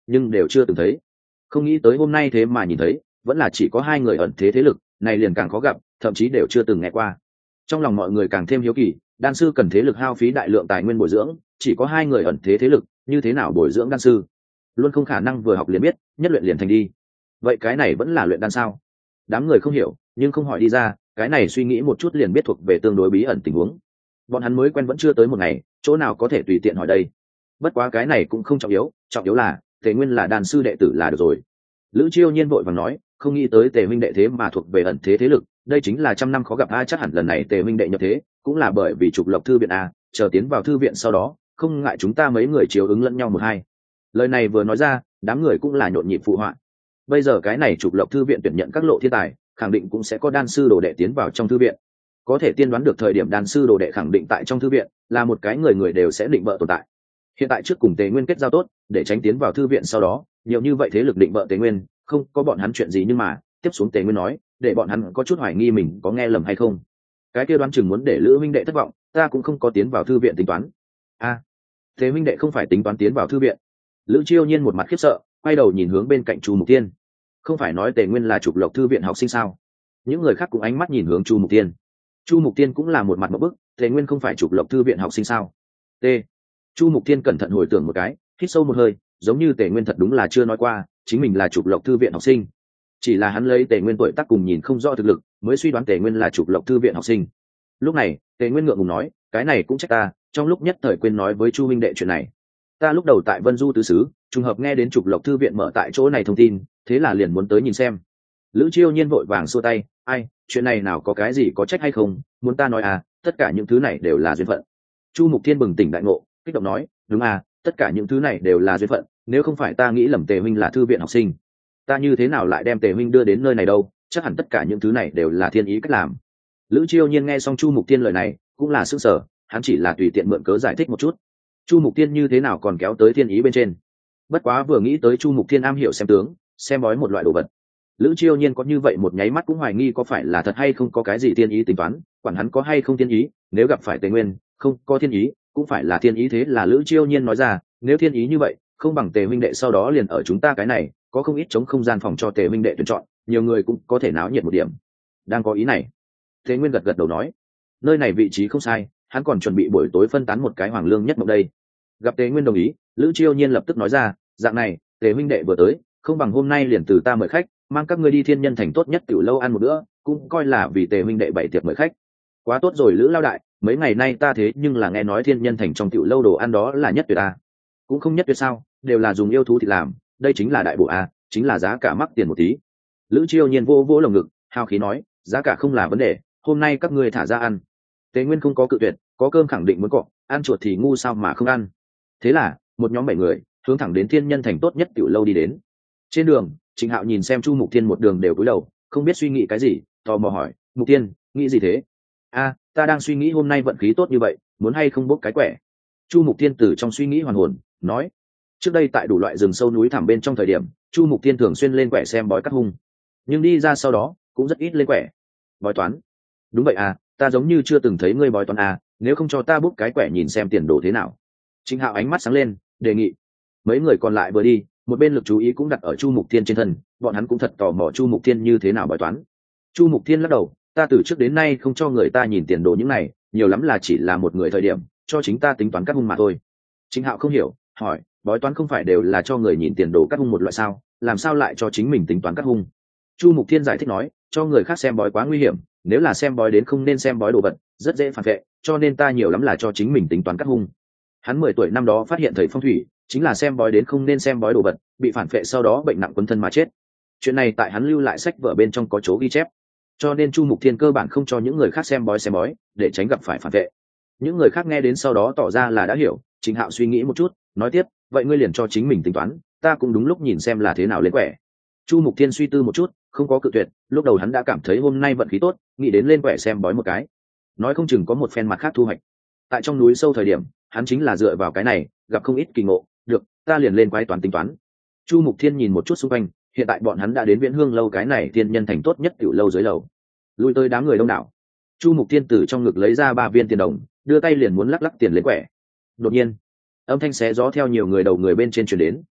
nhưng đều chưa từng thấy. Không nghĩ tới hôm nay thế mà nhìn thấy, vẫn là chỉ có hai người ẩn thế thế lực, này liền càng khó gặp, thậm chí đều chưa từng nghe qua. Trong lòng mọi người càng thêm hiếu kỳ, đan sư cần thế lực hao phí đại lượng tài nguyên bồi dưỡng, chỉ có hai người ẩn thế thế lực, như thế nào bồi dưỡng đan sư? Luôn không khả năng vừa học liền biết, nhất luyện liền thành đi. Vậy cái này vẫn là luyện đan sao? Đám người không hiểu, nhưng không hỏi đi ra, cái này suy nghĩ một chút liền biết thuộc về tương đối bí ẩn tình huống. Bọn hắn mới quen vẫn chưa tới một ngày, chỗ nào có thể tùy tiện hỏi đây. Bất quá cái này cũng không trọng yếu, trọng yếu là Tề Nguyên là đan sư đệ tử là được rồi. Lữ Chiêu Nhiên vội vàng nói, không nghĩ tới Tề huynh đệ thế mà thuộc về ẩn thế thế lực, đây chính là trăm năm khó gặp a, chắc hẳn lần này Tề huynh đệ nhập thế, cũng là bởi vì trục lộc thư viện a, chờ tiến vào thư viện sau đó, không ngại chúng ta mấy người chiếu ứng lẫn nhau một hai. Lời này vừa nói ra, đám người cũng là nhộn nhịp phụ họa. Bây giờ cái này trục lộc thư viện tuyển nhận các lộ thiên tài, khẳng định cũng sẽ có đan sư đồ đệ tiến vào trong thư viện. Có thể tiên đoán được thời điểm đan sư đồ đệ khẳng định tại trong thư viện, là một cái người người đều sẽ định bợ tồn tại. Hiện tại trước cùng Tề Nguyên kết giao tốt, để tránh tiến vào thư viện sau đó, nhiều như vậy thế lực định bợ Tề Nguyên, không có bọn hắn chuyện gì, nhưng mà tiếp xuống Tề Nguyên nói, để bọn hắn có chút hoài nghi mình có nghe lầm hay không. Cái kia đoán chừng muốn để Lữ huynh đệ thất vọng, ta cũng không có tiến vào thư viện tính toán. A, à, Tề huynh đệ không phải tính toán tiến vào thư viện? Lữ Chiêu Nhiên một mặt khiếp sợ, quay đầu nhìn hướng bên cạnh Chu Mục Tiên. Không phải nói Tề Nguyên là trục lộc thư viện học sinh sao? Những người khác cũng ánh mắt nhìn hướng Chu Mục Tiên. Chu Mục Tiên cũng là một mặt một bức, Tề Nguyên không phải trục lộc thư viện học sinh sao? T. Chu Mục Tiên cẩn thận hồi tưởng một cái, hít sâu một hơi, giống như Tề Nguyên thật đúng là chưa nói qua chính mình là trục lộc thư viện học sinh, chỉ là hắn lấy Tề Nguyên tuổi tác cùng nhìn không rõ thực lực mới suy đoán Tề Nguyên là trục lộc thư viện học sinh. Lúc này Tề Nguyên ngượng ngùng nói, cái này cũng trách ta, trong lúc nhất thời quên nói với Chu huynh đệ chuyện này. Ta lúc đầu tại Vân Du tứ xứ, trùng hợp nghe đến trục lộc thư viện mở tại chỗ này thông tin, thế là liền muốn tới nhìn xem. Lữ Chiêu Nhiên vội vàng xua tay, ai, chuyện này nào có cái gì có trách hay không, muốn ta nói à, tất cả những thứ này đều là duyên phận. Chu Mục Thiên bừng tỉnh đại ngộ, kích động nói, đúng à, tất cả những thứ này đều là duyên phận, nếu không phải ta nghĩ lầm Tề huynh là thư viện học sinh, ta như thế nào lại đem Tề huynh đưa đến nơi này đâu, chắc hẳn tất cả những thứ này đều là thiên ý cách làm. Lữ Chiêu Nhiên nghe xong Chu Mục Thiên lời này, cũng là sững sờ, hắn chỉ là tùy tiện mượn cớ giải thích một chút. Chu Mục Thiên như thế nào còn kéo tới thiên ý bên trên. Bất quá vừa nghĩ tới Chu Mục Thiên am hiểu xem tướng, xem bói một loại đồ vật, Lữ Chiêu Nhiên có như vậy một nháy mắt cũng hoài nghi có phải là thật hay không có cái gì thiên ý tính toán, quản hắn có hay không thiên ý, nếu gặp phải Tề Nguyên, không có thiên ý, cũng phải là thiên ý. Thế là Lữ Chiêu Nhiên nói ra, nếu thiên ý như vậy, không bằng Tề huynh đệ sau đó liền ở chúng ta cái này, có không ít chống không gian phòng cho Tề huynh đệ tuyển chọn, nhiều người cũng có thể náo nhiệt một điểm. Đang có ý này, Tề Nguyên gật gật đầu nói, nơi này vị trí không sai, hắn còn chuẩn bị buổi tối phân tán một cái hoàng lương nhất mộng đây. Gặp Tề Nguyên đồng ý, Lữ Chiêu Nhiên lập tức nói ra, dạng này, Tề huynh đệ vừa tới, không bằng hôm nay liền từ ta mời khách, mang các ngươi đi Thiên Nhân Thành tốt nhất tiểu lâu ăn một bữa, cũng coi là vì Tề huynh đệ bày tiệc mời khách. Quá tốt rồi Lữ lao đại, mấy ngày nay ta thế nhưng là nghe nói Thiên Nhân Thành trong tiểu lâu đồ ăn đó là nhất tuyệt a. Cũng không nhất tuyệt sao, đều là dùng yêu thú thịt làm, đây chính là đại bổ a, chính là giá cả mắc tiền một tí. Lữ Chiêu Nhiên vô vỗ lồng ngực, hào khí nói, giá cả không là vấn đề, hôm nay các ngươi thả ra ăn. Tề Nguyên không có cự tuyệt, có cơm khẳng định muốn cọ, ăn chuột thì ngu sao mà không ăn. Thế là một nhóm bảy người hướng thẳng đến Thiên Nhân Thành tốt nhất tiểu lâu đi đến. Trên đường, Trịnh Hạo nhìn xem Chu Mục Thiên một đường đều cúi đầu, không biết suy nghĩ cái gì, tò mò hỏi, Mục Thiên, nghĩ gì thế? A, ta đang suy nghĩ hôm nay vận khí tốt như vậy, muốn hay không bốc cái quẻ. Chu Mục Thiên từ trong suy nghĩ hoàn hồn, nói, trước đây tại đủ loại rừng sâu núi thẳm bên trong thời điểm, Chu Mục Thiên thường xuyên lên quẻ xem bói cắt hung, nhưng đi ra sau đó cũng rất ít lên quẻ. Bói toán? Đúng vậy à, ta giống như chưa từng thấy ngươi bói toán à, nếu không cho ta bốc cái quẻ nhìn xem tiền đồ thế nào. Trịnh Hạo ánh mắt sáng lên, đề nghị. Mấy người còn lại vừa đi, một bên lực chú ý cũng đặt ở Chu Mục Thiên trên thân, bọn hắn cũng thật tò mò Chu Mục Thiên như thế nào bói toán. Chu Mục Thiên lắc đầu, ta từ trước đến nay không cho người ta nhìn tiền đồ những này, nhiều lắm là chỉ là một người thời điểm cho chính ta tính toán cắt hung mà thôi. Trịnh Hạo không hiểu, hỏi, bói toán không phải đều là cho người nhìn tiền đồ cắt hung một loại sao, làm sao lại cho chính mình tính toán cắt hung? Chu Mục Thiên giải thích nói, cho người khác xem bói quá nguy hiểm, nếu là xem bói đến không nên xem bói đồ vật, rất dễ phản vệ, cho nên ta nhiều lắm là cho chính mình tính toán cắt hung. Hắn mười tuổi năm đó phát hiện thầy phong thủy, chính là xem bói đến không nên xem bói đồ vật, bị phản vệ sau đó bệnh nặng quấn thân mà chết. Chuyện này tại hắn lưu lại sách vở bên trong có chỗ ghi chép, cho nên Chu Mục Thiên cơ bản không cho những người khác xem bói xem bói, để tránh gặp phải phản vệ. Những người khác nghe đến sau đó tỏ ra là đã hiểu. Trịnh Hạo suy nghĩ một chút, nói tiếp, vậy ngươi liền cho chính mình tính toán, ta cũng đúng lúc nhìn xem là thế nào lên quẻ. Chu Mục Thiên suy tư một chút, không có cự tuyệt, lúc đầu hắn đã cảm thấy hôm nay vận khí tốt, nghĩ đến lên quẻ xem bói một cái, nói không chừng có một phen mặt khác thu hoạch. Tại trong núi sâu thời điểm, hắn chính là dựa vào cái này, gặp không ít kỳ ngộ, được, ta liền lên quái toán tính toán. Chu Mục Thiên nhìn một chút xung quanh, hiện tại bọn hắn đã đến Viễn Hương lâu cái này Thiên Nhân Thành tốt nhất tiểu lâu dưới lầu. Lui tới đám người đông đảo. Chu Mục Thiên từ trong ngực lấy ra ba viên tiền đồng, đưa tay liền muốn lắc lắc tiền lên quẻ. Đột nhiên, âm thanh xé gió theo nhiều người đầu người bên trên truyền đến,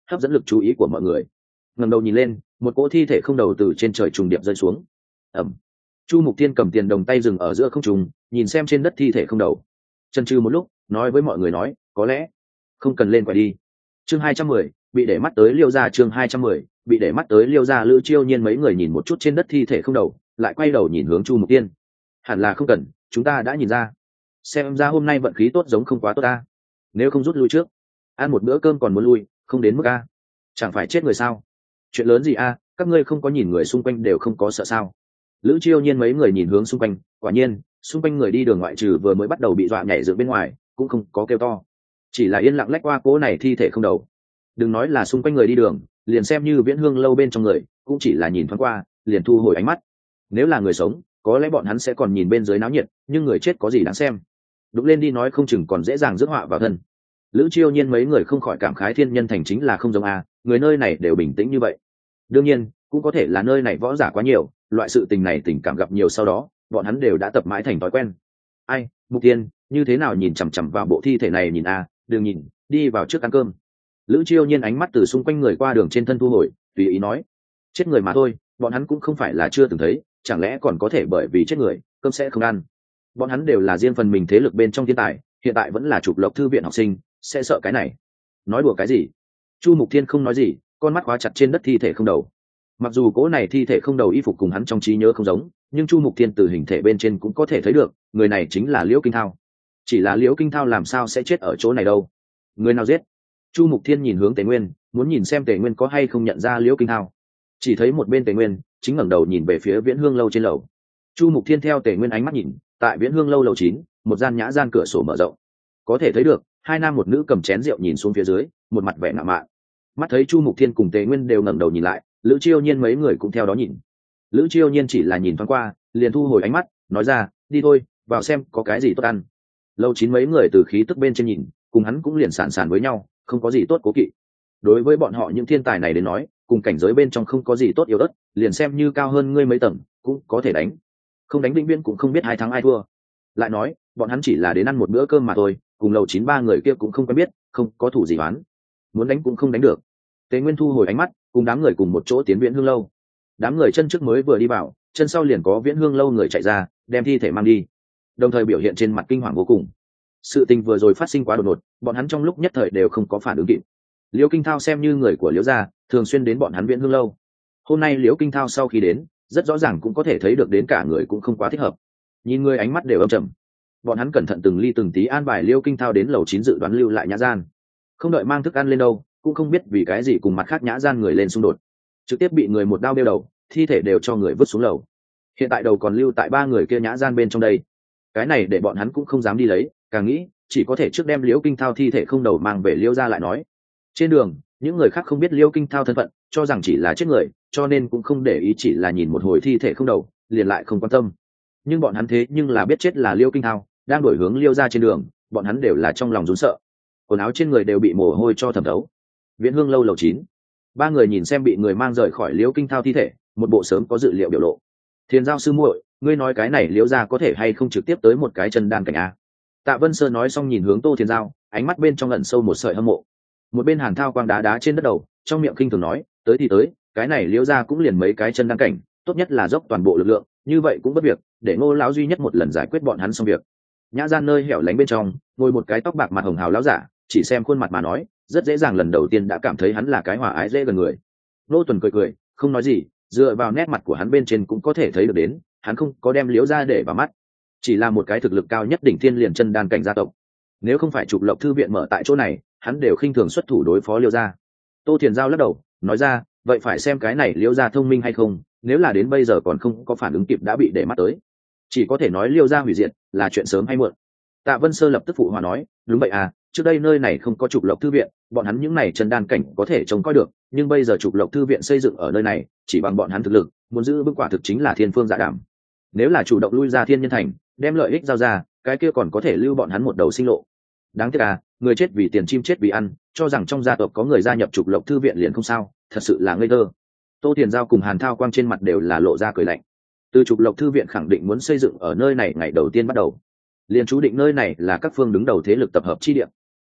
hấp dẫn lực chú ý của mọi người. Ngẩng đầu nhìn lên, một cỗ thi thể không đầu từ trên trời trùng điệp rơi xuống. Ẩm. Chu Mục Thiên cầm tiền đồng tay dừng ở giữa không trung, nhìn xem trên đất thi thể không đầu. Chần chừ một lúc, nói với mọi người nói, có lẽ không cần lên quay đi. Chương hai trăm mười, bị để mắt tới Liêu gia. Chương hai trăm mười, bị để mắt tới Liêu gia. Lữ Chiêu Nhiên mấy người nhìn một chút trên đất thi thể không đầu, lại quay đầu nhìn hướng Chu Mục Thiên. Hẳn là không cần, chúng ta đã nhìn ra. Xem ra hôm nay vận khí tốt giống không quá tốt ta. Nếu không rút lui trước, ăn một bữa cơm còn muốn lui, không đến mức a. Chẳng phải chết người sao? Chuyện lớn gì a? Các ngươi không có nhìn người xung quanh đều không có sợ sao? Lữ Chiêu Nhiên mấy người nhìn hướng xung quanh, quả nhiên, xung quanh người đi đường ngoại trừ vừa mới bắt đầu bị dọa nhảy dựng bên ngoài, cũng không có kêu to, chỉ là yên lặng lách qua cố này thi thể không đầu. Đừng nói là xung quanh người đi đường, liền xem như Viễn Hương lâu bên trong người, cũng chỉ là nhìn thoáng qua, liền thu hồi ánh mắt. Nếu là người sống, có lẽ bọn hắn sẽ còn nhìn bên dưới náo nhiệt, nhưng người chết có gì đáng xem? Đụng lên đi nói không chừng còn dễ dàng rước họa vào thân. Lữ Chiêu Nhiên mấy người không khỏi cảm khái thiên nhân thành chính là không giống a, người nơi này đều bình tĩnh như vậy. Đương nhiên, cũng có thể là nơi này võ giả quá nhiều, loại sự tình này tình cảm gặp nhiều sau đó, bọn hắn đều đã tập mãi thành thói quen. Ai, Mục Tiên, như thế nào nhìn chằm chằm vào bộ thi thể này nhìn a, đừng nhìn, đi vào trước ăn cơm. Lữ Chiêu Nhiên ánh mắt từ xung quanh người qua đường trên thân thu hồi, tùy ý nói, chết người mà thôi, bọn hắn cũng không phải là chưa từng thấy, chẳng lẽ còn có thể bởi vì chết người, cơm sẽ không ăn. Bọn hắn đều là riêng phần mình thế lực bên trong thiên tài, hiện tại vẫn là trục lộc thư viện học sinh, sẽ sợ cái này? Nói đùa cái gì? Chu Mục Thiên không nói gì, con mắt khóa chặt trên đất thi thể không đầu. Mặc dù cố này thi thể không đầu y phục cùng hắn trong trí nhớ không giống, nhưng Chu Mục Thiên từ hình thể bên trên cũng có thể thấy được, người này chính là Liễu Kinh Thao. Chỉ là Liễu Kinh Thao làm sao sẽ chết ở chỗ này đâu? Người nào giết? Chu Mục Thiên nhìn hướng Tề Nguyên, muốn nhìn xem Tề Nguyên có hay không nhận ra Liễu Kinh Thao. Chỉ thấy một bên Tề Nguyên chính ngẩng đầu nhìn về phía Viễn Hương lâu trên lầu. Chu Mục Thiên theo Tề Nguyên ánh mắt nhìn, tại Viễn Hương lâu lầu chín, một gian nhã gian cửa sổ mở rộng, có thể thấy được hai nam một nữ cầm chén rượu nhìn xuống phía dưới, một mặt vẻ ngạo mạn. Mắt thấy Chu Mục Thiên cùng Tề Nguyên đều ngẩng đầu nhìn lại, Lữ Chiêu Nhiên mấy người cũng theo đó nhìn. Lữ Chiêu Nhiên chỉ là nhìn thoáng qua, liền thu hồi ánh mắt, nói ra, đi thôi, vào xem có cái gì tốt ăn. Lâu chín mấy người từ khí tức bên trên nhìn, cùng hắn cũng liền sàn sàn với nhau, không có gì tốt cố kỵ. Đối với bọn họ những thiên tài này đến nói, cùng cảnh giới bên trong không có gì tốt yếu ớt, liền xem như cao hơn ngươi mấy tầng, cũng có thể đánh. Không đánh vĩnh viễn cũng không biết hai thắng ai thua. Lại nói, bọn hắn chỉ là đến ăn một bữa cơm mà thôi, cùng lầu chín ba người kia cũng không quen biết, không có thủ gì oán, muốn đánh cũng không đánh được. Tế Nguyên thu hồi ánh mắt, cùng đám người cùng một chỗ tiến Viễn Hương lâu. Đám người chân trước mới vừa đi vào, chân sau liền có Viễn Hương lâu người chạy ra, đem thi thể mang đi, đồng thời biểu hiện trên mặt kinh hoàng vô cùng. Sự tình vừa rồi phát sinh quá đột ngột, bọn hắn trong lúc nhất thời đều không có phản ứng kịp. Liễu Kinh Thao xem như người của Liễu gia, thường xuyên đến bọn hắn Viễn Hương lâu. Hôm nay Liễu Kinh Thao sau khi đến, rất rõ ràng cũng có thể thấy được đến cả người cũng không quá thích hợp. Nhìn người ánh mắt đều âm trầm. Bọn hắn cẩn thận từng ly từng tí an bài Liễu Kinh Thao đến lầu chín dự đoán lưu lại nhã gian. Không đợi mang thức ăn lên đâu, cũng không biết vì cái gì cùng mặt khác nhã gian người lên xung đột, trực tiếp bị người một đao đeo đầu, thi thể đều cho người vứt xuống lầu. Hiện tại đầu còn lưu tại ba người kia nhã gian bên trong đây. Cái này để bọn hắn cũng không dám đi lấy, càng nghĩ chỉ có thể trước đem Liễu Kinh Thao thi thể không đầu mang về Liễu gia lại nói. Trên đường, những người khác không biết Liễu Kinh Thao thân phận, cho rằng chỉ là chết người, cho nên cũng không để ý, chỉ là nhìn một hồi thi thể không đầu, liền lại không quan tâm. Nhưng bọn hắn thế nhưng là biết chết là Liễu Kinh Thao, đang đổi hướng Liễu gia trên đường, bọn hắn đều là trong lòng run sợ, quần áo trên người đều bị mồ hôi cho thẩm thấu. Viễn Hương lâu lầu chín, ba người nhìn xem bị người mang rời khỏi Liễu Kinh Thao thi thể, một bộ sớm có dự liệu biểu lộ. Thiên Giao sư muội, ngươi nói cái này Liễu gia có thể hay không trực tiếp tới một cái chân đan cảnh a? Tạ Vân Sơ nói xong nhìn hướng Tô Thiên Giao, ánh mắt bên trong ẩn sâu một sợi hâm mộ. Một bên Hàn Thao quang đá đá trên đất đầu, trong miệng khinh thường nói, tới thì tới, cái này Liễu gia cũng liền mấy cái chân đan cảnh, tốt nhất là dốc toàn bộ lực lượng, như vậy cũng bất việc, để Ngô lão duy nhất một lần giải quyết bọn hắn xong việc. Nhã gian nơi hẻo lánh bên trong, ngồi một cái tóc bạc mặt hồng hào lão giả, chỉ xem khuôn mặt mà nói, rất dễ dàng lần đầu tiên đã cảm thấy hắn là cái hòa ái dễ gần người. Nô Tuần cười cười, không nói gì, dựa vào nét mặt của hắn bên trên cũng có thể thấy được đến, hắn không có đem Liễu gia để vào mắt, chỉ là một cái thực lực cao nhất đỉnh thiên liền chân đan cảnh gia tộc. Nếu không phải Trục Lộc thư viện mở tại chỗ này, hắn đều khinh thường xuất thủ đối phó Liễu gia. Tô Thiền Giao lắc đầu, nói ra, vậy phải xem cái này Liễu gia thông minh hay không, nếu là đến bây giờ còn không có phản ứng kịp đã bị để mắt tới, chỉ có thể nói Liễu gia hủy diệt là chuyện sớm hay muộn. Tạ Vân Sơ lập tức phụ hòa nói, đúng vậy à, trước đây nơi này không có Trục Lộc thư viện, bọn hắn những này chân đan cảnh có thể trông coi được, nhưng bây giờ Trục Lộc thư viện xây dựng ở nơi này, chỉ bằng bọn hắn thực lực, muốn giữ vững quả thực chính là thiên phương dạ đảm. Nếu là chủ động lui ra Thiên Nhân Thành, đem lợi ích giao ra, cái kia còn có thể lưu bọn hắn một đầu sinh lộ. Đáng tiếc à, người chết vì tiền, chim chết vì ăn, cho rằng trong gia tộc có người gia nhập Trục Lộc thư viện liền không sao, thật sự là ngây thơ. Tô Tiền Giao cùng Hàn Thao Quang trên mặt đều là lộ ra cười lạnh. Từ Trục Lộc thư viện khẳng định muốn xây dựng ở nơi này ngày đầu tiên bắt đầu, liền chú định nơi này là các phương đứng đầu thế lực tập hợp chi địa.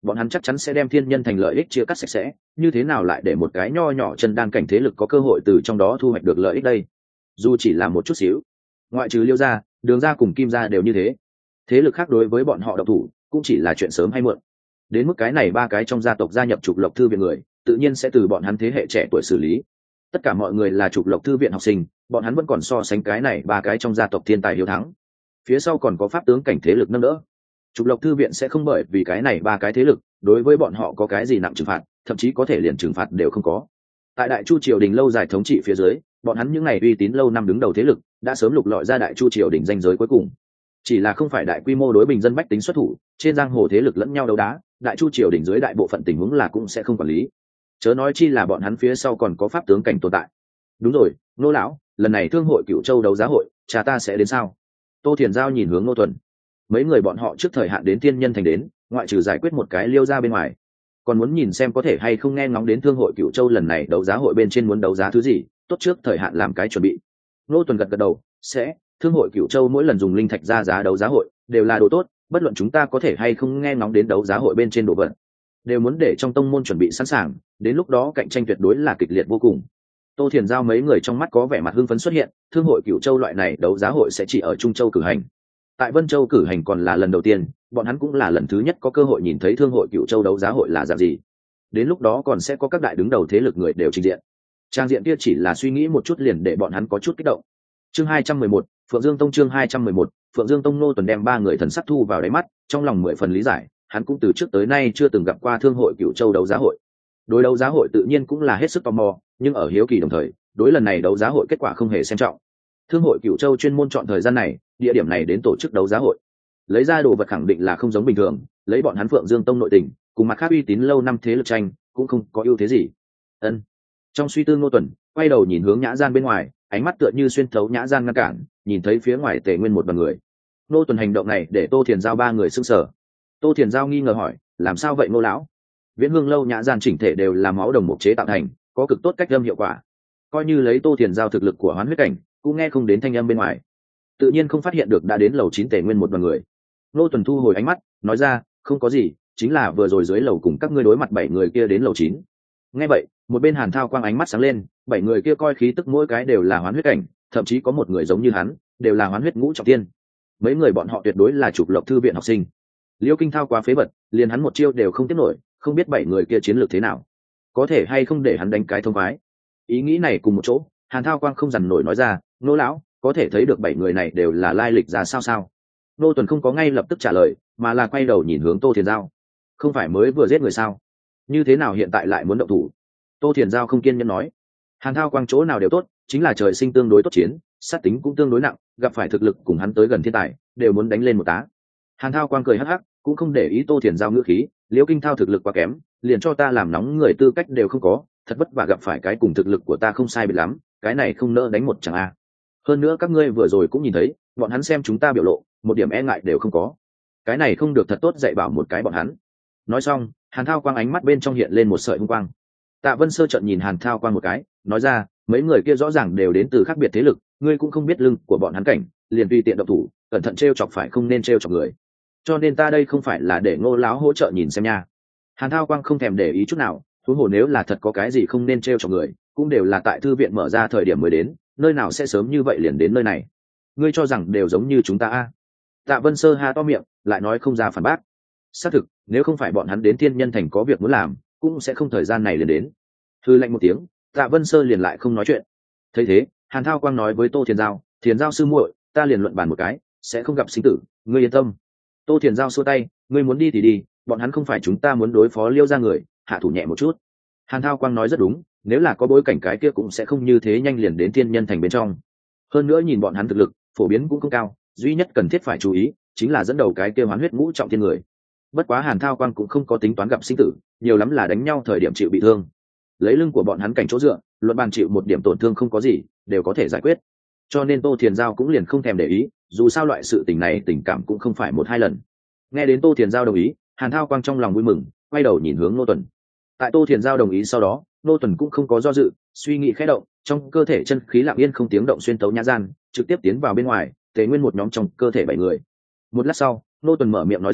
bọn hắn chắc chắn sẽ đem thiên nhân thành lợi ích chia cắt sạch sẽ, như thế nào lại để một cái nho nhỏ chân đan cảnh thế lực có cơ hội từ trong đó thu hoạch được lợi ích đây? Dù chỉ là một chút xíu, ngoại trừ Liêu gia, Đường gia cùng Kim gia đều như thế. Thế lực khác đối với bọn họ độc thủ cũng chỉ là chuyện sớm hay muộn. Đến mức cái này ba cái trong gia tộc gia nhập trục lộc thư viện người, tự nhiên sẽ từ bọn hắn thế hệ trẻ tuổi xử lý. Tất cả mọi người là trục lộc thư viện học sinh, bọn hắn vẫn còn so sánh cái này ba cái trong gia tộc thiên tài hiếu thắng. Phía sau còn có pháp tướng cảnh thế lực nâng đỡ. Trục lộc thư viện sẽ không bởi vì cái này ba cái thế lực đối với bọn họ có cái gì nặng trừng phạt, thậm chí có thể liền trừng phạt đều không có. Tại Đại Chu triều đình lâu dài thống trị phía dưới, bọn hắn những ngày uy tín lâu năm đứng đầu thế lực đã sớm lục lọi ra Đại Chu triều đình danh giới cuối cùng. Chỉ là không phải đại quy mô đối bình dân bách tính xuất thủ, trên giang hồ thế lực lẫn nhau đấu đá, Đại Chu triều đình dưới đại bộ phận tình huống là cũng sẽ không quản lý. Chớ nói chi là bọn hắn phía sau còn có pháp tướng cảnh tồn tại. Đúng rồi, Nô lão, lần này thương hội Cửu Châu đấu giá hội, cha ta sẽ đến sao? Tô Thiền Giao nhìn hướng Nô Tuần. Mấy người bọn họ trước thời hạn đến thiên nhân thành đến, ngoại trừ giải quyết một cái Liêu ra bên ngoài, còn muốn nhìn xem có thể hay không nghe ngóng đến thương hội Cửu Châu lần này đấu giá hội bên trên muốn đấu giá thứ gì, tốt trước thời hạn làm cái chuẩn bị. Nô Tuần gật gật đầu, sẽ, thương hội Cửu Châu mỗi lần dùng linh thạch ra giá đấu giá hội, đều là đồ tốt, bất luận chúng ta có thể hay không nghe ngóng đến đấu giá hội bên trên đồ vật, đều muốn để trong tông môn chuẩn bị sẵn sàng, đến lúc đó cạnh tranh tuyệt đối là kịch liệt vô cùng. Tô Thiền Giao mấy người trong mắt có vẻ mặt hưng phấn xuất hiện, thương hội Cửu Châu loại này đấu giá hội sẽ chỉ ở Trung Châu cử hành. Tại Vân Châu cử hành còn là lần đầu tiên, bọn hắn cũng là lần thứ nhất có cơ hội nhìn thấy thương hội Cửu Châu đấu giá hội là dạng gì. Đến lúc đó còn sẽ có các đại đứng đầu thế lực người đều trình diện. Trang diện kia chỉ là suy nghĩ một chút liền để bọn hắn có chút kích động. Chương hai trăm mười một, Phượng Dương Tông chương hai trăm mười một, Phượng Dương Tông. Nô Tuần đem ba người thần sắc thu vào đáy mắt, trong lòng mười phần lý giải, hắn cũng từ trước tới nay chưa từng gặp qua thương hội Cửu Châu đấu giá hội. Đối đấu giá hội tự nhiên cũng là hết sức tò mò, nhưng ở hiếu kỳ đồng thời, đối lần này đấu giá hội kết quả không hề xem trọng. Thương hội Cửu Châu chuyên môn chọn thời gian này, địa điểm này đến tổ chức đấu giá hội. Lấy ra đồ vật khẳng định là không giống bình thường, lấy bọn hắn Phượng Dương Tông nội tình, cùng mặt khác uy tín lâu năm thế lực tranh, cũng không có ưu thế gì. Ân. Trong suy tư Ngô Tuần, quay đầu nhìn hướng Nhã Gian bên ngoài, ánh mắt tựa như xuyên thấu Nhã Gian ngăn cản, nhìn thấy phía ngoài Tề Nguyên một đoàn người. Ngô Tuần hành động này để Tô Thiền Giao ba người sững sờ. Tô Thiền Giao nghi ngờ hỏi, làm sao vậy Ngô lão? Viễn Hương lâu Nhã Gian chỉnh thể đều là máu đồng mục chế tạo thành, có cực tốt cách âm hiệu quả. Coi như lấy Tô Thiền Giao thực lực của Hoán Huyết cảnh, cũng nghe không đến thanh âm bên ngoài, tự nhiên không phát hiện được đã đến lầu chín Tề Nguyên một đoàn người. Ngô Tuần thu hồi ánh mắt, nói ra, không có gì, chính là vừa rồi dưới lầu cùng các ngươi đối mặt bảy người kia đến lầu chín. Nghe vậy, một bên Hàn Thao quang ánh mắt sáng lên, bảy người kia coi khí tức mỗi cái đều là Hoán Huyết cảnh, thậm chí có một người giống như hắn, đều là Hoán Huyết ngũ trọng thiên. Mấy người bọn họ tuyệt đối là trục lộc thư viện học sinh. Liêu Kinh Thao quá phế vật, liền hắn một chiêu đều không tiếp nổi, không biết bảy người kia chiến lược thế nào, có thể hay không để hắn đánh cái thông khoái. Ý nghĩ này cùng một chỗ, Hàn Thao quang không dằn nổi nói ra, Nô lão, có thể thấy được bảy người này đều là lai lịch ra sao sao? Nô Tuần không có ngay lập tức trả lời, mà là quay đầu nhìn hướng Tô Thiền Giao. Không phải mới vừa giết người sao? Như thế nào hiện tại lại muốn động thủ? Tô Thiền Giao không kiên nhẫn nói. Hàn Thao quang chỗ nào đều tốt, chính là trời sinh tương đối tốt chiến, sát tính cũng tương đối nặng, gặp phải thực lực cùng hắn tới gần thiên tài, đều muốn đánh lên một tá. Hàn Thao quang cười hắc hắc, cũng không để ý Tô Thiền Giao ngữ khí, Liễu Kinh Thao thực lực quá kém, liền cho ta làm nóng người tư cách đều không có, thật vất vả gặp phải cái cùng thực lực của ta không sai biệt lắm, cái này không nỡ đánh một chẳng a. Hơn nữa các ngươi vừa rồi cũng nhìn thấy, bọn hắn xem chúng ta biểu lộ, một điểm e ngại đều không có. Cái này không được thật tốt dạy bảo một cái bọn hắn. Nói xong, Hàn Thao quang ánh mắt bên trong hiện lên một sợi hung quang. Tạ Vân Sơ trợn nhìn Hàn Thao quang một cái, nói ra, mấy người kia rõ ràng đều đến từ khác biệt thế lực, ngươi cũng không biết lưng của bọn hắn cảnh, liền tùy tiện động thủ, cẩn thận trêu chọc phải không nên trêu chọc người. Cho nên ta đây không phải là để Ngô lão hỗ trợ nhìn xem nha. Hàn Thao quang không thèm để ý chút nào, huống hồ nếu là thật có cái gì không nên trêu chọc người, cũng đều là tại thư viện mở ra thời điểm mới đến, nơi nào sẽ sớm như vậy liền đến nơi này. Ngươi cho rằng đều giống như chúng ta a? Tạ Vân Sơ ha to miệng, lại nói không ra phản bác. Xác thực, nếu không phải bọn hắn đến Thiên Nhân Thành có việc muốn làm, cũng sẽ không thời gian này liền đến. Hư lạnh một tiếng, Tạ Vân Sơ liền lại không nói chuyện. Thấy thế, Hàn Thao quang nói với Tô Thiền Giao, Thiền Giao sư muội, ta liền luận bàn một cái, sẽ không gặp sinh tử, ngươi yên tâm. Tô Thiền Giao xua tay, ngươi muốn đi thì đi, bọn hắn không phải chúng ta muốn đối phó Liêu ra người, hạ thủ nhẹ một chút. Hàn Thao quang nói rất đúng, nếu là có bối cảnh cái kia cũng sẽ không như thế nhanh liền đến Thiên Nhân Thành bên trong. Hơn nữa nhìn bọn hắn thực lực, phổ biến cũng không cao, duy nhất cần thiết phải chú ý chính là dẫn đầu cái kia Hoán Huyết ngũ trọng thiên người. Bất quá Hàn Thao quang cũng không có tính toán gặp sinh tử, nhiều lắm là đánh nhau thời điểm chịu bị thương. Lấy lưng của bọn hắn cảnh chỗ dựa, luận bàn chịu một điểm tổn thương không có gì, đều có thể giải quyết. Cho nên Tô Thiền Giao cũng liền không thèm để ý, dù sao loại sự tình này tình cảm cũng không phải một hai lần. Nghe đến Tô Thiền Giao đồng ý, Hàn Thao quang trong lòng vui mừng, quay đầu nhìn hướng Nô Tuần. Tại Tô Thiền Giao đồng ý sau đó, Nô Tuần cũng không có do dự, suy nghĩ khẽ động, trong cơ thể chân khí lặng yên không tiếng động xuyên tấu Nhã Gian, trực tiếp tiến vào bên ngoài, Tề Nguyên một nhóm trong cơ thể bảy người. Một lát sau, Nô Tuần mở miệng nói ra,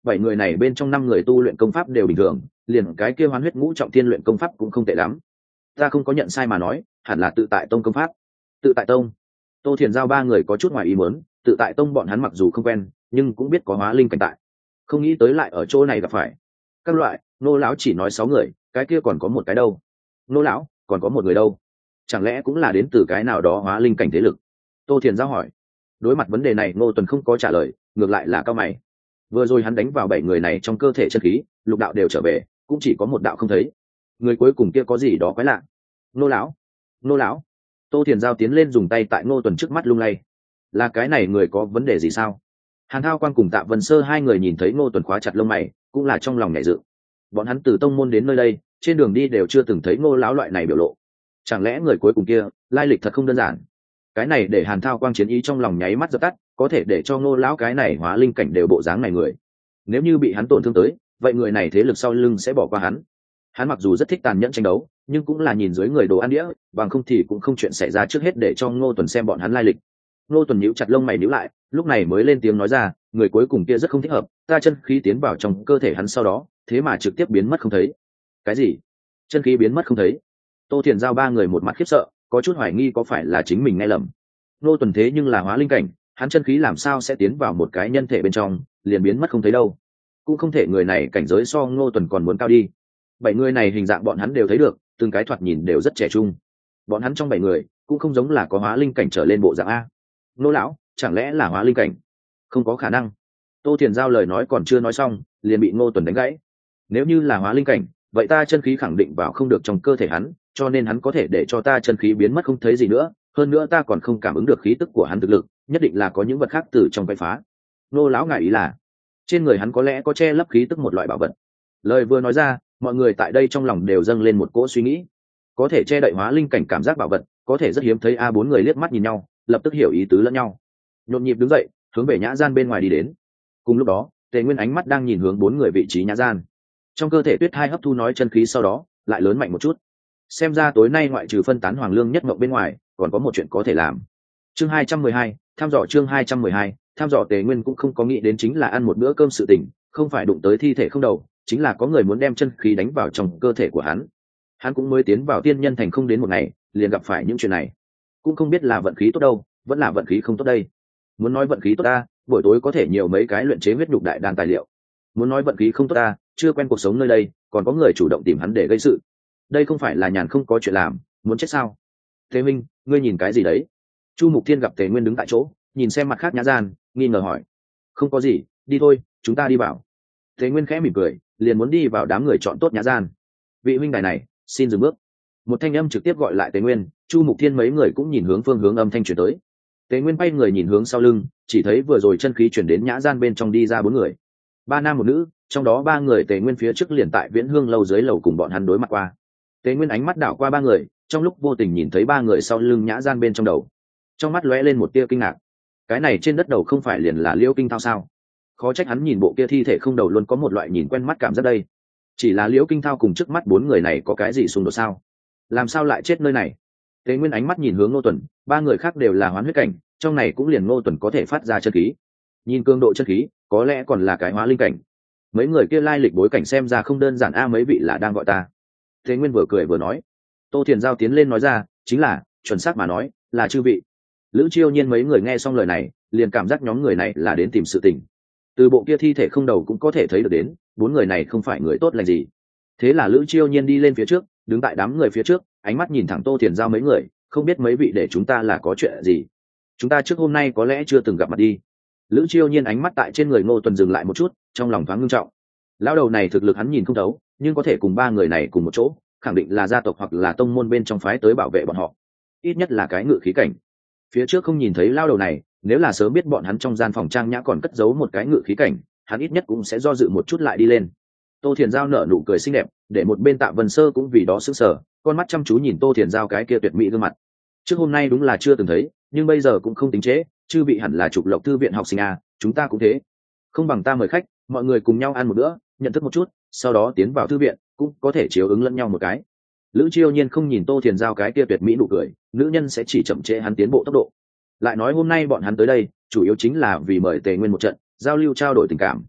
bảy người này bên trong năm người tu luyện công pháp đều bình thường, liền cái kia hoán huyết ngũ trọng thiên luyện công pháp cũng không tệ lắm. Ta không có nhận sai mà nói, hẳn là tự tại tông công pháp. Tự tại tông? Tô Thiền Giao ba người có chút ngoài ý muốn, tự tại tông bọn hắn mặc dù không quen, nhưng cũng biết có hóa linh cảnh tại, không nghĩ tới lại ở chỗ này gặp phải. Các loại, nô lão chỉ nói sáu người, cái kia còn có một cái đâu? Nô lão, còn có một người đâu? Chẳng lẽ cũng là đến từ cái nào đó hóa linh cảnh thế lực? Tô Thiền Giao hỏi. Đối mặt vấn đề này, Ngô Tuần không có trả lời, ngược lại là cao mày. Vừa rồi hắn đánh vào bảy người này trong cơ thể chân khí, lục đạo đều trở về, cũng chỉ có một đạo không thấy. Người cuối cùng kia có gì đó quái lạ? Nô lão, nô lão. Tô Thiền Giao tiến lên dùng tay tại Ngô Tuần trước mắt lung lay. Là cái này người có vấn đề gì sao? Hàn Thao Quan cùng Tạ Vân Sơ hai người nhìn thấy Ngô Tuần khóa chặt lông mày, cũng là trong lòng nhảy dựng. Bọn hắn từ tông môn đến nơi đây, trên đường đi đều chưa từng thấy Ngô lão loại này biểu lộ. Chẳng lẽ người cuối cùng kia lai lịch thật không đơn giản? Cái này để Hàn Thao Quang chiến ý trong lòng nháy mắt dập tắt, có thể để cho Ngô lão cái này hóa linh cảnh đều bộ dáng này người. Nếu như bị hắn tổn thương tới, vậy người này thế lực sau lưng sẽ bỏ qua hắn. Hắn mặc dù rất thích tàn nhẫn tranh đấu, nhưng cũng là nhìn dưới người đồ ăn đĩa, bằng không thì cũng không chuyện xảy ra trước hết để cho Ngô Tuần xem bọn hắn lai lịch. Ngô Tuần nhíu chặt lông mày nhíu lại, lúc này mới lên tiếng nói ra, người cuối cùng kia rất không thích hợp, ta chân khí tiến vào trong cơ thể hắn sau đó, thế mà trực tiếp biến mất không thấy. Cái gì? Chân khí biến mất không thấy? Tô Thiền Giao ba người một mặt khiếp sợ, có chút hoài nghi có phải là chính mình nghe lầm. Ngô Tuần thế nhưng là hóa linh cảnh, hắn chân khí làm sao sẽ tiến vào một cái nhân thể bên trong, liền biến mất không thấy đâu? Cũng không thể người này cảnh giới so Ngô Tuần còn muốn cao đi. Bảy người này hình dạng bọn hắn đều thấy được, từng cái thoạt nhìn đều rất trẻ trung. Bọn hắn trong bảy người cũng không giống là có hóa linh cảnh trở lên bộ dạng a. Nô lão, chẳng lẽ là hóa linh cảnh? Không có khả năng. Tô Thiền Giao lời nói còn chưa nói xong, liền bị Ngô Tuần đánh gãy. Nếu như là hóa linh cảnh, vậy ta chân khí khẳng định vào không được trong cơ thể hắn, cho nên hắn có thể để cho ta chân khí biến mất không thấy gì nữa. Hơn nữa ta còn không cảm ứng được khí tức của hắn thực lực, nhất định là có những vật khác từ trong cái phá. Nô lão ngại ý là trên người hắn có lẽ có che lấp khí tức một loại bảo vật. Lời vừa nói ra, mọi người tại đây trong lòng đều dâng lên một cỗ suy nghĩ. Có thể che đậy hóa linh cảnh cảm giác bảo vật, có thể rất hiếm thấy a. Bốn người liếc mắt nhìn nhau, lập tức hiểu ý tứ lẫn nhau, nhộn nhịp đứng dậy hướng về nhã gian bên ngoài đi đến. Cùng lúc đó, Tề Nguyên ánh mắt đang nhìn hướng bốn người vị trí nhã gian. Trong cơ thể Tuyết Hai hấp thu nói chân khí sau đó lại lớn mạnh một chút, xem ra tối nay ngoại trừ phân tán hoàng lương nhất mộng bên ngoài, còn có một chuyện có thể làm. Chương hai trăm mười hai, tham dò. Chương hai trăm mười hai, tham dò. Tề Nguyên cũng không có nghĩ đến chính là ăn một bữa cơm sự tình, không phải đụng tới thi thể không đầu, chính là có người muốn đem chân khí đánh vào trong cơ thể của hắn. Hắn cũng mới tiến vào tiên nhân thành không đến một ngày, liền gặp phải những chuyện này, cũng không biết là vận khí tốt đâu, vẫn là vận khí không tốt đây. Muốn nói vận khí tốt ta, buổi tối có thể nhiều mấy cái luyện chế huyết nhục đại đan tài liệu. Muốn nói vận khí không tốt ta, chưa quen cuộc sống nơi đây, còn có người chủ động tìm hắn để gây sự. Đây không phải là nhàn không có chuyện làm, muốn chết sao? Thế Minh, ngươi nhìn cái gì đấy? Chu Mục Thiên gặp Tề Nguyên đứng tại chỗ, nhìn xem mặt khác nhã gian, nghi ngờ hỏi. Không có gì, đi thôi, chúng ta đi vào. Tề Nguyên khẽ mỉm cười, liền muốn đi vào đám người chọn tốt nhã gian. Vị huynh đài này, xin dừng bước. Một thanh âm trực tiếp gọi lại Tề Nguyên. Chu Mục Thiên mấy người cũng nhìn hướng phương hướng âm thanh truyền tới. Tề Nguyên bay người nhìn hướng sau lưng, chỉ thấy vừa rồi chân khí chuyển đến nhã gian bên trong đi ra bốn người, ba nam một nữ, trong đó ba người Tề Nguyên phía trước liền tại Viễn Hương lâu dưới lầu cùng bọn hắn đối mặt qua. Tề Nguyên ánh mắt đảo qua ba người, trong lúc vô tình nhìn thấy ba người sau lưng nhã gian bên trong đầu, trong mắt lóe lên một tia kinh ngạc. Cái này trên đất đầu không phải liền là Liễu Kinh Thao sao? Khó trách hắn nhìn bộ kia thi thể không đầu luôn có một loại nhìn quen mắt cảm giác đây. Chỉ là Liễu Kinh Thao cùng trước mắt bốn người này có cái gì xung đột sao? Làm sao lại chết nơi này? Tề Nguyên ánh mắt nhìn hướng Ngô Tuần, ba người khác đều là hoán huyết cảnh, trong này cũng liền Ngô Tuần có thể phát ra chân khí. Nhìn cường độ chân khí, có lẽ còn là cái hóa linh cảnh. Mấy người kia lai lịch bối cảnh xem ra không đơn giản a. Mấy vị là đang gọi ta? Tề Nguyên vừa cười vừa nói. Tô Thiền Giao tiến lên nói ra, chính là, chuẩn xác mà nói, là chư vị. Lữ Chiêu Nhiên mấy người nghe xong lời này, liền cảm giác nhóm người này là đến tìm sự tình. Từ bộ kia thi thể không đầu cũng có thể thấy được đến, bốn người này không phải người tốt lành gì. Thế là Lữ Chiêu Nhiên đi lên phía trước, đứng tại đám người phía trước, ánh mắt nhìn thẳng Tô Thiền Giao mấy người, không biết mấy vị để chúng ta là có chuyện gì. Chúng ta trước hôm nay có lẽ chưa từng gặp mặt đi. Lữ Chiêu Nhiên ánh mắt tại trên người Ngô Tuần dừng lại một chút, trong lòng thoáng ngưng trọng. Lão đầu này thực lực hắn nhìn không thấu, nhưng có thể cùng ba người này cùng một chỗ, khẳng định là gia tộc hoặc là tông môn bên trong phái tới bảo vệ bọn họ, ít nhất là cái ngự khí cảnh. Phía trước không nhìn thấy lão đầu này, nếu là sớm biết bọn hắn trong gian phòng trang nhã còn cất giấu một cái ngự khí cảnh, hắn ít nhất cũng sẽ do dự một chút lại đi lên. Tô Thiền Giao nở nụ cười xinh đẹp, để một bên Tạ Vân Sơ cũng vì đó sững sờ, con mắt chăm chú nhìn Tô Thiền Giao cái kia tuyệt mỹ gương mặt. Trước hôm nay đúng là chưa từng thấy, nhưng bây giờ cũng không tính trễ, chư vị hẳn là Trục Lộc thư viện học sinh à, chúng ta cũng thế. Không bằng ta mời khách, mọi người cùng nhau ăn một bữa, nhận thức một chút, sau đó tiến vào thư viện, cũng có thể chiếu ứng lẫn nhau một cái. Lữ Chiêu Nhiên không nhìn Tô Thiền Giao cái kia tuyệt mỹ nụ cười, nữ nhân sẽ chỉ chậm trễ hắn tiến bộ tốc độ. Lại nói hôm nay bọn hắn tới đây, chủ yếu chính là vì mời Tề Nguyên một trận, giao lưu trao đổi tình cảm.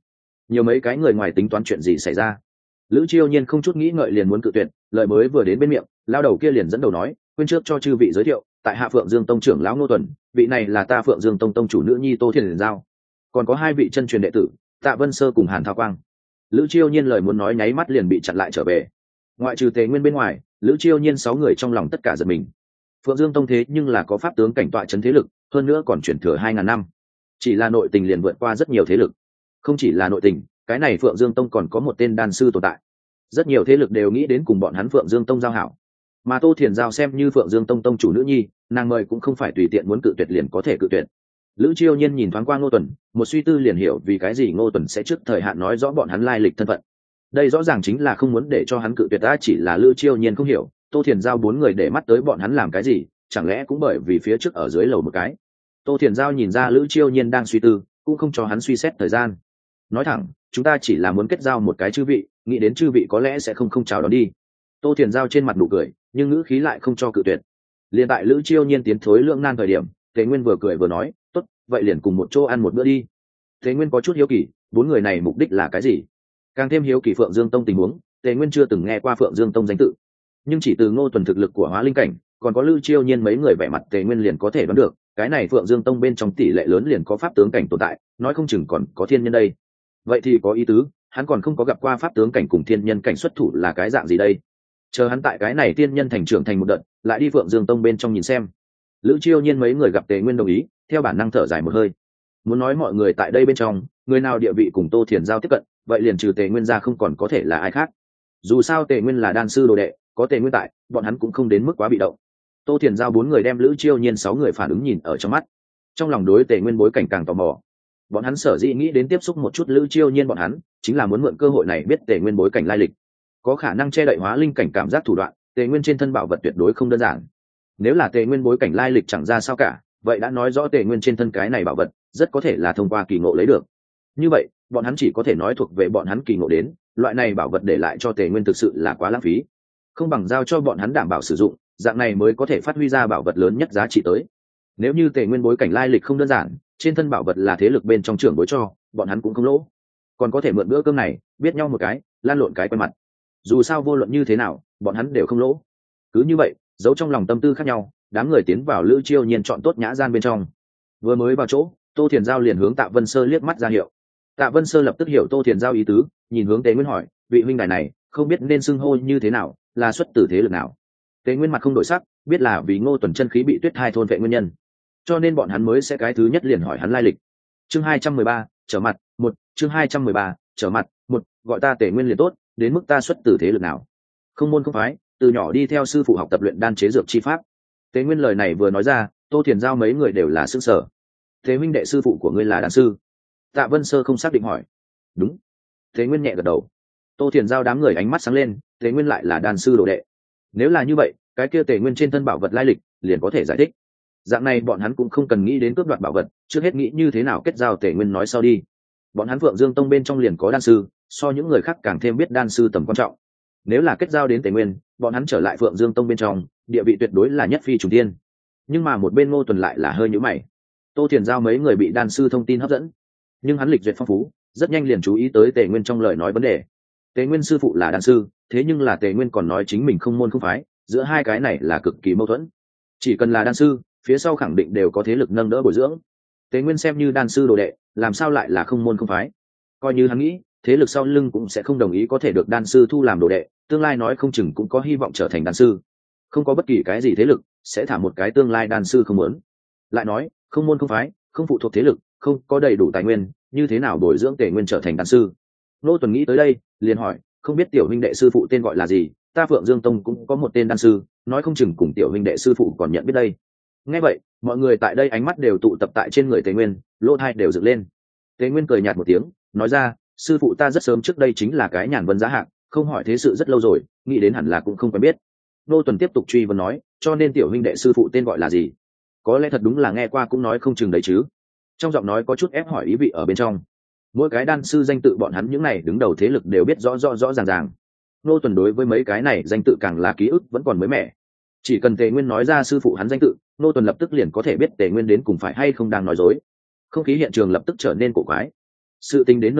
nhiều mấy cái người ngoài tính toán chuyện gì xảy ra. Lữ Chiêu Nhiên không chút nghĩ ngợi liền muốn cự tuyệt, lời mới vừa đến bên miệng, lao đầu kia liền dẫn đầu nói, quên trước cho chư vị giới thiệu, tại hạ Phượng Dương Tông trưởng lão Ngô Tuần, vị này là ta Phượng Dương Tông tông chủ nữ nhi Tô Thiền Giao, còn có hai vị chân truyền đệ tử, Tạ Vân Sơ cùng Hàn Thao Quang. Lữ Chiêu Nhiên lời muốn nói nháy mắt liền bị chặn lại trở về. Ngoại trừ Tề Nguyên bên ngoài, Lữ Chiêu Nhiên sáu người trong lòng tất cả giật mình. Phượng Dương Tông thế nhưng là có pháp tướng cảnh tọa trấn thế lực, hơn nữa còn chuyển thừa hai ngàn năm, chỉ là nội tình liền vượt qua rất nhiều thế lực. Không chỉ là nội tình, cái này Phượng Dương Tông còn có một tên đan sư tồn tại, rất nhiều thế lực đều nghĩ đến cùng bọn hắn Phượng Dương Tông giao hảo. Mà Tô Thiền Giao xem như Phượng Dương Tông tông chủ nữ nhi, nàng mời cũng không phải tùy tiện muốn cự tuyệt liền có thể cự tuyệt. Lữ Chiêu Nhiên nhìn thoáng qua Ngô Tuần, một suy tư liền hiểu vì cái gì Ngô Tuần sẽ trước thời hạn nói rõ bọn hắn lai lịch thân phận. Đây rõ ràng chính là không muốn để cho hắn cự tuyệt, ta chỉ là Lữ Chiêu Nhiên không hiểu, Tô Thiền Giao bốn người để mắt tới bọn hắn làm cái gì, chẳng lẽ cũng bởi vì phía trước ở dưới lầu một cái. Tô Thiền Giao nhìn ra Lữ Chiêu Nhiên đang suy tư, cũng không cho hắn suy xét thời gian. Nói thẳng, chúng ta chỉ là muốn kết giao một cái chư vị, nghĩ đến chư vị có lẽ sẽ không không chào đón đi. Tô Thiền Giao trên mặt nụ cười, nhưng ngữ khí lại không cho cự tuyệt. Liền tại Lữ Chiêu Nhiên tiến thối lưỡng nan thời điểm, Tề Nguyên vừa cười vừa nói, tốt, vậy liền cùng một chỗ ăn một bữa đi. Tề Nguyên có chút hiếu kỳ, bốn người này mục đích là cái gì? Càng thêm hiếu kỳ Phượng Dương Tông tình huống, Tề Nguyên chưa từng nghe qua Phượng Dương Tông danh tự, nhưng chỉ từ Ngô Tuần thực lực của hóa linh cảnh, còn có Lữ Chiêu Nhiên mấy người vẻ mặt, Tề Nguyên liền có thể đoán được, cái này Phượng Dương Tông bên trong tỷ lệ lớn liền có pháp tướng cảnh tồn tại, nói không chừng còn có thiên nhân đây. Vậy thì có ý tứ, hắn còn không có gặp qua pháp tướng cảnh cùng thiên nhân cảnh xuất thủ là cái dạng gì đây. Chờ hắn tại cái này thiên nhân thành trưởng thành một đợt, lại đi Phượng Dương Tông bên trong nhìn xem. Lữ Chiêu Nhiên mấy người gặp Tề Nguyên đồng ý, theo bản năng thở dài một hơi. Muốn nói mọi người tại đây bên trong, người nào địa vị cùng Tô Thiền Giao tiếp cận, vậy liền trừ Tề Nguyên ra không còn có thể là ai khác. Dù sao Tề Nguyên là đan sư đồ đệ, có Tề Nguyên tại, bọn hắn cũng không đến mức quá bị động. Tô Thiền Giao bốn người đem Lữ Chiêu Nhiên sáu người phản ứng nhìn ở trong mắt, trong lòng đối Tề Nguyên bối cảnh càng tò mò. Bọn hắn sở dĩ nghĩ đến tiếp xúc một chút Lữ Chiêu Nhiên bọn hắn, chính là muốn mượn cơ hội này biết Tề Nguyên bối cảnh lai lịch, có khả năng che đậy hóa linh cảnh cảm giác thủ đoạn. Tề Nguyên trên thân bảo vật tuyệt đối không đơn giản. Nếu là Tề Nguyên bối cảnh lai lịch chẳng ra sao cả, vậy đã nói rõ Tề Nguyên trên thân cái này bảo vật rất có thể là thông qua kỳ ngộ lấy được. Như vậy, bọn hắn chỉ có thể nói thuộc về bọn hắn kỳ ngộ đến, loại này bảo vật để lại cho Tề Nguyên thực sự là quá lãng phí, không bằng giao cho bọn hắn đảm bảo sử dụng, dạng này mới có thể phát huy ra bảo vật lớn nhất giá trị tới. Nếu như Tề Nguyên bối cảnh lai lịch không đơn giản, trên thân bảo vật là thế lực bên trong trưởng bối cho, bọn hắn cũng không lỗ, còn có thể mượn bữa cơm này biết nhau một cái, lan lộn cái quen mặt. Dù sao vô luận như thế nào, bọn hắn đều không lỗ. Cứ như vậy, giấu trong lòng tâm tư khác nhau, đám người tiến vào Lữ Chiêu Nhiên chọn tốt nhã gian bên trong. Vừa mới vào chỗ, Tô Thiền Giao liền hướng Tạ Vân Sơ liếc mắt ra hiệu. Tạ Vân Sơ lập tức hiểu Tô Thiền Giao ý tứ, nhìn hướng Tề Nguyên hỏi, vị huynh đài này không biết nên xưng hô như thế nào, là xuất từ thế lực nào? Tề Nguyên mặt không đổi sắc, biết là vì Ngô Tuần chân khí bị Tuyết Thai thôn vệ nguyên nhân, cho nên bọn hắn mới sẽ cái thứ nhất liền hỏi hắn lai lịch. Chương hai trăm mười ba, trở mặt, một, chương hai trăm mười ba, trở mặt, một, gọi ta Tề Nguyên liền tốt, đến mức ta xuất từ thế lực nào? Không môn không phái, từ nhỏ đi theo sư phụ học tập luyện đan chế dược chi pháp. Tề Nguyên lời này vừa nói ra, Tô Thiền Giao mấy người đều là sững sờ. Thế huynh đệ sư phụ của ngươi là đan sư? Tạ Vân Sơ không xác định hỏi. Đúng. Tề Nguyên nhẹ gật đầu. Tô Thiền Giao đám người ánh mắt sáng lên, Tề Nguyên lại là đan sư đồ đệ. Nếu là như vậy, cái kia Tề Nguyên trên thân bảo vật lai lịch liền có thể giải thích. Dạng này bọn hắn cũng không cần nghĩ đến cướp đoạt bảo vật, trước hết nghĩ như thế nào kết giao Tề Nguyên nói sau đi. Bọn hắn Phượng Dương Tông bên trong liền có đan sư, so những người khác càng thêm biết đan sư tầm quan trọng. Nếu là kết giao đến Tề Nguyên, bọn hắn trở lại Phượng Dương Tông bên trong, địa vị tuyệt đối là nhất phi trùng thiên. Nhưng mà một bên Ngô Tuần lại là hơi nhíu mày. Tô Thiền Giao mấy người bị đan sư thông tin hấp dẫn, nhưng hắn lịch duyệt phong phú, rất nhanh liền chú ý tới Tề Nguyên trong lời nói vấn đề. Tề Nguyên sư phụ là đan sư, thế nhưng là Tề Nguyên còn nói chính mình không môn không phái, giữa hai cái này là cực kỳ mâu thuẫn. Chỉ cần là đan sư, phía sau khẳng định đều có thế lực nâng đỡ bồi dưỡng. Tề Nguyên xem như đan sư đồ đệ, làm sao lại là không môn không phái? Coi như hắn nghĩ, thế lực sau lưng cũng sẽ không đồng ý có thể được đan sư thu làm đồ đệ, tương lai nói không chừng cũng có hy vọng trở thành đan sư. Không có bất kỳ cái gì thế lực sẽ thả một cái tương lai đan sư không muốn. Lại nói, không môn không phái, không phụ thuộc thế lực, không có đầy đủ tài nguyên, như thế nào bồi dưỡng Tề Nguyên trở thành đan sư? Nô Tuần nghĩ tới đây, liền hỏi, không biết tiểu huynh đệ sư phụ tên gọi là gì? Ta Phượng Dương Tông cũng có một tên đan sư, nói không chừng cùng tiểu huynh đệ sư phụ còn nhận biết đây. Nghe vậy, mọi người tại đây ánh mắt đều tụ tập tại trên người Tề Nguyên, lỗ tai đều dựng lên. Tề Nguyên cười nhạt một tiếng, nói ra, sư phụ ta rất sớm trước đây chính là cái nhàn vân giá hạng, không hỏi thế sự rất lâu rồi, nghĩ đến hẳn là cũng không quen biết. Nô Tuần tiếp tục truy vấn nói, cho nên tiểu huynh đệ sư phụ tên gọi là gì? Có lẽ thật đúng là nghe qua cũng nói không chừng đấy chứ. Trong giọng nói có chút ép hỏi ý vị ở bên trong. Mỗi cái đan sư danh tự bọn hắn những này đứng đầu thế lực đều biết rõ rõ rõ ràng ràng. Nô Tuần đối với mấy cái này danh tự càng là ký ức vẫn còn mới mẻ. Chỉ cần Tề Nguyên nói ra sư phụ hắn danh tự, Nô Tuần lập tức liền có thể biết Tề Nguyên đến cùng phải hay không đang nói dối. Không khí hiện trường lập tức trở nên cổ quái. Sự tình đến nơi này,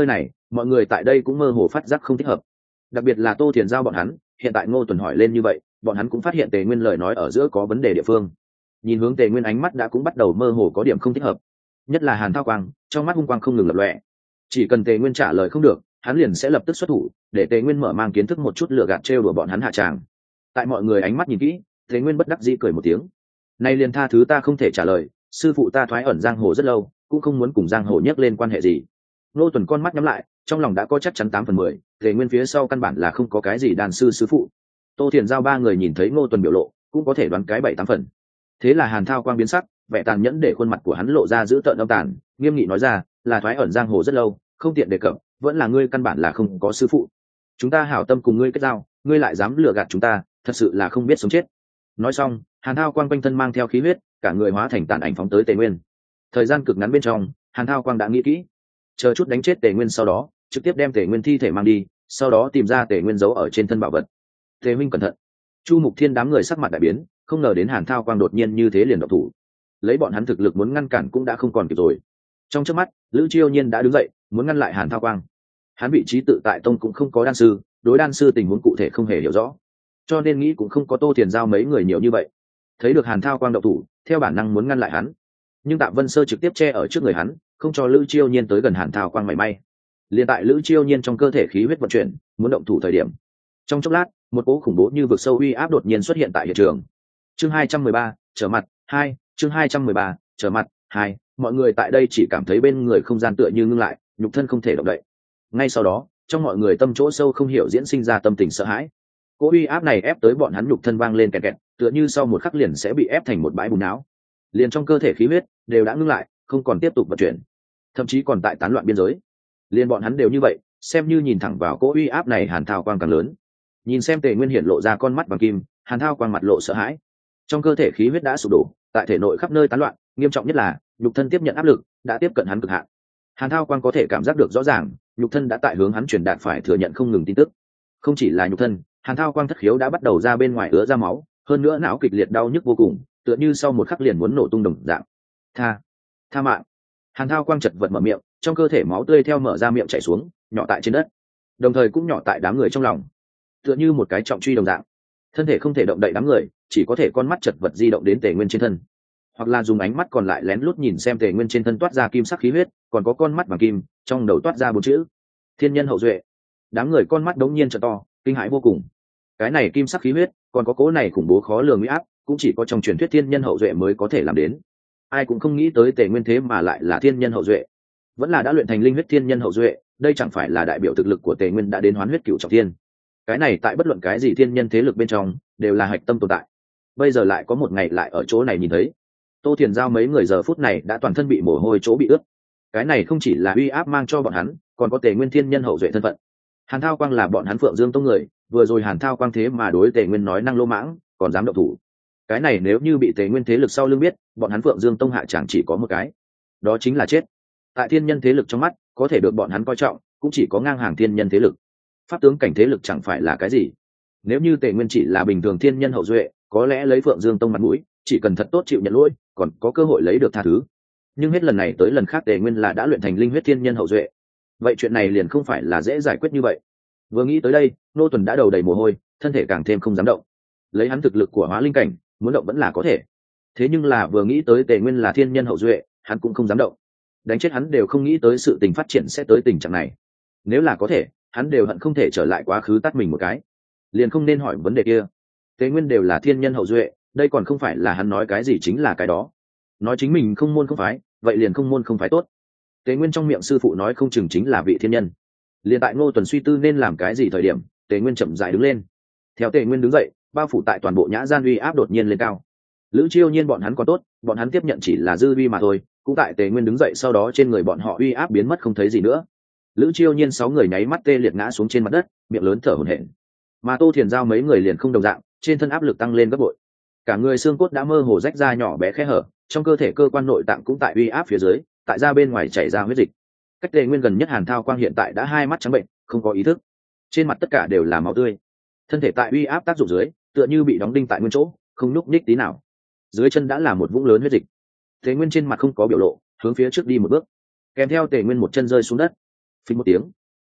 mọi người tại đây cũng mơ hồ phát giác không thích hợp, đặc biệt là Tô Thiền Giao bọn hắn. Hiện tại Ngô Tuần hỏi lên như vậy, bọn hắn cũng phát hiện Tề Nguyên lời nói ở giữa có vấn đề địa phương. Nhìn hướng Tề Nguyên ánh mắt đã cũng bắt đầu mơ hồ có điểm không thích hợp, nhất là Hàn Thao Quang trong mắt hung quang không ngừng lập lòe. Chỉ cần Tề Nguyên trả lời không được, hắn liền sẽ lập tức xuất thủ để Tề Nguyên mở mang kiến thức một chút lừa gạt trêu đùa bọn hắn hạ tràng. Tại mọi người ánh mắt nhìn kỹ, Tề Nguyên bất đắc dĩ cười một tiếng, nay liền tha thứ ta không thể trả lời, sư phụ ta thoái ẩn giang hồ rất lâu, cũng không muốn cùng giang hồ nhắc lên quan hệ gì. Ngô Tuần con mắt nhắm lại, trong lòng đã có chắc chắn tám phần mười, Tề Nguyên phía sau căn bản là không có cái gì đàn sư sư phụ. Tô Thiền Giao ba người nhìn thấy Ngô Tuần biểu lộ, cũng có thể đoán cái bảy tám phần. Thế là Hàn Thao Quang biến sắc, vẻ tàn nhẫn để khuôn mặt của hắn lộ ra dữ tợn âm tàn, nghiêm nghị nói ra, là thoái ẩn giang hồ rất lâu, không tiện đề cập, vẫn là ngươi căn bản là không có sư phụ. Chúng ta hảo tâm cùng ngươi kết giao, ngươi lại dám lừa gạt chúng ta, thật sự là không biết sống chết. Nói xong, Hàn Thao Quang quanh thân mang theo khí huyết, cả người hóa thành tàn ảnh phóng tới Tề Nguyên. Thời gian cực ngắn bên trong, Hàn Thao Quang đã nghĩ kỹ, chờ chút đánh chết Tề Nguyên sau đó, trực tiếp đem Tề Nguyên thi thể mang đi, sau đó tìm ra Tề Nguyên giấu ở trên thân bảo vật. Tề huynh cẩn thận. Chu Mục Thiên đám người sắc mặt đại biến, không ngờ đến Hàn Thao Quang đột nhiên như thế liền động thủ. Lấy bọn hắn thực lực muốn ngăn cản cũng đã không còn kịp rồi. Trong chớp mắt, Lữ Chiêu Nhiên đã đứng dậy, muốn ngăn lại Hàn Thao Quang. Hắn vị trí tự tại tông cũng không có đan sư, đối đan sư tình huống cụ thể không hề hiểu rõ, cho nên nghĩ cũng không có Tô Tiền Giao mấy người nhiều như vậy. Thấy được Hàn Thao Quang động thủ, theo bản năng muốn ngăn lại hắn, nhưng Tạ Vân Sơ trực tiếp che ở trước người hắn, không cho Lữ Chiêu Nhiên tới gần Hàn Thao Quang mảy may. Liên tại Lữ Chiêu Nhiên trong cơ thể khí huyết vận chuyển, muốn động thủ thời điểm, trong chốc lát, một cỗ khủng bố như vực sâu uy áp đột nhiên xuất hiện tại hiện trường. Chương hai trăm mười ba, trở mặt hai, chương hai trăm mười ba, trở mặt hai, mọi người tại đây chỉ cảm thấy bên người không gian tựa như ngưng lại, nhục thân không thể động đậy. Ngay sau đó, trong mọi người tâm chỗ sâu không hiểu diễn sinh ra tâm tình sợ hãi. Cỗ uy áp này ép tới bọn hắn nhục thân vang lên kẹt kẹt, tựa như sau một khắc liền sẽ bị ép thành một bãi bùn não. Liền trong cơ thể khí huyết đều đã ngưng lại, không còn tiếp tục vận chuyển, thậm chí còn tại tán loạn biên giới. Liền bọn hắn đều như vậy, xem như nhìn thẳng vào cỗ uy áp này, Hàn Thao Quang càng lớn. Nhìn xem Tề Nguyên hiển lộ ra con mắt bằng kim, Hàn Thao Quang mặt lộ sợ hãi. Trong cơ thể khí huyết đã sụp đổ, tại thể nội khắp nơi tán loạn, nghiêm trọng nhất là nhục thân tiếp nhận áp lực đã tiếp cận hắn cực hạn. Hàn Thao Quang có thể cảm giác được rõ ràng, nhục thân đã tại hướng hắn truyền đạt phải thừa nhận không ngừng tin tức. Không chỉ là nhục thân, Hàn Thao Quang thất khiếu đã bắt đầu ra bên ngoài ứa ra máu, hơn nữa não kịch liệt đau nhức vô cùng, tựa như sau một khắc liền muốn nổ tung đồng dạng. Tha, tha mạng! Hàn Thao Quang chật vật mở miệng, trong cơ thể máu tươi theo mở ra miệng chảy xuống, nhỏ tại trên đất, đồng thời cũng nhỏ tại đám người trong lòng, tựa như một cái trọng truy đồng dạng. Thân thể không thể động đậy đám người, chỉ có thể con mắt chật vật di động đến Tề Nguyên trên thân, hoặc là dùng ánh mắt còn lại lén lút nhìn xem Tề Nguyên trên thân toát ra kim sắc khí huyết, còn có con mắt vàng kim, trong đầu toát ra bốn chữ: Thiên Nhân Hậu Duệ. Đám người con mắt đống nhiên trợ to, kinh hãi vô cùng. Cái này kim sắc khí huyết, còn có cố này khủng bố khó lường uy áp, cũng chỉ có trong truyền thuyết Thiên Nhân Hậu Duệ mới có thể làm đến. Ai cũng không nghĩ tới Tề Nguyên thế mà lại là Thiên Nhân Hậu Duệ, vẫn là đã luyện thành linh huyết Thiên Nhân Hậu Duệ. Đây chẳng phải là đại biểu thực lực của Tề Nguyên đã đến hoán huyết cửu trọng thiên. Cái này tại bất luận cái gì thiên nhân thế lực bên trong đều là hạch tâm tồn tại. Bây giờ lại có một ngày lại ở chỗ này nhìn thấy. Tô Thiền Giao mấy người giờ phút này đã toàn thân bị mồ hôi chỗ bị ướt. Cái này không chỉ là uy áp mang cho bọn hắn, còn có Tề Nguyên Thiên Nhân Hậu Duệ thân phận. Hàn Thao Quang là bọn hắn Phượng Dương tông người, vừa rồi Hàn Thao Quang thế mà đối Tề Nguyên nói năng lô mãng, còn dám động thủ. Cái này nếu như bị Tề Nguyên thế lực sau lưng biết, bọn hắn Phượng Dương tông hạ chẳng chỉ có một cái, đó chính là chết. Tại thiên nhân thế lực trong mắt, có thể được bọn hắn coi trọng, cũng chỉ có ngang hàng thiên nhân thế lực. Pháp tướng cảnh thế lực chẳng phải là cái gì. Nếu như Tề Nguyên chỉ là bình thường Thiên Nhân Hậu Duệ, có lẽ lấy Phượng Dương tông mặt mũi, chỉ cần thật tốt chịu nhận lỗi, còn có cơ hội lấy được tha thứ. Nhưng hết lần này tới lần khác Tề Nguyên là đã luyện thành linh huyết Thiên Nhân Hậu Duệ, vậy chuyện này liền không phải là dễ giải quyết như vậy. Vừa nghĩ tới đây, Nô Tuần đã đầu đầy mồ hôi, thân thể càng thêm không dám động. Lấy hắn thực lực của hóa linh cảnh, muốn động vẫn là có thể. Thế nhưng là vừa nghĩ tới Tề Nguyên là Thiên Nhân Hậu Duệ, hắn cũng không dám động. Đánh chết hắn đều không nghĩ tới sự tình phát triển sẽ tới tình trạng này. Nếu là có thể, hắn đều hận không thể trở lại quá khứ tát mình một cái, liền không nên hỏi vấn đề kia. Tề Nguyên đều là Thiên Nhân Hậu Duệ, đây còn không phải là hắn nói cái gì chính là cái đó. Nói chính mình không môn không phái, vậy liền không môn không phái tốt. Tề Nguyên trong miệng sư phụ nói không chừng chính là vị thiên nhân. Liền tại Ngô Tuần suy tư nên làm cái gì thời điểm, Tề Nguyên chậm rãi đứng lên. Theo Tề Nguyên đứng dậy, bao phủ tại toàn bộ nhã gian uy áp đột nhiên lên cao. Lữ Chiêu Nhiên bọn hắn còn tốt, bọn hắn tiếp nhận chỉ là dư uy mà thôi, cũng tại Tề Nguyên đứng dậy sau đó trên người bọn họ uy áp biến mất không thấy gì nữa. Lữ Chiêu Nhiên sáu người nháy mắt tê liệt ngã xuống trên mặt đất, miệng lớn thở hổn hển. Mà Tô Thiền Giao mấy người liền không đồng dạng, trên thân áp lực tăng lên gấp bội. Cả người xương cốt đã mơ hồ rách ra nhỏ bé khe hở, trong cơ thể cơ quan nội tạng cũng tại uy áp phía dưới, tại ra bên ngoài chảy ra huyết dịch. Cách Tề Nguyên gần nhất Hàn Thao Quang hiện tại đã hai mắt trắng bệnh, không có ý thức. Trên mặt tất cả đều là máu tươi. Thân thể tại uy áp tác dụng dưới, tựa như bị đóng đinh tại nguyên chỗ, không nhúc nhích tí nào. Dưới chân đã là một vũng lớn huyết dịch. Tề Nguyên trên mặt không có biểu lộ, hướng phía trước đi một bước. Kèm theo Tề Nguyên một chân rơi xuống đất. Phình một tiếng,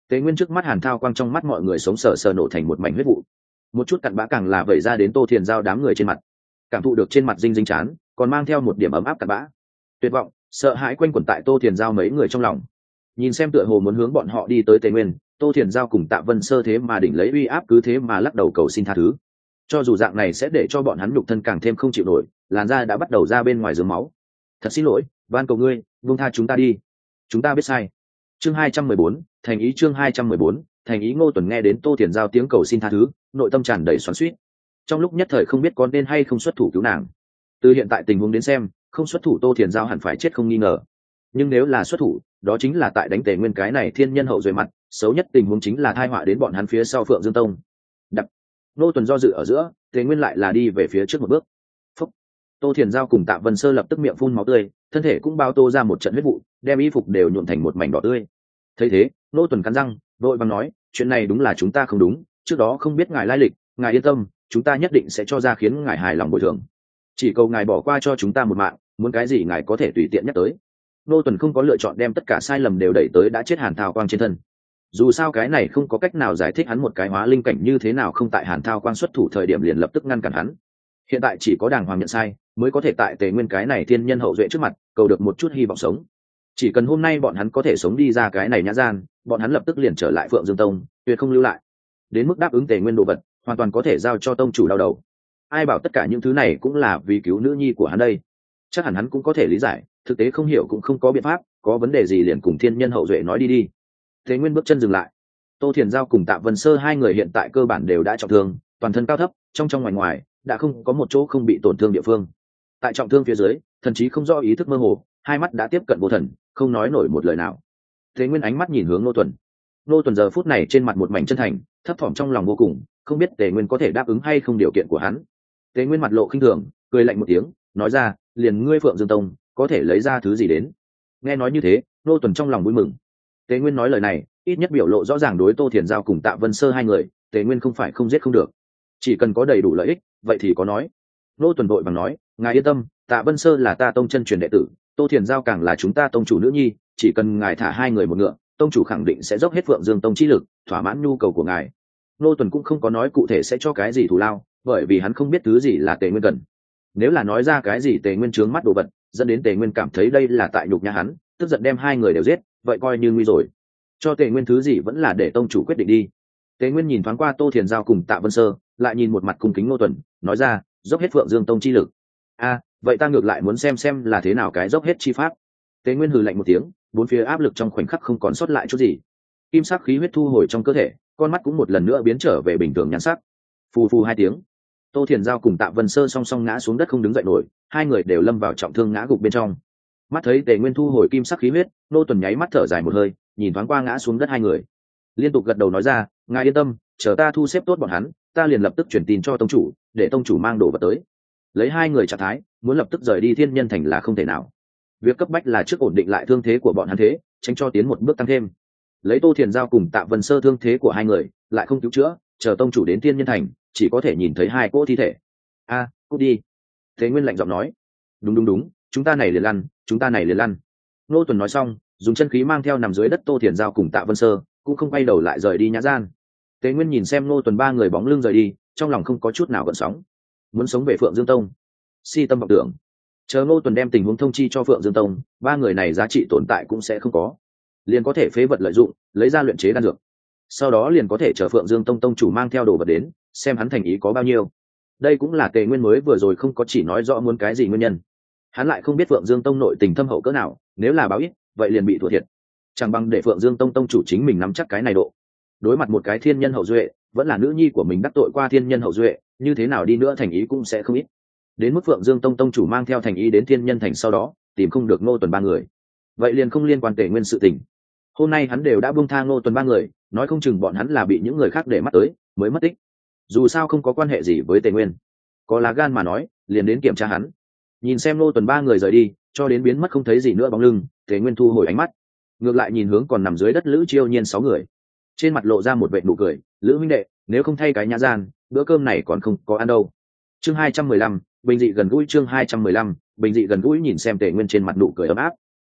Tề Nguyên trước mắt hàn thao quang trong mắt mọi người sống sờ sờ nổ thành một mảnh huyết vụ, một chút cặn bã càng là vẩy ra đến Tô Thiền Giao đám người trên mặt, cảm thụ được trên mặt dinh dinh chán còn mang theo một điểm ấm áp cặn bã, tuyệt vọng sợ hãi quanh quẩn tại Tô Thiền Giao mấy người trong lòng. Nhìn xem tựa hồ muốn hướng bọn họ đi tới Tề Nguyên, Tô Thiền Giao cùng Tạ Vân Sơ thế mà đỉnh lấy uy áp cứ thế mà lắc đầu cầu xin tha thứ. Cho dù dạng này sẽ để cho bọn hắn nhục thân càng thêm không chịu nổi, làn da đã bắt đầu ra bên ngoài dướng máu. Thật xin lỗi, van cầu ngươi buông tha chúng ta đi, chúng ta biết sai. Chương hai trăm mười bốn, thành ý. Chương hai trăm mười bốn, thành ý. Ngô Tuần nghe đến Tô Thiền Giao tiếng cầu xin tha thứ, nội tâm tràn đầy xoắn xuýt. Trong lúc nhất thời không biết có nên hay không xuất thủ cứu nàng. Từ hiện tại tình huống đến xem, không xuất thủ Tô Thiền Giao hẳn phải chết không nghi ngờ. Nhưng nếu là xuất thủ, đó chính là tại đánh Tề Nguyên cái này thiên nhân hậu duệ mặt, xấu nhất tình huống chính là tai họa đến bọn hắn phía sau Phượng Dương Tông. Đập. Ngô Tuần do dự ở giữa, Tề Nguyên lại là đi về phía trước một bước. Phúc. Tô Thiền Giao cùng Tạ Vân Sơ lập tức miệng phun máu tươi, thân thể cũng bao tô ra một trận huyết vụ, đem y phục đều nhuộm thành một mảnh đỏ tươi. Thấy thế, Ngô Tuần cắn răng, vội vàng nói, chuyện này đúng là chúng ta không đúng, trước đó không biết ngài lai lịch, ngài yên tâm, chúng ta nhất định sẽ cho ra khiến ngài hài lòng bồi thường. Chỉ cầu ngài bỏ qua cho chúng ta một mạng, muốn cái gì ngài có thể tùy tiện nhắc tới. Ngô Tuần không có lựa chọn đem tất cả sai lầm đều đẩy tới đã chết Hàn Thao Quang trên thân. Dù sao cái này không có cách nào giải thích hắn một cái hóa linh cảnh như thế nào không tại Hàn Thao Quang xuất thủ thời điểm liền lập tức ngăn cản hắn. Hiện tại chỉ có đàng hoàng nhận sai, mới có thể tại Tề Nguyên cái này thiên nhân hậu duệ trước mặt, cầu được một chút hy vọng sống. Chỉ cần hôm nay bọn hắn có thể sống đi ra cái này nhã gian, bọn hắn lập tức liền trở lại Phượng Dương Tông, tuyệt không lưu lại. Đến mức đáp ứng Tề Nguyên đồ vật, hoàn toàn có thể giao cho tông chủ đau đầu. Ai bảo tất cả những thứ này cũng là vì cứu nữ nhi của hắn đây. Chắc hẳn hắn cũng có thể lý giải, thực tế không hiểu cũng không có biện pháp, có vấn đề gì liền cùng thiên nhân hậu duệ nói đi đi. Tề Nguyên bước chân dừng lại. Tô Thiền Giao cùng Tạ Vân Sơ hai người hiện tại cơ bản đều đã trọng thương, toàn thân cao thấp, trong trong ngoài ngoài đã không có một chỗ không bị tổn thương địa phương. Tại trọng thương phía dưới, thậm chí không rõ ý thức mơ hồ, hai mắt đã tiếp cận vô thần, không nói nổi một lời nào. Tề Nguyên ánh mắt nhìn hướng Ngô Tuần. Ngô Tuần giờ phút này trên mặt một mảnh chân thành, thấp thỏm trong lòng vô cùng, không biết Tề Nguyên có thể đáp ứng hay không điều kiện của hắn. Tề Nguyên mặt lộ khinh thường, cười lạnh một tiếng, nói ra, liền ngươi Phượng Dương Tông có thể lấy ra thứ gì đến. Nghe nói như thế, Ngô Tuần trong lòng vui mừng. Tề Nguyên nói lời này, ít nhất biểu lộ rõ ràng đối Tô Thiền Giao cùng Tạ Vân Sơ hai người, Tề Nguyên không phải không giết không được, chỉ cần có đầy đủ lợi ích, vậy thì có nói. Ngô Tuần vội vàng nói, ngài yên tâm, Tạ Vân Sơ là ta tông chân truyền đệ tử, Tô Thiền Giao càng là chúng ta tông chủ nữ nhi, chỉ cần ngài thả hai người một ngựa, tông chủ khẳng định sẽ dốc hết Phượng Dương Tông chi lực, thỏa mãn nhu cầu của ngài. Ngô Tuần cũng không có nói cụ thể sẽ cho cái gì thù lao, bởi vì hắn không biết thứ gì là Tề Nguyên cần. Nếu là nói ra cái gì Tề Nguyên trướng mắt đồ vật, dẫn đến Tề Nguyên cảm thấy đây là tại nhục nhã hắn, tức giận đem hai người đều giết, vậy coi như nguy rồi. Cho Tề Nguyên thứ gì vẫn là để tông chủ quyết định đi. Tề Nguyên nhìn thoáng qua Tô Thiền Giao cùng Tạ Vân Sơ, lại nhìn một mặt cung kính Ngô Tuần, nói ra, dốc hết Phượng Dương Tông chi lực. A, vậy ta ngược lại muốn xem xem là thế nào cái dốc hết chi pháp. Tề Nguyên hừ lạnh một tiếng, bốn phía áp lực trong khoảnh khắc không còn sót lại chút gì. Kim sắc khí huyết thu hồi trong cơ thể, con mắt cũng một lần nữa biến trở về bình thường nhan sắc. Phù phù hai tiếng, Tô Thiền Giao cùng Tạ Vân Sơ song song ngã xuống đất không đứng dậy nổi, hai người đều lâm vào trọng thương ngã gục bên trong. Mắt thấy Tề Nguyên thu hồi kim sắc khí huyết, Ngô Tuần nháy mắt thở dài một hơi, nhìn thoáng qua ngã xuống đất hai người, liên tục gật đầu nói ra, ngài yên tâm, chờ ta thu xếp tốt bọn hắn, ta liền lập tức truyền tin cho tông chủ, để tông chủ mang đồ vật tới. Lấy hai người trạng thái, muốn lập tức rời đi Thiên Nhân Thành là không thể nào. Việc cấp bách là trước ổn định lại thương thế của bọn hắn thế, tránh cho tiến một bước tăng thêm. Lấy Tô Thiền Giao cùng Tạ Vân Sơ thương thế của hai người, lại không cứu chữa, chờ tông chủ đến Thiên Nhân Thành, chỉ có thể nhìn thấy hai cỗ thi thể. A, à, cút đi. Thế Nguyên lạnh giọng nói. Đúng đúng đúng, chúng ta này liền lăn, chúng ta này liền lăn. Ngô Tuần nói xong, dùng chân khí mang theo nằm dưới đất Tô Thiền Giao cùng Tạ Vân Sơ, cũng không quay đầu lại rời đi nhã gian. Tế Nguyên nhìn xem Ngô Tuần ba người bóng lưng rời đi, trong lòng không có chút nào gợn sóng. Muốn sống về Phượng Dương Tông, si tâm vọng tưởng. Chờ Ngô Tuần đem tình huống thông chi cho Phượng Dương Tông, ba người này giá trị tồn tại cũng sẽ không có, liền có thể phế vật lợi dụng, lấy ra luyện chế đan dược. Sau đó liền có thể chờ Phượng Dương Tông tông chủ mang theo đồ vật đến, xem hắn thành ý có bao nhiêu. Đây cũng là Tề Nguyên mới vừa rồi không có chỉ nói rõ muốn cái gì nguyên nhân. Hắn lại không biết Phượng Dương Tông nội tình thâm hậu cỡ nào, nếu là báo ít, vậy liền bị thua thiệt. Chẳng bằng để Phượng Dương Tông tông chủ chính mình nắm chắc cái này độ. Đối mặt một cái thiên nhân hậu duệ, vẫn là nữ nhi của mình đắc tội qua thiên nhân hậu duệ, như thế nào đi nữa thành ý cũng sẽ không ít. Đến mức Phượng Dương Tông tông chủ mang theo thành ý đến Thiên Nhân Thành sau đó, tìm không được Ngô Tuần ba người, vậy liền không liên quan Tề Nguyên sự tình. Hôm nay hắn đều đã buông tha Ngô Tuần ba người, nói không chừng bọn hắn là bị những người khác để mắt tới, mới mất tích. Dù sao không có quan hệ gì với Tề Nguyên, có lá gan mà nói, liền đến kiểm tra hắn. Nhìn xem Ngô Tuần ba người rời đi, cho đến biến mất không thấy gì nữa bóng lưng, Tề Nguyên thu hồi ánh mắt, ngược lại nhìn hướng còn nằm dưới đất Lữ Chiêu Nhiên sáu người, trên mặt lộ ra một vệt nụ cười, Lữ huynh đệ, nếu không thay cái nhã gian, bữa cơm này còn không có ăn đâu. Chương hai trăm mười lăm, bình dị gần gũi. Chương hai trăm mười lăm, bình dị gần gũi. Nhìn xem Tề Nguyên trên mặt nụ cười ấm áp,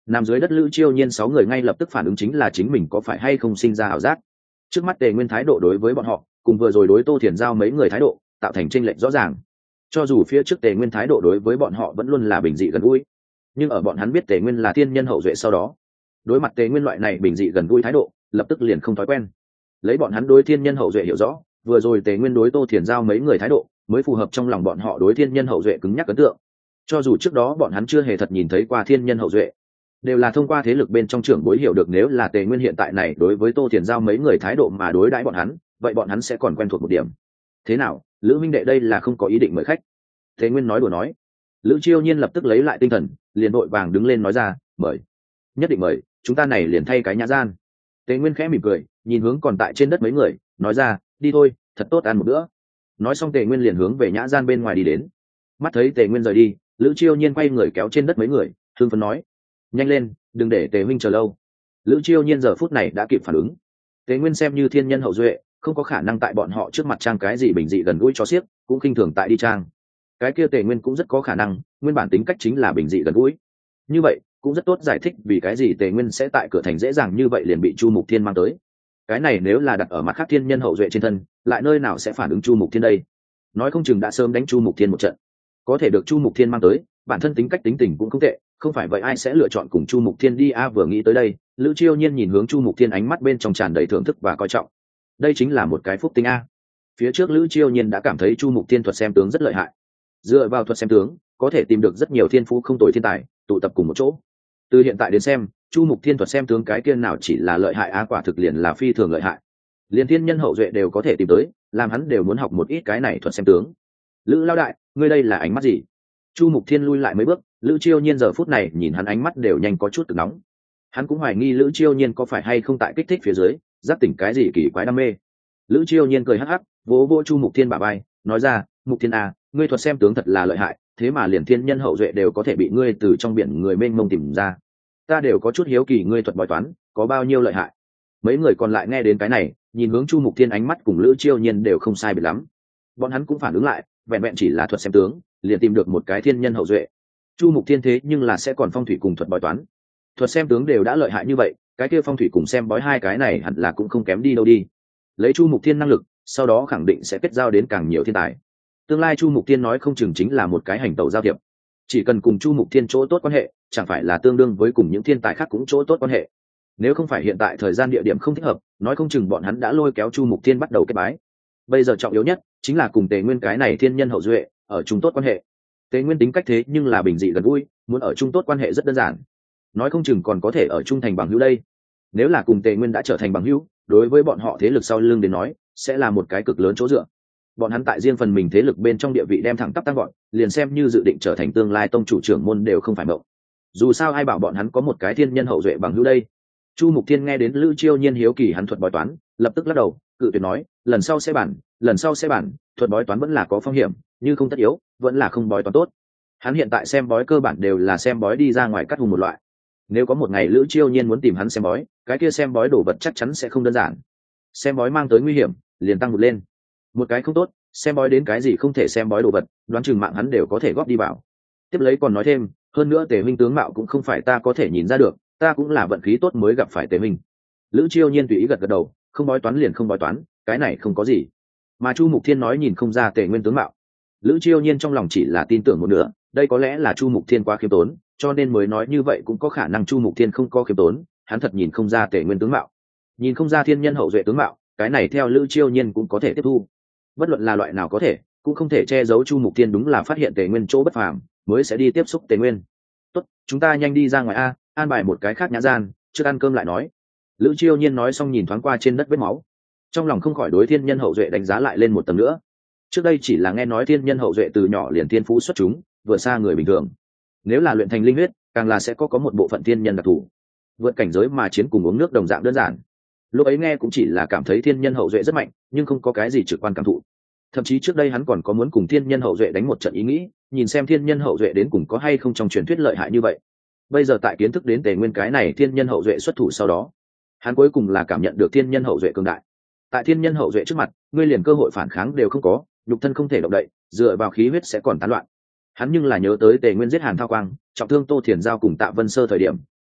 nằm dưới đất Lữ Chiêu Nhiên sáu người ngay lập tức phản ứng chính là chính mình có phải hay không sinh ra ảo giác. Trước mắt Tề Nguyên thái độ đối với bọn họ cùng vừa rồi đối Tô Thiền Giao mấy người thái độ tạo thành chênh lệch rõ ràng. Cho dù phía trước Tề Nguyên thái độ đối với bọn họ vẫn luôn là bình dị gần gũi, nhưng ở bọn hắn biết Tề Nguyên là thiên nhân hậu duệ sau đó, đối mặt Tề Nguyên loại này bình dị gần gũi thái độ lập tức liền không thói quen. Lấy bọn hắn đối thiên nhân hậu duệ hiểu rõ, vừa rồi Tề Nguyên đối Tô Thiền Giao mấy người thái độ mới phù hợp trong lòng bọn họ đối thiên nhân hậu duệ cứng nhắc ấn tượng. Cho dù trước đó bọn hắn chưa hề thật nhìn thấy qua thiên nhân hậu duệ, đều là thông qua thế lực bên trong trưởng bối hiểu được nếu là Tề Nguyên hiện tại này đối với Tô Thiền Giao mấy người thái độ mà đối đãi bọn hắn, vậy bọn hắn sẽ còn quen thuộc một điểm. Thế nào, Lữ huynh đệ đây là không có ý định mời khách? Tề Nguyên nói đùa nói. Lữ Chiêu Nhiên lập tức lấy lại tinh thần, liền vội vàng đứng lên nói ra, mời, nhất định mời, chúng ta này liền thay cái nhã gian. Tề Nguyên khẽ mỉm cười, nhìn hướng còn tại trên đất mấy người, nói ra, đi thôi, thật tốt ăn một bữa. Nói xong Tề Nguyên liền hướng về nhã gian bên ngoài đi đến. Mắt thấy Tề Nguyên rời đi, Lữ Chiêu Nhiên quay người kéo trên đất mấy người, hưng phấn nói, nhanh lên, đừng để Tề huynh chờ lâu. Lữ Chiêu Nhiên giờ phút này đã kịp phản ứng. Tề Nguyên xem như thiên nhân hậu duệ, không có khả năng tại bọn họ trước mặt trang cái gì bình dị gần gũi cho xiếc, cũng khinh thường tại đi trang. Cái kia Tề Nguyên cũng rất có khả năng, nguyên bản tính cách chính là bình dị gần gũi. Như vậy, cũng rất tốt giải thích vì cái gì Tề Nguyên sẽ tại cửa thành dễ dàng như vậy liền bị Chu Mục Thiên mang tới. Cái này nếu là đặt ở mặt khác thiên nhân hậu duệ trên thân, lại nơi nào sẽ phản ứng Chu Mục Thiên đây? Nói không chừng đã sớm đánh Chu Mục Thiên một trận. Có thể được Chu Mục Thiên mang tới, bản thân tính cách tính tình cũng không tệ, không phải vậy ai sẽ lựa chọn cùng Chu Mục Thiên đi a? Vừa nghĩ tới đây, Lữ Chiêu Nhiên nhìn hướng Chu Mục Thiên, ánh mắt bên trong tràn đầy thưởng thức và coi trọng. Đây chính là một cái phúc tinh a. Phía trước Lữ Chiêu Nhiên đã cảm thấy Chu Mục Thiên thuật xem tướng rất lợi hại. Dựa vào thuật xem tướng, có thể tìm được rất nhiều thiên phú không tồi thiên tài, tụ tập cùng một chỗ. Từ hiện tại đến xem, Chu Mục Thiên thuật xem tướng cái kia nào chỉ là lợi hại a, quả thực liền là phi thường lợi hại. Liên thiên nhân hậu duệ đều có thể tìm tới, làm hắn đều muốn học một ít cái này thuật xem tướng. Lữ lão đại, ngươi đây là ánh mắt gì? Chu Mục Thiên lui lại mấy bước, Lữ Chiêu Nhiên giờ phút này nhìn hắn ánh mắt đều nhanh có chút cực nóng. Hắn cũng hoài nghi Lữ Chiêu Nhiên có phải hay không tại kích thích phía dưới, giác tỉnh cái gì kỳ quái đam mê. Lữ Chiêu Nhiên cười hắc hắc, vỗ vỗ Chu Mục Thiên bả vai, nói ra, Mục Thiên à, ngươi thuật xem tướng thật là lợi hại, thế mà liền thiên nhân hậu duệ đều có thể bị ngươi từ trong biển người mênh mông tìm ra. Ta đều có chút hiếu kỳ ngươi thuật bói toán có bao nhiêu lợi hại. Mấy người còn lại nghe đến cái này, nhìn hướng Chu Mục Thiên, ánh mắt cùng Lữ Chiêu Nhiên đều không sai biệt lắm. Bọn hắn cũng phản ứng lại, vẹn vẹn chỉ là thuật xem tướng, liền tìm được một cái thiên nhân hậu duệ. Chu Mục Thiên thế nhưng là sẽ còn phong thủy cùng thuật bói toán. Thuật xem tướng đều đã lợi hại như vậy, cái kia phong thủy cùng xem bói hai cái này hẳn là cũng không kém đi đâu đi. Lấy Chu Mục Thiên năng lực, sau đó khẳng định sẽ kết giao đến càng nhiều thiên tài. Tương lai Chu Mục Thiên nói không chừng chính là một cái hành tẩu giao thiệp. Chỉ cần cùng Chu Mục Thiên chỗ tốt quan hệ, chẳng phải là tương đương với cùng những thiên tài khác cũng chỗ tốt quan hệ. Nếu không phải hiện tại thời gian địa điểm không thích hợp, nói không chừng bọn hắn đã lôi kéo Chu Mục Thiên bắt đầu kết bái. Bây giờ trọng yếu nhất chính là cùng Tề Nguyên cái này thiên nhân hậu duệ ở chung tốt quan hệ. Tề Nguyên tính cách thế nhưng là bình dị gần gũi, muốn ở chung tốt quan hệ rất đơn giản. Nói không chừng còn có thể ở chung thành bằng hữu đây. Nếu là cùng Tề Nguyên đã trở thành bằng hữu, đối với bọn họ thế lực sau lưng đến nói, sẽ là một cái cực lớn chỗ dựa. Bọn hắn tại riêng phần mình thế lực bên trong địa vị đem thẳng tắp tăng gọn, liền xem như dự định trở thành tương lai tông chủ trưởng môn đều không phải mộng. Dù sao ai bảo bọn hắn có một cái thiên nhân hậu duệ bằng hữu đây. Chu Mục Thiên nghe đến Lữ Chiêu Nhiên hiếu kỳ hắn thuật bói toán, lập tức lắc đầu, cự tuyệt nói, lần sau sẽ bản, lần sau sẽ bản, thuật bói toán vẫn là có phong hiểm, như không tất yếu, vẫn là không bói toán tốt. Hắn hiện tại xem bói cơ bản đều là xem bói đi ra ngoài cắt hùng một loại. Nếu có một ngày Lữ Chiêu Nhiên muốn tìm hắn xem bói, cái kia xem bói đổ vật chắc chắn sẽ không đơn giản. Xem bói mang tới nguy hiểm, liền tăng một lên. Một cái không tốt, xem bói đến cái gì không thể xem bói đồ vật, đoán chừng mạng hắn đều có thể góp đi vào. Tiếp lấy còn nói thêm, hơn nữa Tề huynh tướng mạo cũng không phải ta có thể nhìn ra được, ta cũng là vận khí tốt mới gặp phải Tề huynh. Lữ Chiêu Nhiên tùy ý gật gật đầu, không bói toán liền không bói toán, cái này không có gì. Mà Chu Mục Thiên nói nhìn không ra Tề Nguyên tướng mạo. Lữ Chiêu Nhiên trong lòng chỉ là tin tưởng một nửa, đây có lẽ là Chu Mục Thiên quá khiêm tốn, cho nên mới nói như vậy, cũng có khả năng Chu Mục Thiên không có khiêm tốn, hắn thật nhìn không ra Tề Nguyên tướng mạo. Nhìn không ra thiên nhân hậu duệ tướng mạo, cái này theo Lữ Chiêu Nhiên cũng có thể tiếp thu. Bất luận là loại nào có thể, cũng không thể che giấu Chu Mục Thiên đúng là phát hiện Tề Nguyên chỗ bất phàm, mới sẽ đi tiếp xúc Tề Nguyên. Tốt, chúng ta nhanh đi ra ngoài a, an bài một cái khác nhã gian, trước ăn cơm lại nói. Lữ Chiêu Nhiên nói xong nhìn thoáng qua trên đất vết máu, trong lòng không khỏi đối thiên nhân hậu duệ đánh giá lại lên một tầng nữa. Trước đây chỉ là nghe nói thiên nhân hậu duệ từ nhỏ liền thiên phú xuất chúng, vừa xa người bình thường. Nếu là luyện thành linh huyết, càng là sẽ có có một bộ phận thiên nhân đặc thù, vượt cảnh giới mà chiến cùng uống nước đồng dạng đơn giản. Lúc ấy nghe cũng chỉ là cảm thấy thiên nhân hậu duệ rất mạnh, nhưng không có cái gì trực quan cảm thụ. Thậm chí trước đây hắn còn có muốn cùng thiên nhân hậu duệ đánh một trận ý nghĩ, nhìn xem thiên nhân hậu duệ đến cùng có hay không trong truyền thuyết lợi hại như vậy. Bây giờ tại kiến thức đến Tề Nguyên cái này thiên nhân hậu duệ xuất thủ sau đó, hắn cuối cùng là cảm nhận được thiên nhân hậu duệ cường đại. Tại thiên nhân hậu duệ trước mặt, ngươi liền cơ hội phản kháng đều không có, nhục thân không thể động đậy, dựa vào khí huyết sẽ còn tán loạn. Hắn nhưng là nhớ tới Tề Nguyên giết Hàn Thao Quang, trọng thương Tô Thiền Giao cùng Tạ Vân Sơ thời điểm,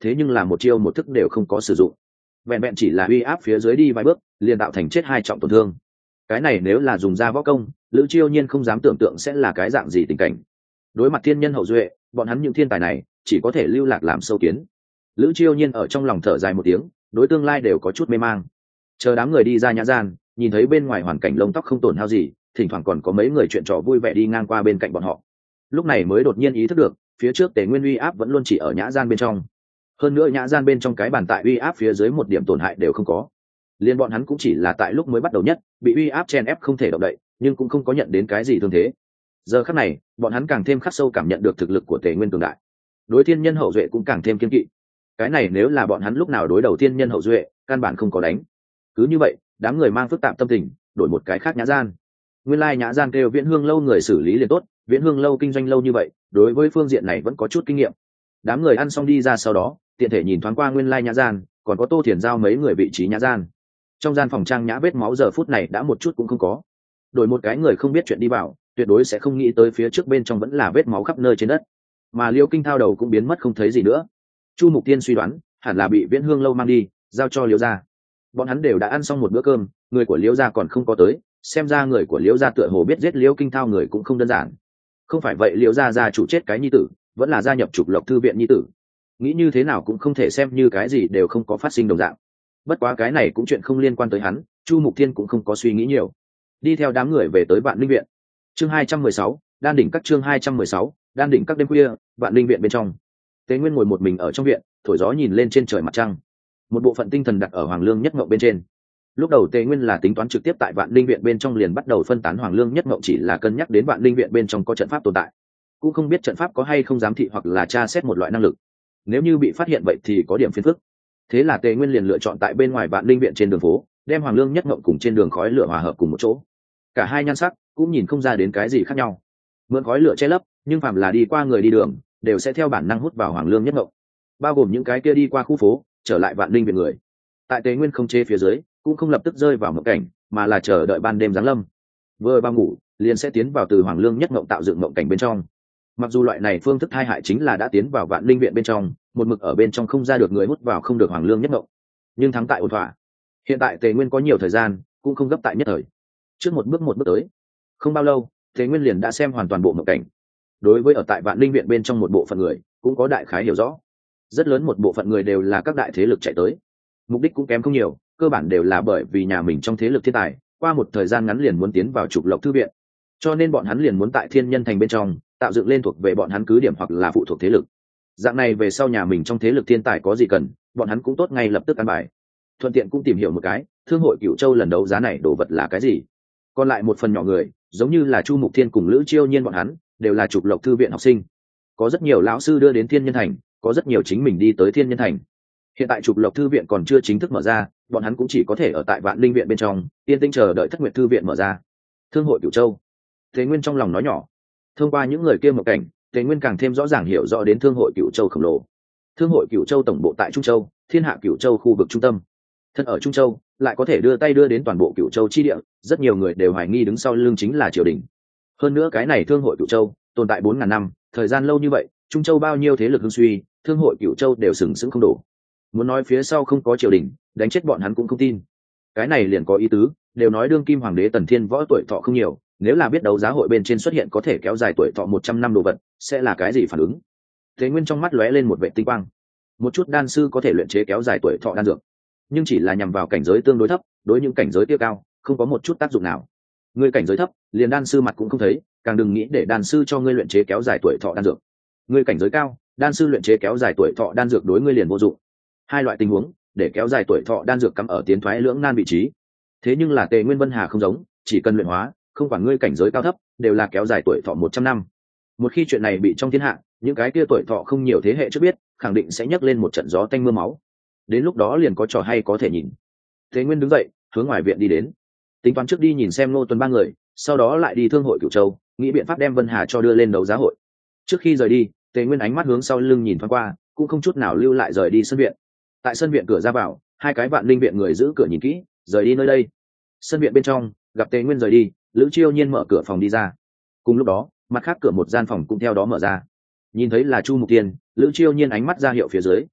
thế nhưng là một chiêu một thức đều không có sử dụng, vẹn vẹn chỉ là uy áp phía dưới đi vài bước liền tạo thành chết hai trọng tổn thương. Cái này nếu là dùng ra võ công, Lữ Chiêu Nhiên không dám tưởng tượng sẽ là cái dạng gì tình cảnh. Đối mặt thiên nhân hậu duệ, bọn hắn những thiên tài này chỉ có thể lưu lạc làm sâu kiến. Lữ Chiêu Nhiên ở trong lòng thở dài một tiếng, đối tương lai đều có chút mê mang. Chờ đám người đi ra nhã gian, nhìn thấy bên ngoài hoàn cảnh lông tóc không tổn hao gì, thỉnh thoảng còn có mấy người chuyện trò vui vẻ đi ngang qua bên cạnh bọn họ. Lúc này mới đột nhiên ý thức được, phía trước Tề Nguyên uy áp vẫn luôn chỉ ở nhã gian bên trong. Hơn nữa nhã gian bên trong cái bàn tại uy áp phía dưới một điểm tổn hại đều không có. Liên bọn hắn cũng chỉ là tại lúc mới bắt đầu nhất, bị uy áp chen ép không thể động đậy, nhưng cũng không có nhận đến cái gì thương thế. Giờ khắc này, bọn hắn càng thêm khắc sâu cảm nhận được thực lực của Tề Nguyên cường đại. Đối thiên nhân hậu duệ cũng càng thêm kiên kỵ. Cái này nếu là bọn hắn lúc nào đối đầu thiên nhân hậu duệ, căn bản không có đánh. Cứ như vậy, đám người mang phức tạp tâm tình, đổi một cái khác nhã gian. Nguyên lai nhã gian kêu Viễn Hương lâu người xử lý liền tốt, Viễn Hương lâu kinh doanh lâu như vậy, đối với phương diện này vẫn có chút kinh nghiệm. Đám người ăn xong đi ra sau đó, tiện thể nhìn thoáng qua nguyên lai nhã gian, còn có Tô Thiền giao mấy người vị trí nhã gian. Trong gian phòng trang nhã vết máu giờ phút này đã một chút cũng không có. Đổi một cái người không biết chuyện đi vào, tuyệt đối sẽ không nghĩ tới phía trước bên trong vẫn là vết máu khắp nơi trên đất, mà Liêu Kinh Thao đầu cũng biến mất không thấy gì nữa. Chu Mục Tiên suy đoán hẳn là bị Viễn Hương lâu mang đi, giao cho Liêu gia. Bọn hắn đều đã ăn xong một bữa cơm, người của Liêu gia còn không có tới, xem ra người của Liêu gia tựa hồ biết giết Liêu Kinh Thao người cũng không đơn giản. Không phải vậy Liêu gia gia chủ chết cái nhi tử, vẫn là gia nhập Trục Lộc thư viện nhi tử. Nghĩ như thế nào cũng không thể xem như cái gì đều không có phát sinh đồng dạng. Bất quá cái này cũng chuyện không liên quan tới hắn, Chu Mục Tiên cũng không có suy nghĩ nhiều, đi theo đám người về tới Vạn Linh viện. Chương hai trăm mười sáu, đan đỉnh các chương hai trăm mười sáu, đan đỉnh các đêm khuya, Vạn Linh viện bên trong. Tế Nguyên ngồi một mình ở trong viện, thổi gió nhìn lên trên trời mặt trăng. Một bộ phận tinh thần đặt ở Hoàng Lương Nhất Ngộng bên trên. Lúc đầu Tế Nguyên là tính toán trực tiếp tại Vạn Linh viện bên trong liền bắt đầu phân tán Hoàng Lương Nhất Ngộng, chỉ là cân nhắc đến Vạn Linh viện bên trong có trận pháp tồn tại, cũng không biết trận pháp có hay không giám thị hoặc là tra xét một loại năng lực. Nếu như bị phát hiện vậy thì có điểm phiền phức. Thế là Tế Nguyên liền lựa chọn tại bên ngoài Vạn Linh viện trên đường phố, đem Hoàng Lương Nhất Ngộng cùng trên đường khói lửa hòa hợp cùng một chỗ. Cả hai nhan sắc cũng nhìn không ra đến cái gì khác nhau. Mượn khói lửa che lấp, nhưng phàm là đi qua người đi đường đều sẽ theo bản năng hút vào Hoàng Lương Nhất Ngộng, bao gồm những cái kia đi qua khu phố trở lại Vạn Linh viện người. Tại Tế Nguyên không chế phía dưới, cũng không lập tức rơi vào mộng cảnh, mà là chờ đợi ban đêm giáng lâm. Vừa vào ngủ, liền sẽ tiến vào từ Hoàng Lương Nhất Ngộng tạo dựng mộng cảnh bên trong. Mặc dù loại này phương thức thai hại chính là đã tiến vào Vạn Linh viện bên trong, một mực ở bên trong không ra được người hút vào không được Hoàng Lương Nhất Ngộng, nhưng thắng tại ổn thỏa. Hiện tại Tế Nguyên có nhiều thời gian, cũng không gấp tại nhất thời, trước một bước một bước tới. Không bao lâu, Tế Nguyên liền đã xem hoàn toàn bộ mộng cảnh. Đối với ở tại Vạn Linh viện bên trong một bộ phận người, cũng có đại khái hiểu rõ. Rất lớn một bộ phận người đều là các đại thế lực chạy tới, mục đích cũng kém không nhiều, cơ bản đều là bởi vì nhà mình trong thế lực thiên tài, qua một thời gian ngắn liền muốn tiến vào Trục Lộc thư viện, cho nên bọn hắn liền muốn tại Thiên Nhân thành bên trong tạo dựng lên thuộc về bọn hắn cứ điểm hoặc là phụ thuộc thế lực. Dạng này về sau nhà mình trong thế lực thiên tài có gì cần, bọn hắn cũng tốt ngay lập tức ăn bài. Thuận tiện cũng tìm hiểu một cái, thương hội Cửu Châu lần đấu giá này đồ vật là cái gì. Còn lại một phần nhỏ người, giống như là Chu Mục Thiên cùng Lữ Chiêu Nhiên bọn hắn, đều là Trục Lộc thư viện học sinh. Có rất nhiều lão sư đưa đến Thiên Nhân thành, có rất nhiều chính mình đi tới Thiên Nhân thành. Hiện tại Trục Lộc thư viện còn chưa chính thức mở ra, bọn hắn cũng chỉ có thể ở tại Vạn Linh viện bên trong, yên tĩnh chờ đợi Thất Nguyệt thư viện mở ra. Thương hội Cửu Châu. Thế Nguyên trong lòng nói nhỏ. Thông qua những người kia một cảnh, Thế Nguyên càng thêm rõ ràng hiểu rõ đến Thương hội Cửu Châu khổng lồ. Thương hội Cửu Châu tổng bộ tại Trung Châu, Thiên Hạ Cửu Châu khu vực trung tâm. Thân ở Trung Châu, lại có thể đưa tay đưa đến toàn bộ Cửu Châu chi địa, rất nhiều người đều hoài nghi đứng sau lưng chính là triều đình. Hơn nữa cái này Thương hội Cửu Châu tồn tại bốn ngàn năm, thời gian lâu như vậy, Trung Châu bao nhiêu thế lực hưng suy, Thương hội Cửu Châu đều sừng sững không đủ. Muốn nói phía sau không có triều đình, đánh chết bọn hắn cũng không tin. Cái này liền có ý tứ, đều nói đương kim hoàng đế Tần Thiên Võ tuổi thọ không nhiều, nếu là biết đấu giá hội bên trên xuất hiện có thể kéo dài tuổi thọ một trăm năm đồ vật, sẽ là cái gì phản ứng? Thế Nguyên trong mắt lóe lên một vệ tinh quang. Một chút đan sư có thể luyện chế kéo dài tuổi thọ đan dược, nhưng chỉ là nhằm vào cảnh giới tương đối thấp, đối những cảnh giới tiêu cao, không có một chút tác dụng nào. Người cảnh giới thấp, liền đan sư mặt cũng không thấy, càng đừng nghĩ để đan sư cho ngươi luyện chế kéo dài tuổi thọ đan dược. Người cảnh giới cao, đan sư luyện chế kéo dài tuổi thọ đan dược đối ngươi liền vô dụng. Hai loại tình huống, để kéo dài tuổi thọ đan dược cắm ở tiến thoái lưỡng nan vị trí. Thế nhưng là Tề Nguyên Vân Hà không giống, chỉ cần luyện hóa, không quản ngươi cảnh giới cao thấp, đều là kéo dài tuổi thọ một trăm năm. Một khi chuyện này bị trong thiên hạ, những cái kia tuổi thọ không nhiều thế hệ trước biết, khẳng định sẽ nhấc lên một trận gió tanh mưa máu. Đến lúc đó liền có trò hay có thể nhìn. Tề Nguyên đứng dậy, hướng ngoài viện đi đến. Tính toán trước đi nhìn xem Ngô Tuần ba người, sau đó lại đi Thương hội Cửu Châu, nghĩ biện pháp đem Vân Hà cho đưa lên đấu giá hội. Trước khi rời đi, Tề Nguyên ánh mắt hướng sau lưng nhìn thoáng qua, cũng không chút nào lưu lại rời đi sân viện. Tại sân viện cửa ra vào, hai cái Vạn Linh viện người giữ cửa nhìn kỹ, rời đi nơi đây. Sân viện bên trong, gặp Tề Nguyên rời đi, Lữ Chiêu Nhiên mở cửa phòng đi ra. Cùng lúc đó, mặt khác cửa một gian phòng cũng theo đó mở ra. Nhìn thấy là Chu Mục Tiên, Lữ Chiêu Nhiên ánh mắt ra hiệu phía dưới,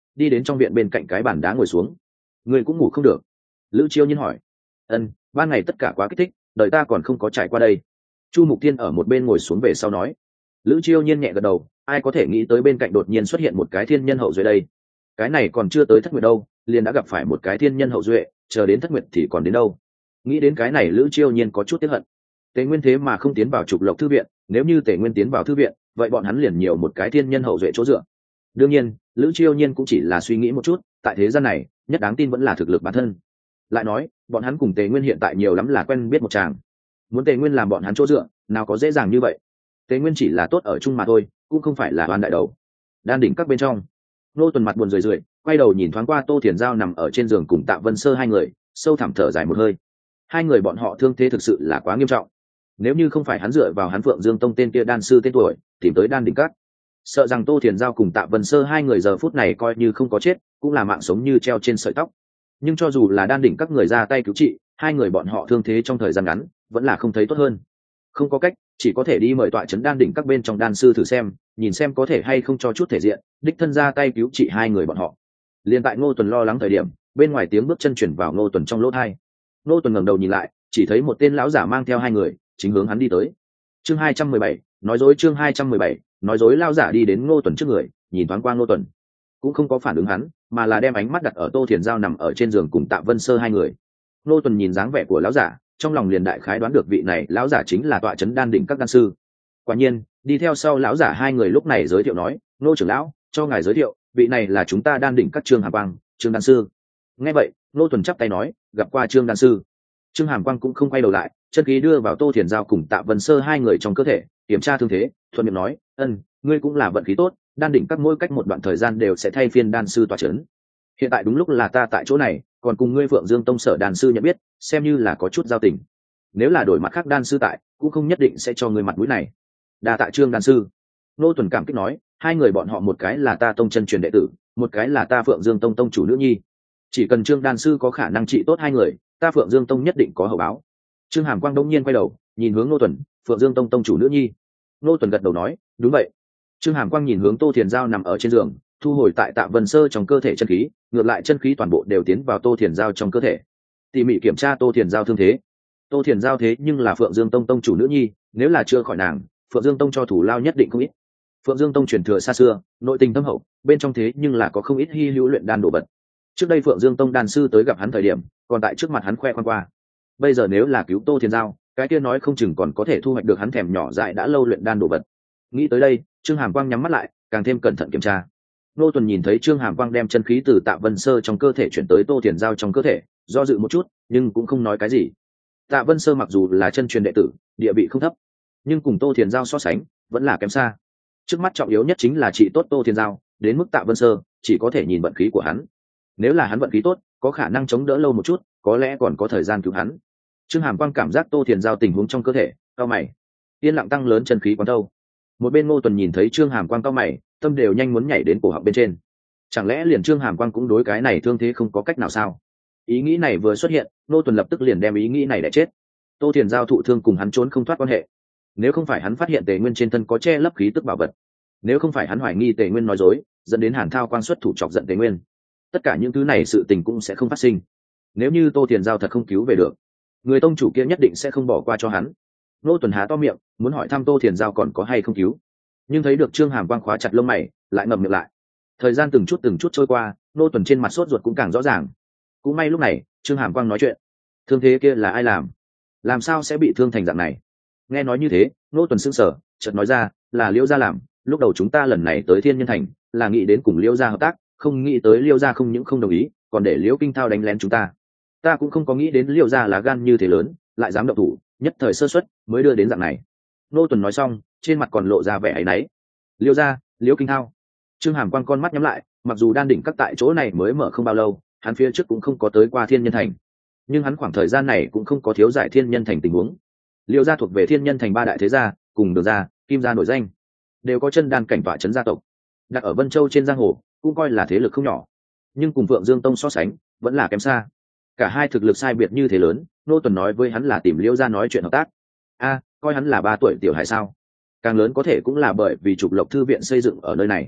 đi đến trong viện bên cạnh cái bàn đá ngồi xuống. Người cũng ngủ không được? Lữ Chiêu Nhiên hỏi. Ân, ban ngày tất cả quá kích thích, đời ta còn không có trải qua đây. Chu Mục Tiên ở một bên ngồi xuống về sau nói. Lữ Chiêu Nhiên nhẹ gật đầu, ai có thể nghĩ tới bên cạnh đột nhiên xuất hiện một cái thiên nhân hậu duệ đây. Cái này còn chưa tới thất nguyệt đâu, liền đã gặp phải một cái thiên nhân hậu duệ, chờ đến thất nguyệt thì còn đến đâu. Nghĩ đến cái này Lữ Chiêu Nhiên có chút tiếc hận. Tề Nguyên thế mà không tiến vào trục lộc thư viện, nếu như Tề Nguyên tiến vào thư viện, vậy bọn hắn liền nhiều một cái thiên nhân hậu duệ chỗ dựa. Đương nhiên, Lữ Chiêu Nhiên cũng chỉ là suy nghĩ một chút, tại thế gian này, nhất đáng tin vẫn là thực lực bản thân. Lại nói, bọn hắn cùng Tề Nguyên hiện tại nhiều lắm là quen biết một chàng. Muốn Tề Nguyên làm bọn hắn chỗ dựa, nào có dễ dàng như vậy. Tề Nguyên chỉ là tốt ở chung mà thôi, cũng không phải là oan đại đầu. Đan đỉnh các bên trong, Nô Tuần mặt buồn rười rượi, quay đầu nhìn thoáng qua Tô Thiền Giao nằm ở trên giường cùng Tạ Vân Sơ hai người, sâu thẳm thở dài một hơi. Hai người bọn họ thương thế thực sự là quá nghiêm trọng. Nếu như không phải hắn dựa vào hắn Phượng Dương Tông tên kia đan sư tên tuổi, tìm tới đan đỉnh các, sợ rằng Tô Thiền Giao cùng Tạ Vân Sơ hai người giờ phút này coi như không có chết, cũng là mạng sống như treo trên sợi tóc. Nhưng cho dù là đan đỉnh các người ra tay cứu trị, hai người bọn họ thương thế trong thời gian ngắn vẫn là không thấy tốt hơn. Không có cách, chỉ có thể đi mời tọa trấn đan đỉnh các bên trong đan sư thử xem, nhìn xem có thể hay không cho chút thể diện, đích thân ra tay cứu trị hai người bọn họ. Liên tại Ngô Tuần lo lắng thời điểm, bên ngoài tiếng bước chân chuyển vào Ngô Tuần trong lỗ tai. Ngô Tuần ngẩng đầu nhìn lại, chỉ thấy một tên lão giả mang theo hai người, chính hướng hắn đi tới. Chương hai trăm mười bảy, nói dối chương hai trăm mười bảy, nói dối. Lão giả đi đến Ngô Tuần trước người, nhìn thoáng qua Ngô Tuần, cũng không có phản ứng hắn, mà là đem ánh mắt đặt ở Tô Thiền Giao nằm ở trên giường cùng Tạ Vân Sơ hai người. Ngô Tuần nhìn dáng vẻ của lão giả, trong lòng liền đại khái đoán được vị này lão giả chính là tọa trấn đan đỉnh các đan sư. Quả nhiên, đi theo sau lão giả hai người lúc này giới thiệu nói, Ngô trưởng lão, cho ngài giới thiệu, vị này là chúng ta đan đỉnh các Trương Hàm Quang, Trương đan sư. Nghe vậy, Ngô Tuần chắp tay nói, gặp qua Trương đan sư. Trương Hàm Quang cũng không quay đầu lại, chân khí đưa vào Tô Thiền Giao cùng Tạ Vân Sơ hai người trong cơ thể, kiểm tra thương thế, thuận miệng nói, ân, ngươi cũng là vận khí tốt, đan đỉnh các mỗi cách một đoạn thời gian đều sẽ thay phiên đan sư tọa trấn. Hiện tại đúng lúc là ta tại chỗ này, còn cùng ngươi Phượng Dương Tông sở đan sư nhận biết, xem như là có chút giao tình. Nếu là đổi mặt khác đan sư tại, cũng không nhất định sẽ cho ngươi mặt mũi này. Đa tạ Trương đan sư. Nô Tuần cảm kích nói, hai người bọn họ một cái là ta tông chân truyền đệ tử, một cái là ta Phượng Dương Tông tông chủ nữ nhi. Chỉ cần Trương đan sư có khả năng trị tốt hai người, ta Phượng Dương Tông nhất định có hậu báo. Trương Hàm Quang đông nhiên quay đầu, nhìn hướng Nô Tuần, Phượng Dương Tông tông chủ nữ nhi. Nô Tuần gật đầu nói, đúng vậy. Trương Hàm Quang nhìn hướng Tô Thiền Giao nằm ở trên giường, thu hồi tại Tạ Vân Sơ trong cơ thể chân khí, ngược lại chân khí toàn bộ đều tiến vào Tô Thiền Giao trong cơ thể. Tỉ mỉ kiểm tra Tô Thiền Giao thương thế. Tô Thiền Giao thế nhưng là Phượng Dương Tông tông chủ nữ nhi, nếu là chưa khỏi nàng, Phượng Dương Tông cho thủ lao nhất định không ít. Phượng Dương Tông truyền thừa xa xưa, nội tình thâm hậu, bên trong thế nhưng là có không ít hy hữu luyện đan đồ vật. Trước đây Phượng Dương Tông đan sư tới gặp hắn thời điểm, còn tại trước mặt hắn khoe khoang qua. Bây giờ nếu là cứu Tô Thiền Giao, cái kia nói không chừng còn có thể thu hoạch được hắn thèm nhỏ dại đã lâu luyện đan đồ vật. Nghĩ tới đây, Trương Hàm Quang nhắm mắt lại, càng thêm cẩn thận kiểm tra. Nô Tuần nhìn thấy Trương Hàm Quang đem chân khí từ Tạ Vân Sơ trong cơ thể chuyển tới Tô Thiền Giao trong cơ thể, do dự một chút, nhưng cũng không nói cái gì. Tạ Vân Sơ mặc dù là chân truyền đệ tử, địa vị không thấp, nhưng cùng Tô Thiền Giao so sánh, vẫn là kém xa. Trước mắt trọng yếu nhất chính là trị tốt Tô Thiền Giao, đến mức Tạ Vân Sơ chỉ có thể nhìn vận khí của hắn. Nếu là hắn vận khí tốt, có khả năng chống đỡ lâu một chút, có lẽ còn có thời gian cứu hắn. Trương Hàm Quang cảm giác Tô Thiền Giao tình huống trong cơ thể, cao mày, yên lặng tăng lớn chân khí quán thâu. Một bên Ngô Tuần nhìn thấy Trương Hàm Quang cao mày, tâm đều nhanh muốn nhảy đến cổ họng bên trên. Chẳng lẽ liền Trương Hàm Quang cũng đối cái này thương thế không có cách nào sao? Ý nghĩ này vừa xuất hiện, Ngô Tuần lập tức liền đem ý nghĩ này để chết. Tô Thiền Giao thụ thương cùng hắn trốn không thoát quan hệ. Nếu không phải hắn phát hiện Tề Nguyên trên thân có che lấp khí tức bảo vật, nếu không phải hắn hoài nghi Tề Nguyên nói dối, dẫn đến Hàn Thao Quang xuất thủ chọc giận Tề Nguyên, tất cả những thứ này sự tình cũng sẽ không phát sinh. Nếu như Tô Thiền Giao thật không cứu về được, người tông chủ kia nhất định sẽ không bỏ qua cho hắn. Ngô Tuần há to miệng, muốn hỏi thăm Tô Thiền Giao còn có hay không cứu, nhưng thấy được Trương Hàm Quang khóa chặt lông mày, lại ngậm miệng lại. Thời gian từng chút từng chút trôi qua, Ngô Tuần trên mặt sốt ruột cũng càng rõ ràng. Cũng may lúc này, Trương Hàm Quang nói chuyện, thương thế kia là ai làm, làm sao sẽ bị thương thành dạng này? Nghe nói như thế, Ngô Tuần sững sờ, chợt nói ra, là Liễu gia làm. Lúc đầu chúng ta lần này tới Thiên Nhân Thành, là nghĩ đến cùng Liễu gia hợp tác, không nghĩ tới Liễu gia không những không đồng ý, còn để Liễu Kinh Thao đánh lén chúng ta. Ta cũng không có nghĩ đến Liễu gia là gan như thế lớn, lại dám động thủ, nhất thời sơ suất mới đưa đến dạng này. Ngô Tuần nói xong, trên mặt còn lộ ra vẻ áy náy. Liễu gia, Liễu Kinh Thao. Trương Hàm Quang con mắt nhắm lại, mặc dù đan đỉnh các tại chỗ này mới mở không bao lâu, hắn phía trước cũng không có tới qua Thiên Nhân Thành, nhưng hắn khoảng thời gian này cũng không có thiếu giải Thiên Nhân Thành tình huống. Liễu gia thuộc về Thiên Nhân Thành ba đại thế gia, cùng Đường gia, Kim gia nổi danh, đều có chân đan cảnh tọa trấn gia tộc, đặt ở Vân Châu trên giang hồ, cũng coi là thế lực không nhỏ. Nhưng cùng Phượng Dương Tông so sánh, vẫn là kém xa. Cả hai thực lực sai biệt như thế lớn, Ngô Tuần nói với hắn là tìm Liễu gia nói chuyện hợp tác. A, coi hắn là ba tuổi tiểu hải sao? Càng lớn có thể cũng là bởi vì Trục Lộc thư viện xây dựng ở nơi này.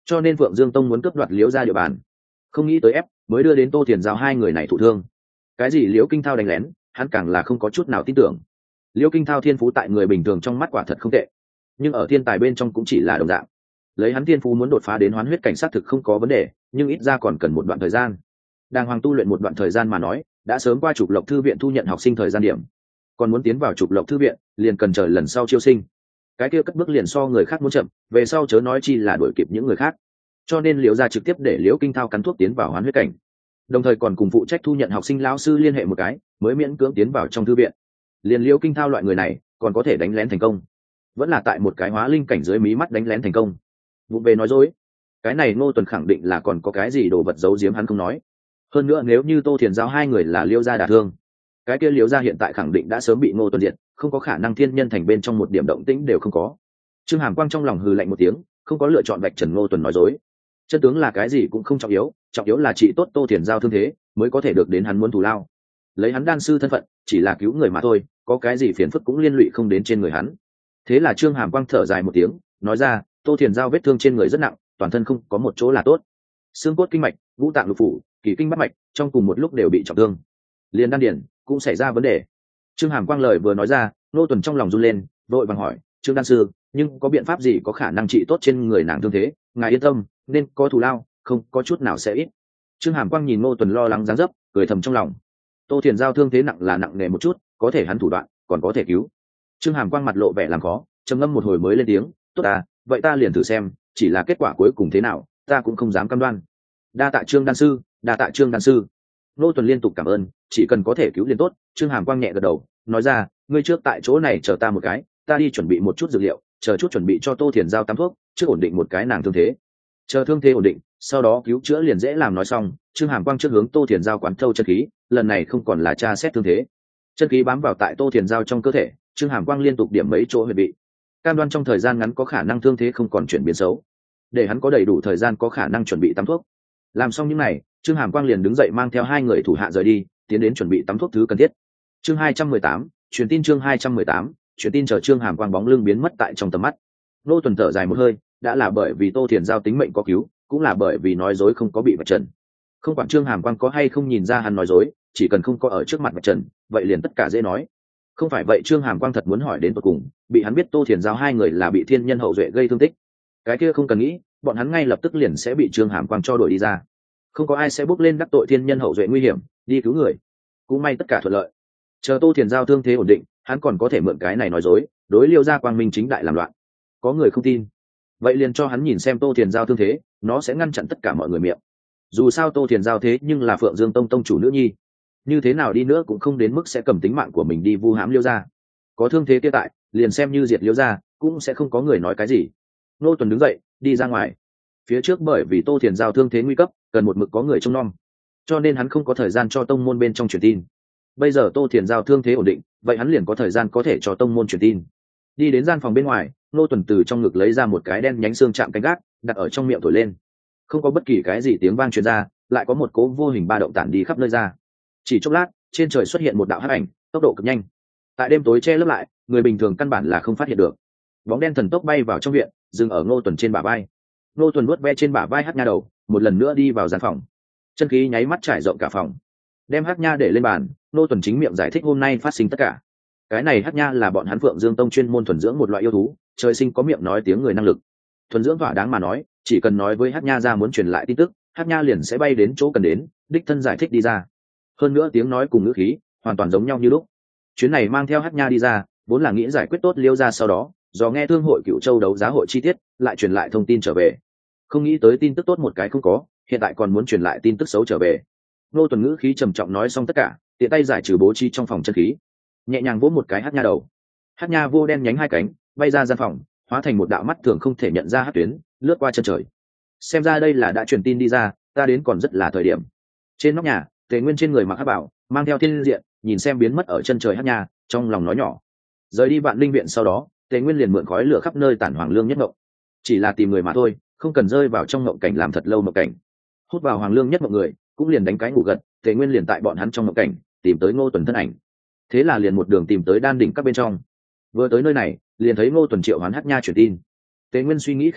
cho nên phượng dương tông muốn cướp đoạt liễu gia địa bàn. Không nghĩ tới ép mới đưa đến tô thiền giao hai người này thụ thương. Cái gì liễu kinh thao đánh lén, hắn càng là không có chút nào tin tưởng. Liễu kinh thao thiên phú tại người bình thường trong mắt quả thật không tệ, nhưng ở thiên tài bên trong cũng chỉ là đồng dạng. Lấy hắn thiên phú muốn đột phá đến hoán huyết cảnh sát thực không có vấn đề, nhưng ít ra còn cần một đoạn thời gian. Đàng hoàng tu luyện một đoạn thời gian mà nói, đã sớm qua trục lộc thư viện thu nhận học sinh thời gian điểm, còn muốn tiến vào trục lộc thư viện liền cần chờ lần sau chiêu sinh. Cái kia cất bước liền so người khác muốn chậm, về sau chớ nói chi là đuổi kịp những người khác. Cho nên liễu gia trực tiếp để liễu kinh thao cắn thuốc tiến vào hoán huyết cảnh, đồng thời còn cùng phụ trách thu nhận học sinh lão sư liên hệ một cái, mới miễn cưỡng tiến vào trong thư viện. Liền liễu kinh thao loại người này còn có thể đánh lén thành công, vẫn là tại một cái hóa linh cảnh dưới mí mắt đánh lén thành công. Vụ về nói dối, cái này Ngô Tuần khẳng định là còn có cái gì đồ vật giấu giếm hắn không nói. Hơn nữa nếu như tô thiền giao hai người là liễu gia đả thương, cái kia liễu gia hiện tại khẳng định đã sớm bị Ngô Tuần diệt, không có khả năng thiên nhân thành bên trong một điểm động tĩnh đều không có. Trương Hàm Quang trong lòng hừ lạnh một tiếng, không có lựa chọn vạch trần Ngô Tuần nói dối. Chân tướng là cái gì cũng không trọng yếu, trọng yếu là trị tốt tô thiền giao thương thế mới có thể được đến hắn muốn thù lao. Lấy hắn đan sư thân phận chỉ là cứu người mà thôi, có cái gì phiền phức cũng liên lụy không đến trên người hắn. Thế là Trương Hàm Quang thở dài một tiếng, nói ra, tô thiền giao vết thương trên người rất nặng, toàn thân không có một chỗ là tốt. Xương cốt kinh mạch, ngũ tạng lục phủ, kỳ kinh bát mạch trong cùng một lúc đều bị trọng thương, liền đan điển cũng xảy ra vấn đề. Trương Hàm Quang lời vừa nói ra, Ngô Tuần trong lòng run lên, vội vàng hỏi, Trương đan sư, nhưng có biện pháp gì có khả năng trị tốt trên người nàng thương thế? Ngài yên tâm, nên có thù lao, không có chút nào sẽ ít. Trương Hàm Quang nhìn Ngô Tuần lo lắng dáng dấp, cười thầm trong lòng. Tô thiền giao thương thế nặng là nặng nề một chút, có thể hắn thủ đoạn còn có thể cứu. Trương Hàm Quang mặt lộ vẻ làm khó, trầm ngâm một hồi mới lên tiếng, tốt à, vậy ta liền thử xem, chỉ là kết quả cuối cùng thế nào ta cũng không dám cam đoan. Đa tạ Trương đan sư, đa tạ Trương đan sư. Ngô Tuần liên tục cảm ơn, chỉ cần có thể cứu liền tốt. Trương Hàm Quang nhẹ gật đầu, nói ra, ngươi trước tại chỗ này chờ ta một cái, ta đi chuẩn bị một chút dược liệu, chờ chút chuẩn bị cho tô thiền giao tắm thuốc, trước ổn định một cái nàng thương thế. Chờ thương thế ổn định, sau đó cứu chữa liền dễ làm. Nói xong, Trương Hàm Quang trước hướng tô thiền giao quán thâu chân khí, lần này không còn là tra xét thương thế, chân khí bám vào tại tô thiền giao trong cơ thể. Trương Hàm Quang liên tục điểm mấy chỗ huyệt vị, cam đoan trong thời gian ngắn có khả năng thương thế không còn chuyển biến xấu, để hắn có đầy đủ thời gian có khả năng chuẩn bị tắm thuốc. Làm xong những này, Trương Hàm Quang liền đứng dậy mang theo hai người thủ hạ rời đi, tiến đến chuẩn bị tắm thuốc thứ cần thiết. Chương hai trăm mười tám, truyền tin. Chương hai trăm mười tám, truyền tin. Chờ Trương Hàm Quang bóng lưng biến mất tại trong tầm mắt, Ngô Tuần thở dài một hơi, đã là bởi vì tô thiền giao tính mệnh có cứu, cũng là bởi vì nói dối không có bị vạch trần. Không quản Trương Hàm Quang có hay không nhìn ra hắn nói dối, chỉ cần không có ở trước mặt vạch trần, vậy liền tất cả dễ nói. Không phải vậy Trương Hàm Quang thật muốn hỏi đến tận cùng, bị hắn biết tô thiền giao hai người là bị thiên nhân hậu duệ gây thương tích, cái kia không cần nghĩ, bọn hắn ngay lập tức liền sẽ bị Trương Hàm Quang cho đuổi đi ra. Không có ai sẽ bước lên đắc tội thiên nhân hậu duệ nguy hiểm đi cứu người. Cũng may tất cả thuận lợi, chờ tô thiền giao thương thế ổn định, hắn còn có thể mượn cái này nói dối, đối liêu ra quang minh chính đại làm loạn. Có người không tin, vậy liền cho hắn nhìn xem tô thiền giao thương thế, nó sẽ ngăn chặn tất cả mọi người miệng. Dù sao tô thiền giao thế nhưng là Phượng Dương Tông tông chủ nữ nhi, như thế nào đi nữa cũng không đến mức sẽ cầm tính mạng của mình đi vu hãm liêu ra. Có thương thế kia tại, liền xem như diệt liêu ra cũng sẽ không có người nói cái gì. Ngô Tuần đứng dậy đi ra ngoài, phía trước bởi vì tô thiền giao thương thế nguy cấp, cần một mực có người trông nom, cho nên hắn không có thời gian cho tông môn bên trong truyền tin. Bây giờ tô thiền giao thương thế ổn định, vậy hắn liền có thời gian có thể cho tông môn truyền tin. Đi đến gian phòng bên ngoài, Ngô Tuần từ trong ngực lấy ra một cái đen nhánh xương chạm canh gác, đặt ở trong miệng thổi lên. Không có bất kỳ cái gì tiếng vang truyền ra, lại có một cố vô hình ba động tản đi khắp nơi ra. Chỉ chốc lát, trên trời xuất hiện một đạo hắc ảnh, tốc độ cực nhanh, tại đêm tối che lấp lại, người bình thường căn bản là không phát hiện được. Bóng đen thần tốc bay vào trong viện, dừng ở Ngô Tuần trên bả vai. Ngô Tuần vuốt ve trên bả vai hắc nha đầu, một lần nữa đi vào gian phòng. Chân khí nháy mắt trải rộng cả phòng, đem hắc nha để lên bàn. Ngô Tuần chính miệng giải thích hôm nay phát sinh tất cả. Cái này hắc nha là bọn hắn Phượng Dương Tông chuyên môn thuần dưỡng một loại yêu thú, trời sinh có miệng nói tiếng người năng lực. Thuần dưỡng thỏa đáng mà nói, chỉ cần nói với hắc nha ra muốn truyền lại tin tức, hắc nha liền sẽ bay đến chỗ cần đến, đích thân giải thích đi ra. Hơn nữa tiếng nói cùng ngữ khí hoàn toàn giống nhau như lúc. Chuyến này mang theo hắc nha đi ra, vốn là nghĩ giải quyết tốt liêu ra, sau đó do nghe thương hội Cựu Châu đấu giá hội chi tiết, lại truyền lại thông tin trở về. Không nghĩ tới tin tức tốt một cái không có, hiện tại còn muốn truyền lại tin tức xấu trở về. Ngô Tuần ngữ khí trầm trọng nói xong tất cả, tiện tay giải trừ bố trí trong phòng chân khí, nhẹ nhàng vỗ một cái hắc nha đầu. Hắc nha vô đen nhánh hai cánh, bay ra gian phòng, hóa thành một đạo mắt thường không thể nhận ra hắc tuyến, lướt qua chân trời. Xem ra đây là đã truyền tin đi ra, ta đến còn rất là thời điểm. Trên nóc nhà, Tề Nguyên trên người mặc hắc bảo, mang theo thiên diện, nhìn xem biến mất ở chân trời hắc nha, trong lòng nói nhỏ. Rời đi Vạn Linh viện sau đó, Tề Nguyên liền mượn khói lửa khắp nơi tản Hoàng Lương Nhất Mộng, chỉ là tìm người mà thôi, không cần rơi vào trong mộng cảnh làm thật lâu mộng cảnh. Hút vào Hoàng Lương Nhất Mộng người, cũng liền đánh cái ngủ gật. Tề Nguyên liền tại bọn hắn trong mộng cảnh tìm tới Ngô Tuần thân ảnh, thế là liền một đường tìm tới đan đỉnh các bên trong. Vừa tới nơi này, liền thấy Ngô Tuần triệu hoán hắc nha truyền tin. Tề Nguyên suy nghĩ khẽ động,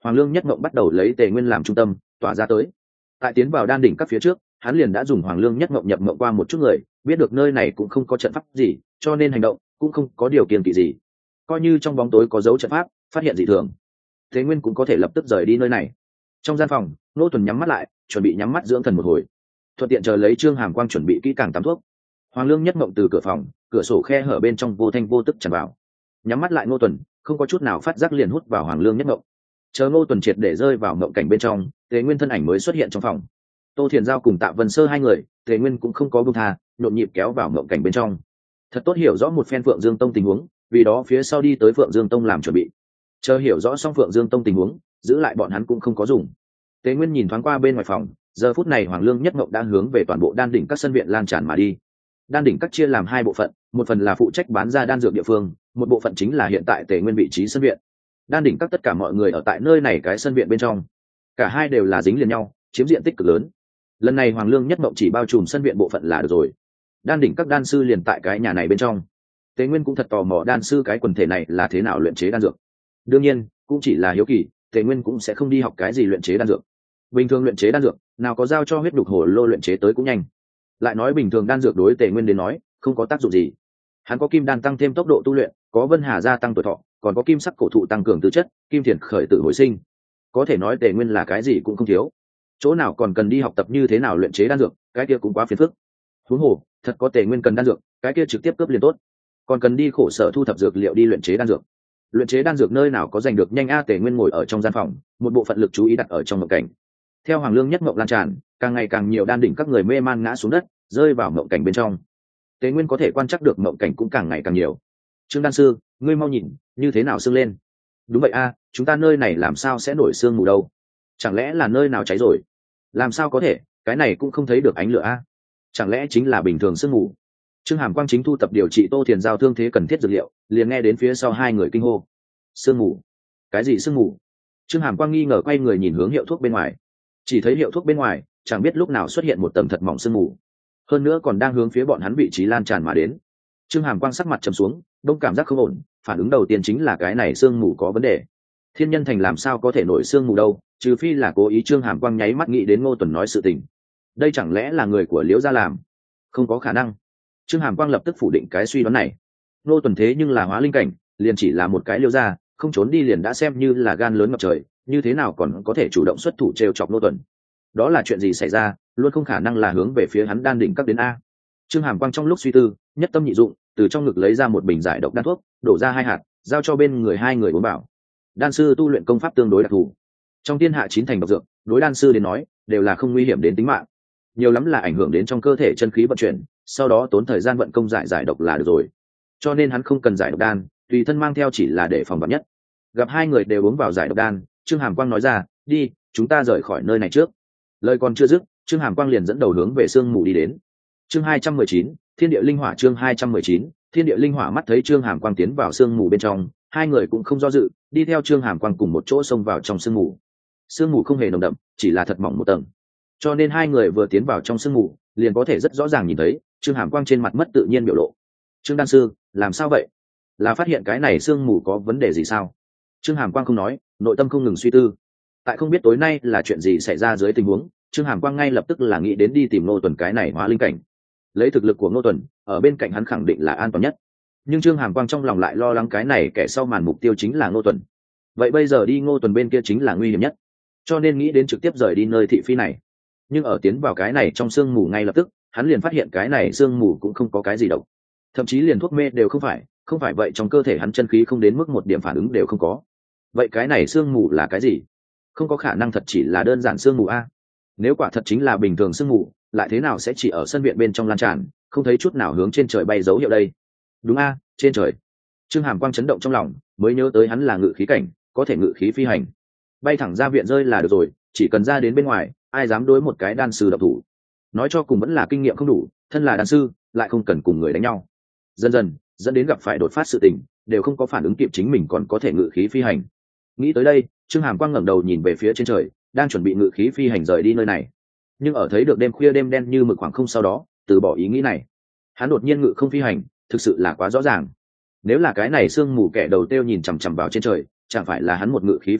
Hoàng Lương Nhất Mộng bắt đầu lấy Tề Nguyên làm trung tâm tỏa ra tới. Tại tiến vào đan đỉnh các phía trước, hắn liền đã dùng Hoàng Lương Nhất Mộng nhập mộng qua một chút người, biết được nơi này cũng không có trận pháp gì, cho nên hành động cũng không có điều kiện kỳ gì. Coi như trong bóng tối có dấu trận pháp, phát hiện dị thường, Tề Nguyên cũng có thể lập tức rời đi nơi này. Trong gian phòng, Ngô Tuần nhắm mắt lại, chuẩn bị nhắm mắt dưỡng thần một hồi, thuận tiện chờ lấy Trương Hàm Quang chuẩn bị kỹ càng tắm thuốc. Hoàng Lương Nhất Mộng từ cửa phòng, cửa sổ khe hở bên trong vô thanh vô tức tràn vào. Nhắm mắt lại Ngô Tuần, không có chút nào phát giác liền hút vào Hoàng Lương Nhất Mộng. Chờ Ngô Tuần triệt để rơi vào mộng cảnh bên trong, Tề Nguyên thân ảnh mới xuất hiện trong phòng. Tô Thiền Giao cùng Tạ Vân Sơ hai người, Tề Nguyên cũng không có buông tha, nhộn nhịp kéo vào mộng cảnh bên trong. Thật tốt hiểu rõ một phen Phượng Dương Tông tình huống, vì đó phía sau đi tới Phượng Dương Tông làm chuẩn bị. Chờ hiểu rõ xong Phượng Dương Tông tình huống, giữ lại bọn hắn cũng không có dùng. Tề Nguyên nhìn thoáng qua bên ngoài phòng, giờ phút này Hoàng Lương Nhất Mộng đang hướng về toàn bộ đan đỉnh các sân viện lan tràn mà đi. Đan đỉnh các chia làm hai bộ phận, một phần là phụ trách bán ra đan dược địa phương, một bộ phận chính là hiện tại Tề Nguyên vị trí sân viện. Đan đỉnh các tất cả mọi người ở tại nơi này cái sân viện bên trong, cả hai đều là dính liền nhau, chiếm diện tích cực lớn. Lần này Hoàng Lương Nhất Mộng chỉ bao trùm sân viện bộ phận là được rồi. Đan đỉnh các đan sư liền tại cái nhà này bên trong. Tề Nguyên cũng thật tò mò đan sư cái quần thể này là thế nào luyện chế đan dược. Đương nhiên, cũng chỉ là hiếu kỳ, Tề Nguyên cũng sẽ không đi học cái gì luyện chế đan dược. Bình thường luyện chế đan dược, nào có giao cho huyết đục hồ lô luyện chế tới cũng nhanh. Lại nói bình thường đan dược đối Tề Nguyên đến nói, không có tác dụng gì. Hắn có kim đan tăng thêm tốc độ tu luyện, có Vân Hà gia tăng tuổi thọ, còn có kim sắc cổ thụ tăng cường tư chất, kim thiền khởi tử hồi sinh. Có thể nói Tề Nguyên là cái gì cũng không thiếu. Chỗ nào còn cần đi học tập như thế nào luyện chế đan dược, cái kia cũng quá phiền phức. Huống hồ, thật có Tề Nguyên cần đan dược, cái kia trực tiếp cướp liền tốt. Còn cần đi khổ sở thu thập dược liệu đi luyện chế đan dược. Luyện chế đan dược nơi nào có giành được nhanh a. Tề Nguyên ngồi ở trong gian phòng, một bộ phận lực chú ý đặt ở trong mộng cảnh. Theo Hoàng Lương Nhất Mộng lan tràn, càng ngày càng nhiều đan đỉnh các người mê man ngã xuống đất, rơi vào mộng cảnh bên trong. Tề Nguyên có thể quan trắc được mộng cảnh cũng càng ngày càng nhiều. Trương đan sư, ngươi mau nhìn, như thế nào sương lên? Đúng vậy a, chúng ta nơi này làm sao sẽ nổi sương mù đâu? Chẳng lẽ là nơi nào cháy rồi? Làm sao có thể, cái này cũng không thấy được ánh lửa a. Chẳng lẽ chính là bình thường sương mù? Trương Hàm Quang chính thu tập điều trị Tô Thiền Giao thương thế cần thiết dược liệu, liền nghe đến phía sau hai người kinh hô. Sương mù? Cái gì sương mù? Trương Hàm Quang nghi ngờ quay người nhìn hướng hiệu thuốc bên ngoài. Chỉ thấy hiệu thuốc bên ngoài, chẳng biết lúc nào xuất hiện một tầng thật mỏng sương mù. Hơn nữa còn đang hướng phía bọn hắn vị trí lan tràn mà đến. Trương Hàm Quang sắc mặt trầm xuống, đông cảm giác không ổn, phản ứng đầu tiên chính là cái này sương mù có vấn đề. Thiên Nhân Thành làm sao có thể nổi sương mù đâu, trừ phi là cố ý. Trương Hàm Quang nháy mắt nghĩ đến Ngô Tuần nói sự tình. Đây chẳng lẽ là người của Liễu gia làm? Không có khả năng. Trương Hàm Quang lập tức phủ định cái suy đoán này. Ngô Tuần thế nhưng là hóa linh cảnh, liền chỉ là một cái Liễu gia, không trốn đi liền đã xem như là gan lớn ngập trời, như thế nào còn có thể chủ động xuất thủ trêu chọc Ngô Tuần? Đó là chuyện gì xảy ra, luôn không khả năng là hướng về phía hắn đan đỉnh các đến a. Trương Hàm Quang trong lúc suy tư, nhất tâm nhị dụng, từ trong ngực lấy ra một bình giải độc đan thuốc, đổ ra hai hạt, giao cho bên người hai người uống bảo. Đan sư tu luyện công pháp tương đối đặc thù, trong thiên hạ chín thành độc dược, đối đan sư đến nói đều là không nguy hiểm đến tính mạng, nhiều lắm là ảnh hưởng đến trong cơ thể chân khí vận chuyển, sau đó tốn thời gian vận công giải giải độc là được rồi. Cho nên hắn không cần giải độc đan, tùy thân mang theo chỉ là để phòng vạn nhất. Gặp hai người đều uống vào giải độc đan, Trương Hàm Quang nói ra, đi, chúng ta rời khỏi nơi này trước. Lời còn chưa dứt, Trương Hàm Quang liền dẫn đầu hướng về sương mù đi đến. Chương hai trăm mười chín, Thiên địa linh hỏa. Chương hai trăm mười chín, Thiên địa linh hỏa. Mắt thấy Trương Hàm Quang tiến vào sương mù bên trong, hai người cũng không do dự, đi theo Trương Hàm Quang cùng một chỗ xông vào trong sương mù. Sương mù không hề nồng đậm, chỉ là thật mỏng một tầng, cho nên hai người vừa tiến vào trong sương mù, liền có thể rất rõ ràng nhìn thấy Trương Hàm Quang trên mặt mất tự nhiên biểu lộ. Trương đan sư, làm sao vậy? Là phát hiện cái này sương mù có vấn đề gì sao? Trương Hàm Quang không nói, nội tâm không ngừng suy tư. Tại không biết tối nay là chuyện gì xảy ra dưới tình huống, Trương Hàm Quang ngay lập tức là nghĩ đến đi tìm Ngô Tuần cái này hóa linh cảnh. Lấy thực lực của Ngô Tuần, ở bên cạnh hắn khẳng định là an toàn nhất. Nhưng Trương Hàm Quang trong lòng lại lo lắng cái này kẻ sau màn mục tiêu chính là Ngô Tuần. Vậy bây giờ đi Ngô Tuần bên kia chính là nguy hiểm nhất, cho nên nghĩ đến trực tiếp rời đi nơi thị phi này. Nhưng ở tiến vào cái này trong sương mù ngay lập tức, hắn liền phát hiện cái này sương mù cũng không có cái gì độc, thậm chí liền thuốc mê đều không phải, không phải vậy trong cơ thể hắn chân khí không đến mức một điểm phản ứng đều không có. Vậy cái này sương mù là cái gì? Không có khả năng thật chỉ là đơn giản sương mù a. Nếu quả thật chính là bình thường sương mù, lại thế nào sẽ chỉ ở sân viện bên trong lan tràn, không thấy chút nào hướng trên trời bay dấu hiệu đây? Đúng a, trên trời. Trương Hàm Quang chấn động trong lòng, mới nhớ tới hắn là ngự khí cảnh, có thể ngự khí phi hành, bay thẳng ra viện rơi là được rồi, chỉ cần ra đến bên ngoài, ai dám đối một cái đan sư độc thủ? Nói cho cùng vẫn là kinh nghiệm không đủ, thân là đan sư lại không cần cùng người đánh nhau, dần dần dẫn đến gặp phải đột phát sự tình, đều không có phản ứng kịp chính mình còn có thể ngự khí phi hành. Nghĩ tới đây, Trương Hàm Quang ngẩng đầu nhìn về phía trên trời, đang chuẩn bị ngự khí phi hành rời đi nơi này. Nhưng ở thấy được đêm khuya đêm đen như mực khoảng không sau đó, từ bỏ ý nghĩ này. Hắn đột nhiên ngự không phi hành, thực sự là quá rõ ràng. Nếu là cái này sương mù kẻ đầu tiêu nhìn chằm chằm vào trên trời, chẳng phải là hắn một ngự khí phi hành,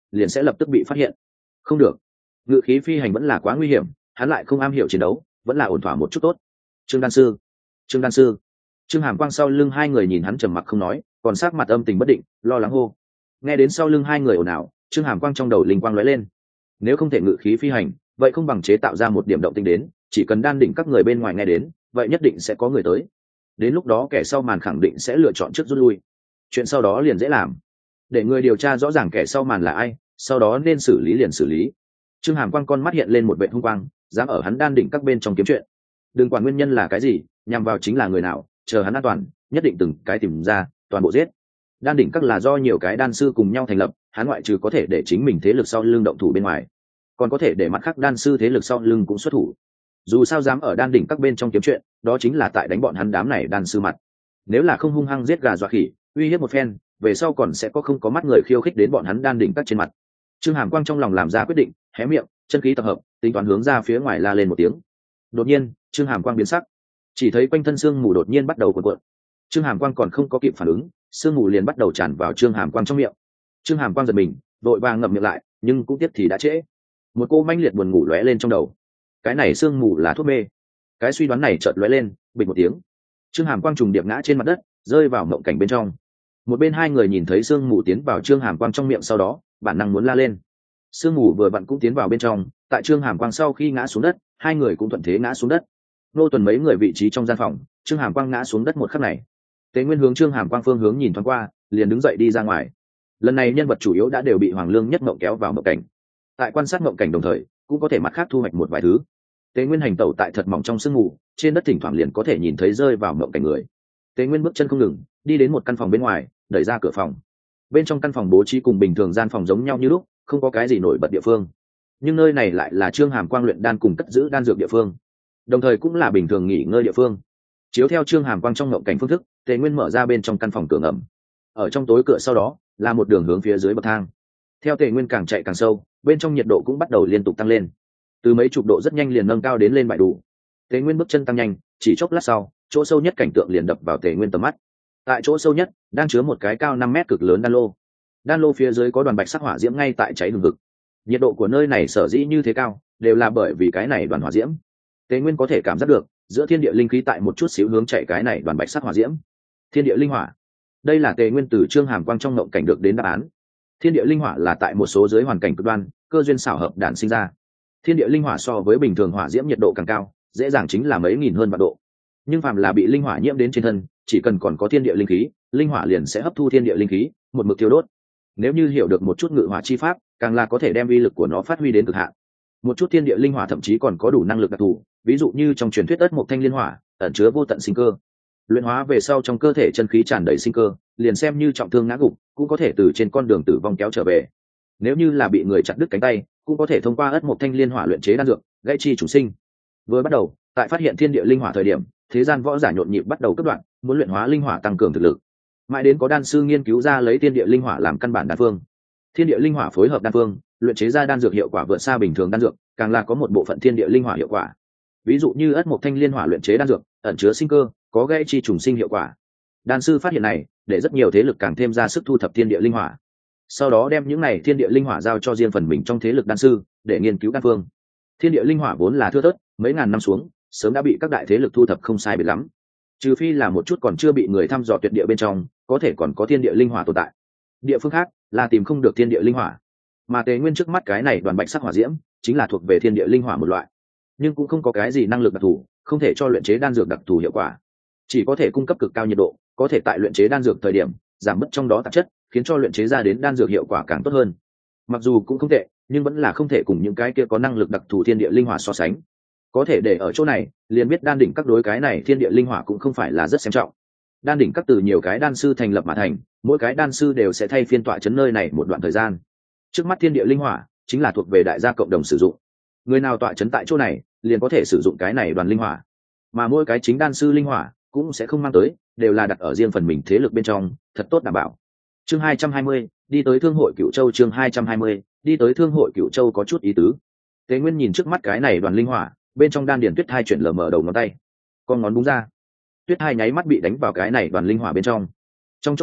liền sẽ lập tức bị phát hiện. Không được, ngự khí phi hành vẫn là quá nguy hiểm, hắn lại không am hiểu chiến đấu, vẫn là ổn thỏa một chút tốt. Trương đan sư, trương đan sư. Trương Hàm Quang sau lưng hai người nhìn hắn trầm mặc không nói, còn sắc mặt âm tình bất định, lo lắng hô. Nghe đến sau lưng hai người ồn ào, Trương Hàm Quang trong đầu linh quang lóe lên. Nếu không thể ngự khí phi hành, vậy không bằng chế tạo ra một điểm động tinh đến, chỉ cần đan đỉnh các người bên ngoài nghe đến, vậy nhất định sẽ có người tới. Đến lúc đó kẻ sau màn khẳng định sẽ lựa chọn trước rút lui. Chuyện sau đó liền dễ làm. Để người điều tra rõ ràng kẻ sau màn là ai, sau đó nên xử lý liền xử lý. Trương Hàm Quang con mắt hiện lên một vệ hung quang, dám ở hắn đan đỉnh các bên trong kiếm chuyện. Đừng quản nguyên nhân là cái gì, nhằm vào chính là người nào, chờ hắn an toàn, nhất định từng cái tìm ra, toàn bộ giết. Đan đỉnh các là do nhiều cái đan sư cùng nhau thành lập, hắn ngoại trừ có thể để chính mình thế lực sau lưng động thủ bên ngoài, còn có thể để mặt khác đan sư thế lực sau lưng cũng xuất thủ. Dù sao dám ở đan đỉnh các bên trong kiếm chuyện, đó chính là tại đánh bọn hắn đám này đan sư mặt. Nếu là không hung hăng giết gà dọa khỉ, uy hiếp một phen, về sau còn sẽ có không có mắt người khiêu khích đến bọn hắn đan đỉnh các trên mặt. Trương Hàm Quang trong lòng làm ra quyết định, hé miệng, chân khí tập hợp, tính toán hướng ra phía ngoài la lên một tiếng. Đột nhiên, Trương Hàm Quang biến sắc, chỉ thấy quanh thân xương mù đột nhiên bắt đầu cuộn cuộn. Trương Hàm Quang còn không có kịp phản ứng, xương mù liền bắt đầu tràn vào Trương Hàm Quang trong miệng. Trương Hàm Quang giật mình, vội vàng ngậm miệng lại, nhưng cũng tiếc thì đã trễ. Một cô manh liệt buồn ngủ lóe lên trong đầu. Cái này xương mù là thuốc mê. Cái suy đoán này chợt lóe lên, bịch một tiếng. Trương Hàm Quang trùng điệp ngã trên mặt đất, rơi vào mộng cảnh bên trong. Một bên hai người nhìn thấy xương mù tiến vào Trương Hàm Quang trong miệng sau đó, bản năng muốn la lên. Sương mù vừa vặn cũng tiến vào bên trong, tại Trương Hàm Quang sau khi ngã xuống đất, hai người cũng thuận thế ngã xuống đất. Nô tuần mấy người vị trí trong gian phòng, Trương Hàm Quang ngã xuống đất một khắc này. Tế Nguyên hướng Trương Hàm Quang phương hướng nhìn thoáng qua, liền đứng dậy đi ra ngoài. Lần này nhân vật chủ yếu đã đều bị Hoàng Lương Nhất Mộng kéo vào mộng cảnh. Tại quan sát mộng cảnh đồng thời, cũng có thể mặt khác thu hoạch một vài thứ. Tế Nguyên hành tẩu tại thật mỏng trong sương mù, trên đất thỉnh thoảng liền có thể nhìn thấy rơi vào mộng cảnh người. Tế Nguyên bước chân không ngừng, đi đến một căn phòng bên ngoài, đẩy ra cửa phòng. Bên trong căn phòng bố trí cùng bình thường gian phòng giống nhau như lúc, không có cái gì nổi bật địa phương, nhưng nơi này lại là Trương Hàm Quang luyện đan cùng cất giữ đan dược địa phương, đồng thời cũng là bình thường nghỉ ngơi địa phương. Chiếu theo Trương Hàm Quang trong ngộng cảnh phương thức, Tề Nguyên mở ra bên trong căn phòng cửa ngầm. Ở trong tối cửa sau đó là một đường hướng phía dưới bậc thang. Theo Tề Nguyên càng chạy càng sâu, bên trong nhiệt độ cũng bắt đầu liên tục tăng lên, từ mấy chục độ rất nhanh liền nâng cao đến lên bảy đủ. Tề Nguyên bước chân tăng nhanh, chỉ chốc lát sau, chỗ sâu nhất cảnh tượng liền đập vào Tề Nguyên tầm mắt. Tại chỗ sâu nhất đang chứa một cái cao năm mét cực lớn đan lô. Đan lô phía dưới có đoàn bạch sắc hỏa diễm ngay tại cháy hừng hực. Nhiệt độ của nơi này sở dĩ như thế cao, đều là bởi vì cái này đoàn hỏa diễm. Tế Nguyên có thể cảm giác được, giữa thiên địa linh khí tại một chút xíu hướng chạy cái này đoàn bạch sắc hỏa diễm. Thiên địa linh hỏa. Đây là Tề Nguyên từ Trương Hàm Quang trong ngộng cảnh được đến đáp án. Thiên địa linh hỏa là tại một số dưới hoàn cảnh cực đoan, cơ duyên xảo hợp đản sinh ra. Thiên địa linh hỏa so với bình thường hỏa diễm nhiệt độ càng cao, dễ dàng chính là mấy nghìn hơn vạn độ. Nhưng phàm là bị linh hỏa nhiễm đến trên thân, chỉ cần còn có thiên địa linh khí, linh hỏa liền sẽ hấp thu thiên địa linh khí, một mực thiêu đốt. Nếu như hiểu được một chút ngự hỏa chi pháp, càng là có thể đem uy lực của nó phát huy đến cực hạn. Một chút thiên địa linh hỏa thậm chí còn có đủ năng lực đặc thù, ví dụ như trong truyền thuyết ất mộc thanh liên hỏa, ẩn chứa vô tận sinh cơ. Luyện hóa về sau trong cơ thể chân khí tràn đầy sinh cơ, liền xem như trọng thương ngã gục, cũng có thể từ trên con đường tử vong kéo trở về. Nếu như là bị người chặt đứt cánh tay, cũng có thể thông qua ất mộc thanh liên hỏa luyện chế đan dược, gãy chi chủ sinh. Vừa bắt đầu, tại phát hiện thiên địa linh hỏa thời điểm, thế gian võ giả nhộn nhịp bắt đầu cấp đoạn, muốn luyện hóa linh hỏa tăng cường thực lực. Mãi đến có đan sư nghiên cứu ra lấy thiên địa linh hỏa làm căn bản đan phương. Thiên địa linh hỏa phối hợp đan phương, luyện chế ra đan dược hiệu quả vượt xa bình thường đan dược, càng là có một bộ phận thiên địa linh hỏa hiệu quả. Ví dụ như ất mộc thanh liên hỏa luyện chế đan dược, ẩn chứa sinh cơ, có gây chi trùng sinh hiệu quả. Đan sư phát hiện này, để rất nhiều thế lực càng thêm ra sức thu thập thiên địa linh hỏa. Sau đó đem những này thiên địa linh hỏa giao cho riêng phần mình trong thế lực đan sư, để nghiên cứu đan phương. Thiên địa linh hỏa vốn là thưa thớt, mấy ngàn năm xuống, sớm đã bị các đại thế lực thu thập không sai biệt lắm. Trừ phi là một chút còn chưa bị người thăm dò tuyệt địa bên trong, có thể còn có thiên địa linh hỏa tồn tại. Địa phương khác là tìm không được thiên địa linh hỏa, mà Tề Nguyên trước mắt cái này đoàn bạch sắc hỏa diễm chính là thuộc về thiên địa linh hỏa một loại, nhưng cũng không có cái gì năng lực đặc thù, không thể cho luyện chế đan dược đặc thù hiệu quả, chỉ có thể cung cấp cực cao nhiệt độ, có thể tại luyện chế đan dược thời điểm giảm bớt trong đó tạp chất, khiến cho luyện chế ra đến đan dược hiệu quả càng tốt hơn. Mặc dù cũng không tệ, nhưng vẫn là không thể cùng những cái kia có năng lực đặc thù thiên địa linh hỏa so sánh. Có thể để ở chỗ này liền biết đan đỉnh các đối cái này thiên địa linh hỏa cũng không phải là rất xem trọng. Đan đỉnh các từ nhiều cái đan sư thành lập mà thành, mỗi cái đan sư đều sẽ thay phiên tọa chấn nơi này một đoạn thời gian. Trước mắt thiên địa linh hỏa chính là thuộc về đại gia cộng đồng sử dụng, người nào tọa chấn tại chỗ này liền có thể sử dụng cái này đoàn linh hỏa, mà mỗi cái chính đan sư linh hỏa cũng sẽ không mang tới, đều là đặt ở riêng phần mình thế lực bên trong, thật tốt đảm bảo. Chương hai trăm hai mươi, đi tới Thương hội Cửu Châu. Chương hai trăm hai mươi, đi tới Thương hội Cửu Châu có chút ý tứ. Tế Nguyên nhìn trước mắt cái này đoàn linh hỏa, bên trong đan điền tuyết thai chuyển lờ mờ đầu ngón tay, con ngón búng ra, tuyết thai nháy mắt bị đánh vào cái này đoàn linh hỏa bên trong. Trong chốc lát,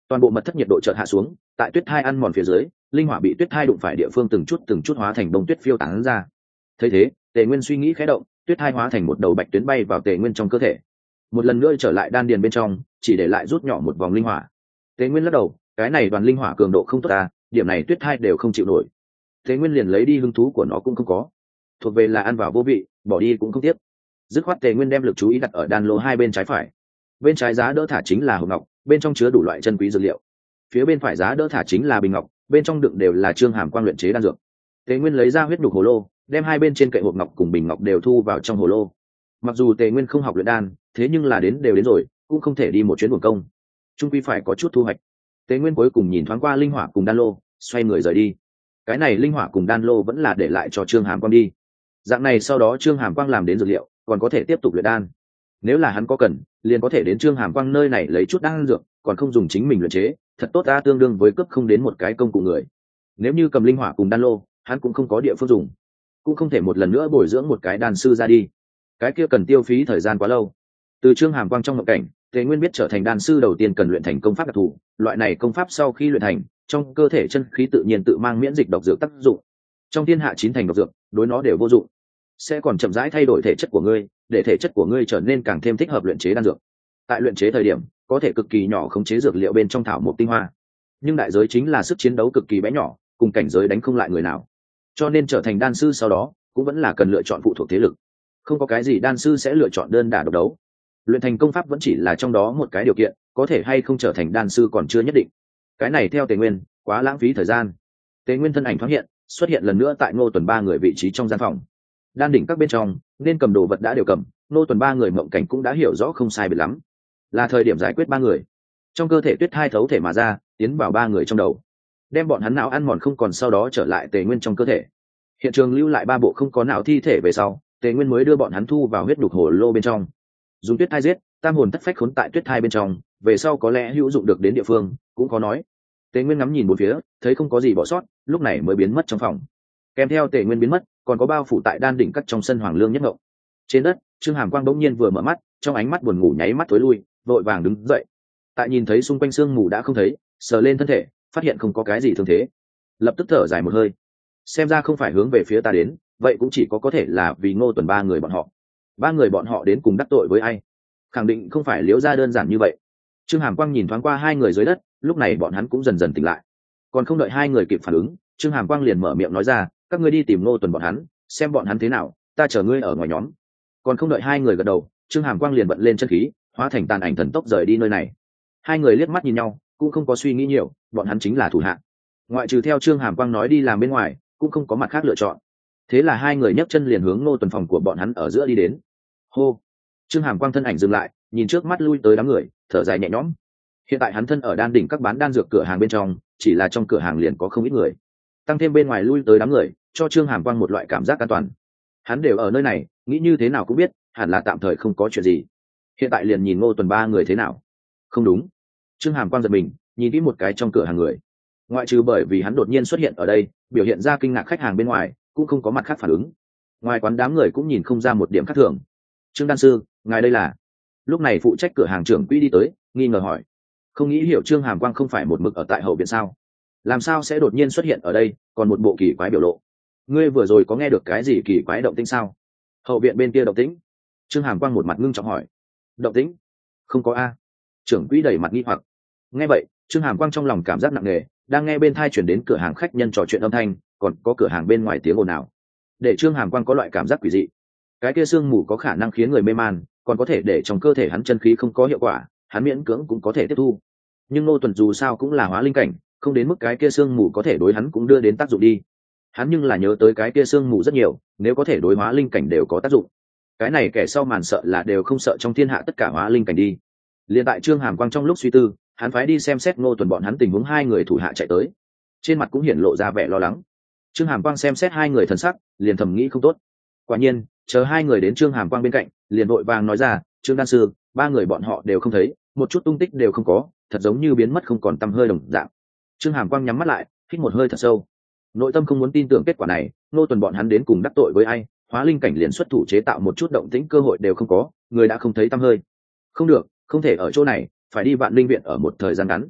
toàn bộ mật thất nhiệt độ chợt hạ xuống, tại tuyết thai ăn mòn phía dưới, linh hỏa bị tuyết thai đụng phải địa phương từng chút từng chút hóa thành bông tuyết phiêu tán ra. Thấy thế, Tề Nguyên suy nghĩ khẽ động, tuyết thai hóa thành một đầu bạch tuyến bay vào Tề Nguyên trong cơ thể, một lần nữa trở lại đan điền bên trong, chỉ để lại rút nhỏ một vòng linh hỏa. Tề Nguyên lắc đầu, cái này đoàn linh hỏa cường độ không tốt ta, điểm này tuyết thai đều không chịu nổi. Tề Nguyên liền lấy đi hứng thú của nó cũng không có, thuộc về là ăn vào vô vị, bỏ đi cũng không tiếc. Dứt khoát Tề Nguyên đem lực chú ý đặt ở đan lô hai bên trái phải. Bên trái giá đỡ thả chính là hộp ngọc, bên trong chứa đủ loại chân quý dược liệu. Phía bên phải giá đỡ thả chính là bình ngọc, bên trong đựng đều là trương hàm quang luyện chế đan dược. Tề Nguyên lấy ra huyết nhục hồ lô, đem hai bên trên kệ hộp ngọc cùng bình ngọc đều thu vào trong hồ lô. Mặc dù Tề Nguyên không học luyện đan, thế nhưng là đến đều đến rồi, cũng không thể đi một chuyến uổng công, chung quy phải có chút thu hoạch. Tề Nguyên cuối cùng nhìn thoáng qua linh hỏa cùng đan lô, xoay người rời đi. Cái này linh hỏa cùng đan lô vẫn là để lại cho trương hàm quang đi. Dạng này sau đó trương hàm quang làm đến dược liệu, còn có thể tiếp tục luyện đan. Nếu là hắn có cần, liền có thể đến trương hàm quang nơi này lấy chút đan dược, còn không dùng chính mình luyện chế, thật tốt ta, tương đương với cấp không đến một cái công cụ người. Nếu như cầm linh hỏa cùng đan lô, hắn cũng không có địa phương dùng, cũng không thể một lần nữa bồi dưỡng một cái đan sư ra đi, cái kia cần tiêu phí thời gian quá lâu. Từ trương hàm quang trong ngộ cảnh, Tề Nguyên biết trở thành đan sư đầu tiên cần luyện thành công pháp đặc thù, loại này công pháp sau khi luyện thành, trong cơ thể chân khí tự nhiên tự mang miễn dịch độc dược tác dụng. Trong thiên hạ chín thành độc dược, đối nó đều vô dụng, sẽ còn chậm rãi thay đổi thể chất của ngươi, để thể chất của ngươi trở nên càng thêm thích hợp luyện chế đan dược. Tại luyện chế thời điểm, có thể cực kỳ nhỏ khống chế dược liệu bên trong thảo mộc tinh hoa, nhưng đại giới chính là sức chiến đấu cực kỳ bé nhỏ, cùng cảnh giới đánh không lại người nào. Cho nên trở thành đan sư sau đó, cũng vẫn là cần lựa chọn phụ thuộc thế lực. Không có cái gì đan sư sẽ lựa chọn đơn đả độc đấu. Luyện thành công pháp vẫn chỉ là trong đó một cái điều kiện, có thể hay không trở thành đan sư còn chưa nhất định. Cái này theo Tề Nguyên, quá lãng phí thời gian. Tề Nguyên thân ảnh thoáng hiện, xuất hiện lần nữa tại Ngô Tuần ba người vị trí trong gian phòng. Đan đỉnh các bên trong, nên cầm đồ vật đã đều cầm, Ngô Tuần ba người mộng cảnh cũng đã hiểu rõ không sai biệt lắm. Là thời điểm giải quyết ba người. Trong cơ thể tuyết hai thấu thể mà ra, tiến vào ba người trong đầu, đem bọn hắn não ăn mòn không còn, sau đó trở lại Tề Nguyên trong cơ thể. Hiện trường lưu lại ba bộ không có não thi thể về sau, Tề Nguyên mới đưa bọn hắn thu vào huyết đục hồ lô bên trong. Dùng tuyết thai giết, tam hồn tất phách khốn tại tuyết thai bên trong, về sau có lẽ hữu dụng được đến địa phương, cũng có nói. Tề Nguyên ngắm nhìn bốn phía, thấy không có gì bỏ sót, lúc này mới biến mất trong phòng. Kèm theo Tề Nguyên biến mất, còn có bao phủ tại đan đỉnh cắt trong sân hoàng lương nhất ngộng. Trên đất, Trương Hàm Quang bỗng nhiên vừa mở mắt, trong ánh mắt buồn ngủ nháy mắt tối lui, vội vàng đứng dậy. Tại nhìn thấy xung quanh sương mù đã không thấy, sờ lên thân thể, phát hiện không có cái gì thương thế, lập tức thở dài một hơi. Xem ra không phải hướng về phía ta đến, vậy cũng chỉ có có thể là vì Ngô Tuần ba người bọn họ. Ba người bọn họ đến cùng đắc tội với ai? Khẳng định không phải Liễu gia đơn giản như vậy. Trương Hàm Quang nhìn thoáng qua hai người dưới đất, lúc này bọn hắn cũng dần dần tỉnh lại. Còn không đợi hai người kịp phản ứng, Trương Hàm Quang liền mở miệng nói ra, các ngươi đi tìm Ngô Tuần bọn hắn, xem bọn hắn thế nào, ta chờ ngươi ở ngoài nhóm. Còn không đợi hai người gật đầu, Trương Hàm Quang liền bận lên chân khí, hóa thành tàn ảnh thần tốc rời đi nơi này. Hai người liếc mắt nhìn nhau, cũng không có suy nghĩ nhiều, bọn hắn chính là thủ hạ. Ngoại trừ theo Trương Hàm Quang nói đi làm bên ngoài, cũng không có mặt khác lựa chọn. Thế là hai người nhấc chân liền hướng Ngô Tuần phòng của bọn hắn ở giữa đi đến. Hô! Trương Hàm Quang thân ảnh dừng lại, nhìn trước mắt lui tới đám người, thở dài nhẹ nhõm. Hiện tại hắn thân ở đan đỉnh các bán đan dược cửa hàng bên trong, chỉ là trong cửa hàng liền có không ít người, tăng thêm bên ngoài lui tới đám người, cho Trương Hàm Quang một loại cảm giác an toàn. Hắn đều ở nơi này, nghĩ như thế nào cũng biết, hẳn là tạm thời không có chuyện gì. Hiện tại liền nhìn Ngô Tuần ba người thế nào. Không đúng. Trương Hàm Quang giật mình, nhìn kỹ một cái trong cửa hàng người. Ngoại trừ bởi vì hắn đột nhiên xuất hiện ở đây, biểu hiện ra kinh ngạc khách hàng bên ngoài, cũng không có mặt khác phản ứng. Ngoài quán đám người cũng nhìn không ra một điểm khác thường. Trương đan sư, ngài đây là? Lúc này phụ trách cửa hàng trưởng quỹ đi tới, nghi ngờ hỏi. Không nghĩ hiểu Trương Hàm Quang không phải một mực ở tại hậu viện sao? Làm sao sẽ đột nhiên xuất hiện ở đây, còn một bộ kỳ quái biểu lộ? Ngươi vừa rồi có nghe được cái gì kỳ quái động tĩnh sao? Hậu viện bên kia động tĩnh? Trương Hàm Quang một mặt ngưng trọng hỏi. Động tĩnh? Không có a. Trưởng quỹ đẩy mặt nghi hoặc. Nghe vậy, Trương Hàm Quang trong lòng cảm giác nặng nề, đang nghe bên thai chuyển đến cửa hàng khách nhân trò chuyện âm thanh, còn có cửa hàng bên ngoài tiếng ồn ào, để Trương Hàm Quang có loại cảm giác quỷ dị. Cái kia sương mù có khả năng khiến người mê man, còn có thể để trong cơ thể hắn chân khí không có hiệu quả, hắn miễn cưỡng cũng có thể tiếp thu. Nhưng Ngô Tuần dù sao cũng là hóa linh cảnh, không đến mức cái kia sương mù có thể đối hắn cũng đưa đến tác dụng đi. Hắn nhưng là nhớ tới cái kia sương mù rất nhiều, nếu có thể đối hóa linh cảnh đều có tác dụng, cái này kẻ sau màn sợ là đều không sợ trong thiên hạ tất cả hóa linh cảnh đi. Liên tại Trương Hàm Quang trong lúc suy tư, hắn phái đi xem xét Ngô Tuần bọn hắn tình huống, hai người thủ hạ chạy tới, trên mặt cũng hiển lộ ra vẻ lo lắng. Trương Hàm Quang xem xét hai người thần sắc, liền thầm nghĩ không tốt. Quả nhiên, chờ hai người đến Trương Hàm Quang bên cạnh, liền vội vàng nói ra, Trương đan sư, ba người bọn họ đều không thấy, một chút tung tích đều không có, thật giống như biến mất không còn tăm hơi đồng dạng. Trương Hàm Quang nhắm mắt lại, hít một hơi thật sâu, nội tâm không muốn tin tưởng kết quả này. Ngô Tuần bọn hắn đến cùng đắc tội với ai, hóa linh cảnh liền xuất thủ chế tạo một chút động tĩnh cơ hội đều không có, người đã không thấy tăm hơi. Không được, không thể ở chỗ này, phải đi Vạn Linh viện ở một thời gian ngắn.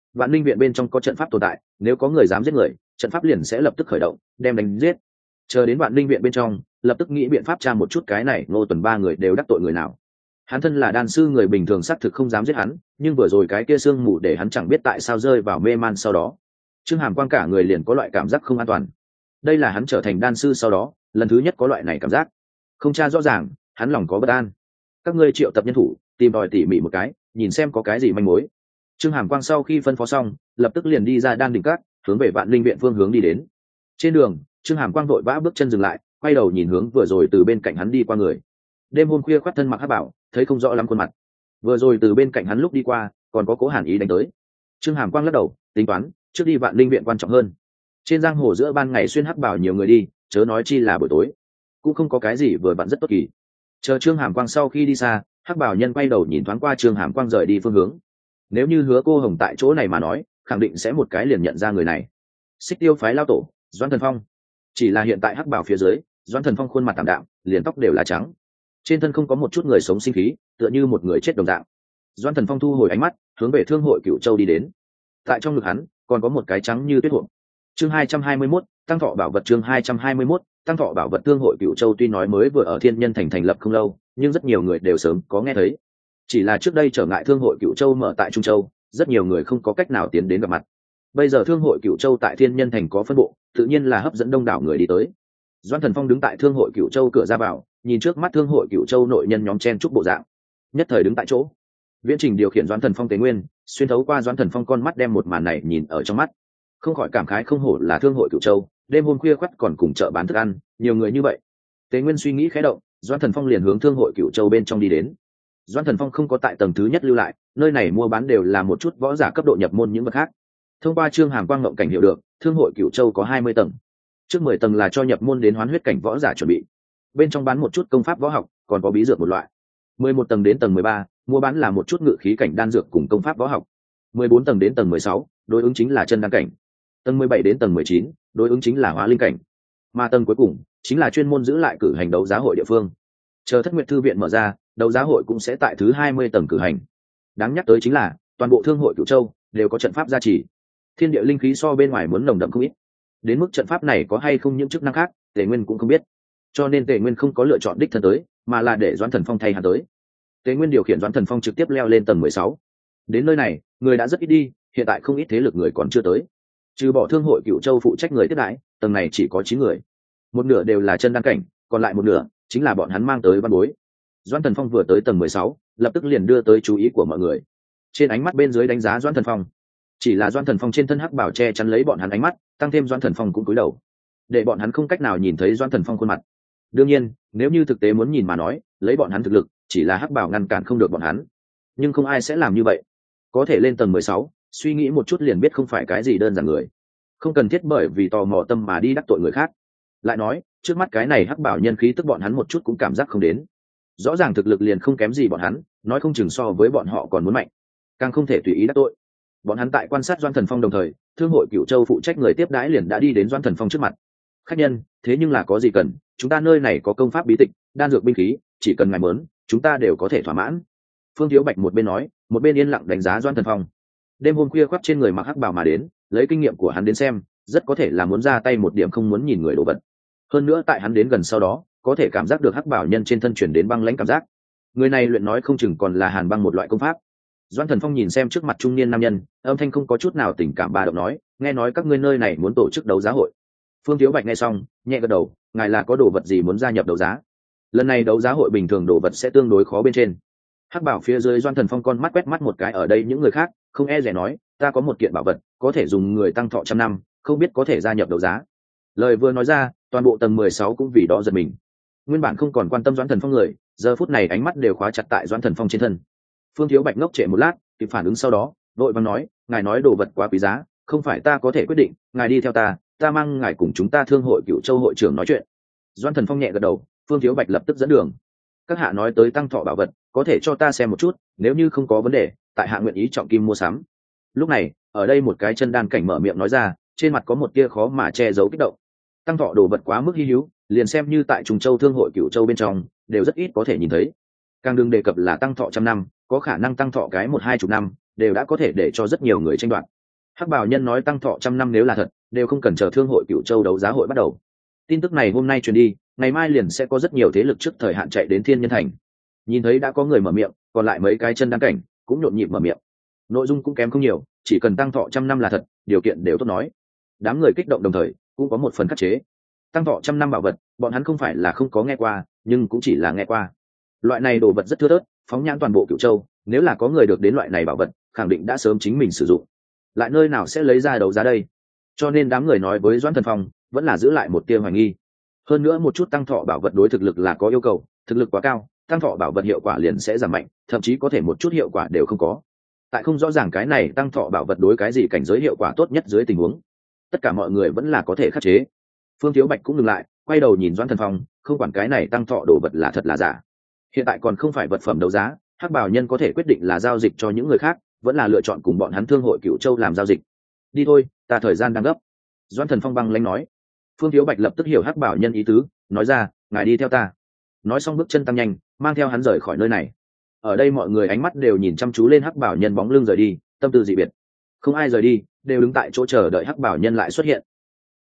Vạn Linh viện bên trong có trận pháp tồn tại, nếu có người dám giết người, trận pháp liền sẽ lập tức khởi động, đem đánh giết. Chờ đến Vạn Linh viện bên trong, lập tức nghĩ biện pháp tra một chút cái này Ngô Tuần ba người đều đắc tội người nào. Hắn thân là đan sư, người bình thường xác thực không dám giết hắn, nhưng vừa rồi cái kia sương mù để hắn chẳng biết tại sao rơi vào mê man. Sau đó Trương Hàm Quang cả người liền có loại cảm giác không an toàn. Đây là hắn trở thành đan sư sau đó lần thứ nhất có loại này cảm giác. Không tra rõ ràng, hắn lòng có bất an. Các ngươi triệu tập nhân thủ, tìm tòi tỉ mỉ một cái, nhìn xem có cái gì manh mối. Trương Hàm Quang sau khi phân phó xong, lập tức liền đi ra đan đỉnh cát, hướng về Vạn Linh viện phương hướng đi đến. Trên đường, Trương Hàm Quang vội vã bước chân dừng lại, quay đầu nhìn hướng vừa rồi từ bên cạnh hắn đi qua người. Đêm hôm khuya khoác thân mặc hắc bảo, thấy không rõ lắm khuôn mặt. Vừa rồi từ bên cạnh hắn lúc đi qua, còn có Cố Hàn Ý đánh tới. Trương Hàm Quang lắc đầu, tính toán, trước đi Vạn Linh viện quan trọng hơn. Trên giang hồ giữa ban ngày xuyên hắc bảo nhiều người đi, chớ nói chi là buổi tối, cũng không có cái gì vừa vặn rất tốt kỳ. Chờ Trương Hàm Quang sau khi đi xa, hắc bảo nhân quay đầu nhìn thoáng qua Trương Hàm Quang rời đi phương hướng. Nếu như Hứa Cô Hồng tại chỗ này mà nói, khẳng định sẽ một cái liền nhận ra người này. Xích Tiêu phái lao tổ Doãn Thần Phong. Chỉ là hiện tại hắc bảo phía dưới, Doãn Thần Phong khuôn mặt tạm đạm, liền tóc đều là trắng, trên thân không có một chút người sống sinh khí, tựa như một người chết đồng dạng. Doãn Thần Phong thu hồi ánh mắt, hướng về Thương hội Cửu Châu đi đến. Tại trong ngực hắn còn có một cái trắng như tuyết hộp. Chương hai trăm hai mươi mốt, tăng thọ bảo vật. Chương hai trăm hai mươi mốt, tăng thọ bảo vật. Thương hội Cửu Châu tuy nói mới vừa ở Thiên Nhân thành thành lập không lâu, nhưng rất nhiều người đều sớm có nghe thấy. Chỉ là trước đây trở ngại Thương hội Cửu Châu mở tại Trung Châu, rất nhiều người không có cách nào tiến đến gặp mặt. Bây giờ Thương hội Cửu Châu tại Thiên Nhân thành có phân bộ, tự nhiên là hấp dẫn đông đảo người đi tới. Doãn Thần Phong đứng tại Thương hội Cửu Châu cửa ra vào, nhìn trước mắt Thương hội Cửu Châu nội nhân nhóm chen chúc bộ dạng, nhất thời đứng tại chỗ. Viễn Trình điều khiển Doãn Thần Phong tế nguyên, xuyên thấu qua Doãn Thần Phong con mắt đem một màn này nhìn ở trong mắt, không khỏi cảm khái không hổ là Thương hội Cửu Châu, đêm hôm khuya khoắt còn cùng chợ bán thức ăn, nhiều người như vậy. Tế nguyên suy nghĩ khẽ động, Doãn Thần Phong liền hướng Thương hội Cửu Châu bên trong đi đến. Doãn Thần Phong không có tại tầng thứ nhất lưu lại, nơi này mua bán đều là một chút võ giả cấp độ nhập môn những vật khác. Thông qua Trương Hàm Quang ngộng cảnh hiểu được, Thương hội Cửu Châu có hai mươi tầng. Trước mười tầng là cho nhập môn đến hoán huyết cảnh võ giả chuẩn bị. Bên trong bán một chút công pháp võ học, còn có bí dược một loại. mười một tầng đến tầng mười ba, mua bán là một chút ngự khí cảnh đan dược cùng công pháp võ học. mười bốn tầng đến tầng mười sáu, đối ứng chính là chân đan cảnh. Tầng mười bảy đến tầng mười chín, đối ứng chính là hóa linh cảnh. Mà tầng cuối cùng chính là chuyên môn giữ lại cử hành đấu giá hội địa phương. Chờ Thất Nguyệt thư viện mở ra, đấu giá hội cũng sẽ tại thứ hai mươi tầng cử hành. Đáng nhắc tới chính là, toàn bộ Thương hội Cửu Châu đều có trận pháp gia trì. Thiên địa linh khí so bên ngoài muốn nồng đậm không ít. Đến mức trận pháp này có hay không những chức năng khác, Tề Nguyên cũng không biết. Cho nên Tề Nguyên không có lựa chọn đích thân tới, mà là để Doãn Thần Phong thay hắn tới. Tề Nguyên điều khiển Doãn Thần Phong trực tiếp leo lên tầng mười sáu. Đến nơi này, người đã rất ít đi, hiện tại không ít thế lực người còn chưa tới. Trừ bỏ Thương hội Cửu Châu phụ trách người tiếp đãi, tầng này chỉ có chín người. Một nửa đều là chân đan cảnh, còn lại một nửa chính là bọn hắn mang tới văn bối. Doãn Thần Phong vừa tới tầng mười sáu, lập tức liền đưa tới chú ý của mọi người. Trên ánh mắt bên dưới đánh giá Doãn Thần Phong. Chỉ là Doãn Thần Phong trên thân hắc bảo che chắn lấy bọn hắn ánh mắt, tăng thêm Doãn Thần Phong cũng cúi đầu, để bọn hắn không cách nào nhìn thấy Doãn Thần Phong khuôn mặt. Đương nhiên, nếu như thực tế muốn nhìn mà nói, lấy bọn hắn thực lực, chỉ là hắc bảo ngăn cản không được bọn hắn. Nhưng không ai sẽ làm như vậy. Có thể lên tầng mười sáu, suy nghĩ một chút liền biết không phải cái gì đơn giản người. Không cần thiết bởi vì tò mò tâm mà đi đắc tội người khác. Lại nói, trước mắt cái này hắc bảo nhân khí tức bọn hắn một chút cũng cảm giác không đến. Rõ ràng thực lực liền không kém gì bọn hắn, nói không chừng so với bọn họ còn muốn mạnh. Càng không thể tùy ý đắc tội. Bọn hắn tại quan sát Doãn Thần Phong đồng thời, Thương hội Cửu Châu phụ trách người tiếp đãi liền đã đi đến Doãn Thần Phong trước mặt. Khách nhân, thế nhưng là có gì cần, chúng ta nơi này có công pháp bí tịch, đan dược binh khí, chỉ cần ngài muốn, chúng ta đều có thể thỏa mãn. Phương Thiếu Bạch một bên nói, một bên yên lặng đánh giá Doãn Thần Phong. Đêm hôm khuya khoác trên người mặc hắc bào mà đến, lấy kinh nghiệm của hắn đến xem, rất có thể là muốn ra tay một điểm không muốn nhìn người đồ vật. Hơn nữa tại hắn đến gần sau đó, có thể cảm giác được hắc bào nhân trên thân chuyển đến băng lãnh cảm giác. Người này luyện nói không chừng còn là hàn băng một loại công pháp. Doãn Thần Phong nhìn xem trước mặt trung niên nam nhân, âm thanh không có chút nào tình cảm ba động nói, nghe nói các ngươi nơi này muốn tổ chức đấu giá hội. Phương Thiếu Bạch nghe xong, nhẹ gật đầu, ngài là có đồ vật gì muốn gia nhập đấu giá? Lần này đấu giá hội bình thường đồ vật sẽ tương đối khó bên trên. Hắc bảo phía dưới Doãn Thần Phong con mắt quét mắt một cái ở đây những người khác, không e dè nói, ta có một kiện bảo vật, có thể dùng người tăng thọ trăm năm, không biết có thể gia nhập đấu giá. Lời vừa nói ra, toàn bộ tầng mười sáu cũng vì đó giật mình. Nguyên bản không còn quan tâm Doãn Thần Phong người, giờ phút này ánh mắt đều khóa chặt tại Doãn Thần Phong trên thân. Phương Thiếu Bạch ngốc trệ một lát, kịp phản ứng sau đó, vội vàng nói, ngài nói đồ vật quá quý giá, không phải ta có thể quyết định, ngài đi theo ta, ta mang ngài cùng chúng ta Thương hội Cửu Châu hội trưởng nói chuyện. Doãn Thần Phong nhẹ gật đầu, Phương Thiếu Bạch lập tức dẫn đường. Các hạ nói tới tăng thọ bảo vật, có thể cho ta xem một chút, nếu như không có vấn đề, tại hạ nguyện ý trọng kim mua sắm. Lúc này, ở đây một cái chân đan cảnh mở miệng nói ra, trên mặt có một tia khó mà che giấu kích động. Tăng thọ đồ vật quá mức hi hữu, liền xem như tại Trùng Châu Thương hội Cửu Châu bên trong, đều rất ít có thể nhìn thấy. Càng đừng đề cập là tăng thọ trăm năm, có khả năng tăng thọ cái một hai chục năm, đều đã có thể để cho rất nhiều người tranh đoạt. Hắc bảo nhân nói tăng thọ trăm năm nếu là thật, đều không cần chờ thương hội Cửu Châu đấu giá hội bắt đầu. Tin tức này hôm nay truyền đi, ngày mai liền sẽ có rất nhiều thế lực trước thời hạn chạy đến Thiên Nhân Thành. Nhìn thấy đã có người mở miệng, còn lại mấy cái chân đăng cảnh cũng nhộn nhịp mở miệng. Nội dung cũng kém không nhiều, chỉ cần tăng thọ trăm năm là thật, điều kiện đều tốt nói. Đám người kích động đồng thời cũng có một phần khắc chế. Tăng thọ trăm năm bảo vật, bọn hắn không phải là không có nghe qua, nhưng cũng chỉ là nghe qua. Loại này đồ vật rất thưa thớt, phóng nhãn toàn bộ Cửu Châu, nếu là có người được đến loại này bảo vật, khẳng định đã sớm chính mình sử dụng. Lại nơi nào sẽ lấy ra đấu giá đây? Cho nên đám người nói với Doãn Thần Phong vẫn là giữ lại một tia hoài nghi. Hơn nữa một chút tăng thọ bảo vật đối thực lực là có yêu cầu, thực lực quá cao, tăng thọ bảo vật hiệu quả liền sẽ giảm mạnh, thậm chí có thể một chút hiệu quả đều không có. Tại không rõ ràng cái này tăng thọ bảo vật đối cái gì cảnh giới hiệu quả tốt nhất dưới tình huống, tất cả mọi người vẫn là có thể khắc chế. Phương Thiếu Bạch cũng dừng lại, quay đầu nhìn Doãn Thần Phong, không quản cái này tăng thọ đồ vật là thật là giả. Hiện tại còn không phải vật phẩm đấu giá, Hắc Bảo nhân có thể quyết định là giao dịch cho những người khác, vẫn là lựa chọn cùng bọn hắn thương hội Cửu Châu làm giao dịch. Đi thôi, ta thời gian đang gấp. Doãn Thần Phong băng lãnh nói. Phương Thiếu Bạch lập tức hiểu Hắc Bảo nhân ý tứ, nói ra, ngài đi theo ta. Nói xong bước chân tăng nhanh, mang theo hắn rời khỏi nơi này. Ở đây mọi người ánh mắt đều nhìn chăm chú lên Hắc Bảo nhân bóng lưng rời đi, tâm tư dị biệt. Không ai rời đi, đều đứng tại chỗ chờ đợi Hắc Bảo nhân lại xuất hiện.